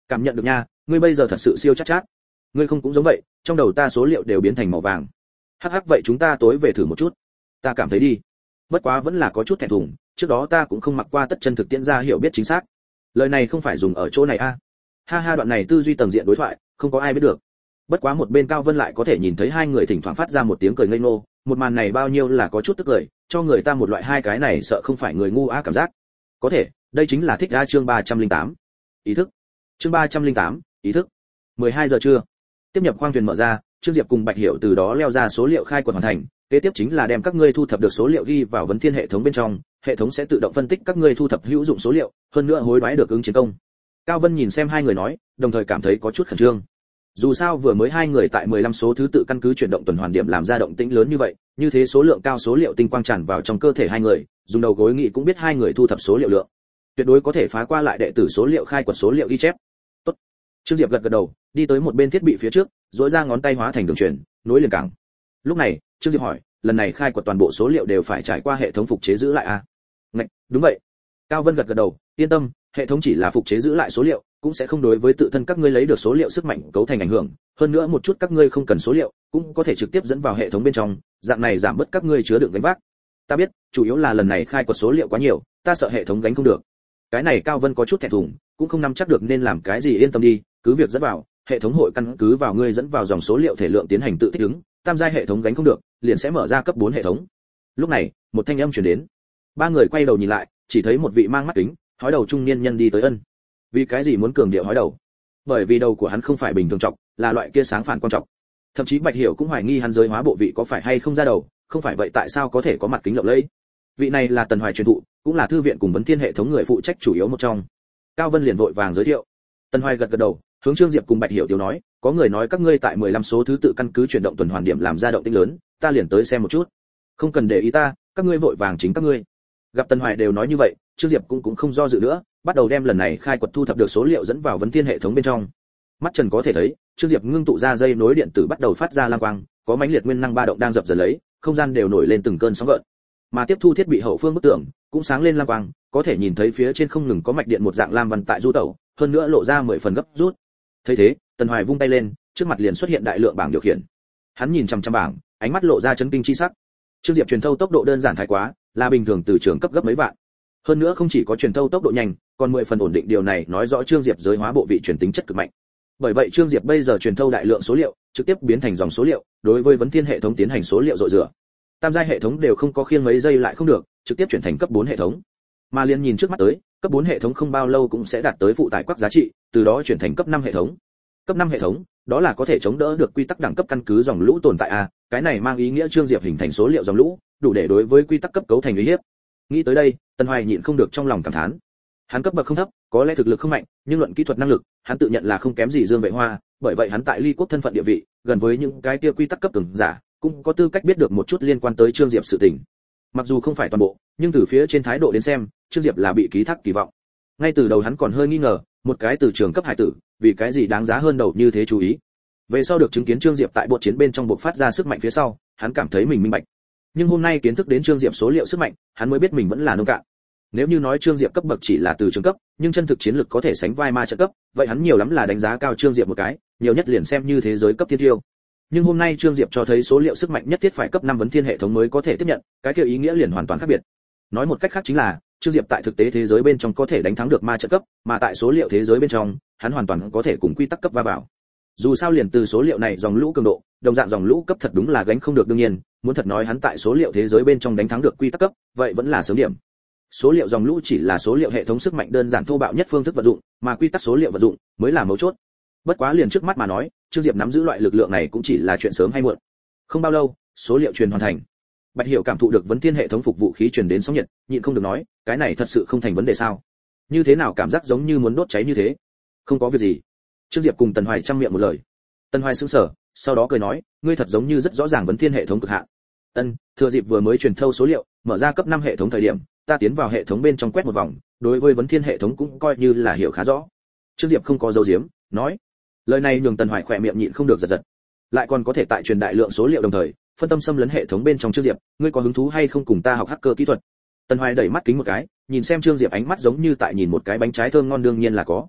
Cảm nhận được nha, ngươi bây giờ thật sự siêu chắc chát. Ngươi không cũng giống vậy, trong đầu ta số liệu đều biến thành màu vàng. Hắc hắc, vậy chúng ta tối về thử một chút. Ta cảm thấy đi. Bất quá vẫn là có chút thẹn thùng, trước đó ta cũng không mặc qua tất chân thực tiễn ra hiểu biết chính xác. Lời này không phải dùng ở chỗ này a. À. Ha ha, đoạn này tư duy tầng diện đối thoại, không có ai biết được. Bất quá một bên Cao Vân lại có thể nhìn thấy hai người thỉnh thoảng phát ra một tiếng cười ngây ngô, một màn này bao nhiêu là có chút tức cười, cho người ta một loại hai cái này sợ không phải người ngu á cảm giác. Có thể, đây chính là thích ra chương ba trăm lẻ tám. Ý thức. Chương ba trăm lẻ tám, ý thức. mười hai giờ trưa. Tiếp nhập khoang thuyền mở ra, Trương Diệp cùng Bạch Hiểu từ đó leo ra số liệu khai quật hoàn thành, kế tiếp chính là đem các ngươi thu thập được số liệu ghi vào vấn thiên hệ thống bên trong, hệ thống sẽ tự động phân tích các ngươi thu thập hữu dụng số liệu, hơn nữa hối đoái được ứng chiến công. Cao Vân nhìn xem hai người nói, đồng thời cảm thấy có chút khẩn trương. Dù sao vừa mới hai người tại mười lăm số thứ tự căn cứ chuyển động tuần hoàn điểm làm ra động tĩnh lớn như vậy, như thế số lượng cao số liệu tinh quang tràn vào trong cơ thể hai người, dùng đầu gối nghĩ cũng biết hai người thu thập số liệu lượng. Tuyệt đối có thể phá qua lại đệ tử số liệu khai quật số liệu ghi chép. Tốt. Trương Diệp gật gật đầu, đi tới một bên thiết bị phía trước, duỗi ra ngón tay hóa thành đường truyền, nối liền cảng. Lúc này, Trương Diệp hỏi, lần này khai quật toàn bộ số liệu đều phải trải qua hệ thống phục chế giữ lại à? Ngạch, đúng vậy. Cao Vân gật gật đầu, yên tâm, hệ thống chỉ là phục chế giữ lại số liệu, cũng sẽ không đối với tự thân các ngươi lấy được số liệu sức mạnh cấu thành ảnh hưởng, hơn nữa một chút các ngươi không cần số liệu, cũng có thể trực tiếp dẫn vào hệ thống bên trong, dạng này giảm bớt các ngươi chứa đựng gánh vác. Ta biết, chủ yếu là lần này khai quật số liệu quá nhiều, ta sợ hệ thống gánh không được. Cái này Cao Vân có chút thẹn thùng, cũng không nắm chắc được nên làm cái gì, yên tâm đi, cứ việc dẫn vào, hệ thống hội căn cứ vào ngươi dẫn vào dòng số liệu thể lượng tiến hành tự thích ứng, tam giai hệ thống gánh không được, liền sẽ mở ra cấp bốn hệ thống. Lúc này, một thanh âm truyền đến. Ba người quay đầu nhìn lại, chỉ thấy một vị mang mắt kính, hói đầu trung niên nhân đi tới ân. Vì cái gì muốn cường điệu hói đầu? Bởi vì đầu của hắn không phải bình thường trọng, là loại kia sáng phản quan trọng. Thậm chí Bạch Hiểu cũng hoài nghi hắn giới hóa bộ vị có phải hay không ra đầu, không phải vậy tại sao có thể có mặt kính lộng lẫy? Vị này là Tần Hoài truyền thụ, cũng là thư viện cùng vấn thiên hệ thống người phụ trách chủ yếu một trong. Cao Vân liền vội vàng giới thiệu. Tần Hoài gật gật đầu, hướng Trương Diệp cùng Bạch Hiểu tiểu nói, có người nói các ngươi tại mười lăm số thứ tự căn cứ chuyển động tuần hoàn điểm làm ra động tĩnh lớn, ta liền tới xem một chút. Không cần để ý ta, các ngươi vội vàng chính các ngươi. Gặp Tần Hoài đều nói như vậy, Trương Diệp cũng cũng không do dự nữa, bắt đầu đem lần này khai quật thu thập được số liệu dẫn vào vấn thiên hệ thống bên trong. Mắt Trần có thể thấy, Trương Diệp ngưng tụ ra dây nối điện tử bắt đầu phát ra lam quang, có mãnh liệt nguyên năng ba động đang dập dần lấy, không gian đều nổi lên từng cơn sóng gợn. Mà tiếp thu thiết bị hậu phương bức tượng cũng sáng lên lam quang, có thể nhìn thấy phía trên không ngừng có mạch điện một dạng lam văn tại du tẩu, hơn nữa lộ ra mười phần gấp rút. Thấy thế, Tần Hoài vung tay lên, trước mặt liền xuất hiện đại lượng bảng điều khiển. Hắn nhìn chằm chằm bảng, ánh mắt lộ ra chấn kinh chi sắc. Trương Diệp truyền thâu tốc độ đơn giản thái quá, là bình thường từ trường cấp gấp mấy vạn. Hơn nữa không chỉ có truyền thâu tốc độ nhanh, còn mười phần ổn định, điều này nói rõ Trương Diệp giới hóa bộ vị truyền tính chất cực mạnh. Bởi vậy Trương Diệp bây giờ truyền thâu đại lượng số liệu, trực tiếp biến thành dòng số liệu, đối với vấn thiên hệ thống tiến hành số liệu dội rửa. Tam giai hệ thống đều không có khiêng mấy giây lại không được, trực tiếp chuyển thành cấp bốn hệ thống. Mà liền nhìn trước mắt tới, cấp bốn hệ thống không bao lâu cũng sẽ đạt tới phụ tải quắc giá trị, từ đó chuyển thành cấp năm hệ thống. Cấp năm hệ thống, đó là có thể chống đỡ được quy tắc đẳng cấp căn cứ dòng lũ tồn tại a, cái này mang ý nghĩa Trương Diệp hình thành số liệu dòng lũ, đủ để đối với quy tắc cấp cấu thành uy hiếp. Nghĩ tới đây, Tần Hoài nhịn không được trong lòng cảm thán. Hắn cấp bậc không thấp, có lẽ thực lực không mạnh, nhưng luận kỹ thuật năng lực, hắn tự nhận là không kém gì Dương Vệ Hoa, bởi vậy hắn tại Ly Quốc thân phận địa vị, gần với những cái kia quy tắc cấp cường giả, cũng có tư cách biết được một chút liên quan tới Trương Diệp sự tình. Mặc dù không phải toàn bộ, nhưng từ phía trên thái độ đến xem, Trương Diệp là bị ký thác kỳ vọng. Ngay từ đầu hắn còn hơi nghi ngờ, một cái từ trường cấp hải tử, vì cái gì đáng giá hơn đầu như thế chú ý. Về sau được chứng kiến Trương Diệp tại bộ chiến bên trong bộc phát ra sức mạnh phía sau, hắn cảm thấy mình minh bạch. Nhưng hôm nay kiến thức đến Trương Diệp số liệu sức mạnh, hắn mới biết mình vẫn là nông cạn. Nếu như nói Trương Diệp cấp bậc chỉ là từ trường cấp, nhưng chân thực chiến lực có thể sánh vai ma trận cấp, vậy hắn nhiều lắm là đánh giá cao Trương Diệp một cái, nhiều nhất liền xem như thế giới cấp thiên tiêu. Nhưng hôm nay Trương Diệp cho thấy số liệu sức mạnh nhất thiết phải cấp năm vấn thiên hệ thống mới có thể tiếp nhận, cái kia ý nghĩa liền hoàn toàn khác biệt. Nói một cách khác chính là, Trương Diệp tại thực tế thế giới bên trong có thể đánh thắng được ma trận cấp, mà tại số liệu thế giới bên trong, hắn hoàn toàn có thể cùng quy tắc cấp va vào. Dù sao liền từ số liệu này dòng lũ cường độ, đồng dạng dòng lũ cấp thật đúng là gánh không được, đương nhiên, muốn thật nói hắn tại số liệu thế giới bên trong đánh thắng được quy tắc cấp, vậy vẫn là sớm điểm. Số liệu dòng lũ chỉ là số liệu hệ thống sức mạnh đơn giản thô bạo nhất phương thức vận dụng, mà quy tắc số liệu vận dụng mới là mấu chốt. Bất quá liền trước mắt mà nói, Trương Diệp nắm giữ loại lực lượng này cũng chỉ là chuyện sớm hay muộn. Không bao lâu, số liệu truyền hoàn thành. Bạch Hiểu cảm thụ được vấn thiên hệ thống phục vụ khí truyền đến sóng nhiệt, nhịn không được nói, cái này thật sự không thành vấn đề sao? Như thế nào cảm giác giống như muốn đốt cháy như thế? Không có việc gì. Trương Diệp cùng Tần Hoài trăm miệng một lời. Tần Hoài sững sờ, sau đó cười nói, ngươi thật giống như rất rõ ràng vấn thiên hệ thống cực hạn. Ân, thừa dịp vừa mới truyền thâu số liệu, mở ra cấp năm hệ thống thời điểm, ta tiến vào hệ thống bên trong quét một vòng, đối với vấn thiên hệ thống cũng coi như là hiểu khá rõ. Trương Diệp không có dấu giếm, nói. Lời này nhường Tần Hoài khỏe miệng nhịn không được giật giật. Lại còn có thể tại truyền đại lượng số liệu đồng thời, phân tâm xâm lấn hệ thống bên trong. Trương Diệp, ngươi có hứng thú hay không cùng ta học hacker kỹ thuật? Tần Hoài đẩy mắt kính một cái, nhìn xem Trương Diệp ánh mắt giống như tại nhìn một cái bánh trái thơm ngon, đương nhiên là có.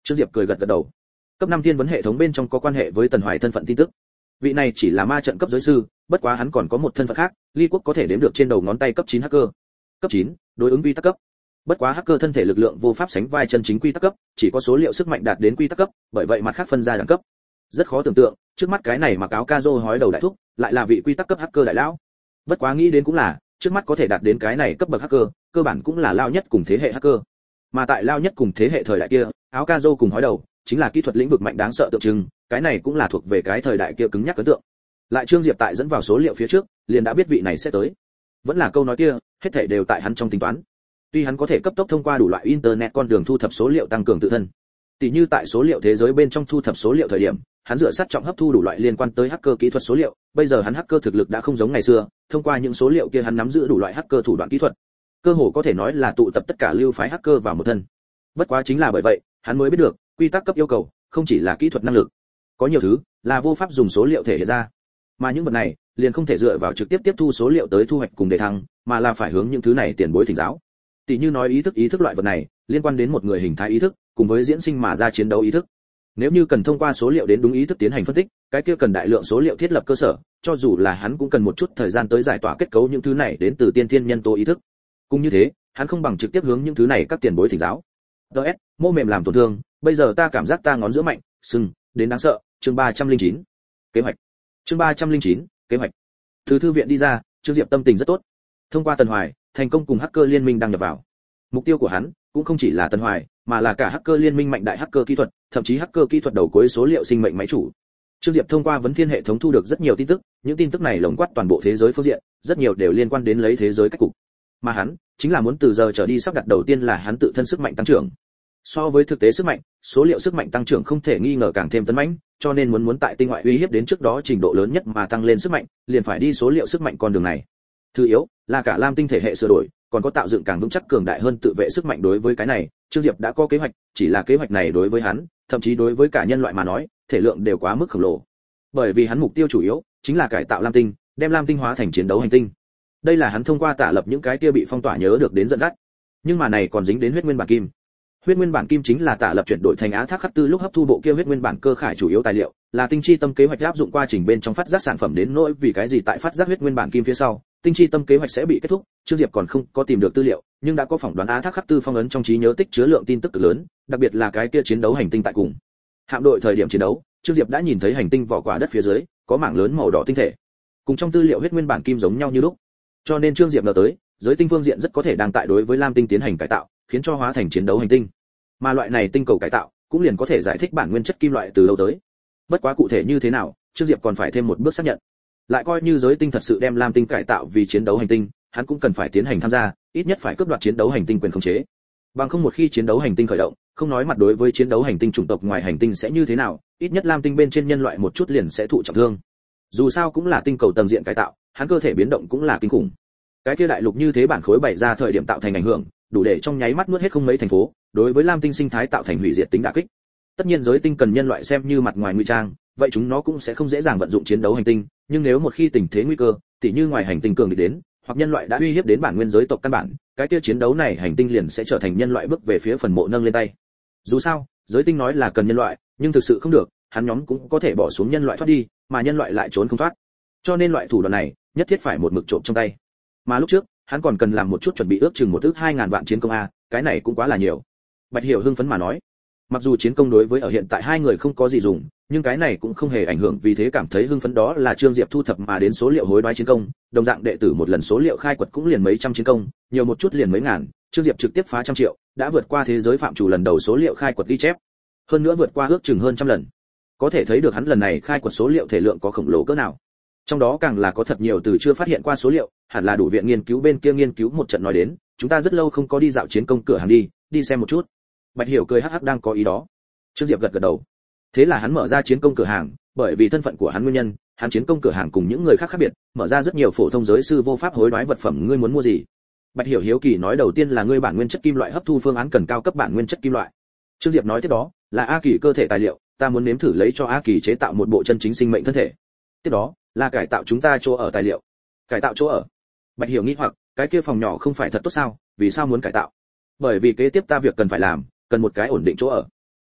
Trương Diệp cười gật gật đầu. Cấp năm thiên vấn hệ thống bên trong có quan hệ với Tần Hoài thân phận tin tức. Vị này chỉ là ma trận cấp giới sư, bất quá hắn còn có một thân phận khác, ly quốc có thể đếm được trên đầu ngón tay cấp chín hacker. Cấp chín, đối ứng quy tắc cấp. Bất quá hacker thân thể lực lượng vô pháp sánh vai chân chính quy tắc cấp, chỉ có số liệu sức mạnh đạt đến quy tắc cấp, bởi vậy mặt khác phân ra đẳng cấp. Rất khó tưởng tượng, trước mắt cái này mặc áo ca rô hói đầu đại thúc, lại là vị quy tắc cấp hacker đại lão. Bất quá nghĩ đến cũng là, trước mắt có thể đạt đến cái này cấp bậc hacker, cơ bản cũng là lao nhất cùng thế hệ hacker. Mà tại lao nhất cùng thế hệ thời đại kia, áo ca rô cùng hói đầu, chính là kỹ thuật lĩnh vực mạnh đáng sợ tượng trưng, cái này cũng là thuộc về cái thời đại kia cứng nhắc ấn tượng. Lại Trương Diệp tại dẫn vào số liệu phía trước, liền đã biết vị này sẽ tới. Vẫn là câu nói kia, hết thảy đều tại hắn trong tính toán. Tuy hắn có thể cấp tốc thông qua đủ loại internet con đường thu thập số liệu tăng cường tự thân. Tỷ như tại số liệu thế giới bên trong thu thập số liệu thời điểm, hắn dựa sát trọng hấp thu đủ loại liên quan tới hacker kỹ thuật số liệu, bây giờ hắn hacker thực lực đã không giống ngày xưa, thông qua những số liệu kia hắn nắm giữ đủ loại hacker thủ đoạn kỹ thuật. Cơ hồ có thể nói là tụ tập tất cả lưu phái hacker vào một thân. Bất quá chính là bởi vậy, hắn mới biết được, quy tắc cấp yêu cầu không chỉ là kỹ thuật năng lực, có nhiều thứ là vô pháp dùng số liệu thể hiện ra. Mà những vật này, liền không thể dựa vào trực tiếp tiếp thu số liệu tới thu hoạch cùng đề thăng, mà là phải hướng những thứ này tiền bối thỉnh giáo. Tỷ như nói ý thức ý thức loại vật này, liên quan đến một người hình thái ý thức, cùng với diễn sinh mà ra chiến đấu ý thức. Nếu như cần thông qua số liệu đến đúng ý thức tiến hành phân tích, cái kia cần đại lượng số liệu thiết lập cơ sở, cho dù là hắn cũng cần một chút thời gian tới giải tỏa kết cấu những thứ này đến từ tiên thiên nhân tố ý thức. Cũng như thế, hắn không bằng trực tiếp hướng những thứ này các tiền bối thỉnh giáo. đê ét, mô mềm làm tổn thương, bây giờ ta cảm giác ta ngón giữa mạnh, sưng, đến đáng sợ, chương ba trăm lẻ chín. Kế hoạch. Chương ba trăm lẻ chín, kế hoạch. Từ thư viện đi ra, Trương Diệp tâm tình rất tốt. Thông qua Tần Hoài, thành công cùng hacker liên minh đăng nhập vào. Mục tiêu của hắn cũng không chỉ là Tần Hoài, mà là cả hacker liên minh mạnh đại hacker kỹ thuật, thậm chí hacker kỹ thuật đầu cuối số liệu sinh mệnh máy chủ. Trương Diệp thông qua vấn thiên hệ thống thu được rất nhiều tin tức, những tin tức này lồng quát toàn bộ thế giới phương diện, rất nhiều đều liên quan đến lấy thế giới cách cục. Mà hắn chính là muốn từ giờ trở đi sắp đặt đầu tiên là hắn tự thân sức mạnh tăng trưởng. So với thực tế sức mạnh, số liệu sức mạnh tăng trưởng không thể nghi ngờ càng thêm tấn mãnh, cho nên muốn muốn tại tinh ngoại uy hiếp đến trước đó trình độ lớn nhất mà tăng lên sức mạnh, liền phải đi số liệu sức mạnh con đường này. Thứ yếu là cả Lam tinh thể hệ sửa đổi, còn có tạo dựng càng vững chắc cường đại hơn tự vệ sức mạnh. Đối với cái này, Trương Diệp đã có kế hoạch, chỉ là kế hoạch này đối với hắn, thậm chí đối với cả nhân loại mà nói, thể lượng đều quá mức khổng lồ. Bởi vì hắn mục tiêu chủ yếu chính là cải tạo Lam tinh, đem Lam tinh hóa thành chiến đấu hành tinh. Đây là hắn thông qua tạ lập những cái kia bị phong tỏa nhớ được đến dẫn dắt. Nhưng mà này còn dính đến huyết nguyên bản kim. Huyết nguyên bản kim chính là tạ lập chuyển đổi thành Á Thác Khắc Tư lúc hấp thu bộ kia huyết nguyên bản cơ khải chủ yếu tài liệu, là tinh chi tâm kế hoạch áp dụng quá trình bên trong phát giác sản phẩm đến nỗi vì cái gì tại phát giác huyết nguyên bản kim phía sau, tinh chi tâm kế hoạch sẽ bị kết thúc, Trương Diệp còn không có tìm được tư liệu, nhưng đã có phỏng đoán Á Thác Khắc Tư phong ấn trong trí nhớ tích chứa lượng tin tức cực lớn, đặc biệt là cái kia chiến đấu hành tinh tại cùng hạm đội thời điểm chiến đấu, Trương Diệp đã nhìn thấy hành tinh vỏ quả đất phía dưới có mảng lớn màu đỏ tinh thể, cùng trong tư liệu huyết nguyên bản kim giống nhau như lúc. Cho nên Trương Diệp ngờ tới, giới tinh phương diện rất có thể đang tại đối với Lam tinh tiến hành cải tạo, khiến cho hóa thành chiến đấu hành tinh. Mà loại này tinh cầu cải tạo cũng liền có thể giải thích bản nguyên chất kim loại từ đâu tới. Bất quá cụ thể như thế nào, Trương Diệp còn phải thêm một bước xác nhận. Lại coi như giới tinh thật sự đem Lam tinh cải tạo vì chiến đấu hành tinh, hắn cũng cần phải tiến hành tham gia, ít nhất phải cướp đoạt chiến đấu hành tinh quyền khống chế. Bằng không một khi chiến đấu hành tinh khởi động, không nói mặt đối với chiến đấu hành tinh chủng tộc ngoài hành tinh sẽ như thế nào, ít nhất Lam tinh bên trên nhân loại một chút liền sẽ thụ trọng thương. Dù sao cũng là tinh cầu tầng diện cải tạo, hắn cơ thể biến động cũng là kinh khủng. Cái kia đại lục như thế bản khối bày ra thời điểm tạo thành ảnh hưởng, đủ để trong nháy mắt nuốt hết không mấy thành phố, đối với Lam tinh sinh thái tạo thành hủy diệt tính đả kích. Tất nhiên giới tinh cần nhân loại xem như mặt ngoài nguy trang, vậy chúng nó cũng sẽ không dễ dàng vận dụng chiến đấu hành tinh, nhưng nếu một khi tình thế nguy cơ, tỉ như ngoài hành tinh cường địch đến, hoặc nhân loại đã uy hiếp đến bản nguyên giới tộc căn bản, cái kia chiến đấu này hành tinh liền sẽ trở thành nhân loại bước về phía phần mộ nâng lên tay. Dù sao, giới tinh nói là cần nhân loại, nhưng thực sự không được, hắn nhóm cũng có thể bỏ xuống nhân loại thoát đi, mà nhân loại lại trốn không thoát. Cho nên loại thủ đoạn này, nhất thiết phải một mực trộm trong tay. Mà lúc trước, hắn còn cần làm một chút chuẩn bị ước chừng một ước hai ngàn vạn chiến công a, cái này cũng quá là nhiều. Bạch Hiểu hưng phấn mà nói, mặc dù chiến công đối với ở hiện tại hai người không có gì dùng, nhưng cái này cũng không hề ảnh hưởng, vì thế cảm thấy hưng phấn. Đó là Trương Diệp thu thập mà đến số liệu hối đoái chiến công, đồng dạng đệ tử một lần số liệu khai quật cũng liền mấy trăm chiến công, nhiều một chút liền mấy ngàn, Trương Diệp trực tiếp phá trăm triệu, đã vượt qua thế giới phạm chủ lần đầu số liệu khai quật ghi chép, hơn nữa vượt qua ước chừng hơn trăm lần. Có thể thấy được hắn lần này khai quật số liệu thể lượng có khổng lồ cỡ nào. Trong đó càng là có thật nhiều từ chưa phát hiện qua số liệu, hẳn là đủ viện nghiên cứu bên kia nghiên cứu một trận nói đến, chúng ta rất lâu không có đi dạo chiến công cửa hàng đi, đi xem một chút. Bạch Hiểu cười hắc hắc đang có ý đó. Trương Diệp gật gật đầu. Thế là hắn mở ra chiến công cửa hàng, bởi vì thân phận của hắn nguyên nhân, hắn chiến công cửa hàng cùng những người khác khác biệt, mở ra rất nhiều phổ thông giới sư vô pháp hối đoái vật phẩm. Ngươi muốn mua gì? Bạch Hiểu hiếu kỳ nói. Đầu tiên là ngươi bản nguyên chất kim loại hấp thu phương án cần cao cấp bản nguyên chất kim loại. Trương Diệp nói tiếp đó là A Kỳ cơ thể tài liệu, ta muốn nếm thử lấy cho A Kỳ chế tạo một bộ chân chính sinh mệnh thân thể. Tiếp đó là cải tạo chúng ta chỗ ở tài liệu. Cải tạo chỗ ở? Bạch Hiểu nghĩ hoặc, cái kia phòng nhỏ không phải thật tốt sao, vì sao muốn cải tạo? Bởi vì kế tiếp ta việc cần phải làm, cần một cái ổn định chỗ ở.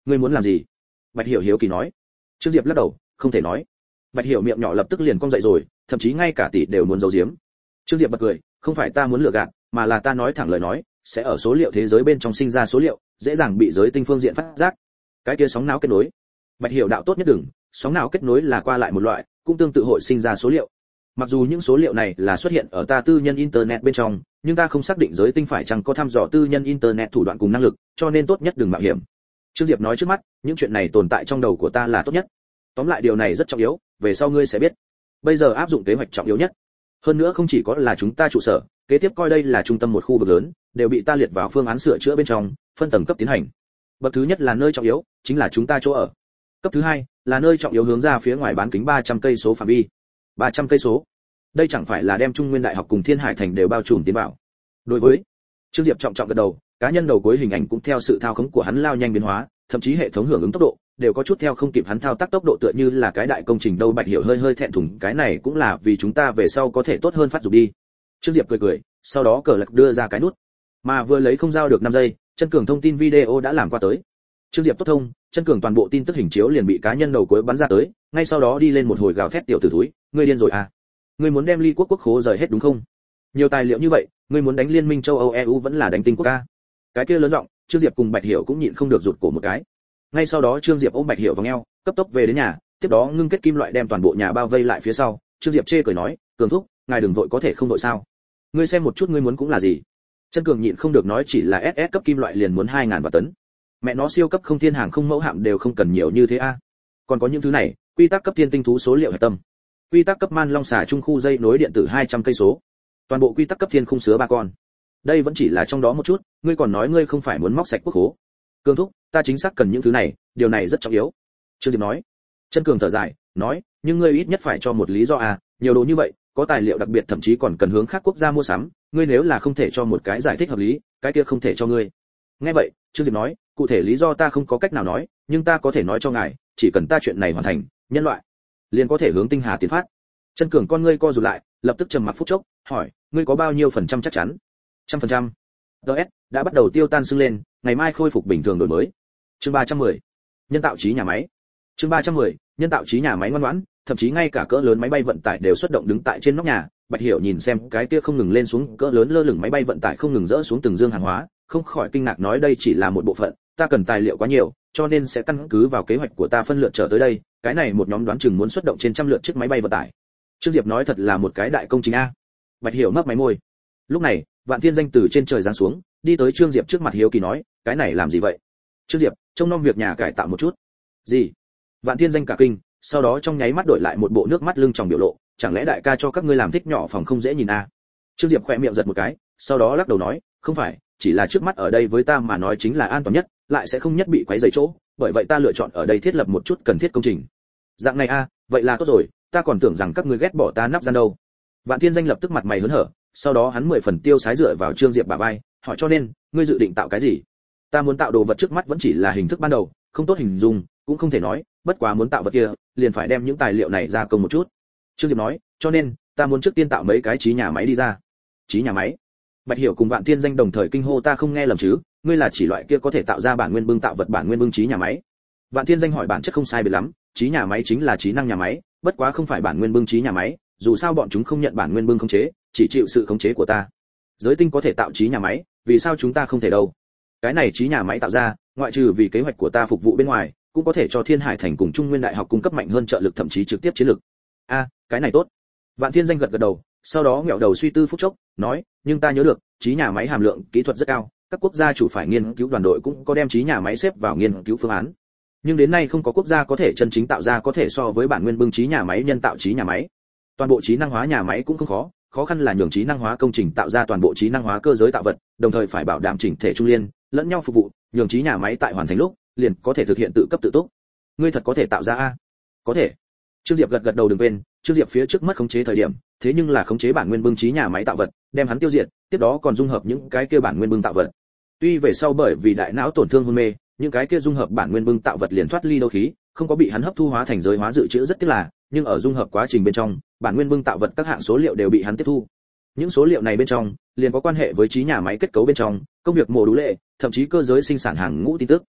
ngươi muốn làm gì? Bạch Hiểu hiếu kỳ nói. Trương Diệp lắc đầu, không thể nói. Bạch Hiểu miệng nhỏ lập tức liền cong dậy rồi, thậm chí ngay cả tỷ đều muốn giấu giếm. Trương Diệp bật cười, không phải ta muốn lừa gạt, mà là ta nói thẳng lời nói, sẽ ở số liệu thế giới bên trong sinh ra số liệu, dễ dàng bị giới tinh phương diện phát giác. Cái kia sóng não kết nối. Bạch Hiểu đạo tốt nhất đừng, sóng não kết nối là qua lại một loại, cũng tương tự hội sinh ra số liệu. Mặc dù những số liệu này là xuất hiện ở ta tư nhân internet bên trong, nhưng ta không xác định giới tinh phải chăng có thăm dò tư nhân internet thủ đoạn cùng năng lực, cho nên tốt nhất đừng mạo hiểm. Trương Diệp nói trước mắt, những chuyện này tồn tại trong đầu của ta là tốt nhất. Tóm lại điều này rất trọng yếu, về sau ngươi sẽ biết. Bây giờ áp dụng kế hoạch trọng yếu nhất. Hơn nữa không chỉ có là chúng ta trụ sở, kế tiếp coi đây là trung tâm một khu vực lớn, đều bị ta liệt vào phương án sửa chữa bên trong, phân tầng cấp tiến hành. Bậc thứ nhất là nơi trọng yếu, chính là chúng ta chỗ ở. Cấp thứ hai là nơi trọng yếu hướng ra phía ngoài bán kính ba trăm cây số phạm vi. ba trăm cây số. Đây chẳng phải là đem Trung Nguyên Đại học cùng Thiên Hải thành đều bao trùm tiến vào. Đối với Trương Diệp trọng trọng gật đầu, cá nhân đầu cuối hình ảnh cũng theo sự thao khống của hắn lao nhanh biến hóa, thậm chí hệ thống hưởng ứng tốc độ đều có chút theo không kịp hắn thao tác tốc độ, tựa như là cái đại công trình đâu. Bạch Hiểu hơi hơi thẹn thùng, cái này cũng là vì chúng ta về sau có thể tốt hơn phát dục đi. Trương Diệp cười cười, sau đó cờ lạc đưa ra cái nút, mà vừa lấy không giao được năm giây, Chân Cường thông tin video đã làm qua tới. Trương Diệp tốt thông, Chân Cường toàn bộ tin tức hình chiếu liền bị cá nhân đầu cuối bắn ra tới, ngay sau đó đi lên một hồi gào thét, tiểu tử thúi, ngươi điên rồi à? Ngươi muốn đem Ly quốc quốc khố rời hết đúng không? Nhiều tài liệu như vậy, ngươi muốn đánh liên minh châu Âu e u vẫn là đánh tinh quốc a? Cái kia lớn giọng, Trương Diệp cùng Bạch Hiểu cũng nhịn không được rụt cổ một cái. Ngay sau đó Trương Diệp ôm Bạch Hiểu vào eo, cấp tốc về đến nhà, tiếp đó ngưng kết kim loại đem toàn bộ nhà bao vây lại phía sau. Trương Diệp chê cười nói, Cường thúc, ngài đừng vội, có thể không vội sao? Ngươi xem một chút ngươi muốn cũng là gì? Chân Cường nhịn không được nói, chỉ là ét ét cấp kim loại liền muốn hai ngàn vạn tấn. Mẹ nó siêu cấp không thiên hàng không mẫu hạm đều không cần nhiều như thế a. Còn có những thứ này, quy tắc cấp thiên tinh thú số liệu hạch tâm. Quy tắc cấp man long xà trung khu dây nối điện tử hai trăm cây số. Toàn bộ quy tắc cấp thiên khung sứa ba con. Đây vẫn chỉ là trong đó một chút, ngươi còn nói ngươi không phải muốn móc sạch quốc khố. Cường thúc, ta chính xác cần những thứ này, điều này rất trọng yếu. Trương Diệp nói. Chân Cường thở dài, nói, nhưng ngươi ít nhất phải cho một lý do à, nhiều đồ như vậy, có tài liệu đặc biệt thậm chí còn cần hướng khác quốc gia mua sắm, ngươi nếu là không thể cho một cái giải thích hợp lý, cái kia không thể cho ngươi. Nghe vậy, Trương Diệp nói, cụ thể lý do ta không có cách nào nói, nhưng ta có thể nói cho ngài, chỉ cần ta chuyện này hoàn thành, nhân loại liền có thể hướng tinh hà tiến phát. Chân Cường con ngươi co rụt lại, lập tức trầm mặc phút chốc, hỏi, ngươi có bao nhiêu phần trăm chắc chắn? Trăm phần trăm. ds đã bắt đầu tiêu tan sưng lên, ngày mai khôi phục bình thường đổi mới. Chương ba trăm mười, nhân tạo trí nhà máy. Chương ba trăm mười, nhân tạo trí nhà máy ngoan ngoãn, thậm chí ngay cả cỡ lớn máy bay vận tải đều xuất động đứng tại trên nóc nhà. Bạch Hiểu nhìn xem cái kia không ngừng lên xuống cỡ lớn lơ lửng máy bay vận tải không ngừng rỡ xuống từng dương hàng hóa, không khỏi kinh ngạc nói, đây chỉ là một bộ phận, ta cần tài liệu quá nhiều, cho nên sẽ căn cứ vào kế hoạch của ta phân lượt trở tới đây, cái này một nhóm đoán chừng muốn xuất động trên trăm lượt chiếc máy bay vận tải. Trương Diệp nói, thật là một cái đại công trình a. Bạch Hiểu mấp máy môi. Lúc này, Vạn Thiên Danh từ trên trời giáng xuống, đi tới Trương Diệp trước mặt hiếu kỳ nói, cái này làm gì vậy? Trương Diệp, trông nom việc nhà cải tạo một chút. Gì? Vạn Thiên Danh cả kinh, sau đó trong nháy mắt đổi lại một bộ nước mắt lưng tròng biểu lộ, chẳng lẽ đại ca cho các ngươi làm thích nhỏ phòng không dễ nhìn a? Trương Diệp khẽ miệng giật một cái, sau đó lắc đầu nói, không phải, chỉ là trước mắt ở đây với ta mà nói chính là an toàn nhất, lại sẽ không nhất bị quấy rầy chỗ, bởi vậy ta lựa chọn ở đây thiết lập một chút cần thiết công trình. Dạng này a, vậy là tốt rồi, ta còn tưởng rằng các ngươi ghét bỏ ta nắp gian đâu. Vạn Thiên Danh lập tức mặt mày hớn hở, sau đó hắn mười phần tiêu sái dựa vào Trương Diệp bả vai, hỏi, cho nên, ngươi dự định tạo cái gì? Ta muốn tạo đồ vật trước mắt vẫn chỉ là hình thức ban đầu, không tốt hình dung, cũng không thể nói, bất quá muốn tạo vật kia, liền phải đem những tài liệu này ra công một chút. Trương Diệp nói, cho nên, ta muốn trước tiên tạo mấy cái trí nhà máy đi ra. Trí nhà máy? Bạch Hiểu cùng Vạn Thiên Danh đồng thời kinh hô, ta không nghe lầm chứ, ngươi là chỉ loại kia có thể tạo ra bản nguyên bưng tạo vật bản nguyên bưng trí nhà máy? Vạn Thiên Danh hỏi, bản chất không sai biệt lắm, trí nhà máy chính là trí năng nhà máy, bất quá không phải bản nguyên bưng trí nhà máy, dù sao bọn chúng không nhận bản nguyên bưng khống chế, chỉ chịu sự khống chế của ta. Giới tinh có thể tạo trí nhà máy, vì sao chúng ta không thể đâu? Cái này trí nhà máy tạo ra, ngoại trừ vì kế hoạch của ta phục vụ bên ngoài, cũng có thể cho Thiên Hải thành cùng Trung Nguyên Đại học cung cấp mạnh hơn trợ lực, thậm chí trực tiếp chiến lực. A, cái này tốt. Vạn Thiên Danh gật gật đầu, sau đó ngẹo đầu suy tư phút chốc, nói, nhưng ta nhớ được, trí nhà máy hàm lượng kỹ thuật rất cao, các quốc gia chủ phải nghiên cứu đoàn đội cũng có đem trí nhà máy xếp vào nghiên cứu phương án. Nhưng đến nay không có quốc gia có thể chân chính tạo ra có thể so với bản nguyên bưng trí nhà máy nhân tạo trí nhà máy. Toàn bộ trí năng hóa nhà máy cũng không khó, khó khăn là nhường trí năng hóa công trình tạo ra toàn bộ trí năng hóa cơ giới tạo vật, đồng thời phải bảo đảm chỉnh thể trung liên, lẫn nhau phục vụ, nhường trí nhà máy tại hoàn thành lúc, liền có thể thực hiện tự cấp tự túc. Ngươi thật có thể tạo ra a? Có thể. Trương Diệp gật gật đầu, đừng quên, Trương Diệp phía trước mất khống chế thời điểm, thế nhưng là khống chế bản nguyên bưng trí nhà máy tạo vật, đem hắn tiêu diệt, tiếp đó còn dung hợp những cái kia bản nguyên bưng tạo vật. Tuy về sau bởi vì đại não tổn thương hôn mê, những cái kia dung hợp bản nguyên bưng tạo vật liền thoát ly đấu khí, không có bị hắn hấp thu hóa thành giới hóa dự trữ, rất tiếc là, nhưng ở dung hợp quá trình bên trong, bản nguyên bưng tạo vật các hạng số liệu đều bị hắn tiếp thu. Những số liệu này bên trong, liền có quan hệ với trí nhà máy kết cấu bên trong, công việc mổ đủ lệ, thậm chí cơ giới sinh sản hàng ngũ tin tức.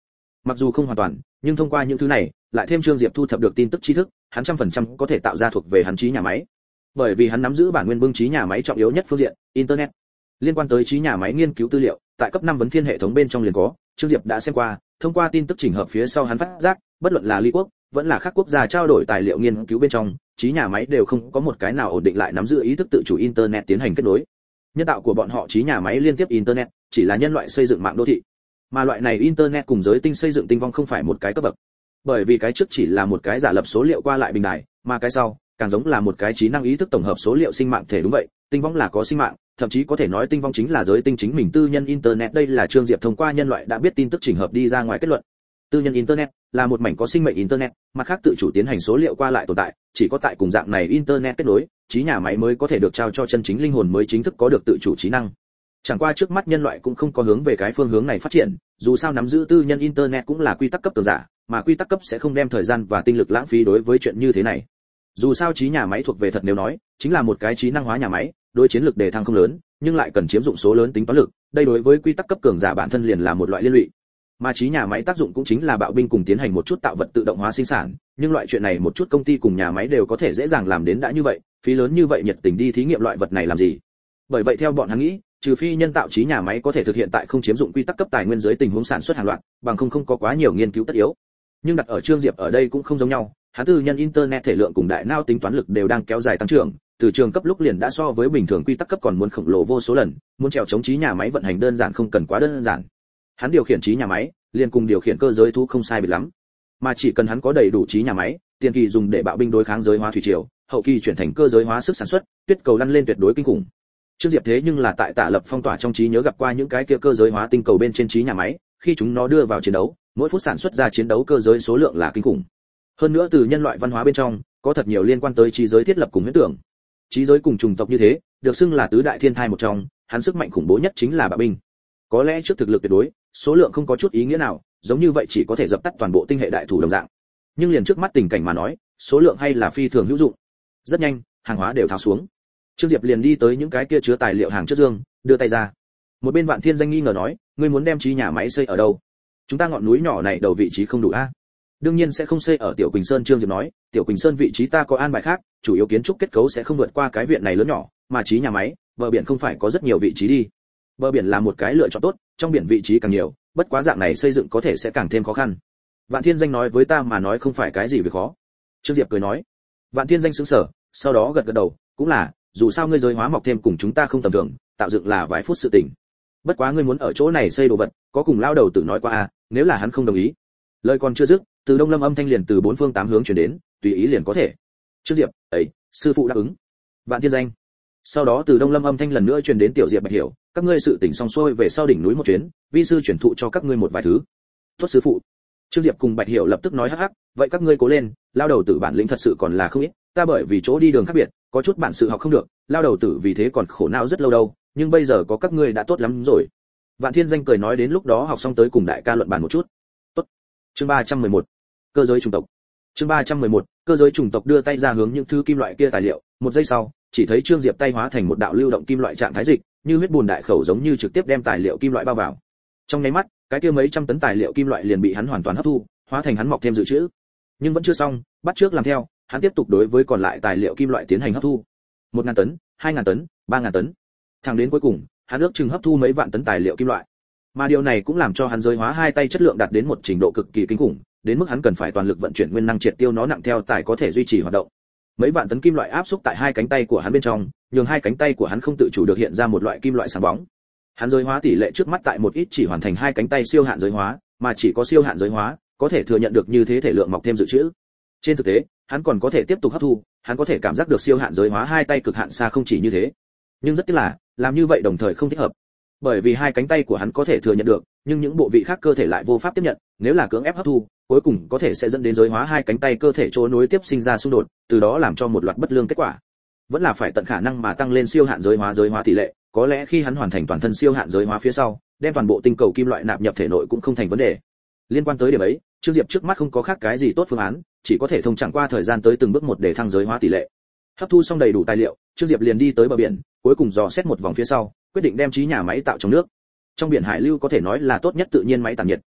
Mặc dù không hoàn toàn, nhưng thông qua những thứ này, lại thêm Trương Diệp thu thập được tin tức tri thức, hắn trăm phần trăm có thể tạo ra thuộc về hắn trí nhà máy. Bởi vì hắn nắm giữ bản nguyên bưng trí nhà máy trọng yếu nhất phương diện, internet. Liên quan tới trí nhà máy nghiên cứu tư liệu, tại cấp năm vấn thiên hệ thống bên trong liền có, Trương Diệp đã xem qua, thông qua tin tức chỉnh hợp phía sau hắn phát giác, bất luận là Ly quốc, vẫn là các quốc gia trao đổi tài liệu nghiên cứu bên trong, trí nhà máy đều không có một cái nào ổn định lại nắm giữ ý thức tự chủ internet tiến hành kết nối. Nhân tạo của bọn họ trí nhà máy liên tiếp internet, chỉ là nhân loại xây dựng mạng đô thị. Mà loại này internet cùng giới tinh xây dựng tinh vong không phải một cái cấp bậc. Bởi vì cái trước chỉ là một cái giả lập số liệu qua lại bình đài, mà cái sau càng giống là một cái trí năng ý thức tổng hợp số liệu sinh mạng thể. Đúng vậy, tinh vong là có sinh mạng, thậm chí có thể nói tinh vong chính là giới tinh chính mình tư nhân internet. Đây là Trương Diệp thông qua nhân loại đã biết tin tức chỉnh hợp đi ra ngoài kết luận. Tư nhân internet là một mảnh có sinh mệnh internet, mặt khác tự chủ tiến hành số liệu qua lại tồn tại, chỉ có tại cùng dạng này internet kết nối, trí nhà máy mới có thể được trao cho chân chính linh hồn mới chính thức có được tự chủ trí năng. Chẳng qua trước mắt nhân loại cũng không có hướng về cái phương hướng này phát triển, dù sao nắm giữ tư nhân internet cũng là quy tắc cấp cường giả, mà quy tắc cấp sẽ không đem thời gian và tinh lực lãng phí đối với chuyện như thế này. Dù sao trí nhà máy thuộc về thật nếu nói, chính là một cái trí năng hóa nhà máy, đối chiến lực đề thăng không lớn, nhưng lại cần chiếm dụng số lớn tính toán lực, đây đối với quy tắc cấp cường giả bản thân liền là một loại liên lụy. Mà trí nhà máy tác dụng cũng chính là bạo binh cùng tiến hành một chút tạo vật tự động hóa sinh sản, nhưng loại chuyện này một chút công ty cùng nhà máy đều có thể dễ dàng làm đến đã như vậy, phí lớn như vậy nhiệt tình đi thí nghiệm loại vật này làm gì? Bởi vậy theo bọn hắn nghĩ, trừ phi nhân tạo trí nhà máy có thể thực hiện tại không chiếm dụng quy tắc cấp tài nguyên dưới tình huống sản xuất hàng loạt, bằng không không có quá nhiều nghiên cứu tất yếu. Nhưng đặt ở Trương Diệp ở đây cũng không giống nhau, hắn tư nhân internet thể lượng cùng đại não tính toán lực đều đang kéo dài tăng trưởng, từ trường cấp lúc liền đã so với bình thường quy tắc cấp còn muốn khổng lồ vô số lần, muốn trèo chống trí nhà máy vận hành đơn giản không cần quá đơn giản. Hắn điều khiển trí nhà máy, liền cùng điều khiển cơ giới thú không sai biệt lắm. Mà chỉ cần hắn có đầy đủ trí nhà máy, tiền kỳ dùng để bạo binh đối kháng giới hóa thủy triều, hậu kỳ chuyển thành cơ giới hóa sức sản xuất, tuyết cầu lăn lên tuyệt đối kinh khủng. Trương Diệp thế nhưng là tại Tạ Lập phong tỏa trong trí nhớ gặp qua những cái kia cơ giới hóa tinh cầu bên trên trí nhà máy, khi chúng nó đưa vào chiến đấu, mỗi phút sản xuất ra chiến đấu cơ giới số lượng là kinh khủng. Hơn nữa từ nhân loại văn hóa bên trong, có thật nhiều liên quan tới trí giới thiết lập cùng huyễn tưởng. Trí giới cùng chủng tộc như thế, được xưng là tứ đại thiên thai một trong, hắn sức mạnh khủng bố nhất chính là bạo binh. Có lẽ trước thực lực tuyệt đối, số lượng không có chút ý nghĩa nào, giống như vậy chỉ có thể dập tắt toàn bộ tinh hệ đại thủ đồng dạng. Nhưng liền trước mắt tình cảnh mà nói, số lượng hay là phi thường hữu dụng. Rất nhanh, hàng hóa đều tháo xuống. Trương Diệp liền đi tới những cái kia chứa tài liệu hàng trước dương, đưa tay ra. Một bên Vạn Thiên Danh nghi ngờ nói, ngươi muốn đem trí nhà máy xây ở đâu? Chúng ta ngọn núi nhỏ này đầu vị trí không đủ a. Đương nhiên sẽ không xây ở Tiểu Quỳnh Sơn. Trương Diệp nói, Tiểu Quỳnh Sơn vị trí ta có an bài khác, chủ yếu kiến trúc kết cấu sẽ không vượt qua cái viện này lớn nhỏ, mà trí nhà máy, bờ biển không phải có rất nhiều vị trí đi. Bờ biển là một cái lựa chọn tốt, trong biển vị trí càng nhiều, bất quá dạng này xây dựng có thể sẽ càng thêm khó khăn. Vạn Thiên Danh nói với ta mà nói không phải cái gì việc khó. Trương Diệp cười nói. Vạn Thiên Danh sững sờ, sau đó gật gật đầu, cũng là, dù sao ngươi giới hóa mọc thêm cùng chúng ta không tầm thường, tạo dựng là vài phút sự tình. Bất quá ngươi muốn ở chỗ này xây đồ vật, có cùng lao đầu tử nói qua à, nếu là hắn không đồng ý. Lời còn chưa dứt, từ Đông Lâm âm thanh liền từ bốn phương tám hướng truyền đến, tùy ý liền có thể. Trương Diệp, ấy, sư phụ đáp ứng. Vạn Thiên Danh. Sau đó từ Đông Lâm âm thanh lần nữa truyền đến Tiểu Diệp Bạch Hiểu, các ngươi sự tỉnh xong xuôi về sau đỉnh núi một chuyến, vi sư chuyển thụ cho các ngươi một vài thứ. Tốt sư phụ. Trương Diệp cùng Bạch Hiểu lập tức nói hắc hắc, vậy các ngươi cố lên, lao đầu tử bản lĩnh thật sự còn là không ít, ta bởi vì chỗ đi đường khác biệt, có chút bản sự học không được, lao đầu tử vì thế còn khổ não rất lâu đâu, nhưng bây giờ có các ngươi đã tốt lắm rồi. Vạn Thiên Danh cười nói đến lúc đó học xong tới cùng đại ca luận bàn một chút. Tốt. Chương ba trăm mười một, cơ giới chủng tộc. Chương ba trăm mười một, cơ giới chủng tộc đưa tay ra hướng những thứ kim loại kia tài liệu, một giây sau, chỉ thấy Trương Diệp tay hóa thành một đạo lưu động kim loại trạng thái dịch, như huyết bùn đại khẩu giống như trực tiếp đem tài liệu kim loại bao vào. Trong nháy mắt, cái kia mấy trăm tấn tài liệu kim loại liền bị hắn hoàn toàn hấp thu, hóa thành hắn mọc thêm dự trữ. Nhưng vẫn chưa xong, bắt trước làm theo, hắn tiếp tục đối với còn lại tài liệu kim loại tiến hành hấp thu. một ngàn tấn, hai ngàn tấn, ba ngàn tấn. Thẳng đến cuối cùng, hắn ước chừng hấp thu mấy vạn tấn tài liệu kim loại. Mà điều này cũng làm cho hắn giới hóa hai tay chất lượng đạt đến một trình độ cực kỳ kinh khủng, đến mức hắn cần phải toàn lực vận chuyển nguyên năng triệt tiêu nó nặng theo tài có thể duy trì hoạt động. Mấy vạn tấn kim loại áp xúc tại hai cánh tay của hắn bên trong, nhường hai cánh tay của hắn không tự chủ được hiện ra một loại kim loại sáng bóng. Hắn giới hóa tỷ lệ trước mắt tại một ít chỉ hoàn thành hai cánh tay siêu hạn giới hóa, mà chỉ có siêu hạn giới hóa có thể thừa nhận được như thế thể lượng mọc thêm dự trữ. Trên thực tế, hắn còn có thể tiếp tục hấp thu, hắn có thể cảm giác được siêu hạn giới hóa hai tay cực hạn xa không chỉ như thế. Nhưng rất tiếc là, làm như vậy đồng thời không thích hợp. Bởi vì hai cánh tay của hắn có thể thừa nhận được, nhưng những bộ vị khác cơ thể lại vô pháp tiếp nhận, nếu là cưỡng ép hấp thu, cuối cùng có thể sẽ dẫn đến giới hóa hai cánh tay cơ thể chỗ nối tiếp sinh ra xung đột, từ đó làm cho một loạt bất lương kết quả. Vẫn là phải tận khả năng mà tăng lên siêu hạn giới hóa giới hóa tỷ lệ, có lẽ khi hắn hoàn thành toàn thân siêu hạn giới hóa phía sau, đem toàn bộ tinh cầu kim loại nạp nhập thể nội cũng không thành vấn đề. Liên quan tới điểm ấy, Trương Diệp trước mắt không có khác cái gì tốt phương án, chỉ có thể thông chẳng qua thời gian tới từng bước một để thăng giới hóa tỷ lệ. Hấp thu xong đầy đủ tài liệu, Trương Diệp liền đi tới bờ biển, cuối cùng dò xét một vòng phía sau, quyết định đem trí nhà máy tạo trong nước. Trong biển hải lưu có thể nói là tốt nhất tự nhiên máy tản nhiệt,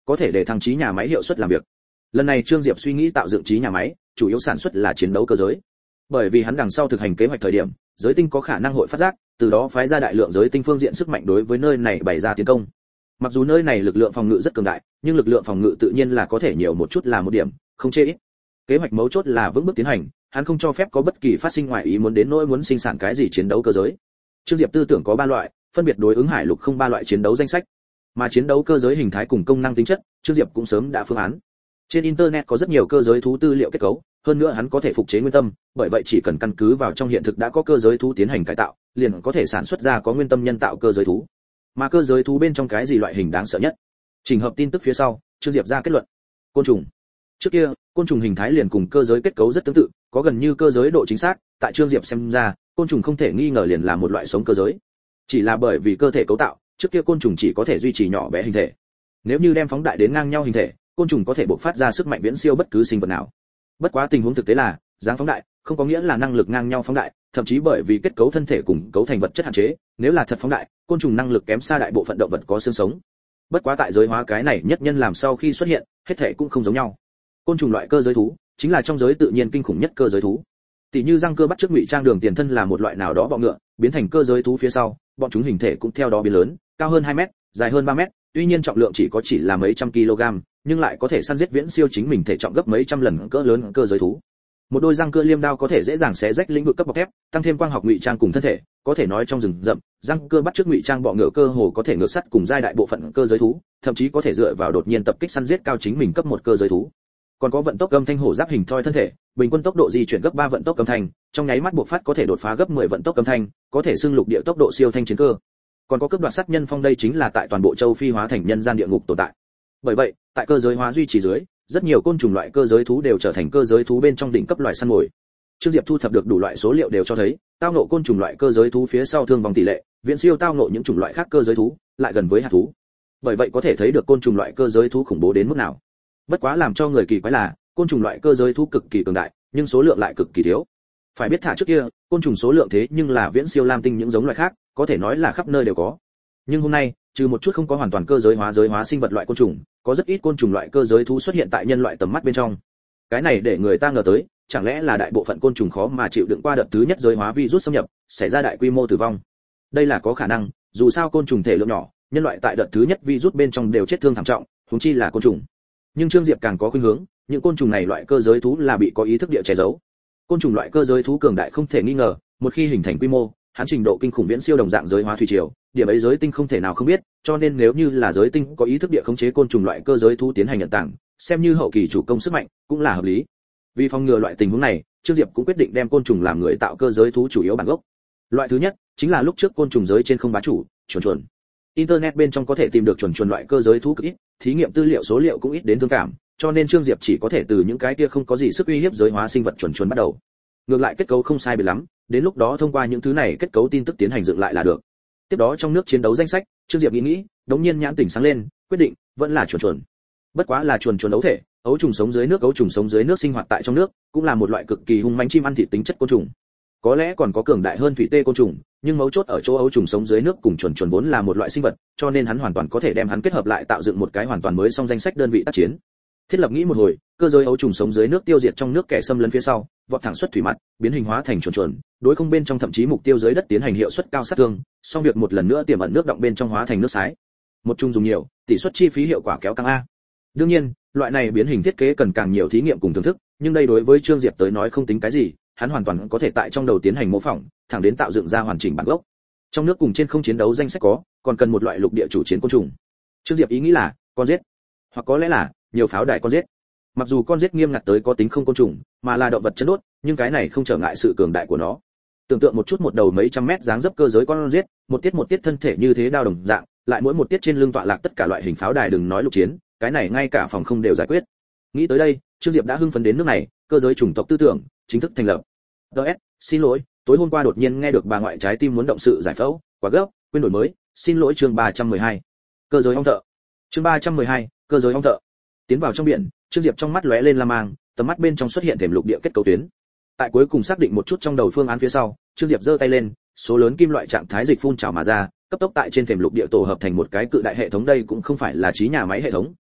có thể để thăng trí nhà máy hiệu suất làm việc. Lần này Trương Diệp suy nghĩ tạo dựng trí nhà máy, chủ yếu sản xuất là chiến đấu cơ giới. Bởi vì hắn đằng sau thực hành kế hoạch thời điểm, giới tinh có khả năng hội phát giác, từ đó phái ra đại lượng giới tinh phương diện sức mạnh đối với nơi này bày ra tiến công. Mặc dù nơi này lực lượng phòng ngự rất cường đại, nhưng lực lượng phòng ngự tự nhiên là có thể nhiều một chút là một điểm, không chê ít. Kế hoạch mấu chốt là vững bước tiến hành, hắn không cho phép có bất kỳ phát sinh ngoài ý muốn đến nỗi muốn sinh sản cái gì chiến đấu cơ giới. Trương Diệp tư tưởng có ba loại, phân biệt đối ứng hải lục không ba loại chiến đấu danh sách. Mà chiến đấu cơ giới hình thái cùng công năng tính chất, Trương Diệp cũng sớm đã phương án. Trên internet có rất nhiều cơ giới thú tư liệu kết cấu, hơn nữa hắn có thể phục chế nguyên tâm, bởi vậy chỉ cần căn cứ vào trong hiện thực đã có cơ giới thú tiến hành cải tạo, liền có thể sản xuất ra có nguyên tâm nhân tạo cơ giới thú. Mà cơ giới thú bên trong cái gì loại hình đáng sợ nhất? Trình hợp tin tức phía sau, Trương Diệp ra kết luận. Côn trùng. Trước kia, côn trùng hình thái liền cùng cơ giới kết cấu rất tương tự, có gần như cơ giới độ chính xác, tại Trương Diệp xem ra, côn trùng không thể nghi ngờ liền là một loại sống cơ giới. Chỉ là bởi vì cơ thể cấu tạo, trước kia côn trùng chỉ có thể duy trì nhỏ bé hình thể. Nếu như đem phóng đại đến ngang nhau hình thể, côn trùng có thể bộc phát ra sức mạnh viễn siêu bất cứ sinh vật nào. Bất quá tình huống thực tế là, dáng phóng đại không có nghĩa là năng lực ngang nhau phóng đại, thậm chí bởi vì kết cấu thân thể cùng cấu thành vật chất hạn chế, nếu là thật phóng đại, côn trùng năng lực kém xa đại bộ phận động vật có xương sống. Bất quá tại giới hóa cái này nhất nhân làm sau khi xuất hiện, hết thể cũng không giống nhau. Côn trùng loại cơ giới thú, chính là trong giới tự nhiên kinh khủng nhất cơ giới thú. Tỷ như răng cưa bắt chước ngụy trang đường tiền thân là một loại nào đó bọ ngựa, biến thành cơ giới thú phía sau, bọn chúng hình thể cũng theo đó biến lớn, cao hơn hai mét, dài hơn ba mét, tuy nhiên trọng lượng chỉ có chỉ là mấy trăm kg, nhưng lại có thể săn giết viễn siêu chính mình thể trọng gấp mấy trăm lần cỡ lớn cơ giới thú. Một đôi răng cưa liêm đao có thể dễ dàng xé rách lĩnh vực cấp bọc thép, tăng thêm quang học ngụy trang cùng thân thể, có thể nói trong rừng rậm, răng cưa bắt chước ngụy trang bọ ngựa cơ hồ có thể ngược sắt cùng giai đại bộ phận cơ giới thú, thậm chí có thể dựa vào đột nhiên tập kích săn giết cao chính mình cấp một cơ giới thú. Còn có vận tốc âm thanh hổ giáp hình thoi thân thể, bình quân tốc độ di chuyển gấp ba vận tốc âm thanh, trong nháy mắt buộc phát có thể đột phá gấp mười vận tốc âm thanh, có thể xưng lục địa tốc độ siêu thanh chiến cơ. Còn có cấp đoạt sát nhân phong, đây chính là tại toàn bộ châu Phi hóa thành nhân gian địa ngục tồn tại. Bởi vậy, tại cơ giới hóa duy trì dưới, rất nhiều côn trùng loại cơ giới thú đều trở thành cơ giới thú bên trong đỉnh cấp loại săn mồi. Trương Diệp thu thập được đủ loại số liệu đều cho thấy, tao ngộ côn trùng loại cơ giới thú phía sau thương vong tỷ lệ, viễn siêu tao ngộ những chủng loại khác cơ giới thú, lại gần với hạt thú. Bởi vậy có thể thấy được côn trùng loại cơ giới thú khủng bố đến mức nào. Bất quá làm cho người kỳ quái là, côn trùng loại cơ giới thú cực kỳ cường đại, nhưng số lượng lại cực kỳ thiếu. Phải biết thả trước kia, côn trùng số lượng thế nhưng là viễn siêu lam tinh những giống loại khác, có thể nói là khắp nơi đều có. Nhưng hôm nay, trừ một chút không có hoàn toàn cơ giới hóa giới hóa sinh vật loại côn trùng, có rất ít côn trùng loại cơ giới thú xuất hiện tại nhân loại tầm mắt bên trong. Cái này để người ta ngờ tới, chẳng lẽ là đại bộ phận côn trùng khó mà chịu đựng qua đợt thứ nhất giới hóa virus xâm nhập, xảy ra đại quy mô tử vong. Đây là có khả năng, dù sao côn trùng thể lượng nhỏ, nhân loại tại đợt thứ nhất virus bên trong đều chết thương thảm trọng, huống chi là côn trùng. Nhưng Trương Diệp càng có khuynh hướng, những côn trùng này loại cơ giới thú là bị có ý thức địa che giấu. Côn trùng loại cơ giới thú cường đại không thể nghi ngờ, một khi hình thành quy mô, hắn trình độ kinh khủng viễn siêu đồng dạng giới hóa thủy triều, điểm ấy giới tinh không thể nào không biết, cho nên nếu như là giới tinh có ý thức địa khống chế côn trùng loại cơ giới thú tiến hành nhận tảng, xem như hậu kỳ chủ công sức mạnh, cũng là hợp lý. Vì phòng ngừa loại tình huống này, Trương Diệp cũng quyết định đem côn trùng làm người tạo cơ giới thú chủ yếu bản gốc. Loại thứ nhất chính là lúc trước côn trùng giới trên không bá chủ, chuồn chuồn. Internet bên trong có thể tìm được chuồn chuồn loại cơ giới thú cực ít, thí nghiệm tư liệu số liệu cũng ít đến thương cảm, cho nên Trương Diệp chỉ có thể từ những cái kia không có gì sức uy hiếp giới hóa sinh vật chuồn chuồn bắt đầu. Ngược lại kết cấu không sai biệt lắm, đến lúc đó thông qua những thứ này kết cấu tin tức tiến hành dựng lại là được. Tiếp đó trong nước chiến đấu danh sách, Trương Diệp nghĩ nghĩ, đống nhiên nhãn tỉnh sáng lên, quyết định vẫn là chuồn chuồn. Bất quá là chuồn chuồn ấu thể, ấu trùng sống dưới nước, ấu trùng sống dưới nước sinh hoạt tại trong nước, cũng là một loại cực kỳ hung mãnh chim ăn thịt tính chất côn trùng. Có lẽ còn có cường đại hơn thủy tê côn trùng, nhưng mấu chốt ở chỗ ấu trùng sống dưới nước cùng chuồn chuồn vốn là một loại sinh vật, cho nên hắn hoàn toàn có thể đem hắn kết hợp lại tạo dựng một cái hoàn toàn mới song danh sách đơn vị tác chiến. Thiết lập nghĩ một hồi, cơ giới ấu trùng sống dưới nước tiêu diệt trong nước kẻ xâm lấn phía sau, vọt thẳng xuất thủy mặt, biến hình hóa thành chuồn chuồn, đối không bên trong thậm chí mục tiêu dưới đất tiến hành hiệu suất cao sát thương, xong việc một lần nữa tiềm ẩn nước động bên trong hóa thành nước sái. Một chung dùng nhiều, tỷ suất chi phí hiệu quả kéo căng a. Đương nhiên, loại này biến hình thiết kế cần càng nhiều thí nghiệm cùng thưởng thức, nhưng đây đối với Trương Diệp tới nói không tính cái gì, hắn hoàn toàn có thể tại trong đầu tiến hành mô phỏng, thẳng đến tạo dựng ra hoàn chỉnh bản gốc. Trong nước cùng trên không chiến đấu danh sách có, còn cần một loại lục địa chủ chiến côn trùng. Trương Diệp ý nghĩ là con giết, hoặc có lẽ là nhiều pháo đài con giết. Mặc dù con giết nghiêm ngặt tới có tính không côn trùng, mà là động vật chân đốt, nhưng cái này không trở ngại sự cường đại của nó. Tưởng tượng một chút một đầu mấy trăm mét dáng dấp cơ giới con giết, một tiết một tiết thân thể như thế đao đồng dạng, lại mỗi một tiết trên lưng tọa lạc tất cả loại hình pháo đài, đừng nói lục chiến, cái này ngay cả phòng không đều giải quyết. Nghĩ tới đây, Trương Diệp đã hưng phấn đến nước này, cơ giới chủng tộc tư tưởng chính thức thành lập. đê ét, xin lỗi, tối hôm qua đột nhiên nghe được bà ngoại trái tim muốn động sự giải phẫu, quá gấp, quên đổi mới, xin lỗi. Chương ba trăm mười hai, cơ giới ong thợ. Chương ba trăm mười hai, cơ giới ong thợ. Tiến vào trong biển, Trương Diệp trong mắt lóe lên lam mang, tầm mắt bên trong xuất hiện thềm lục địa kết cấu tuyến. Tại cuối cùng xác định một chút trong đầu phương án phía sau, Trương Diệp giơ tay lên, số lớn kim loại trạng thái dịch phun trào mà ra, cấp tốc tại trên thềm lục địa tổ hợp thành một cái cự đại hệ thống. Đây cũng không phải là trí nhà máy hệ thống,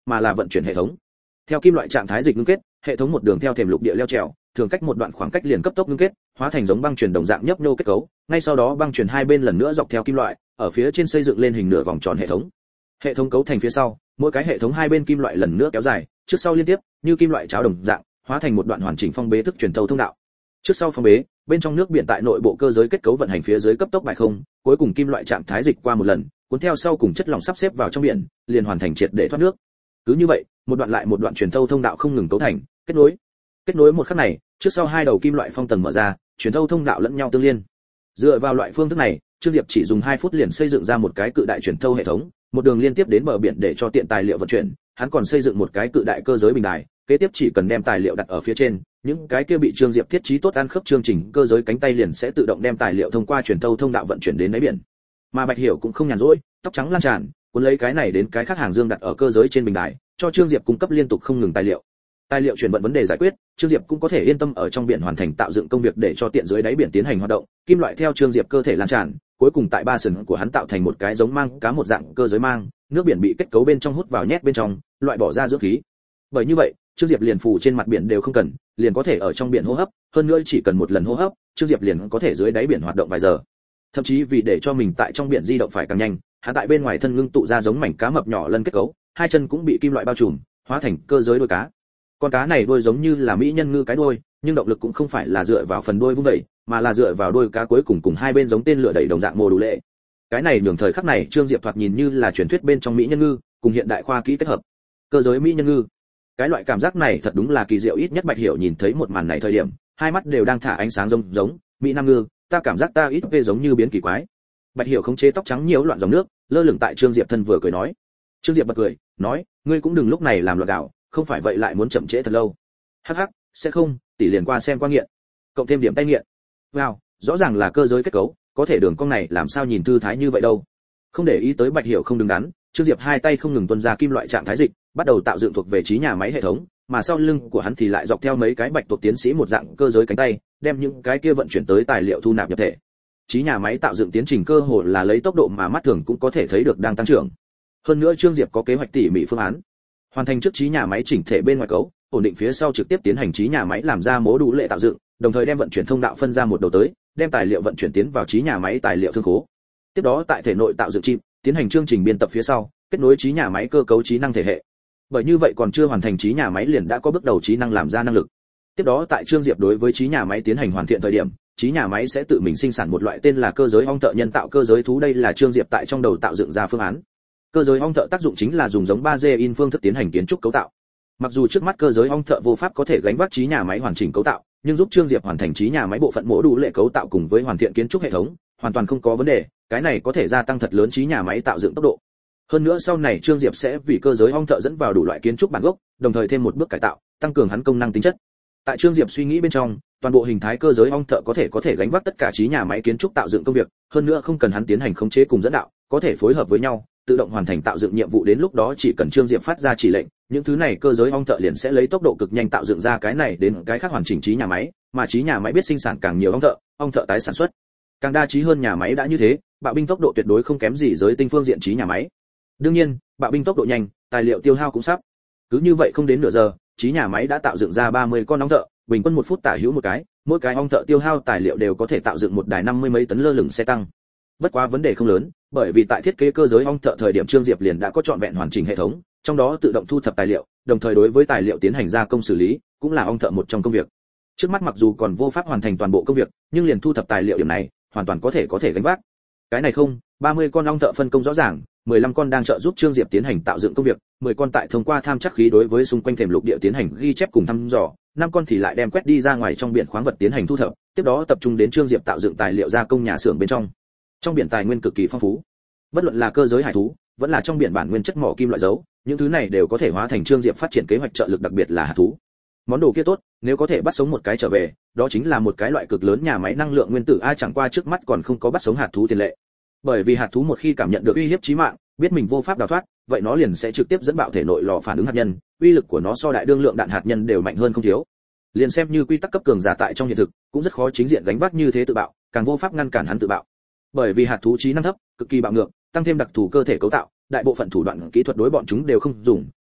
mà là vận chuyển hệ thống. Theo kim loại trạng thái dịch ngưng kết, hệ thống một đường theo thềm lục địa leo trèo, thường cách một đoạn khoảng cách liền cấp tốc ngưng kết, hóa thành giống băng truyền đồng dạng nhấp nhô kết cấu, ngay sau đó băng truyền hai bên lần nữa dọc theo kim loại, ở phía trên xây dựng lên hình nửa vòng tròn hệ thống. Hệ thống cấu thành phía sau, mỗi cái hệ thống hai bên kim loại lần nữa kéo dài, trước sau liên tiếp, như kim loại cháo đồng dạng, hóa thành một đoạn hoàn chỉnh phong bế thức truyền thâu thông đạo. Trước sau phong bế, bên trong nước biển tại nội bộ cơ giới kết cấu vận hành phía dưới cấp tốc bài không, cuối cùng kim loại trạng thái dịch qua một lần, cuốn theo sau cùng chất lỏng sắp xếp vào trong biển, liền hoàn thành triệt để thoát nước. Cứ như vậy, một đoạn lại một đoạn truyền thâu thông đạo không ngừng cấu thành, kết nối. Kết nối một khắc này, trước sau hai đầu kim loại phong tầng mở ra, truyền thâu thông đạo lẫn nhau tương liên. Dựa vào loại phương thức này, Trương Diệp chỉ dùng hai phút liền xây dựng ra một cái cự đại truyền thâu hệ thống, một đường liên tiếp đến bờ biển để cho tiện tài liệu vận chuyển, hắn còn xây dựng một cái cự đại cơ giới bình đài, kế tiếp chỉ cần đem tài liệu đặt ở phía trên, những cái kia bị Trương Diệp thiết trí tốt ăn khớp chương trình cơ giới cánh tay liền sẽ tự động đem tài liệu thông qua truyền thâu thông đạo vận chuyển đến đáy biển. Mà Bạch Hiểu cũng không nhàn rỗi, tóc trắng lan tràn, cuốn lấy cái này đến cái khác hàng dương đặt ở cơ giới trên bình đài, cho Trương Diệp cung cấp liên tục không ngừng tài liệu. Tài liệu chuyển vận vấn đề giải quyết, Trương Diệp cũng có thể yên tâm ở trong biển hoàn thành tạo dựng công việc để cho tiện dưới đáy biển tiến hành hoạt động, kim loại theo Trương Diệp cơ thể lan tràn, cuối cùng tại ba sừng của hắn tạo thành một cái giống mang cá một dạng cơ giới mang, nước biển bị kết cấu bên trong hút vào nhét bên trong, loại bỏ ra dưỡng khí. Bởi như vậy, Trương Diệp liền phủ trên mặt biển đều không cần, liền có thể ở trong biển hô hấp, hơn nữa chỉ cần một lần hô hấp, Trương Diệp liền có thể dưới đáy biển hoạt động vài giờ. Thậm chí vì để cho mình tại trong biển di động phải càng nhanh, hắn tại bên ngoài thân ngưng tụ ra giống mảnh cá mập nhỏ lân kết cấu, hai chân cũng bị kim loại bao trùm, hóa thành cơ giới đuôi cá. Con cá này đuôi giống như là mỹ nhân ngư cái đuôi, nhưng động lực cũng không phải là dựa vào phần đuôi vung đẩy, mà là dựa vào đuôi cá cuối cùng cùng hai bên giống tên lửa đẩy đồng dạng mô đủ lệ. Cái này nhường thời khắc này Trương Diệp thoạt nhìn như là truyền thuyết bên trong mỹ nhân ngư, cùng hiện đại khoa kỹ kết hợp. Cơ giới mỹ nhân ngư. Cái loại cảm giác này thật đúng là kỳ diệu, ít nhất Bạch Hiểu nhìn thấy một màn này thời điểm, hai mắt đều đang thả ánh sáng giống giống, mỹ nam ngư, ta cảm giác ta ít về giống như biến kỳ quái. Bạch Hiểu khống chế tóc trắng nhiễu loạn dòng nước, lơ lửng tại Trương Diệp thân vừa cười nói. Trương Diệp bật cười, nói, ngươi cũng đừng lúc này làm loạn gạo, không phải vậy lại muốn chậm trễ thật lâu. Hắc hắc, sẽ không, tỷ liền qua xem qua nghiện. Cộng thêm điểm tay nghiện. Wow, rõ ràng là cơ giới kết cấu, có thể đường cong này làm sao nhìn thư thái như vậy đâu. Không để ý tới Bạch Hiểu không đứng đắn, Trương Diệp hai tay không ngừng tuôn ra kim loại trạng thái dịch, bắt đầu tạo dựng thuộc về trí nhà máy hệ thống, mà sau lưng của hắn thì lại dọc theo mấy cái bạch tuộc tiến sĩ một dạng cơ giới cánh tay, đem những cái kia vận chuyển tới tài liệu thu nạp nhập thể. Trí nhà máy tạo dựng tiến trình cơ hồ là lấy tốc độ mà mắt thường cũng có thể thấy được đang tăng trưởng. Hơn nữa Trương Diệp có kế hoạch tỉ mỉ phương án, hoàn thành trước trí nhà máy chỉnh thể bên ngoài cấu, ổn định phía sau trực tiếp tiến hành trí nhà máy làm ra mố đủ lệ tạo dựng, đồng thời đem vận chuyển thông đạo phân ra một đầu tới, đem tài liệu vận chuyển tiến vào trí nhà máy tài liệu thương khố. Tiếp đó tại thể nội tạo dựng chip, tiến hành chương trình biên tập phía sau, kết nối trí nhà máy cơ cấu trí năng thể hệ. Bởi như vậy còn chưa hoàn thành trí nhà máy liền đã có bước đầu trí năng làm ra năng lực. Tiếp đó tại Trương Diệp đối với trí nhà máy tiến hành hoàn thiện thời điểm, trí nhà máy sẽ tự mình sinh sản một loại tên là cơ giới ong thợ nhân tạo cơ giới thú, đây là Trương Diệp tại trong đầu tạo dựng ra phương án. Cơ giới ong thợ tác dụng chính là dùng giống ba D in phương thức tiến hành kiến trúc cấu tạo. Mặc dù trước mắt cơ giới ong thợ vô pháp có thể gánh vác trí nhà máy hoàn chỉnh cấu tạo, nhưng giúp Trương Diệp hoàn thành trí nhà máy bộ phận mỗ đủ lệ cấu tạo cùng với hoàn thiện kiến trúc hệ thống, hoàn toàn không có vấn đề, cái này có thể gia tăng thật lớn trí nhà máy tạo dựng tốc độ. Hơn nữa sau này Trương Diệp sẽ vì cơ giới ong thợ dẫn vào đủ loại kiến trúc bản gốc, đồng thời thêm một bước cải tạo, tăng cường hắn công năng tính chất. Tại Trương Diệp suy nghĩ bên trong, toàn bộ hình thái cơ giới ong thợ có thể có thể gánh vác tất cả trí nhà máy kiến trúc tạo dựng công việc, hơn nữa không cần hắn tiến hành khống chế cùng dẫn đạo, có thể phối hợp với nhau, tự động hoàn thành tạo dựng nhiệm vụ, đến lúc đó chỉ cần Trương Diệp phát ra chỉ lệnh, những thứ này cơ giới ong thợ liền sẽ lấy tốc độ cực nhanh tạo dựng ra cái này đến cái khác hoàn chỉnh trí nhà máy, mà trí nhà máy biết sinh sản càng nhiều ong thợ, ong thợ tái sản xuất. Càng đa trí hơn nhà máy đã như thế, bạo binh tốc độ tuyệt đối không kém gì giới tinh phương diện trí nhà máy. Đương nhiên, bạo binh tốc độ nhanh, tài liệu tiêu hao cũng sắp. Cứ như vậy không đến nửa giờ, trí nhà máy đã tạo dựng ra ba mươi con ong thợ, bình quân một phút tả hữu một cái, mỗi cái ong thợ tiêu hao tài liệu đều có thể tạo dựng một đài năm mươi mấy tấn lơ lửng xe tăng. Bất quá vấn đề không lớn, bởi vì tại thiết kế cơ giới ong thợ thời điểm Trương Diệp liền đã có trọn vẹn hoàn chỉnh hệ thống, trong đó tự động thu thập tài liệu, đồng thời đối với tài liệu tiến hành gia công xử lý, cũng là ong thợ một trong công việc. Trước mắt mặc dù còn vô pháp hoàn thành toàn bộ công việc, nhưng liền thu thập tài liệu điểm này, hoàn toàn có thể có thể gánh vác. Cái này không, ba mươi con ong thợ phân công rõ ràng, mười lăm con đang trợ giúp Trương Diệp tiến hành tạo dựng công việc, mười con tại thông qua tham trắc khí đối với xung quanh thềm lục địa tiến hành ghi chép cùng thăm dò, năm con thì lại đem quét đi ra ngoài trong biển khoáng vật tiến hành thu thập, tiếp đó tập trung đến Trương Diệp tạo dựng tài liệu gia công nhà xưởng bên trong. Trong biển tài nguyên cực kỳ phong phú, bất luận là cơ giới hải thú, vẫn là trong biển bản nguyên chất mỏ kim loại dấu, những thứ này đều có thể hóa thành Trương Diệp phát triển kế hoạch trợ lực, đặc biệt là hạt thú. Món đồ kia tốt, nếu có thể bắt sống một cái trở về, đó chính là một cái loại cực lớn nhà máy năng lượng nguyên tử a, chẳng qua trước mắt còn không có bắt sống hạt thú tiền lệ. Bởi vì hạt thú một khi cảm nhận được uy hiếp chí mạng, biết mình vô pháp đào thoát, vậy nó liền sẽ trực tiếp dẫn bạo thể nội lò phản ứng hạt nhân, uy lực của nó so đại đương lượng đạn hạt nhân đều mạnh hơn không thiếu. Liền xem như quy tắc cấp cường giả tại trong hiện thực, cũng rất khó chính diện gánh vác như thế tự bạo, càng vô pháp ngăn cản hắn tự bạo. Bởi vì hạt thú trí năng thấp, cực kỳ bạo ngược, tăng thêm đặc thù cơ thể cấu tạo, đại bộ phận thủ đoạn kỹ thuật đối bọn chúng đều không dùng,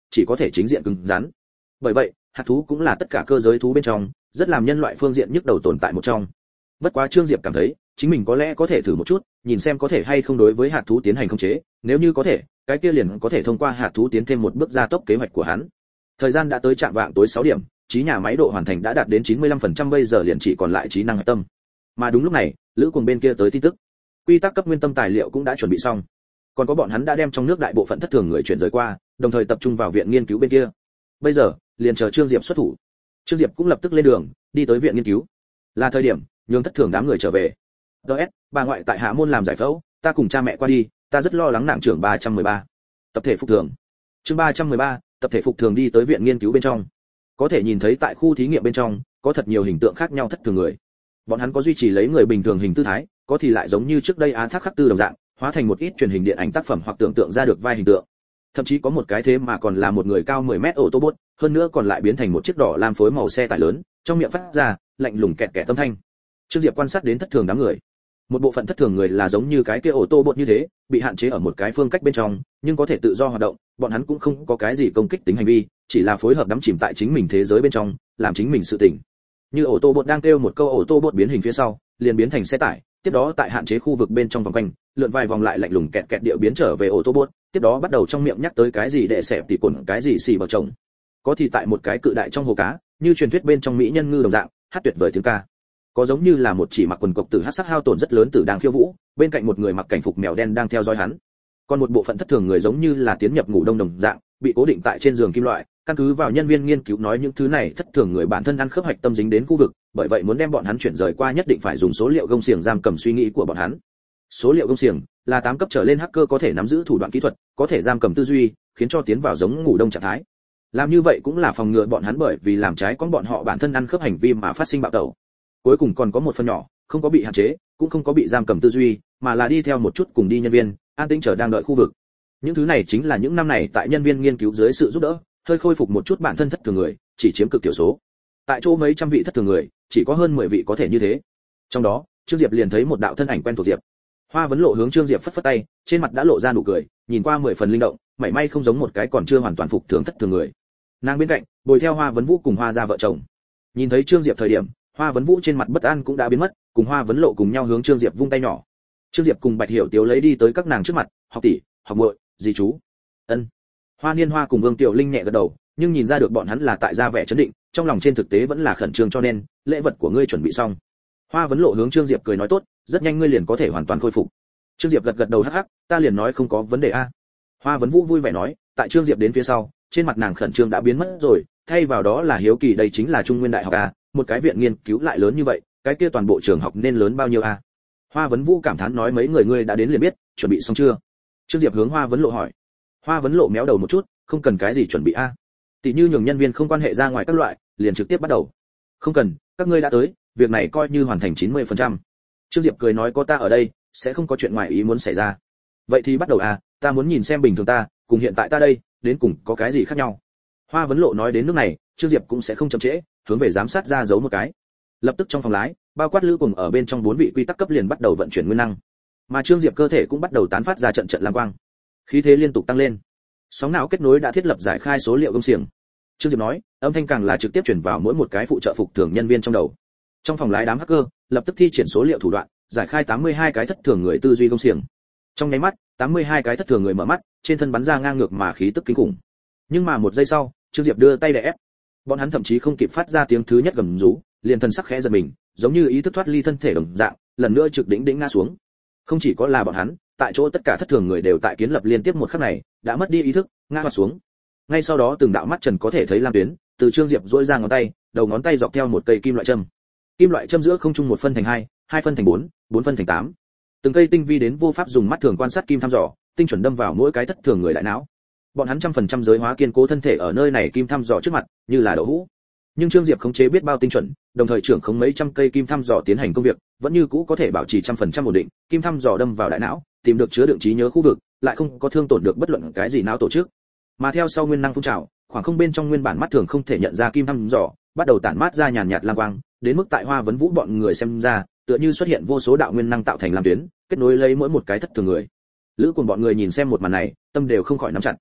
chỉ có thể chính diện cứng rắn. Bởi vậy, hạt thú cũng là tất cả cơ giới thú bên trong rất làm nhân loại phương diện nhức đầu tồn tại một trong. Bất quá Trương Diệp cảm thấy, chính mình có lẽ có thể thử một chút, nhìn xem có thể hay không đối với hạt thú tiến hành khống chế, nếu như có thể, cái kia liền có thể thông qua hạt thú tiến thêm một bước gia tốc kế hoạch của hắn. Thời gian đã tới trạm vạng tối sáu điểm, trí nhà máy độ hoàn thành đã đạt đến chín mươi lăm phần trăm, bây giờ liền chỉ còn lại trí năng hạch tâm. Mà đúng lúc này, Lữ Cuồng bên kia tới tin tức. Quy tắc cấp nguyên tâm tài liệu cũng đã chuẩn bị xong. Còn có bọn hắn đã đem trong nước đại bộ phận thất thường người chuyển rời qua, đồng thời tập trung vào viện nghiên cứu bên kia. Bây giờ, liền chờ Trương Diệp xuất thủ. Trương Diệp cũng lập tức lên đường, đi tới viện nghiên cứu. Là thời điểm, nhường thất thường đám người trở về. đê ét, bà ngoại tại Hạ Môn làm giải phẫu, ta cùng cha mẹ qua đi, ta rất lo lắng nặng trưởng ba trăm mười ba. Tập thể phục thường. Chương ba trăm mười ba, tập thể phục thường đi tới viện nghiên cứu bên trong. Có thể nhìn thấy tại khu thí nghiệm bên trong, có thật nhiều hình tượng khác nhau thất thường người. Bọn hắn có duy trì lấy người bình thường hình tư thái, có thì lại giống như trước đây Á Thác Khắc Tư đồng dạng, hóa thành một ít truyền hình điện ảnh tác phẩm hoặc tưởng tượng ra được vai hình tượng. Thậm chí có một cái thế mà còn là một người cao mười mét ô tô bốt, hơn nữa còn lại biến thành một chiếc đỏ lam phối màu xe tải lớn, trong miệng phát ra lạnh lùng kẹt kẹt âm thanh. Trương Diệp quan sát đến thất thường đám người. Một bộ phận thất thường người là giống như cái kia ô tô bốt như thế, bị hạn chế ở một cái phương cách bên trong, nhưng có thể tự do hoạt động, bọn hắn cũng không có cái gì công kích tính hành vi, chỉ là phối hợp đắm chìm tại chính mình thế giới bên trong, làm chính mình sự tỉnh. Như ô tô bốt đang kêu một câu, ô tô bốt biến hình phía sau, liền biến thành xe tải, tiếp đó tại hạn chế khu vực bên trong vòng quanh, lượn vài vòng lại lạnh lùng kẹt kẹt điệu biến trở về ô tô bốt, tiếp đó bắt đầu trong miệng nhắc tới cái gì đệ xẹp tỉ cồn, cái gì xì bờ chồng. Có thì tại một cái cự đại trong hồ cá, như truyền thuyết bên trong mỹ nhân ngư đồng dạng, hát tuyệt vời tiếng ca. Có giống như là một chỉ mặc quần cộc tử hát sắc hao tổn rất lớn tử đang khiêu vũ, bên cạnh một người mặc cảnh phục mèo đen đang theo dõi hắn. Còn một bộ phận thất thường người giống như là tiến nhập ngủ đông đồng dạng, bị cố định tại trên giường kim loại, căn cứ vào nhân viên nghiên cứu nói những thứ này thất thường người bản thân ăn khớp hạch tâm dính đến khu vực, bởi vậy muốn đem bọn hắn chuyển rời qua nhất định phải dùng số liệu gông xiềng giam cầm suy nghĩ của bọn hắn. Số liệu gông xiềng là tám cấp trở lên hacker có thể nắm giữ thủ đoạn kỹ thuật, có thể giam cầm tư duy, khiến cho tiến vào giống ngủ đông trạng thái. Làm như vậy cũng là phòng ngừa bọn hắn bởi vì làm trái con bọn họ bản thân ăn khớp hành vi mà phát sinh bạo tẩu. Cuối cùng còn có một phần nhỏ, không có bị hạn chế, cũng không có bị giam cầm tư duy, mà là đi theo một chút cùng đi nhân viên, an tĩnh chờ đang đợi khu vực. Những thứ này chính là những năm này tại nhân viên nghiên cứu dưới sự giúp đỡ, hơi khôi phục một chút bản thân thất thường người, chỉ chiếm cực thiểu số. Tại chỗ mấy trăm vị thất thường người, chỉ có hơn mười vị có thể như thế. Trong đó, Trương Diệp liền thấy một đạo thân ảnh quen thuộc Diệp. Hoa Vấn Lộ hướng Trương Diệp phất phất tay, trên mặt đã lộ ra nụ cười, nhìn qua mười phần linh động, mảy may không giống một cái còn chưa hoàn toàn phục thường thất thường người. Nàng bên cạnh, bồi theo Hoa Vấn Vũ cùng Hoa gia vợ chồng. Nhìn thấy Trương Diệp thời điểm, Hoa Vấn Vũ trên mặt bất an cũng đã biến mất, cùng Hoa Vấn Lộ cùng nhau hướng Trương Diệp vung tay nhỏ. Trương Diệp cùng Bạch Hiểu Tiếu lấy đi tới các nàng trước mặt, "Học tỷ, học muội, dì chú." Ân. Hoa Niên Hoa cùng Vương Tiểu Linh nhẹ gật đầu, nhưng nhìn ra được bọn hắn là tại ra vẻ trấn định, trong lòng trên thực tế vẫn là khẩn trương, cho nên, lễ vật của ngươi chuẩn bị xong. Hoa Vấn Lộ hướng Trương Diệp cười nói, "Tốt, rất nhanh ngươi liền có thể hoàn toàn khôi phục." Trương Diệp gật gật đầu hắc hắc, "Ta liền nói không có vấn đề a." Hoa Vấn Vũ vui vẻ nói, tại Trương Diệp đến phía sau, trên mặt nàng khẩn trương đã biến mất rồi, thay vào đó là hiếu kỳ, đây chính là Trung Nguyên Đại học a, một cái viện nghiên cứu lại lớn như vậy, cái kia toàn bộ trường học nên lớn bao nhiêu a? Hoa Vấn Vũ cảm thán nói, "Mấy người ngươi đã đến liền biết, chuẩn bị xong chưa?" Trương Diệp hướng Hoa Vấn Lộ hỏi. Hoa Vấn Lộ méo đầu một chút, "Không cần cái gì chuẩn bị a. Tỷ như nhường nhân viên không quan hệ ra ngoài các loại, liền trực tiếp bắt đầu." "Không cần, các ngươi đã tới, việc này coi như hoàn thành chín mươi phần trăm." Trương Diệp cười nói, "Có ta ở đây, sẽ không có chuyện ngoài ý muốn xảy ra." "Vậy thì bắt đầu à, ta muốn nhìn xem bình thường ta, cùng hiện tại ta đây, đến cùng có cái gì khác nhau." Hoa Vấn Lộ nói đến nước này, Trương Diệp cũng sẽ không chậm trễ, hướng về giám sát ra giấu một cái. Lập tức trong phòng lái, bao quát Lữ cùng ở bên trong bốn vị quy tắc cấp liền bắt đầu vận chuyển nguyên năng. Mà Trương Diệp cơ thể cũng bắt đầu tán phát ra trận trận lam quang. Khí thế liên tục tăng lên. Sóng não kết nối đã thiết lập giải khai số liệu công xiềng. Trương Diệp nói, âm thanh càng là trực tiếp truyền vào mỗi một cái phụ trợ phục thường nhân viên trong đầu. Trong phòng lái đám hacker, lập tức thi triển số liệu thủ đoạn, giải khai tám mươi hai cái thất thường người tư duy công xiềng. Trong nháy mắt, tám mươi hai cái thất thường người mở mắt, trên thân bắn ra ngang ngược mà khí tức kinh khủng. Nhưng mà một giây sau, Trương Diệp đưa tay đè ép. Bọn hắn thậm chí không kịp phát ra tiếng thứ nhất gầm rú, liền thân sắc khẽ giật mình, giống như ý thức thoát ly thân thể đồng dạng, lần nữa trực đỉnh đỉnh ngã xuống. Không chỉ có là bọn hắn, tại chỗ tất cả thất thường người đều tại kiến lập liên tiếp một khắc này, đã mất đi ý thức, ngã vào xuống. Ngay sau đó từng đạo mắt trần có thể thấy lam tuyến, từ Trương Diệp duỗi ra ngón tay, đầu ngón tay dọc theo một cây kim loại châm. Kim loại châm giữa không trung một phân thành hai, hai phân thành bốn, bốn phân thành tám. Từng cây tinh vi đến vô pháp dùng mắt thường quan sát kim thăm dò, tinh chuẩn đâm vào mỗi cái thất thường người đại não. Bọn hắn trăm phần trăm giới hóa kiên cố thân thể ở nơi này kim thăm dò trước mặt, như là đậu hũ. Nhưng Trương Diệp khống chế biết bao tinh chuẩn, đồng thời trưởng khống mấy trăm cây kim thăm dò tiến hành công việc, vẫn như cũ có thể bảo trì trăm phần trăm ổn định, kim thăm dò đâm vào đại não, tìm được chứa đựng trí nhớ khu vực, lại không có thương tổn được bất luận cái gì não tổ chức. Mà theo sau nguyên năng phun trào, khoảng không bên trong nguyên bản mắt thường không thể nhận ra kim thăm dò, bắt đầu tản mát ra nhàn nhạt lam quang, đến mức tại Hoa Vấn Vũ bọn người xem ra, tựa như xuất hiện vô số đạo nguyên năng tạo thành lam tuyến, kết nối lấy mỗi một cái thất thường người. Lữ cùng bọn người nhìn xem một màn này, tâm đều không khỏi nắm chặt.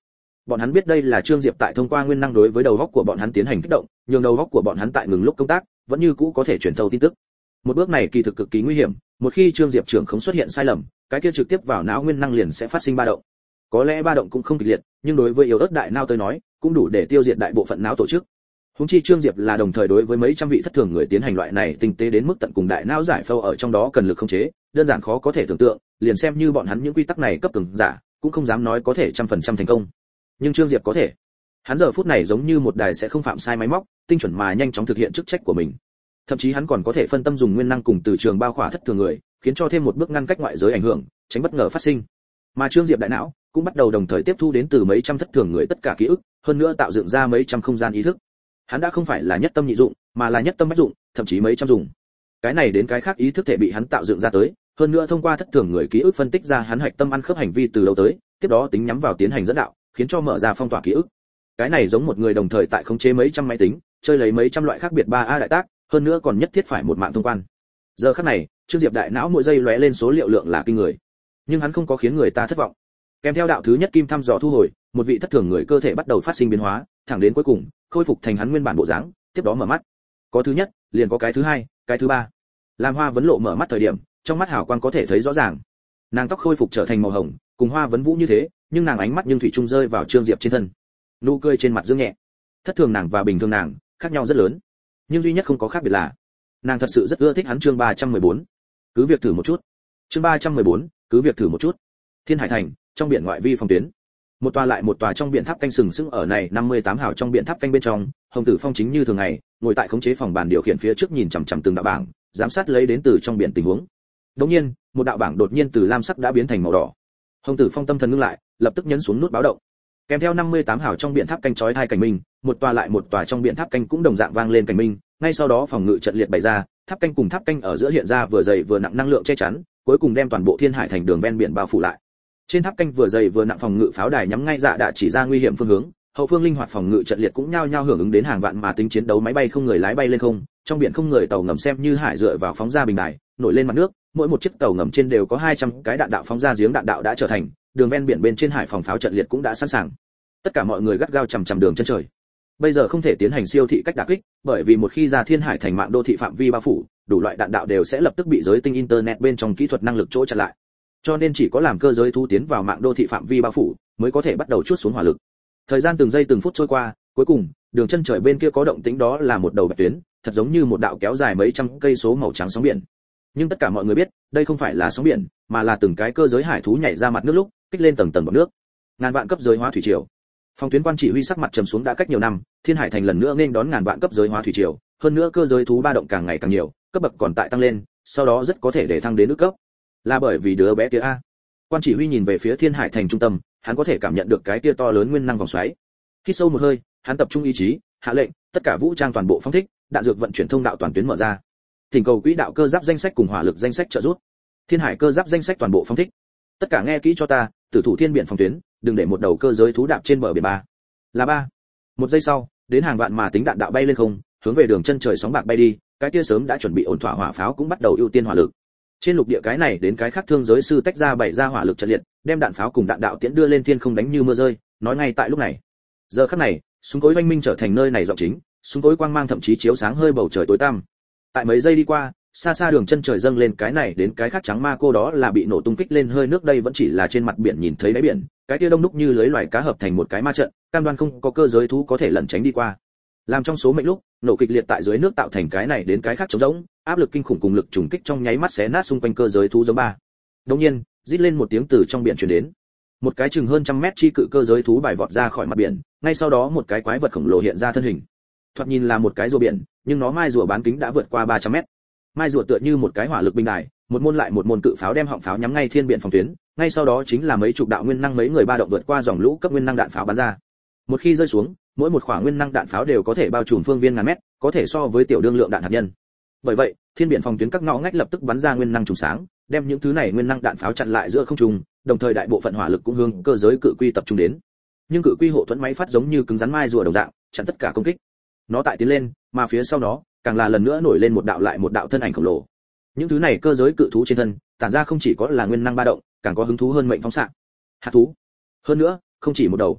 Bọn hắn biết đây là Trương Diệp tại thông qua nguyên năng đối với đầu óc của bọn hắn tiến hành kích động, nhường đầu óc của bọn hắn tại ngừng lúc công tác, vẫn như cũ có thể truyền thâu tin tức. Một bước này kỳ thực cực kỳ nguy hiểm, một khi Trương Diệp trưởng không xuất hiện sai lầm, cái kia trực tiếp vào não nguyên năng liền sẽ phát sinh ba động. Có lẽ ba động cũng không kịch liệt, nhưng đối với yếu ớt đại não tới nói, cũng đủ để tiêu diệt đại bộ phận não tổ chức. Huống chi Trương Diệp là đồng thời đối với mấy trăm vị thất thường người tiến hành loại này tinh tế đến mức tận cùng đại não giải phẫu ở trong đó cần lực khống chế, đơn giản khó có thể tưởng tượng, liền xem như bọn hắn những quy tắc này cấp cường giả, cũng không dám nói có thể trăm phần trăm thành công. Nhưng Trương Diệp có thể. Hắn giờ phút này giống như một đài sẽ không phạm sai máy móc, tinh chuẩn mà nhanh chóng thực hiện chức trách của mình. Thậm chí hắn còn có thể phân tâm dùng nguyên năng cùng từ trường bao khỏa thất thường người, khiến cho thêm một bước ngăn cách ngoại giới ảnh hưởng, tránh bất ngờ phát sinh. Mà Trương Diệp đại não cũng bắt đầu đồng thời tiếp thu đến từ mấy trăm thất thường người tất cả ký ức, hơn nữa tạo dựng ra mấy trăm không gian ý thức. Hắn đã không phải là nhất tâm nhị dụng, mà là nhất tâm bách dụng, thậm chí mấy trăm dụng. Cái này đến cái khác ý thức thể bị hắn tạo dựng ra tới, hơn nữa thông qua thất thường người ký ức phân tích ra hắn hạch tâm ăn khớp hành vi từ đâu tới, tiếp đó tính nhắm vào tiến hành dẫn đạo, khiến cho mở ra phong tỏa ký ức. Cái này giống một người đồng thời tại khống chế mấy trăm máy tính, chơi lấy mấy trăm loại khác biệt ba A đại tác, hơn nữa còn nhất thiết phải một mạng thông quan. Giờ khắc này, Trương Diệp đại não mỗi giây lóe lên số liệu lượng là kinh người. Nhưng hắn không có khiến người ta thất vọng. Kèm theo đạo thứ nhất kim thăm dò thu hồi, một vị thất thường người cơ thể bắt đầu phát sinh biến hóa, thẳng đến cuối cùng, khôi phục thành hắn nguyên bản bộ dáng, tiếp đó mở mắt. Có thứ nhất, liền có cái thứ hai, cái thứ ba. Làm Hoa Vấn Lộ mở mắt thời điểm, trong mắt hào quang có thể thấy rõ ràng. Nàng tóc khôi phục trở thành màu hồng, cùng Hoa Vấn Vũ như thế, nhưng nàng ánh mắt nhưng thủy chung rơi vào Trương Diệp trên thân. Nụ cười trên mặt dương nhẹ. Thất thường nàng và bình thường nàng, khác nhau rất lớn. Nhưng duy nhất không có khác biệt là, nàng thật sự rất ưa thích hắn. Chương ba trăm mười bốn. Cứ việc thử một chút. Chương ba trăm mười bốn. Cứ việc thử một chút. Thiên Hải Thành, trong biển ngoại vi phòng tuyến. Một tòa lại một tòa trong biển tháp canh sừng sững ở này năm mươi tám hào trong biển tháp canh bên trong, Hồng Tử Phong chính như thường ngày, ngồi tại khống chế phòng bàn điều khiển phía trước nhìn chằm chằm từng đạo bảng, giám sát lấy đến từ trong biển tình huống. Đột nhiên, một đạo bảng đột nhiên từ lam sắc đã biến thành màu đỏ. Hồng Tử Phong tâm thần ngưng lại, lập tức nhấn xuống nút báo động. Kèm theo năm mươi tám hào trong biển tháp canh chói tai cảnh minh, một tòa lại một tòa trong biển tháp canh cũng đồng dạng vang lên cảnh minh, ngay sau đó phòng ngự trận liệt bày ra, tháp canh cùng tháp canh ở giữa hiện ra vừa dày vừa nặng năng lượng che chắn, cuối cùng đem toàn bộ Thiên Hải Thành đường ven biển bao phủ lại. Trên tháp canh vừa dày vừa nặng phòng ngự pháo đài nhắm ngay dạ đã chỉ ra nguy hiểm phương hướng, hậu phương linh hoạt phòng ngự trận liệt cũng nhao nhao hưởng ứng đến hàng vạn mà tính chiến đấu máy bay không người lái bay lên không, trong biển không người tàu ngầm xem như hải dựa vào phóng ra bình đài, nổi lên mặt nước, mỗi một chiếc tàu ngầm trên đều có hai trăm cái đạn đạo phóng ra giếng đạn đạo đã trở thành, đường ven biển bên trên hải phòng pháo trận liệt cũng đã sẵn sàng. Tất cả mọi người gắt gao chằm chằm đường chân trời. Bây giờ không thể tiến hành siêu thị cách đả kích, bởi vì một khi ra Thiên Hải Thành mạng đô thị phạm vi bao phủ, đủ loại đạn đạo đều sẽ lập tức bị giới tinh internet bên trong kỹ thuật năng lực chỗ chặn lại. Cho nên chỉ có làm cơ giới thu tiến vào mạng đô thị phạm vi bao phủ, mới có thể bắt đầu chuốt xuống hỏa lực. Thời gian từng giây từng phút trôi qua, cuối cùng, đường chân trời bên kia có động tĩnh, đó là một đầu bạch tuyến, thật giống như một đạo kéo dài mấy trăm cây số màu trắng sóng biển. Nhưng tất cả mọi người biết, đây không phải là sóng biển, mà là từng cái cơ giới hải thú nhảy ra mặt nước lúc, kích lên tầng tầng bọt nước. Ngàn vạn cấp giới hóa thủy triều. Phòng tuyến quan chỉ huy sắc mặt trầm xuống đã cách nhiều năm, Thiên Hải Thành lần nữa nên đón ngàn vạn cấp giới hóa thủy triều, hơn nữa cơ giới thú ba động càng ngày càng nhiều, cấp bậc còn tại tăng lên, sau đó rất có thể để thăng đến nước cấp. Là bởi vì đứa bé kia a. Quan chỉ huy nhìn về phía Thiên Hải Thành trung tâm, hắn có thể cảm nhận được cái kia to lớn nguyên năng vòng xoáy. Hít sâu một hơi, hắn tập trung ý chí, hạ lệnh, tất cả vũ trang toàn bộ phóng thích, đạn dược vận chuyển thông đạo toàn tuyến mở ra. Thỉnh cầu quỹ đạo cơ giáp danh sách cùng hỏa lực danh sách trợ giúp. Thiên Hải cơ giáp danh sách toàn bộ phóng thích. Tất cả nghe kỹ cho ta, tử thủ thiên biển phòng tuyến, đừng để một đầu cơ giới thú đạp trên bờ biển ba. Là ba. Một giây sau, đến hàng vạn mà tính đạn đạo bay lên không, hướng về đường chân trời sóng bạc bay đi, cái kia sớm đã chuẩn bị ổn thỏa hỏa pháo cũng bắt đầu ưu tiên hỏa lực. Trên lục địa cái này đến cái khác thương giới sư tách ra bảy ra hỏa lực trận liệt, đem đạn pháo cùng đạn đạo tiễn đưa lên thiên không đánh như mưa rơi, nói ngay tại lúc này. Giờ khắc này, súng cối oanh minh trở thành nơi này giọng chính, súng cối quang mang thậm chí chiếu sáng hơi bầu trời tối tăm. Tại mấy giây đi qua, xa xa đường chân trời dâng lên cái này đến cái khác trắng ma cô, đó là bị nổ tung kích lên hơi nước, đây vẫn chỉ là trên mặt biển nhìn thấy đáy biển, cái kia đông đúc như lưới loài cá hợp thành một cái ma trận, cam đoan không có cơ giới thú có thể lẩn tránh đi qua. Làm trong số mệnh lúc, nổ kịch liệt tại dưới nước tạo thành cái này đến cái khác trống rỗng, áp lực kinh khủng cùng lực trùng kích trong nháy mắt xé nát xung quanh cơ giới thú giống ba. Đột nhiên, rít lên một tiếng từ trong biển truyền đến. Một cái chừng hơn trăm mét chi cự cơ giới thú bài vọt ra khỏi mặt biển, ngay sau đó một cái quái vật khổng lồ hiện ra thân hình. Thoạt nhìn là một cái rùa biển, nhưng nó mai rùa bán kính đã vượt qua ba trăm mét. Mai rùa tựa như một cái hỏa lực binh đài, một môn lại một môn cự pháo đem họng pháo nhắm ngay thiên biển phòng tuyến, ngay sau đó chính là mấy chục đạo nguyên năng mấy người ba động vượt qua dòng lũ cấp nguyên năng đạn pháo bắn ra. Một khi rơi xuống, mỗi một khoảng nguyên năng đạn pháo đều có thể bao trùm phương viên ngàn mét, có thể so với tiểu đương lượng đạn hạt nhân. Bởi vậy, thiên biển phòng tuyến các ngõ ngách lập tức bắn ra nguyên năng trùng sáng, đem những thứ này nguyên năng đạn pháo chặn lại giữa không trung, đồng thời đại bộ phận hỏa lực cũng hướng cơ giới cự quy tập trung đến. Nhưng cự quy hộ thuẫn máy phát giống như cứng rắn mai rùa đồng dạng, chặn tất cả công kích. Nó tại tiến lên, mà phía sau nó, càng là lần nữa nổi lên một đạo lại một đạo thân ảnh khổng lồ. Những thứ này cơ giới cự thú trên thân, tản ra không chỉ có là nguyên năng ba động, càng có hứng thú hơn mệnh phóng xạ. Hạt thú. Hơn nữa, không chỉ một đầu.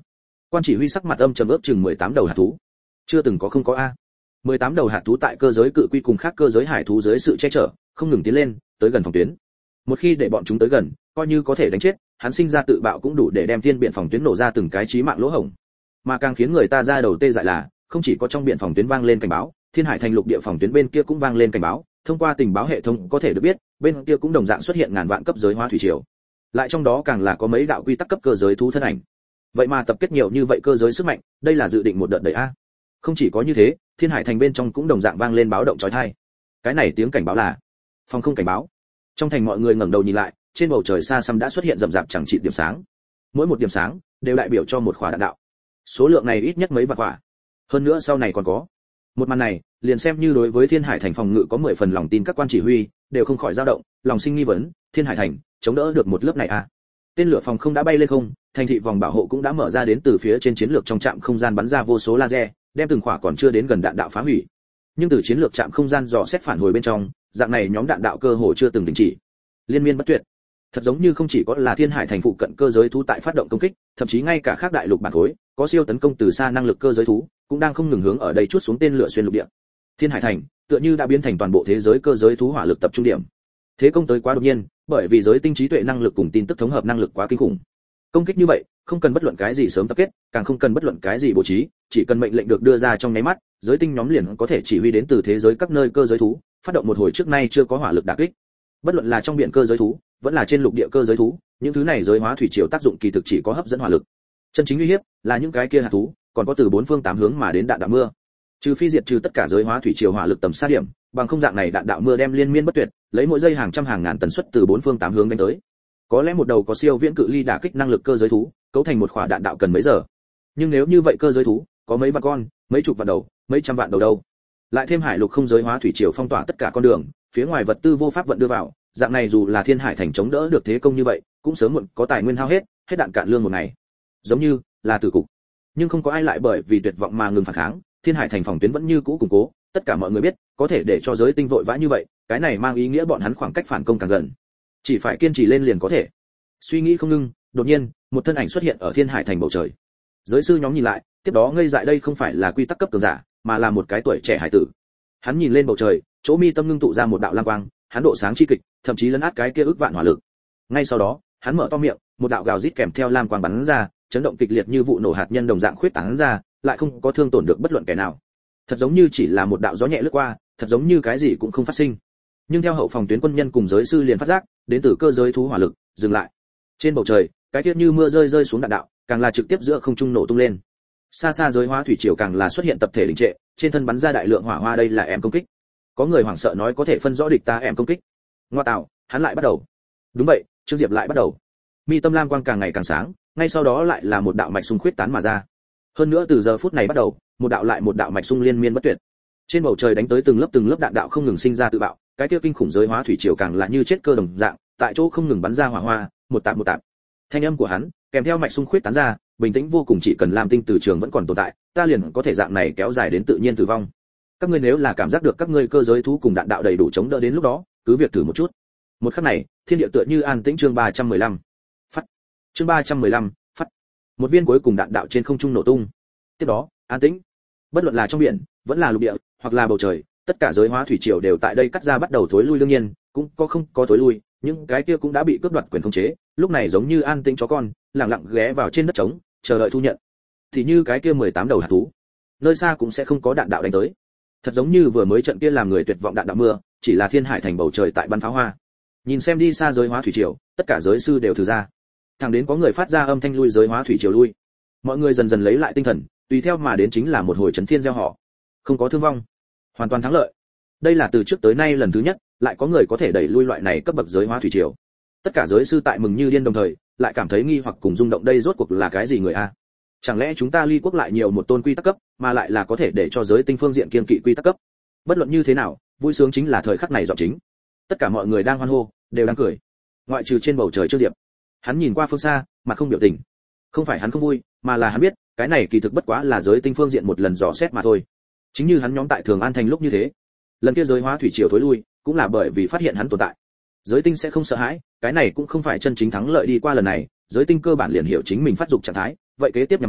Quan chỉ huy sắc mặt âm trầm ước chừng mười tám đầu hạt thú. Chưa từng có không có a. mười tám đầu hạt thú tại cơ giới cự quy cùng khác cơ giới hải thú dưới sự che chở, không ngừng tiến lên, tới gần phòng tuyến. Một khi để bọn chúng tới gần, coi như có thể đánh chết, hắn sinh ra tự bạo cũng đủ để đem thiên biện phòng tuyến nổ ra từng cái chí mạng lỗ hổng. Mà càng khiến người ta ra đầu tê dại là, không chỉ có trong biện phòng tuyến vang lên cảnh báo, Thiên Hải thành lục địa phòng tuyến bên kia cũng vang lên cảnh báo, thông qua tình báo hệ thống có thể được biết, bên kia cũng đồng dạng xuất hiện ngàn vạn cấp giới hóa thủy triều. Lại trong đó càng là có mấy đạo quy tắc cấp cơ giới thú thân ảnh. Vậy mà tập kết nhiều như vậy cơ giới sức mạnh, đây là dự định một đợt đẩy a. Không chỉ có như thế, Thiên Hải thành bên trong cũng đồng dạng vang lên báo động chói tai. Cái này tiếng cảnh báo là phòng không cảnh báo. Trong thành mọi người ngẩng đầu nhìn lại, trên bầu trời xa xăm đã xuất hiện rậm rạp chẳng chịt điểm sáng. Mỗi một điểm sáng đều đại biểu cho một quả đạn đạo. Số lượng này ít nhất mấy vạn quả. Hơn nữa sau này còn có. Một màn này, liền xem như đối với Thiên Hải thành phòng ngự có mười phần lòng tin các quan chỉ huy, đều không khỏi dao động, lòng sinh nghi vấn, Thiên Hải thành chống đỡ được một lớp này à? Tên lửa phòng không đã bay lên không, thành thị vòng bảo hộ cũng đã mở ra đến từ phía trên chiến lược trong trạm không gian bắn ra vô số laser, đem từng quả còn chưa đến gần đạn đạo phá hủy. Nhưng từ chiến lược trạm không gian dò xét phản hồi bên trong, dạng này nhóm đạn đạo cơ hồ chưa từng đình chỉ, liên miên bất tuyệt. Thật giống như không chỉ có là Thiên Hải thành phụ cận cơ giới thú tại phát động công kích, thậm chí ngay cả khác đại lục bản khối, có siêu tấn công từ xa năng lực cơ giới thú, cũng đang không ngừng hướng ở đây chuốt xuống tên lửa xuyên lục địa. Thiên Hải thành tựa như đã biến thành toàn bộ thế giới cơ giới thú hỏa lực tập trung điểm. Thế công tới quá đột nhiên, bởi vì giới tinh trí tuệ năng lực cùng tin tức thống hợp năng lực quá kinh khủng. Công kích như vậy, không cần bất luận cái gì sớm tập kết, càng không cần bất luận cái gì bố trí, chỉ cần mệnh lệnh được đưa ra trong nháy mắt, giới tinh nhóm liền có thể chỉ huy đến từ thế giới các nơi cơ giới thú, phát động một hồi trước nay chưa có hỏa lực đả kích. Bất luận là trong biển cơ giới thú, vẫn là trên lục địa cơ giới thú, những thứ này giới hóa thủy triều tác dụng kỳ thực chỉ có hấp dẫn hỏa lực. Chân chính uy hiếp là những cái kia hạt thú, còn có từ bốn phương tám hướng mà đến đạn đạo mưa. Trừ phi diệt trừ tất cả giới hóa thủy triều hỏa lực tầm xa điểm, bằng không dạng này đạn đạo mưa đem liên miên bất tuyệt, lấy mỗi giây hàng trăm hàng ngàn tần suất từ bốn phương tám hướng đánh tới. Có lẽ một đầu có siêu viễn cự ly đả kích năng lực cơ giới thú, cấu thành một quả đạn đạo cần mấy giờ. Nhưng nếu như vậy cơ giới thú có mấy vạn con, mấy chục vạn đầu, mấy trăm vạn đầu đâu. Lại thêm hải lục không giới hóa thủy triều phong tỏa tất cả con đường, phía ngoài vật tư vô pháp vận đưa vào, dạng này dù là Thiên Hải thành chống đỡ được thế công như vậy, cũng sớm muộn có tài nguyên hao hết, hết đạn cạn lương một ngày. Giống như là tử cục. Nhưng không có ai lại bởi vì tuyệt vọng mà ngừng phản kháng, Thiên Hải thành phòng tuyến vẫn như cũ củng cố, tất cả mọi người biết, có thể để cho giới tinh vội vã như vậy, cái này mang ý nghĩa bọn hắn khoảng cách phản công càng gần. Chỉ phải kiên trì lên liền có thể. Suy nghĩ không ngưng, đột nhiên, một thân ảnh xuất hiện ở Thiên Hải thành bầu trời. Giới sư nhóm nhìn lại, tiếp đó ngây dại đây không phải là quy tắc cấp cường giả, mà là một cái tuổi trẻ hải tử. Hắn nhìn lên bầu trời, chỗ mi tâm ngưng tụ ra một đạo lam quang, hắn độ sáng chi kịch, thậm chí lấn át cái kia ức vạn hỏa lực. Ngay sau đó, hắn mở to miệng, một đạo gào rít kèm theo lam quang bắn ra, chấn động kịch liệt như vụ nổ hạt nhân đồng dạng khuyết tán ra, lại không có thương tổn được bất luận kẻ nào. Thật giống như chỉ là một đạo gió nhẹ lướt qua, thật giống như cái gì cũng không phát sinh. Nhưng theo hậu phòng tuyến quân nhân cùng giới sư liền phát giác, đến từ cơ giới thú hỏa lực, dừng lại. Trên bầu trời, cái tiết như mưa rơi rơi xuống đạn đạo, càng là trực tiếp giữa không trung nổ tung lên. Xa xa giới hóa thủy triều càng là xuất hiện tập thể đình trệ, trên thân bắn ra đại lượng hỏa hoa đây là em công kích. Có người hoảng sợ nói có thể phân rõ địch ta em công kích. Ngoa tạo, hắn lại bắt đầu. Đúng vậy, Trương Diệp lại bắt đầu. Mi tâm lam quang càng ngày càng sáng, ngay sau đó lại là một đạo mạch xung khuyết tán mà ra. Hơn nữa từ giờ phút này bắt đầu, một đạo lại một đạo mạch xung liên miên bất tuyệt. Trên bầu trời đánh tới từng lớp từng lớp đạn đạo không ngừng sinh ra tự bạo, cái kia kinh khủng giới hóa thủy triều càng là như chết cơ đồng dạng, tại chỗ không ngừng bắn ra hỏa hoa, một tạp một tạp. Thanh âm của hắn, kèm theo mạch xung khuyết tán ra, bình tĩnh vô cùng, chỉ cần Lam tinh từ trường vẫn còn tồn tại, ta liền có thể dạng này kéo dài đến tự nhiên tử vong. Các ngươi nếu là cảm giác được các ngươi cơ giới thú cùng đạn đạo đầy đủ chống đỡ đến lúc đó, cứ việc thử một chút. Một khắc này, thiên địa tựa như an tĩnh. Chương ba trăm mười lăm. Phát. Chương ba trăm mười lăm. Phát. Một viên cuối cùng đạn đạo trên không trung nổ tung. Tiếp đó, an tĩnh. Bất luận là trong biển, vẫn là lục địa, hoặc là bầu trời, tất cả giới hóa thủy triều đều tại đây cắt ra bắt đầu thối lui, đương nhiên, cũng có không có thối lui, những cái kia cũng đã bị cướp đoạt quyền khống chế, lúc này giống như an tĩnh chó con, lặng lặng ghé vào trên đất trống, chờ đợi thu nhận. Thì như cái kia mười tám đầu hạt thú, nơi xa cũng sẽ không có đạn đạo đánh tới. Thật giống như vừa mới trận kia làm người tuyệt vọng đạn đạo mưa, chỉ là Thiên Hải thành bầu trời tại bắn pháo hoa. Nhìn xem đi xa giới hóa thủy triều, tất cả giới sư đều thử ra. Thẳng đến có người phát ra âm thanh lui giới hóa thủy triều lui. Mọi người dần dần lấy lại tinh thần, tùy theo mà đến chính là một hồi chấn thiên gieo họ. Không có thương vong, hoàn toàn thắng lợi. Đây là từ trước tới nay lần thứ nhất, lại có người có thể đẩy lui loại này cấp bậc giới hóa thủy triều. Tất cả giới sư tại mừng như điên đồng thời, lại cảm thấy nghi hoặc cùng rung động, đây rốt cuộc là cái gì người a? Chẳng lẽ chúng ta ly quốc lại nhiều một tôn quy tắc cấp, mà lại là có thể để cho giới tinh phương diện kiên kỵ quy tắc cấp? Bất luận như thế nào, vui sướng chính là thời khắc này dọn chính. Tất cả mọi người đang hoan hô, đều đang cười. Ngoại trừ trên bầu trời Trương Diệp, hắn nhìn qua phương xa, mặt không biểu tình. Không phải hắn không vui, mà là hắn biết, cái này kỳ thực bất quá là giới tinh phương diện một lần dò xét mà thôi. Chính như hắn nhóm tại Thường An thành lúc như thế, lần kia giới hóa thủy triều thối lui, cũng là bởi vì phát hiện hắn tồn tại. Giới tinh sẽ không sợ hãi, cái này cũng không phải chân chính thắng lợi, đi qua lần này, giới tinh cơ bản liền hiểu chính mình phát dục trạng thái, vậy kế tiếp nhằm vào,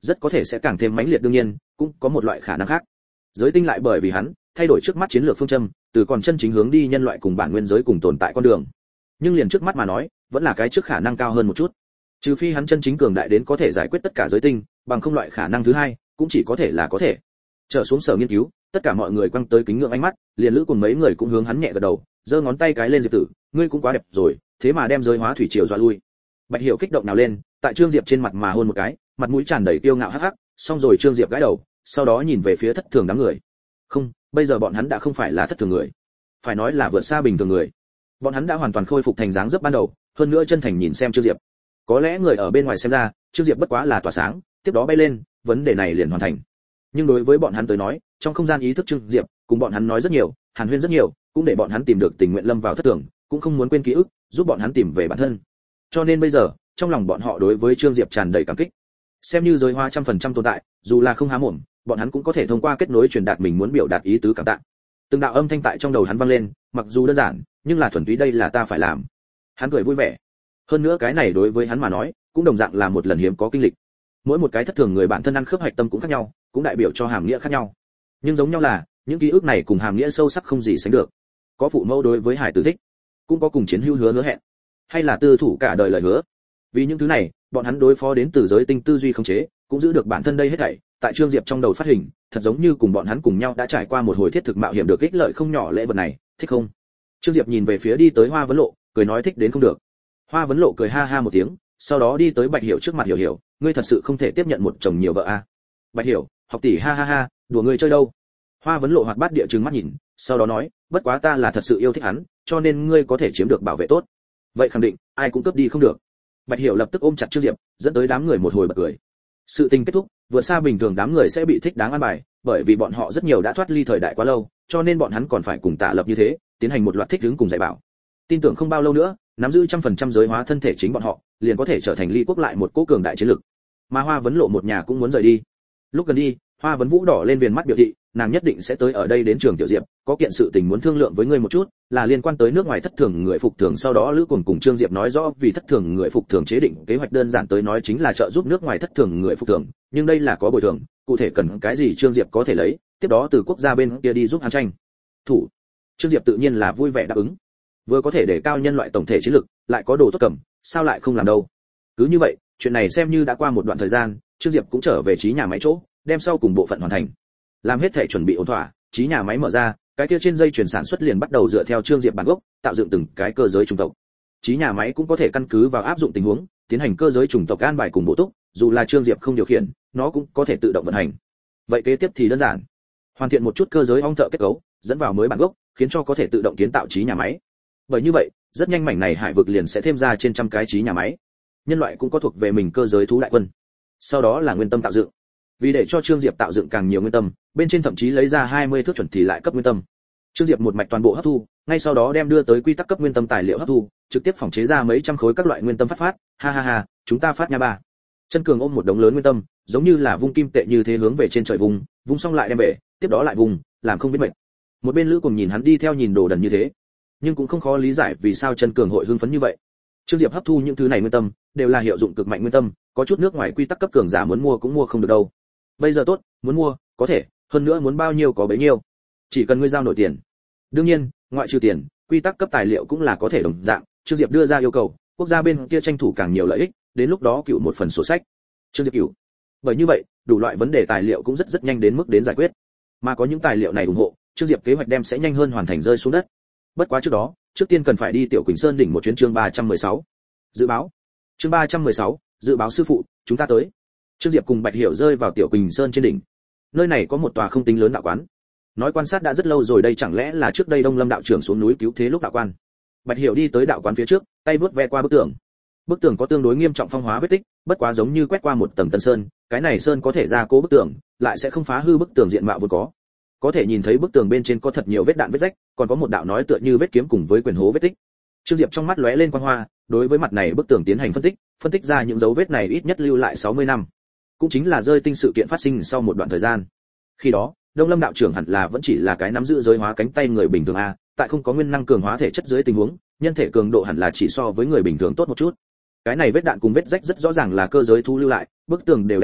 rất có thể sẽ càng thêm mãnh liệt. Đương nhiên cũng có một loại khả năng khác, giới tinh lại bởi vì hắn thay đổi trước mắt chiến lược phương châm, từ còn chân chính hướng đi nhân loại cùng bản nguyên giới cùng tồn tại con đường. Nhưng liền trước mắt mà nói, vẫn là cái trước khả năng cao hơn một chút. Trừ phi hắn chân chính cường đại đến có thể giải quyết tất cả giới tinh, bằng không loại khả năng thứ hai cũng chỉ có thể là có thể. Trở xuống sở nghiên cứu, tất cả mọi người quăng tới kính ngưỡng ánh mắt, liền lữ cùng mấy người cũng hướng hắn nhẹ gật đầu, giơ ngón tay cái lên. Diệp tử, ngươi cũng quá đẹp rồi, thế mà đem giới hóa thủy triều dọa lui. Bạch Hiểu kích động nào lên, tại Trương Diệp trên mặt mà hôn một cái, mặt mũi tràn đầy kiêu ngạo hắc hắc. Xong rồi Trương Diệp gãi đầu, sau đó nhìn về phía thất thường đám người. Không, bây giờ bọn hắn đã không phải là thất thường người, phải nói là vượt xa bình thường người. Bọn hắn đã hoàn toàn khôi phục thành dáng dấp ban đầu, hơn nữa chân thành nhìn xem Trương Diệp. Có lẽ người ở bên ngoài xem ra, Trương Diệp bất quá là tỏa sáng, tiếp đó bay lên, vấn đề này liền hoàn thành. Nhưng đối với bọn hắn tới nói, trong không gian ý thức Trương Diệp cùng bọn hắn nói rất nhiều, hàn huyên rất nhiều, cũng để bọn hắn tìm được tình nguyện lâm vào thất thường, cũng không muốn quên ký ức, giúp bọn hắn tìm về bản thân. Cho nên bây giờ, trong lòng bọn họ đối với Trương Diệp tràn đầy cảm kích. Xem như giới hóa trăm phần trăm tồn tại, dù là không há mồm, bọn hắn cũng có thể thông qua kết nối truyền đạt mình muốn biểu đạt ý tứ cảm tạ. Từng đạo âm thanh tại trong đầu hắn vang lên, mặc dù đơn giản, nhưng là thuần túy đây là ta phải làm. Hắn cười vui vẻ. Hơn nữa cái này đối với hắn mà nói, cũng đồng dạng là một lần hiếm có kinh lịch. Mỗi một cái thất thường người bản thân ăn khớp hạch tâm cũng khác nhau, cũng đại biểu cho hàm nghĩa khác nhau. Nhưng giống nhau là, những ký ức này cùng hàm nghĩa sâu sắc không gì sánh được. Có phụ mẫu đối với hải tử thích, cũng có cùng chiến hữu hứa hứa hẹn, hay là tư thủ cả đời lời hứa. Vì những thứ này, bọn hắn đối phó đến từ giới tinh tư duy khống chế, cũng giữ được bản thân đây hết thảy. Tại Trương Diệp trong đầu phát hình, thật giống như cùng bọn hắn cùng nhau đã trải qua một hồi thiết thực mạo hiểm được ích lợi không nhỏ. Lễ vật này, thích không? Trương Diệp nhìn về phía đi tới Hoa Vấn Lộ, cười nói thích đến không được. Hoa Vấn Lộ cười ha ha một tiếng, sau đó đi tới Bạch Hiểu trước mặt. Hiểu Hiểu, ngươi thật sự không thể tiếp nhận một chồng nhiều vợ à? Bạch Hiểu, học tỷ ha ha ha, đùa ngươi chơi đâu? Hoa Vấn Lộ hoạt bát địa trừng mắt nhìn, sau đó nói, bất quá ta là thật sự yêu thích hắn, cho nên ngươi có thể chiếm được bảo vệ tốt. Vậy khẳng định, ai cũng cướp đi không được. Bạch Hiểu lập tức ôm chặt Trương Diệp, dẫn tới đám người một hồi bật cười. Sự tình kết thúc, vượt xa bình thường đám người sẽ bị thích đáng an bài, bởi vì bọn họ rất nhiều đã thoát ly thời đại quá lâu, cho nên bọn hắn còn phải cùng Tạ Lập như thế, tiến hành một loạt thích ứng cùng dạy bảo. Tin tưởng không bao lâu nữa, nắm giữ trăm phần trăm giới hóa thân thể chính bọn họ, liền có thể trở thành Ly Quốc lại một cố cường đại chiến lực. Mà Hoa Vấn Lộ một nhà cũng muốn rời đi. Lúc gần đi, Hoa Vấn Vũ đỏ lên viền mắt biểu thị, nàng nhất định sẽ tới ở đây đến trường Tiểu Diệp, có kiện sự tình muốn thương lượng với ngươi một chút, là liên quan tới nước ngoài thất thường người phục thường. Sau đó Lữ Cuồng cùng Trương Diệp nói rõ vì thất thường người phục thường chế định kế hoạch, đơn giản tới nói chính là trợ giúp nước ngoài thất thường người phục thường, nhưng đây là có bồi thường, cụ thể cần cái gì Trương Diệp có thể lấy, tiếp đó từ quốc gia bên kia đi giúp hắn tranh thủ. Trương Diệp tự nhiên là vui vẻ đáp ứng. Vừa có thể để cao nhân loại tổng thể chiến lực, lại có đồ tốt cầm, sao lại không làm đâu. Cứ như vậy, chuyện này xem như đã qua một đoạn thời gian, Trương Diệp cũng trở về trí nhà máy chỗ, đem sau cùng bộ phận hoàn thành. Làm hết thể chuẩn bị ổn thỏa, trí nhà máy mở ra, cái kia trên dây chuyển sản xuất liền bắt đầu dựa theo Trương Diệp bản gốc, tạo dựng từng cái cơ giới chủng tộc. Trí nhà máy cũng có thể căn cứ vào áp dụng tình huống, tiến hành cơ giới chủng tộc an bài cùng bổ túc, dù là Trương Diệp không điều khiển, nó cũng có thể tự động vận hành. Vậy kế tiếp thì đơn giản, hoàn thiện một chút cơ giới ong thợ kết cấu, dẫn vào mới bản gốc, khiến cho có thể tự động kiến tạo trí nhà máy. Bởi như vậy, rất nhanh mảnh này hải vực liền sẽ thêm ra trên trăm cái trí nhà máy. Nhân loại cũng có thuộc về mình cơ giới thú đại quân. Sau đó là nguyên tâm tạo dựng. Vì để cho Trương Diệp tạo dựng càng nhiều nguyên tâm, bên trên thậm chí lấy ra hai mươi thước chuẩn thì lại cấp nguyên tâm. Trương Diệp một mạch toàn bộ hấp thu, ngay sau đó đem đưa tới quy tắc cấp nguyên tâm tài liệu hấp thu, trực tiếp phỏng chế ra mấy trăm khối các loại nguyên tâm phát phát, ha ha ha, chúng ta phát nha ba. Chân Cường ôm một đống lớn nguyên tâm, giống như là vung kim tệ như thế hướng về trên trời vùng, vung xong lại đem về, tiếp đó lại vùng, làm không biết mệt. Một bên Lữ cùng nhìn hắn đi theo nhìn đồ đần như thế, nhưng cũng không khó lý giải vì sao Chân Cường hội hưng phấn như vậy. Trương Diệp hấp thu những thứ này nguyên tâm, đều là hiệu dụng cực mạnh nguyên tâm, có chút nước ngoài quy tắc cấp cường giả muốn mua cũng mua không được đâu. Bây giờ tốt, muốn mua, có thể, hơn nữa muốn bao nhiêu có bấy nhiêu. Chỉ cần ngươi giao nổi tiền. Đương nhiên, ngoại trừ tiền, quy tắc cấp tài liệu cũng là có thể đồng dạng, Trương Diệp đưa ra yêu cầu, quốc gia bên kia tranh thủ càng nhiều lợi ích, đến lúc đó cựu một phần sổ sách. Trương Diệp cựu. Bởi như vậy, đủ loại vấn đề tài liệu cũng rất rất nhanh đến mức đến giải quyết. Mà có những tài liệu này ủng hộ, Trương Diệp kế hoạch đem sẽ nhanh hơn hoàn thành rơi xuống đất. Bất quá trước đó, trước tiên cần phải đi Tiểu Quỳnh Sơn đỉnh một chuyến. Chương ba trăm mười sáu. Dự báo. Chương ba trăm mười sáu, dự báo sư phụ, chúng ta tới. Trương Diệp cùng Bạch Hiểu rơi vào Tiểu Quỳnh Sơn trên đỉnh. Nơi này có một tòa không tính lớn đạo quán. Nói quan sát đã rất lâu rồi, đây chẳng lẽ là trước đây Đông Lâm đạo trưởng xuống núi cứu thế lúc đạo quan. Bạch Hiểu đi tới đạo quán phía trước, tay vướt ve qua bức tường. Bức tường có tương đối nghiêm trọng phong hóa vết tích, bất quá giống như quét qua một tầng tân sơn, cái này sơn có thể gia cố bức tường, lại sẽ không phá hư bức tường diện mạo vốn có. Có thể nhìn thấy bức tường bên trên có thật nhiều vết đạn vết rách, còn có một đạo nói tựa như vết kiếm cùng với quyền hố vết tích. Trương Diệp trong mắt lóe lên quang hoa, đối với mặt này bức tường tiến hành phân tích, phân tích ra những dấu vết này ít nhất lưu lại sáu mươi năm. Cũng chính là rơi tinh sự kiện phát sinh sau một đoạn thời gian. Khi đó, Đông Lâm đạo trưởng hẳn là vẫn chỉ là cái nắm giữ giới hóa cánh tay người bình thường a, tại không có nguyên năng cường hóa thể chất dưới tình huống, nhân thể cường độ hẳn là chỉ so với người bình thường tốt một chút. Cái này vết đạn cùng vết rách rất rõ ràng là cơ giới thu lưu lại, bức tường đều đánh xuyên,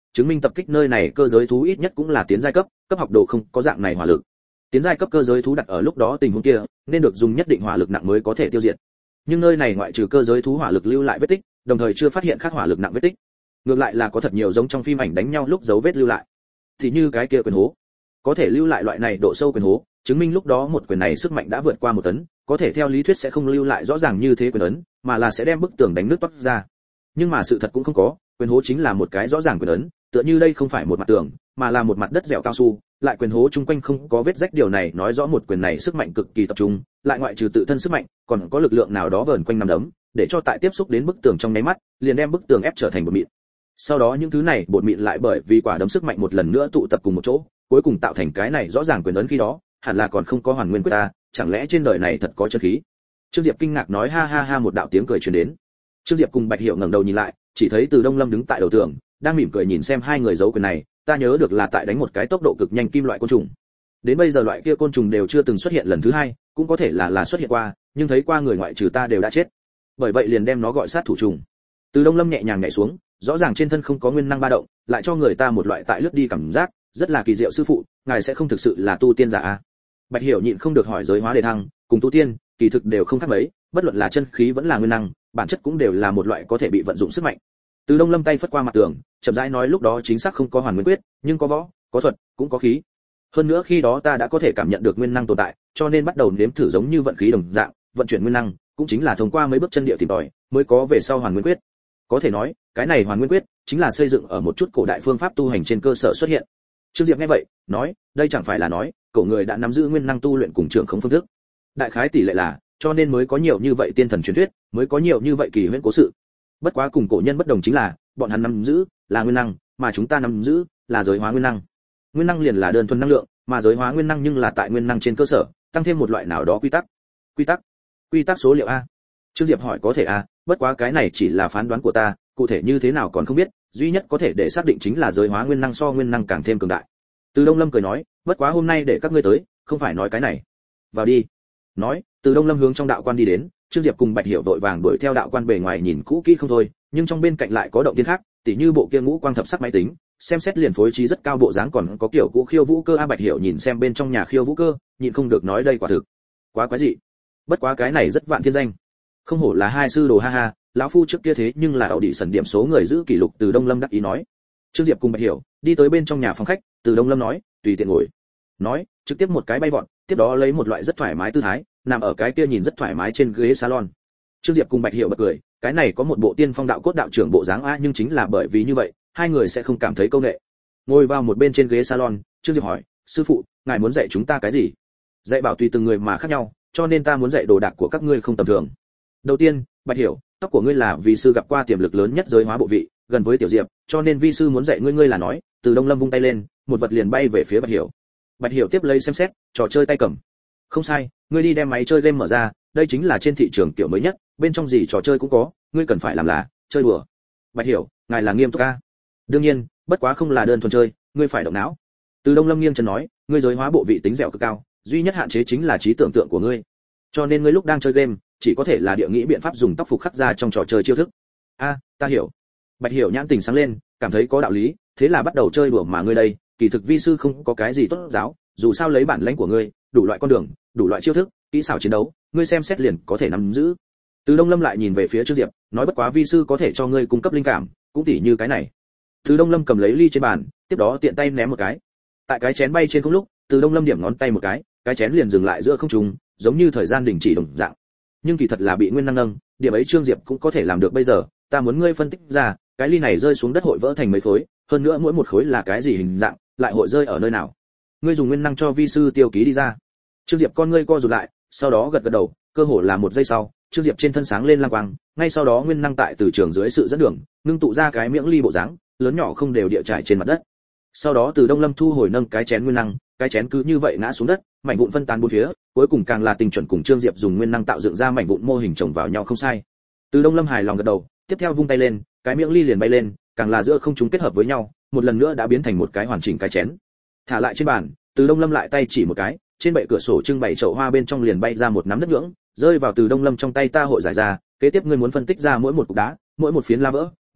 chứng minh tập kích nơi này cơ giới thú ít nhất cũng là tiến giai cấp, cấp học đồ không có dạng này hỏa lực. Tiến giai cấp cơ giới thú đặt ở lúc đó tình huống kia, nên được dùng nhất định hỏa lực nặng mới có thể tiêu diệt. Nhưng nơi này ngoại trừ cơ giới thú hỏa lực lưu lại vết tích, đồng thời chưa phát hiện khác hỏa lực nặng vết tích. Ngược lại là có thật nhiều giống trong phim ảnh đánh nhau lúc dấu vết lưu lại. Thì như cái kia quyền hố, có thể lưu lại loại này độ sâu quyền hố, chứng minh lúc đó một quyền này sức mạnh đã vượt qua một tấn, có thể theo lý thuyết sẽ không lưu lại rõ ràng như thế quyền ấn, mà là sẽ đem bức tường đánh nứt toác ra. Nhưng mà sự thật cũng không có, quyền hố chính là một cái rõ ràng quyền ấn, tựa như đây không phải một mặt tường, mà là một mặt đất dẻo cao su, lại quyền hố chung quanh không có vết rách, điều này nói rõ một quyền này sức mạnh cực kỳ tập trung, lại ngoại trừ tự thân sức mạnh, còn có lực lượng nào đó vờn quanh nắm đấm, để cho tại tiếp xúc đến bức tường trong nháy mắt, liền đem bức tường ép trở thành bột mịn. Sau đó những thứ này bột mịn lại bởi vì quả đấm sức mạnh một lần nữa tụ tập cùng một chỗ, cuối cùng tạo thành cái này rõ ràng quyền ấn, khi đó hẳn là còn không có hoàn nguyên quyết ta, chẳng lẽ trên đời này thật có chân khí? Trương Diệp kinh ngạc nói. Ha ha ha, một đạo tiếng cười truyền đến. Trương Diệp cùng Bạch Hiểu ngẩng đầu nhìn lại, chỉ thấy Từ Đông Lâm đứng tại đầu tường, đang mỉm cười nhìn xem hai người giấu quyền này, ta nhớ được là tại đánh một cái tốc độ cực nhanh kim loại côn trùng. Đến bây giờ loại kia côn trùng đều chưa từng xuất hiện lần thứ hai, cũng có thể là là xuất hiện qua, nhưng thấy qua người ngoại trừ ta đều đã chết. Bởi vậy liền đem nó gọi sát thủ trùng. Từ Đông Lâm nhẹ nhàng nhảy xuống, rõ ràng trên thân không có nguyên năng ba động, lại cho người ta một loại tại lướt đi cảm giác, rất là kỳ diệu. Sư phụ, ngài sẽ không thực sự là tu tiên giả à? Bạch Hiểu nhịn không được hỏi. Giới hóa đề thăng cùng tu tiên kỳ thực đều không khác mấy, bất luận là chân khí vẫn là nguyên năng, bản chất cũng đều là một loại có thể bị vận dụng sức mạnh. Từ Đông Lâm tay phất qua mặt tường, chậm rãi nói, lúc đó chính xác không có hoàn nguyên quyết, nhưng có võ, có thuật, cũng có khí. Hơn nữa khi đó ta đã có thể cảm nhận được nguyên năng tồn tại, cho nên bắt đầu nếm thử giống như vận khí đồng dạng, vận chuyển nguyên năng, cũng chính là thông qua mấy bước chân địa tìm tòi, mới có về sau hoàn nguyên quyết. Có thể nói, cái này hoàn nguyên quyết chính là xây dựng ở một chút cổ đại phương pháp tu hành trên cơ sở xuất hiện. Trương Diệp nghe vậy, nói, đây chẳng phải là nói, cổ người đã nắm giữ nguyên năng tu luyện cùng trưởng không phương thức. Đại khái tỷ lệ là, cho nên mới có nhiều như vậy tiên thần truyền thuyết, mới có nhiều như vậy kỳ huyễn cố sự. Bất quá cùng cổ nhân bất đồng chính là, bọn hắn nắm giữ là nguyên năng, mà chúng ta nắm giữ là giới hóa nguyên năng. Nguyên năng liền là đơn thuần năng lượng, mà giới hóa nguyên năng nhưng là tại nguyên năng trên cơ sở tăng thêm một loại nào đó quy tắc. Quy tắc? Quy tắc số liệu a? Trương Diệp hỏi. Có thể a, bất quá cái này chỉ là phán đoán của ta, cụ thể như thế nào còn không biết, duy nhất có thể để xác định chính là giới hóa nguyên năng so nguyên năng càng thêm cường đại. Từ Đông Lâm cười nói, bất quá hôm nay để các ngươi tới, không phải nói cái này. Vào đi. Nói, Từ Đông Lâm hướng trong đạo quan đi đến, Trương Diệp cùng Bạch Hiểu vội vàng đuổi theo đạo quan, bề ngoài nhìn cũ kỹ không thôi, nhưng trong bên cạnh lại có động tiên khác, tỉ như bộ kia ngũ quang thập sắc máy tính, xem xét liền phối trí rất cao bộ dáng, còn có kiểu cũ khiêu vũ cơ. A Bạch Hiểu nhìn xem bên trong nhà khiêu vũ cơ, nhịn không được nói, đây quả thực quá quái dị. Bất quá cái này rất vạn thiên danh, không hổ là hai sư đồ. Ha ha, lão phu trước kia thế nhưng là ảo đi sần điểm số người giữ kỷ lục. Từ Đông Lâm đắc ý nói. Trương Diệp cùng Bạch Hiểu đi tới bên trong nhà phòng khách, Từ Đông Lâm nói, tùy tiện ngồi. Nói, trực tiếp một cái bay vọt, tiếp đó lấy một loại rất thoải mái tư thái, nằm ở cái kia nhìn rất thoải mái trên ghế salon. Trương Diệp cùng Bạch Hiểu bật cười, cái này có một bộ tiên phong đạo cốt đạo trưởng bộ dáng a, nhưng chính là bởi vì như vậy, hai người sẽ không cảm thấy câu nệ. Ngồi vào một bên trên ghế salon, Trương Diệp hỏi, sư phụ, ngài muốn dạy chúng ta cái gì? Dạy bảo tùy từng người mà khác nhau, cho nên ta muốn dạy đồ đạc của các ngươi không tầm thường. Đầu tiên, Bạch Hiểu, tóc của ngươi là vì sư gặp qua tiềm lực lớn nhất giới hóa bộ vị, gần với Tiểu Diệp, cho nên vi sư muốn dạy ngươi. Ngươi là nói. Từ Đông Lâm vung tay lên, một vật liền bay về phía Bạch Hiểu. Bạch Hiểu tiếp lấy xem xét, trò chơi tay cầm. Không sai, ngươi đi đem máy chơi game mở ra, đây chính là trên thị trường kiểu mới nhất, bên trong gì trò chơi cũng có, ngươi cần phải làm là chơi đùa. Bạch Hiểu, ngài là nghiêm túc a? Đương nhiên, bất quá không là đơn thuần chơi, ngươi phải động não. Từ Đông Lâm nghiêng chân nói, ngươi giới hóa bộ vị tính dẻo cực cao, duy nhất hạn chế chính là trí tưởng tượng của ngươi. Cho nên ngươi lúc đang chơi game, chỉ có thể là địa nghĩ biện pháp dùng tóc phục khắc ra trong trò chơi chiêu thức. A, ta hiểu. Bạch Hiểu nhãn tình sáng lên, cảm thấy có đạo lý, thế là bắt đầu chơi đùa. Mà ngươi đây, kỳ thực vi sư không có cái gì tốt giáo, dù sao lấy bản lãnh của ngươi, đủ loại con đường, đủ loại chiêu thức, kỹ xảo chiến đấu, ngươi xem xét liền có thể nắm giữ. Từ Đông Lâm lại nhìn về phía Trương Diệp, nói, bất quá vi sư có thể cho ngươi cung cấp linh cảm, cũng tỉ như cái này. Từ Đông Lâm cầm lấy ly trên bàn, tiếp đó tiện tay ném một cái. Tại cái chén bay trên không lúc, Từ Đông Lâm điểm ngón tay một cái, cái chén liền dừng lại giữa không trung, giống như thời gian đình chỉ đồng dạng. Nhưng kỳ thật là bị nguyên năng nâng, điểm ấy Trương Diệp cũng có thể làm được. Bây giờ, ta muốn ngươi phân tích ra, cái ly này rơi xuống đất hội vỡ thành mấy khối, hơn nữa mỗi một khối là cái gì hình dạng, lại hội rơi ở nơi nào. Ngươi dùng nguyên năng cho vi sư tiêu ký đi ra. Trương Diệp con ngươi co rụt lại, sau đó gật gật đầu, cơ hồ là một giây sau, Trương Diệp trên thân sáng lên lam quang, ngay sau đó nguyên năng tại từ trường dưới sự dẫn đường, ngưng tụ ra cái miệng ly bộ dáng, lớn nhỏ không đều địa trải trên mặt đất. Sau đó Từ Đông Lâm thu hồi nâng cái chén nguyên năng, cái chén cứ như vậy ngã xuống đất, mảnh vụn phân tán bốn phía, cuối cùng càng là tình chuẩn cùng Trương Diệp dùng nguyên năng tạo dựng ra mảnh vụn mô hình chồng vào nhau không sai. Từ Đông Lâm hài lòng gật đầu, tiếp theo vung tay lên, cái miệng ly liền bay lên, càng là giữa không chúng kết hợp với nhau, một lần nữa đã biến thành một cái hoàn chỉnh cái chén. Thả lại trên bàn, Từ Đông Lâm lại tay chỉ một cái, trên bệ cửa sổ trưng bày chậu hoa bên trong liền bay ra một nắm đất nhưỡng, rơi vào Từ Đông Lâm trong tay. Ta hội giải ra, kế tiếp ngươi muốn phân tích ra mỗi một cục đá, mỗi một phiến lá vỡ,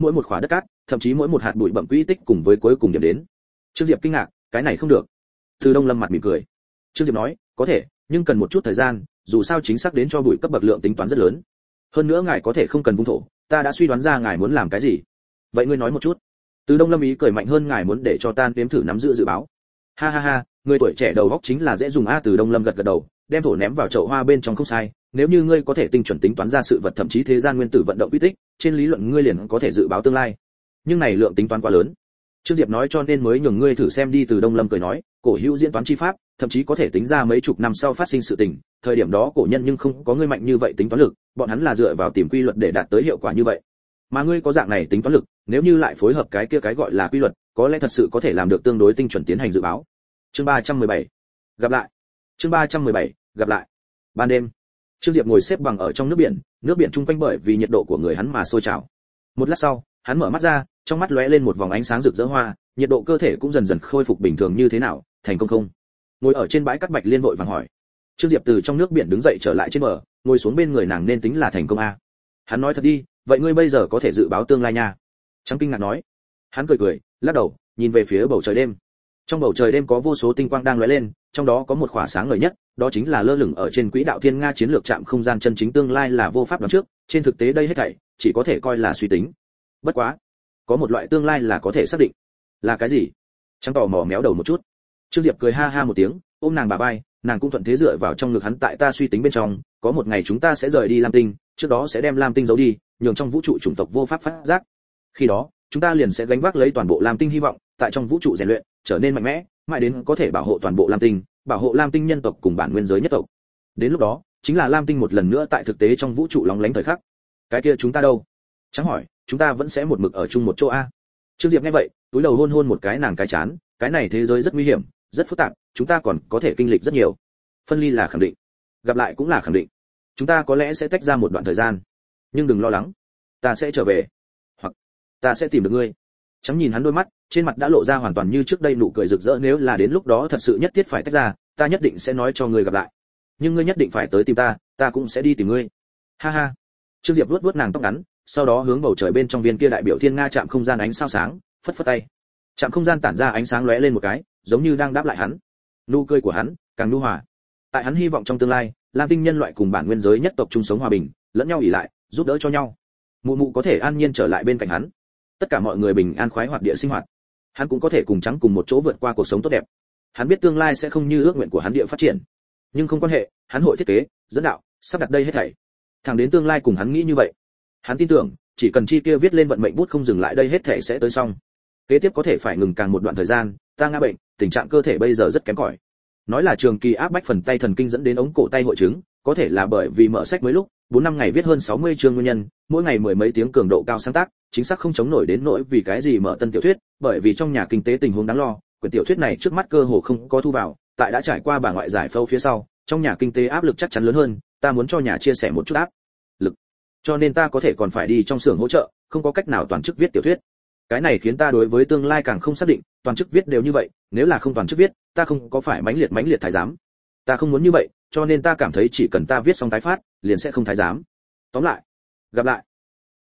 mỗi một khỏa đất cát, thậm chí mỗi một hạt bụi bặm quỹ tích cùng với cuối cùng điểm đến. Trương Diệp kinh ngạc, cái này không được. Từ Đông Lâm mặt mỉm cười. Trương Diệp nói, có thể, nhưng cần một chút thời gian, dù sao chính xác đến cho bụi cấp bậc lượng tính toán rất lớn. Hơn nữa ngài có thể không cần vung thổ, ta đã suy đoán ra ngài muốn làm cái gì. Vậy ngươi nói một chút. Từ Đông Lâm ý cười mạnh hơn, ngài muốn để cho ta nếm thử nắm giữ dự báo. Ha ha ha, người tuổi trẻ đầu óc chính là dễ dùng a. Từ Đông Lâm gật gật đầu, đem thổ ném vào chậu hoa bên trong không sai, nếu như ngươi có thể tinh chuẩn tính toán ra sự vật thậm chí thế gian nguyên tử vận động quy tích, trên lý luận ngươi liền có thể dự báo tương lai. Nhưng này lượng tính toán quá lớn. Trương Diệp nói, cho nên mới nhường ngươi thử xem đi. Từ Đông Lâm cười nói, cổ hữu diễn toán chi pháp, thậm chí có thể tính ra mấy chục năm sau phát sinh sự tình, thời điểm đó cổ nhân nhưng không có ngươi mạnh như vậy tính toán lực, bọn hắn là dựa vào tìm quy luật để đạt tới hiệu quả như vậy. Mà ngươi có dạng này tính toán lực, nếu như lại phối hợp cái kia cái gọi là quy luật, có lẽ thật sự có thể làm được tương đối tinh chuẩn tiến hành dự báo. Chương ba trăm mười bảy, gặp lại. Chương ba trăm mười bảy, gặp lại. Ban đêm, Trương Diệp ngồi xếp bằng ở trong nước biển, nước biển chung quanh bởi vì nhiệt độ của người hắn mà sôi trào. Một lát sau, hắn mở mắt ra, trong mắt lóe lên một vòng ánh sáng rực rỡ hoa, nhiệt độ cơ thể cũng dần dần khôi phục bình thường. như thế nào, thành công không? Ngồi ở trên bãi cát Bạch Liên vội vàng hỏi. Trương Diệp từ trong nước biển đứng dậy trở lại trên bờ, ngồi xuống bên người nàng, nên tính là thành công a. Hắn nói, thật đi, vậy ngươi bây giờ có thể dự báo tương lai nha. Trắng kinh ngạc nói. Hắn cười cười, lắc đầu, nhìn về phía bầu trời đêm. Trong bầu trời đêm có vô số tinh quang đang lóe lên, trong đó có một khỏa sáng ngời nhất, đó chính là lơ lửng ở trên quỹ đạo thiên nga chiến lược trạm không gian. Chân chính tương lai là vô pháp đoán trước, trên thực tế đây hết thảy chỉ có thể coi là suy tính. Bất quá, có một loại tương lai là có thể xác định. Là cái gì? Trắng tò mò méo đầu một chút. Trương Diệp cười ha ha một tiếng, ôm nàng bà vai, nàng cũng thuận thế dựa vào trong ngực hắn. Tại ta suy tính bên trong, có một ngày chúng ta sẽ rời đi Lam Tinh, trước đó sẽ đem Lam Tinh giấu đi, nhường trong vũ trụ chủng tộc vô pháp phát giác. Khi đó, chúng ta liền sẽ gánh vác lấy toàn bộ Lam Tinh hy vọng, tại trong vũ trụ rèn luyện, trở nên mạnh mẽ, mãi đến có thể bảo hộ toàn bộ Lam Tinh, bảo hộ Lam Tinh nhân tộc cùng bản nguyên giới nhất tộc. Đến lúc đó, chính là Lam Tinh một lần nữa tại thực tế trong vũ trụ lóng lánh thời khắc. Cái kia chúng ta đâu? Trắng hỏi, chúng ta vẫn sẽ một mực ở chung một chỗ a. Trương Diệp nghe vậy, túi đầu hôn hôn một cái nàng cái chán, cái này thế giới rất nguy hiểm, rất phức tạp, chúng ta còn có thể kinh lịch rất nhiều. Phân ly là khẳng định, gặp lại cũng là khẳng định. Chúng ta có lẽ sẽ tách ra một đoạn thời gian, nhưng đừng lo lắng, ta sẽ trở về, hoặc ta sẽ tìm được ngươi. Trắng nhìn hắn đôi mắt, trên mặt đã lộ ra hoàn toàn như trước đây nụ cười rực rỡ. Nếu là đến lúc đó thật sự nhất thiết phải tách ra, ta nhất định sẽ nói cho ngươi gặp lại, nhưng ngươi nhất định phải tới tìm ta, ta cũng sẽ đi tìm ngươi. Ha ha. Trương Diệp vuốt vuốt nàng tóc ngắn, sau đó hướng bầu trời bên trong viên kia đại biểu thiên nga chạm không gian ánh sao sáng, phất phất tay. Chạm không gian tản ra ánh sáng lóe lên một cái, giống như đang đáp lại hắn. Nụ cười của hắn càng nhu hòa. Tại hắn hy vọng trong tương lai, Lam Tinh nhân loại cùng bản nguyên giới nhất tộc chung sống hòa bình, lẫn nhau ỷ lại, giúp đỡ cho nhau. Mụ mụ có thể an nhiên trở lại bên cạnh hắn. Tất cả mọi người bình an khoái hoạt địa sinh hoạt. Hắn cũng có thể cùng Trắng cùng một chỗ vượt qua cuộc sống tốt đẹp. Hắn biết tương lai sẽ không như ước nguyện của hắn địa phát triển, nhưng không quan hệ, hắn hội thiết kế, dẫn đạo, sắp đặt đây hết thảy. Thẳng đến tương lai cùng hắn nghĩ như vậy. Hắn tin tưởng, chỉ cần chi kia viết lên vận mệnh bút không dừng lại, đây hết thảy sẽ tới xong. Kế tiếp có thể phải ngừng càng một đoạn thời gian, ta ngã bệnh, tình trạng cơ thể bây giờ rất kém cỏi. Nói là trường kỳ áp bách phần tay thần kinh dẫn đến ống cổ tay hội chứng, có thể là bởi vì mở sách mới lúc, bốn năm ngày viết hơn sáu mươi chương nguyên nhân, mỗi ngày mười mấy tiếng cường độ cao sáng tác, chính xác không chống nổi đến nỗi vì cái gì mở tân tiểu thuyết, bởi vì trong nhà kinh tế tình huống đáng lo, quyển tiểu thuyết này trước mắt cơ hồ không có thu vào, tại đã trải qua bà ngoại giải phẫu phía sau, trong nhà kinh tế áp lực chắc chắn lớn hơn, ta muốn cho nhà chia sẻ một chút áp lực. Cho nên ta có thể còn phải đi trong xưởng hỗ trợ, không có cách nào toàn chức viết tiểu thuyết. Cái này khiến ta đối với tương lai càng không xác định, toàn chức viết đều như vậy, nếu là không toàn chức viết, ta không có phải mãnh liệt mãnh liệt thái giám. Ta không muốn như vậy, cho nên ta cảm thấy chỉ cần ta viết xong tái phát, liền sẽ không thái giám. Tóm lại, gặp lại.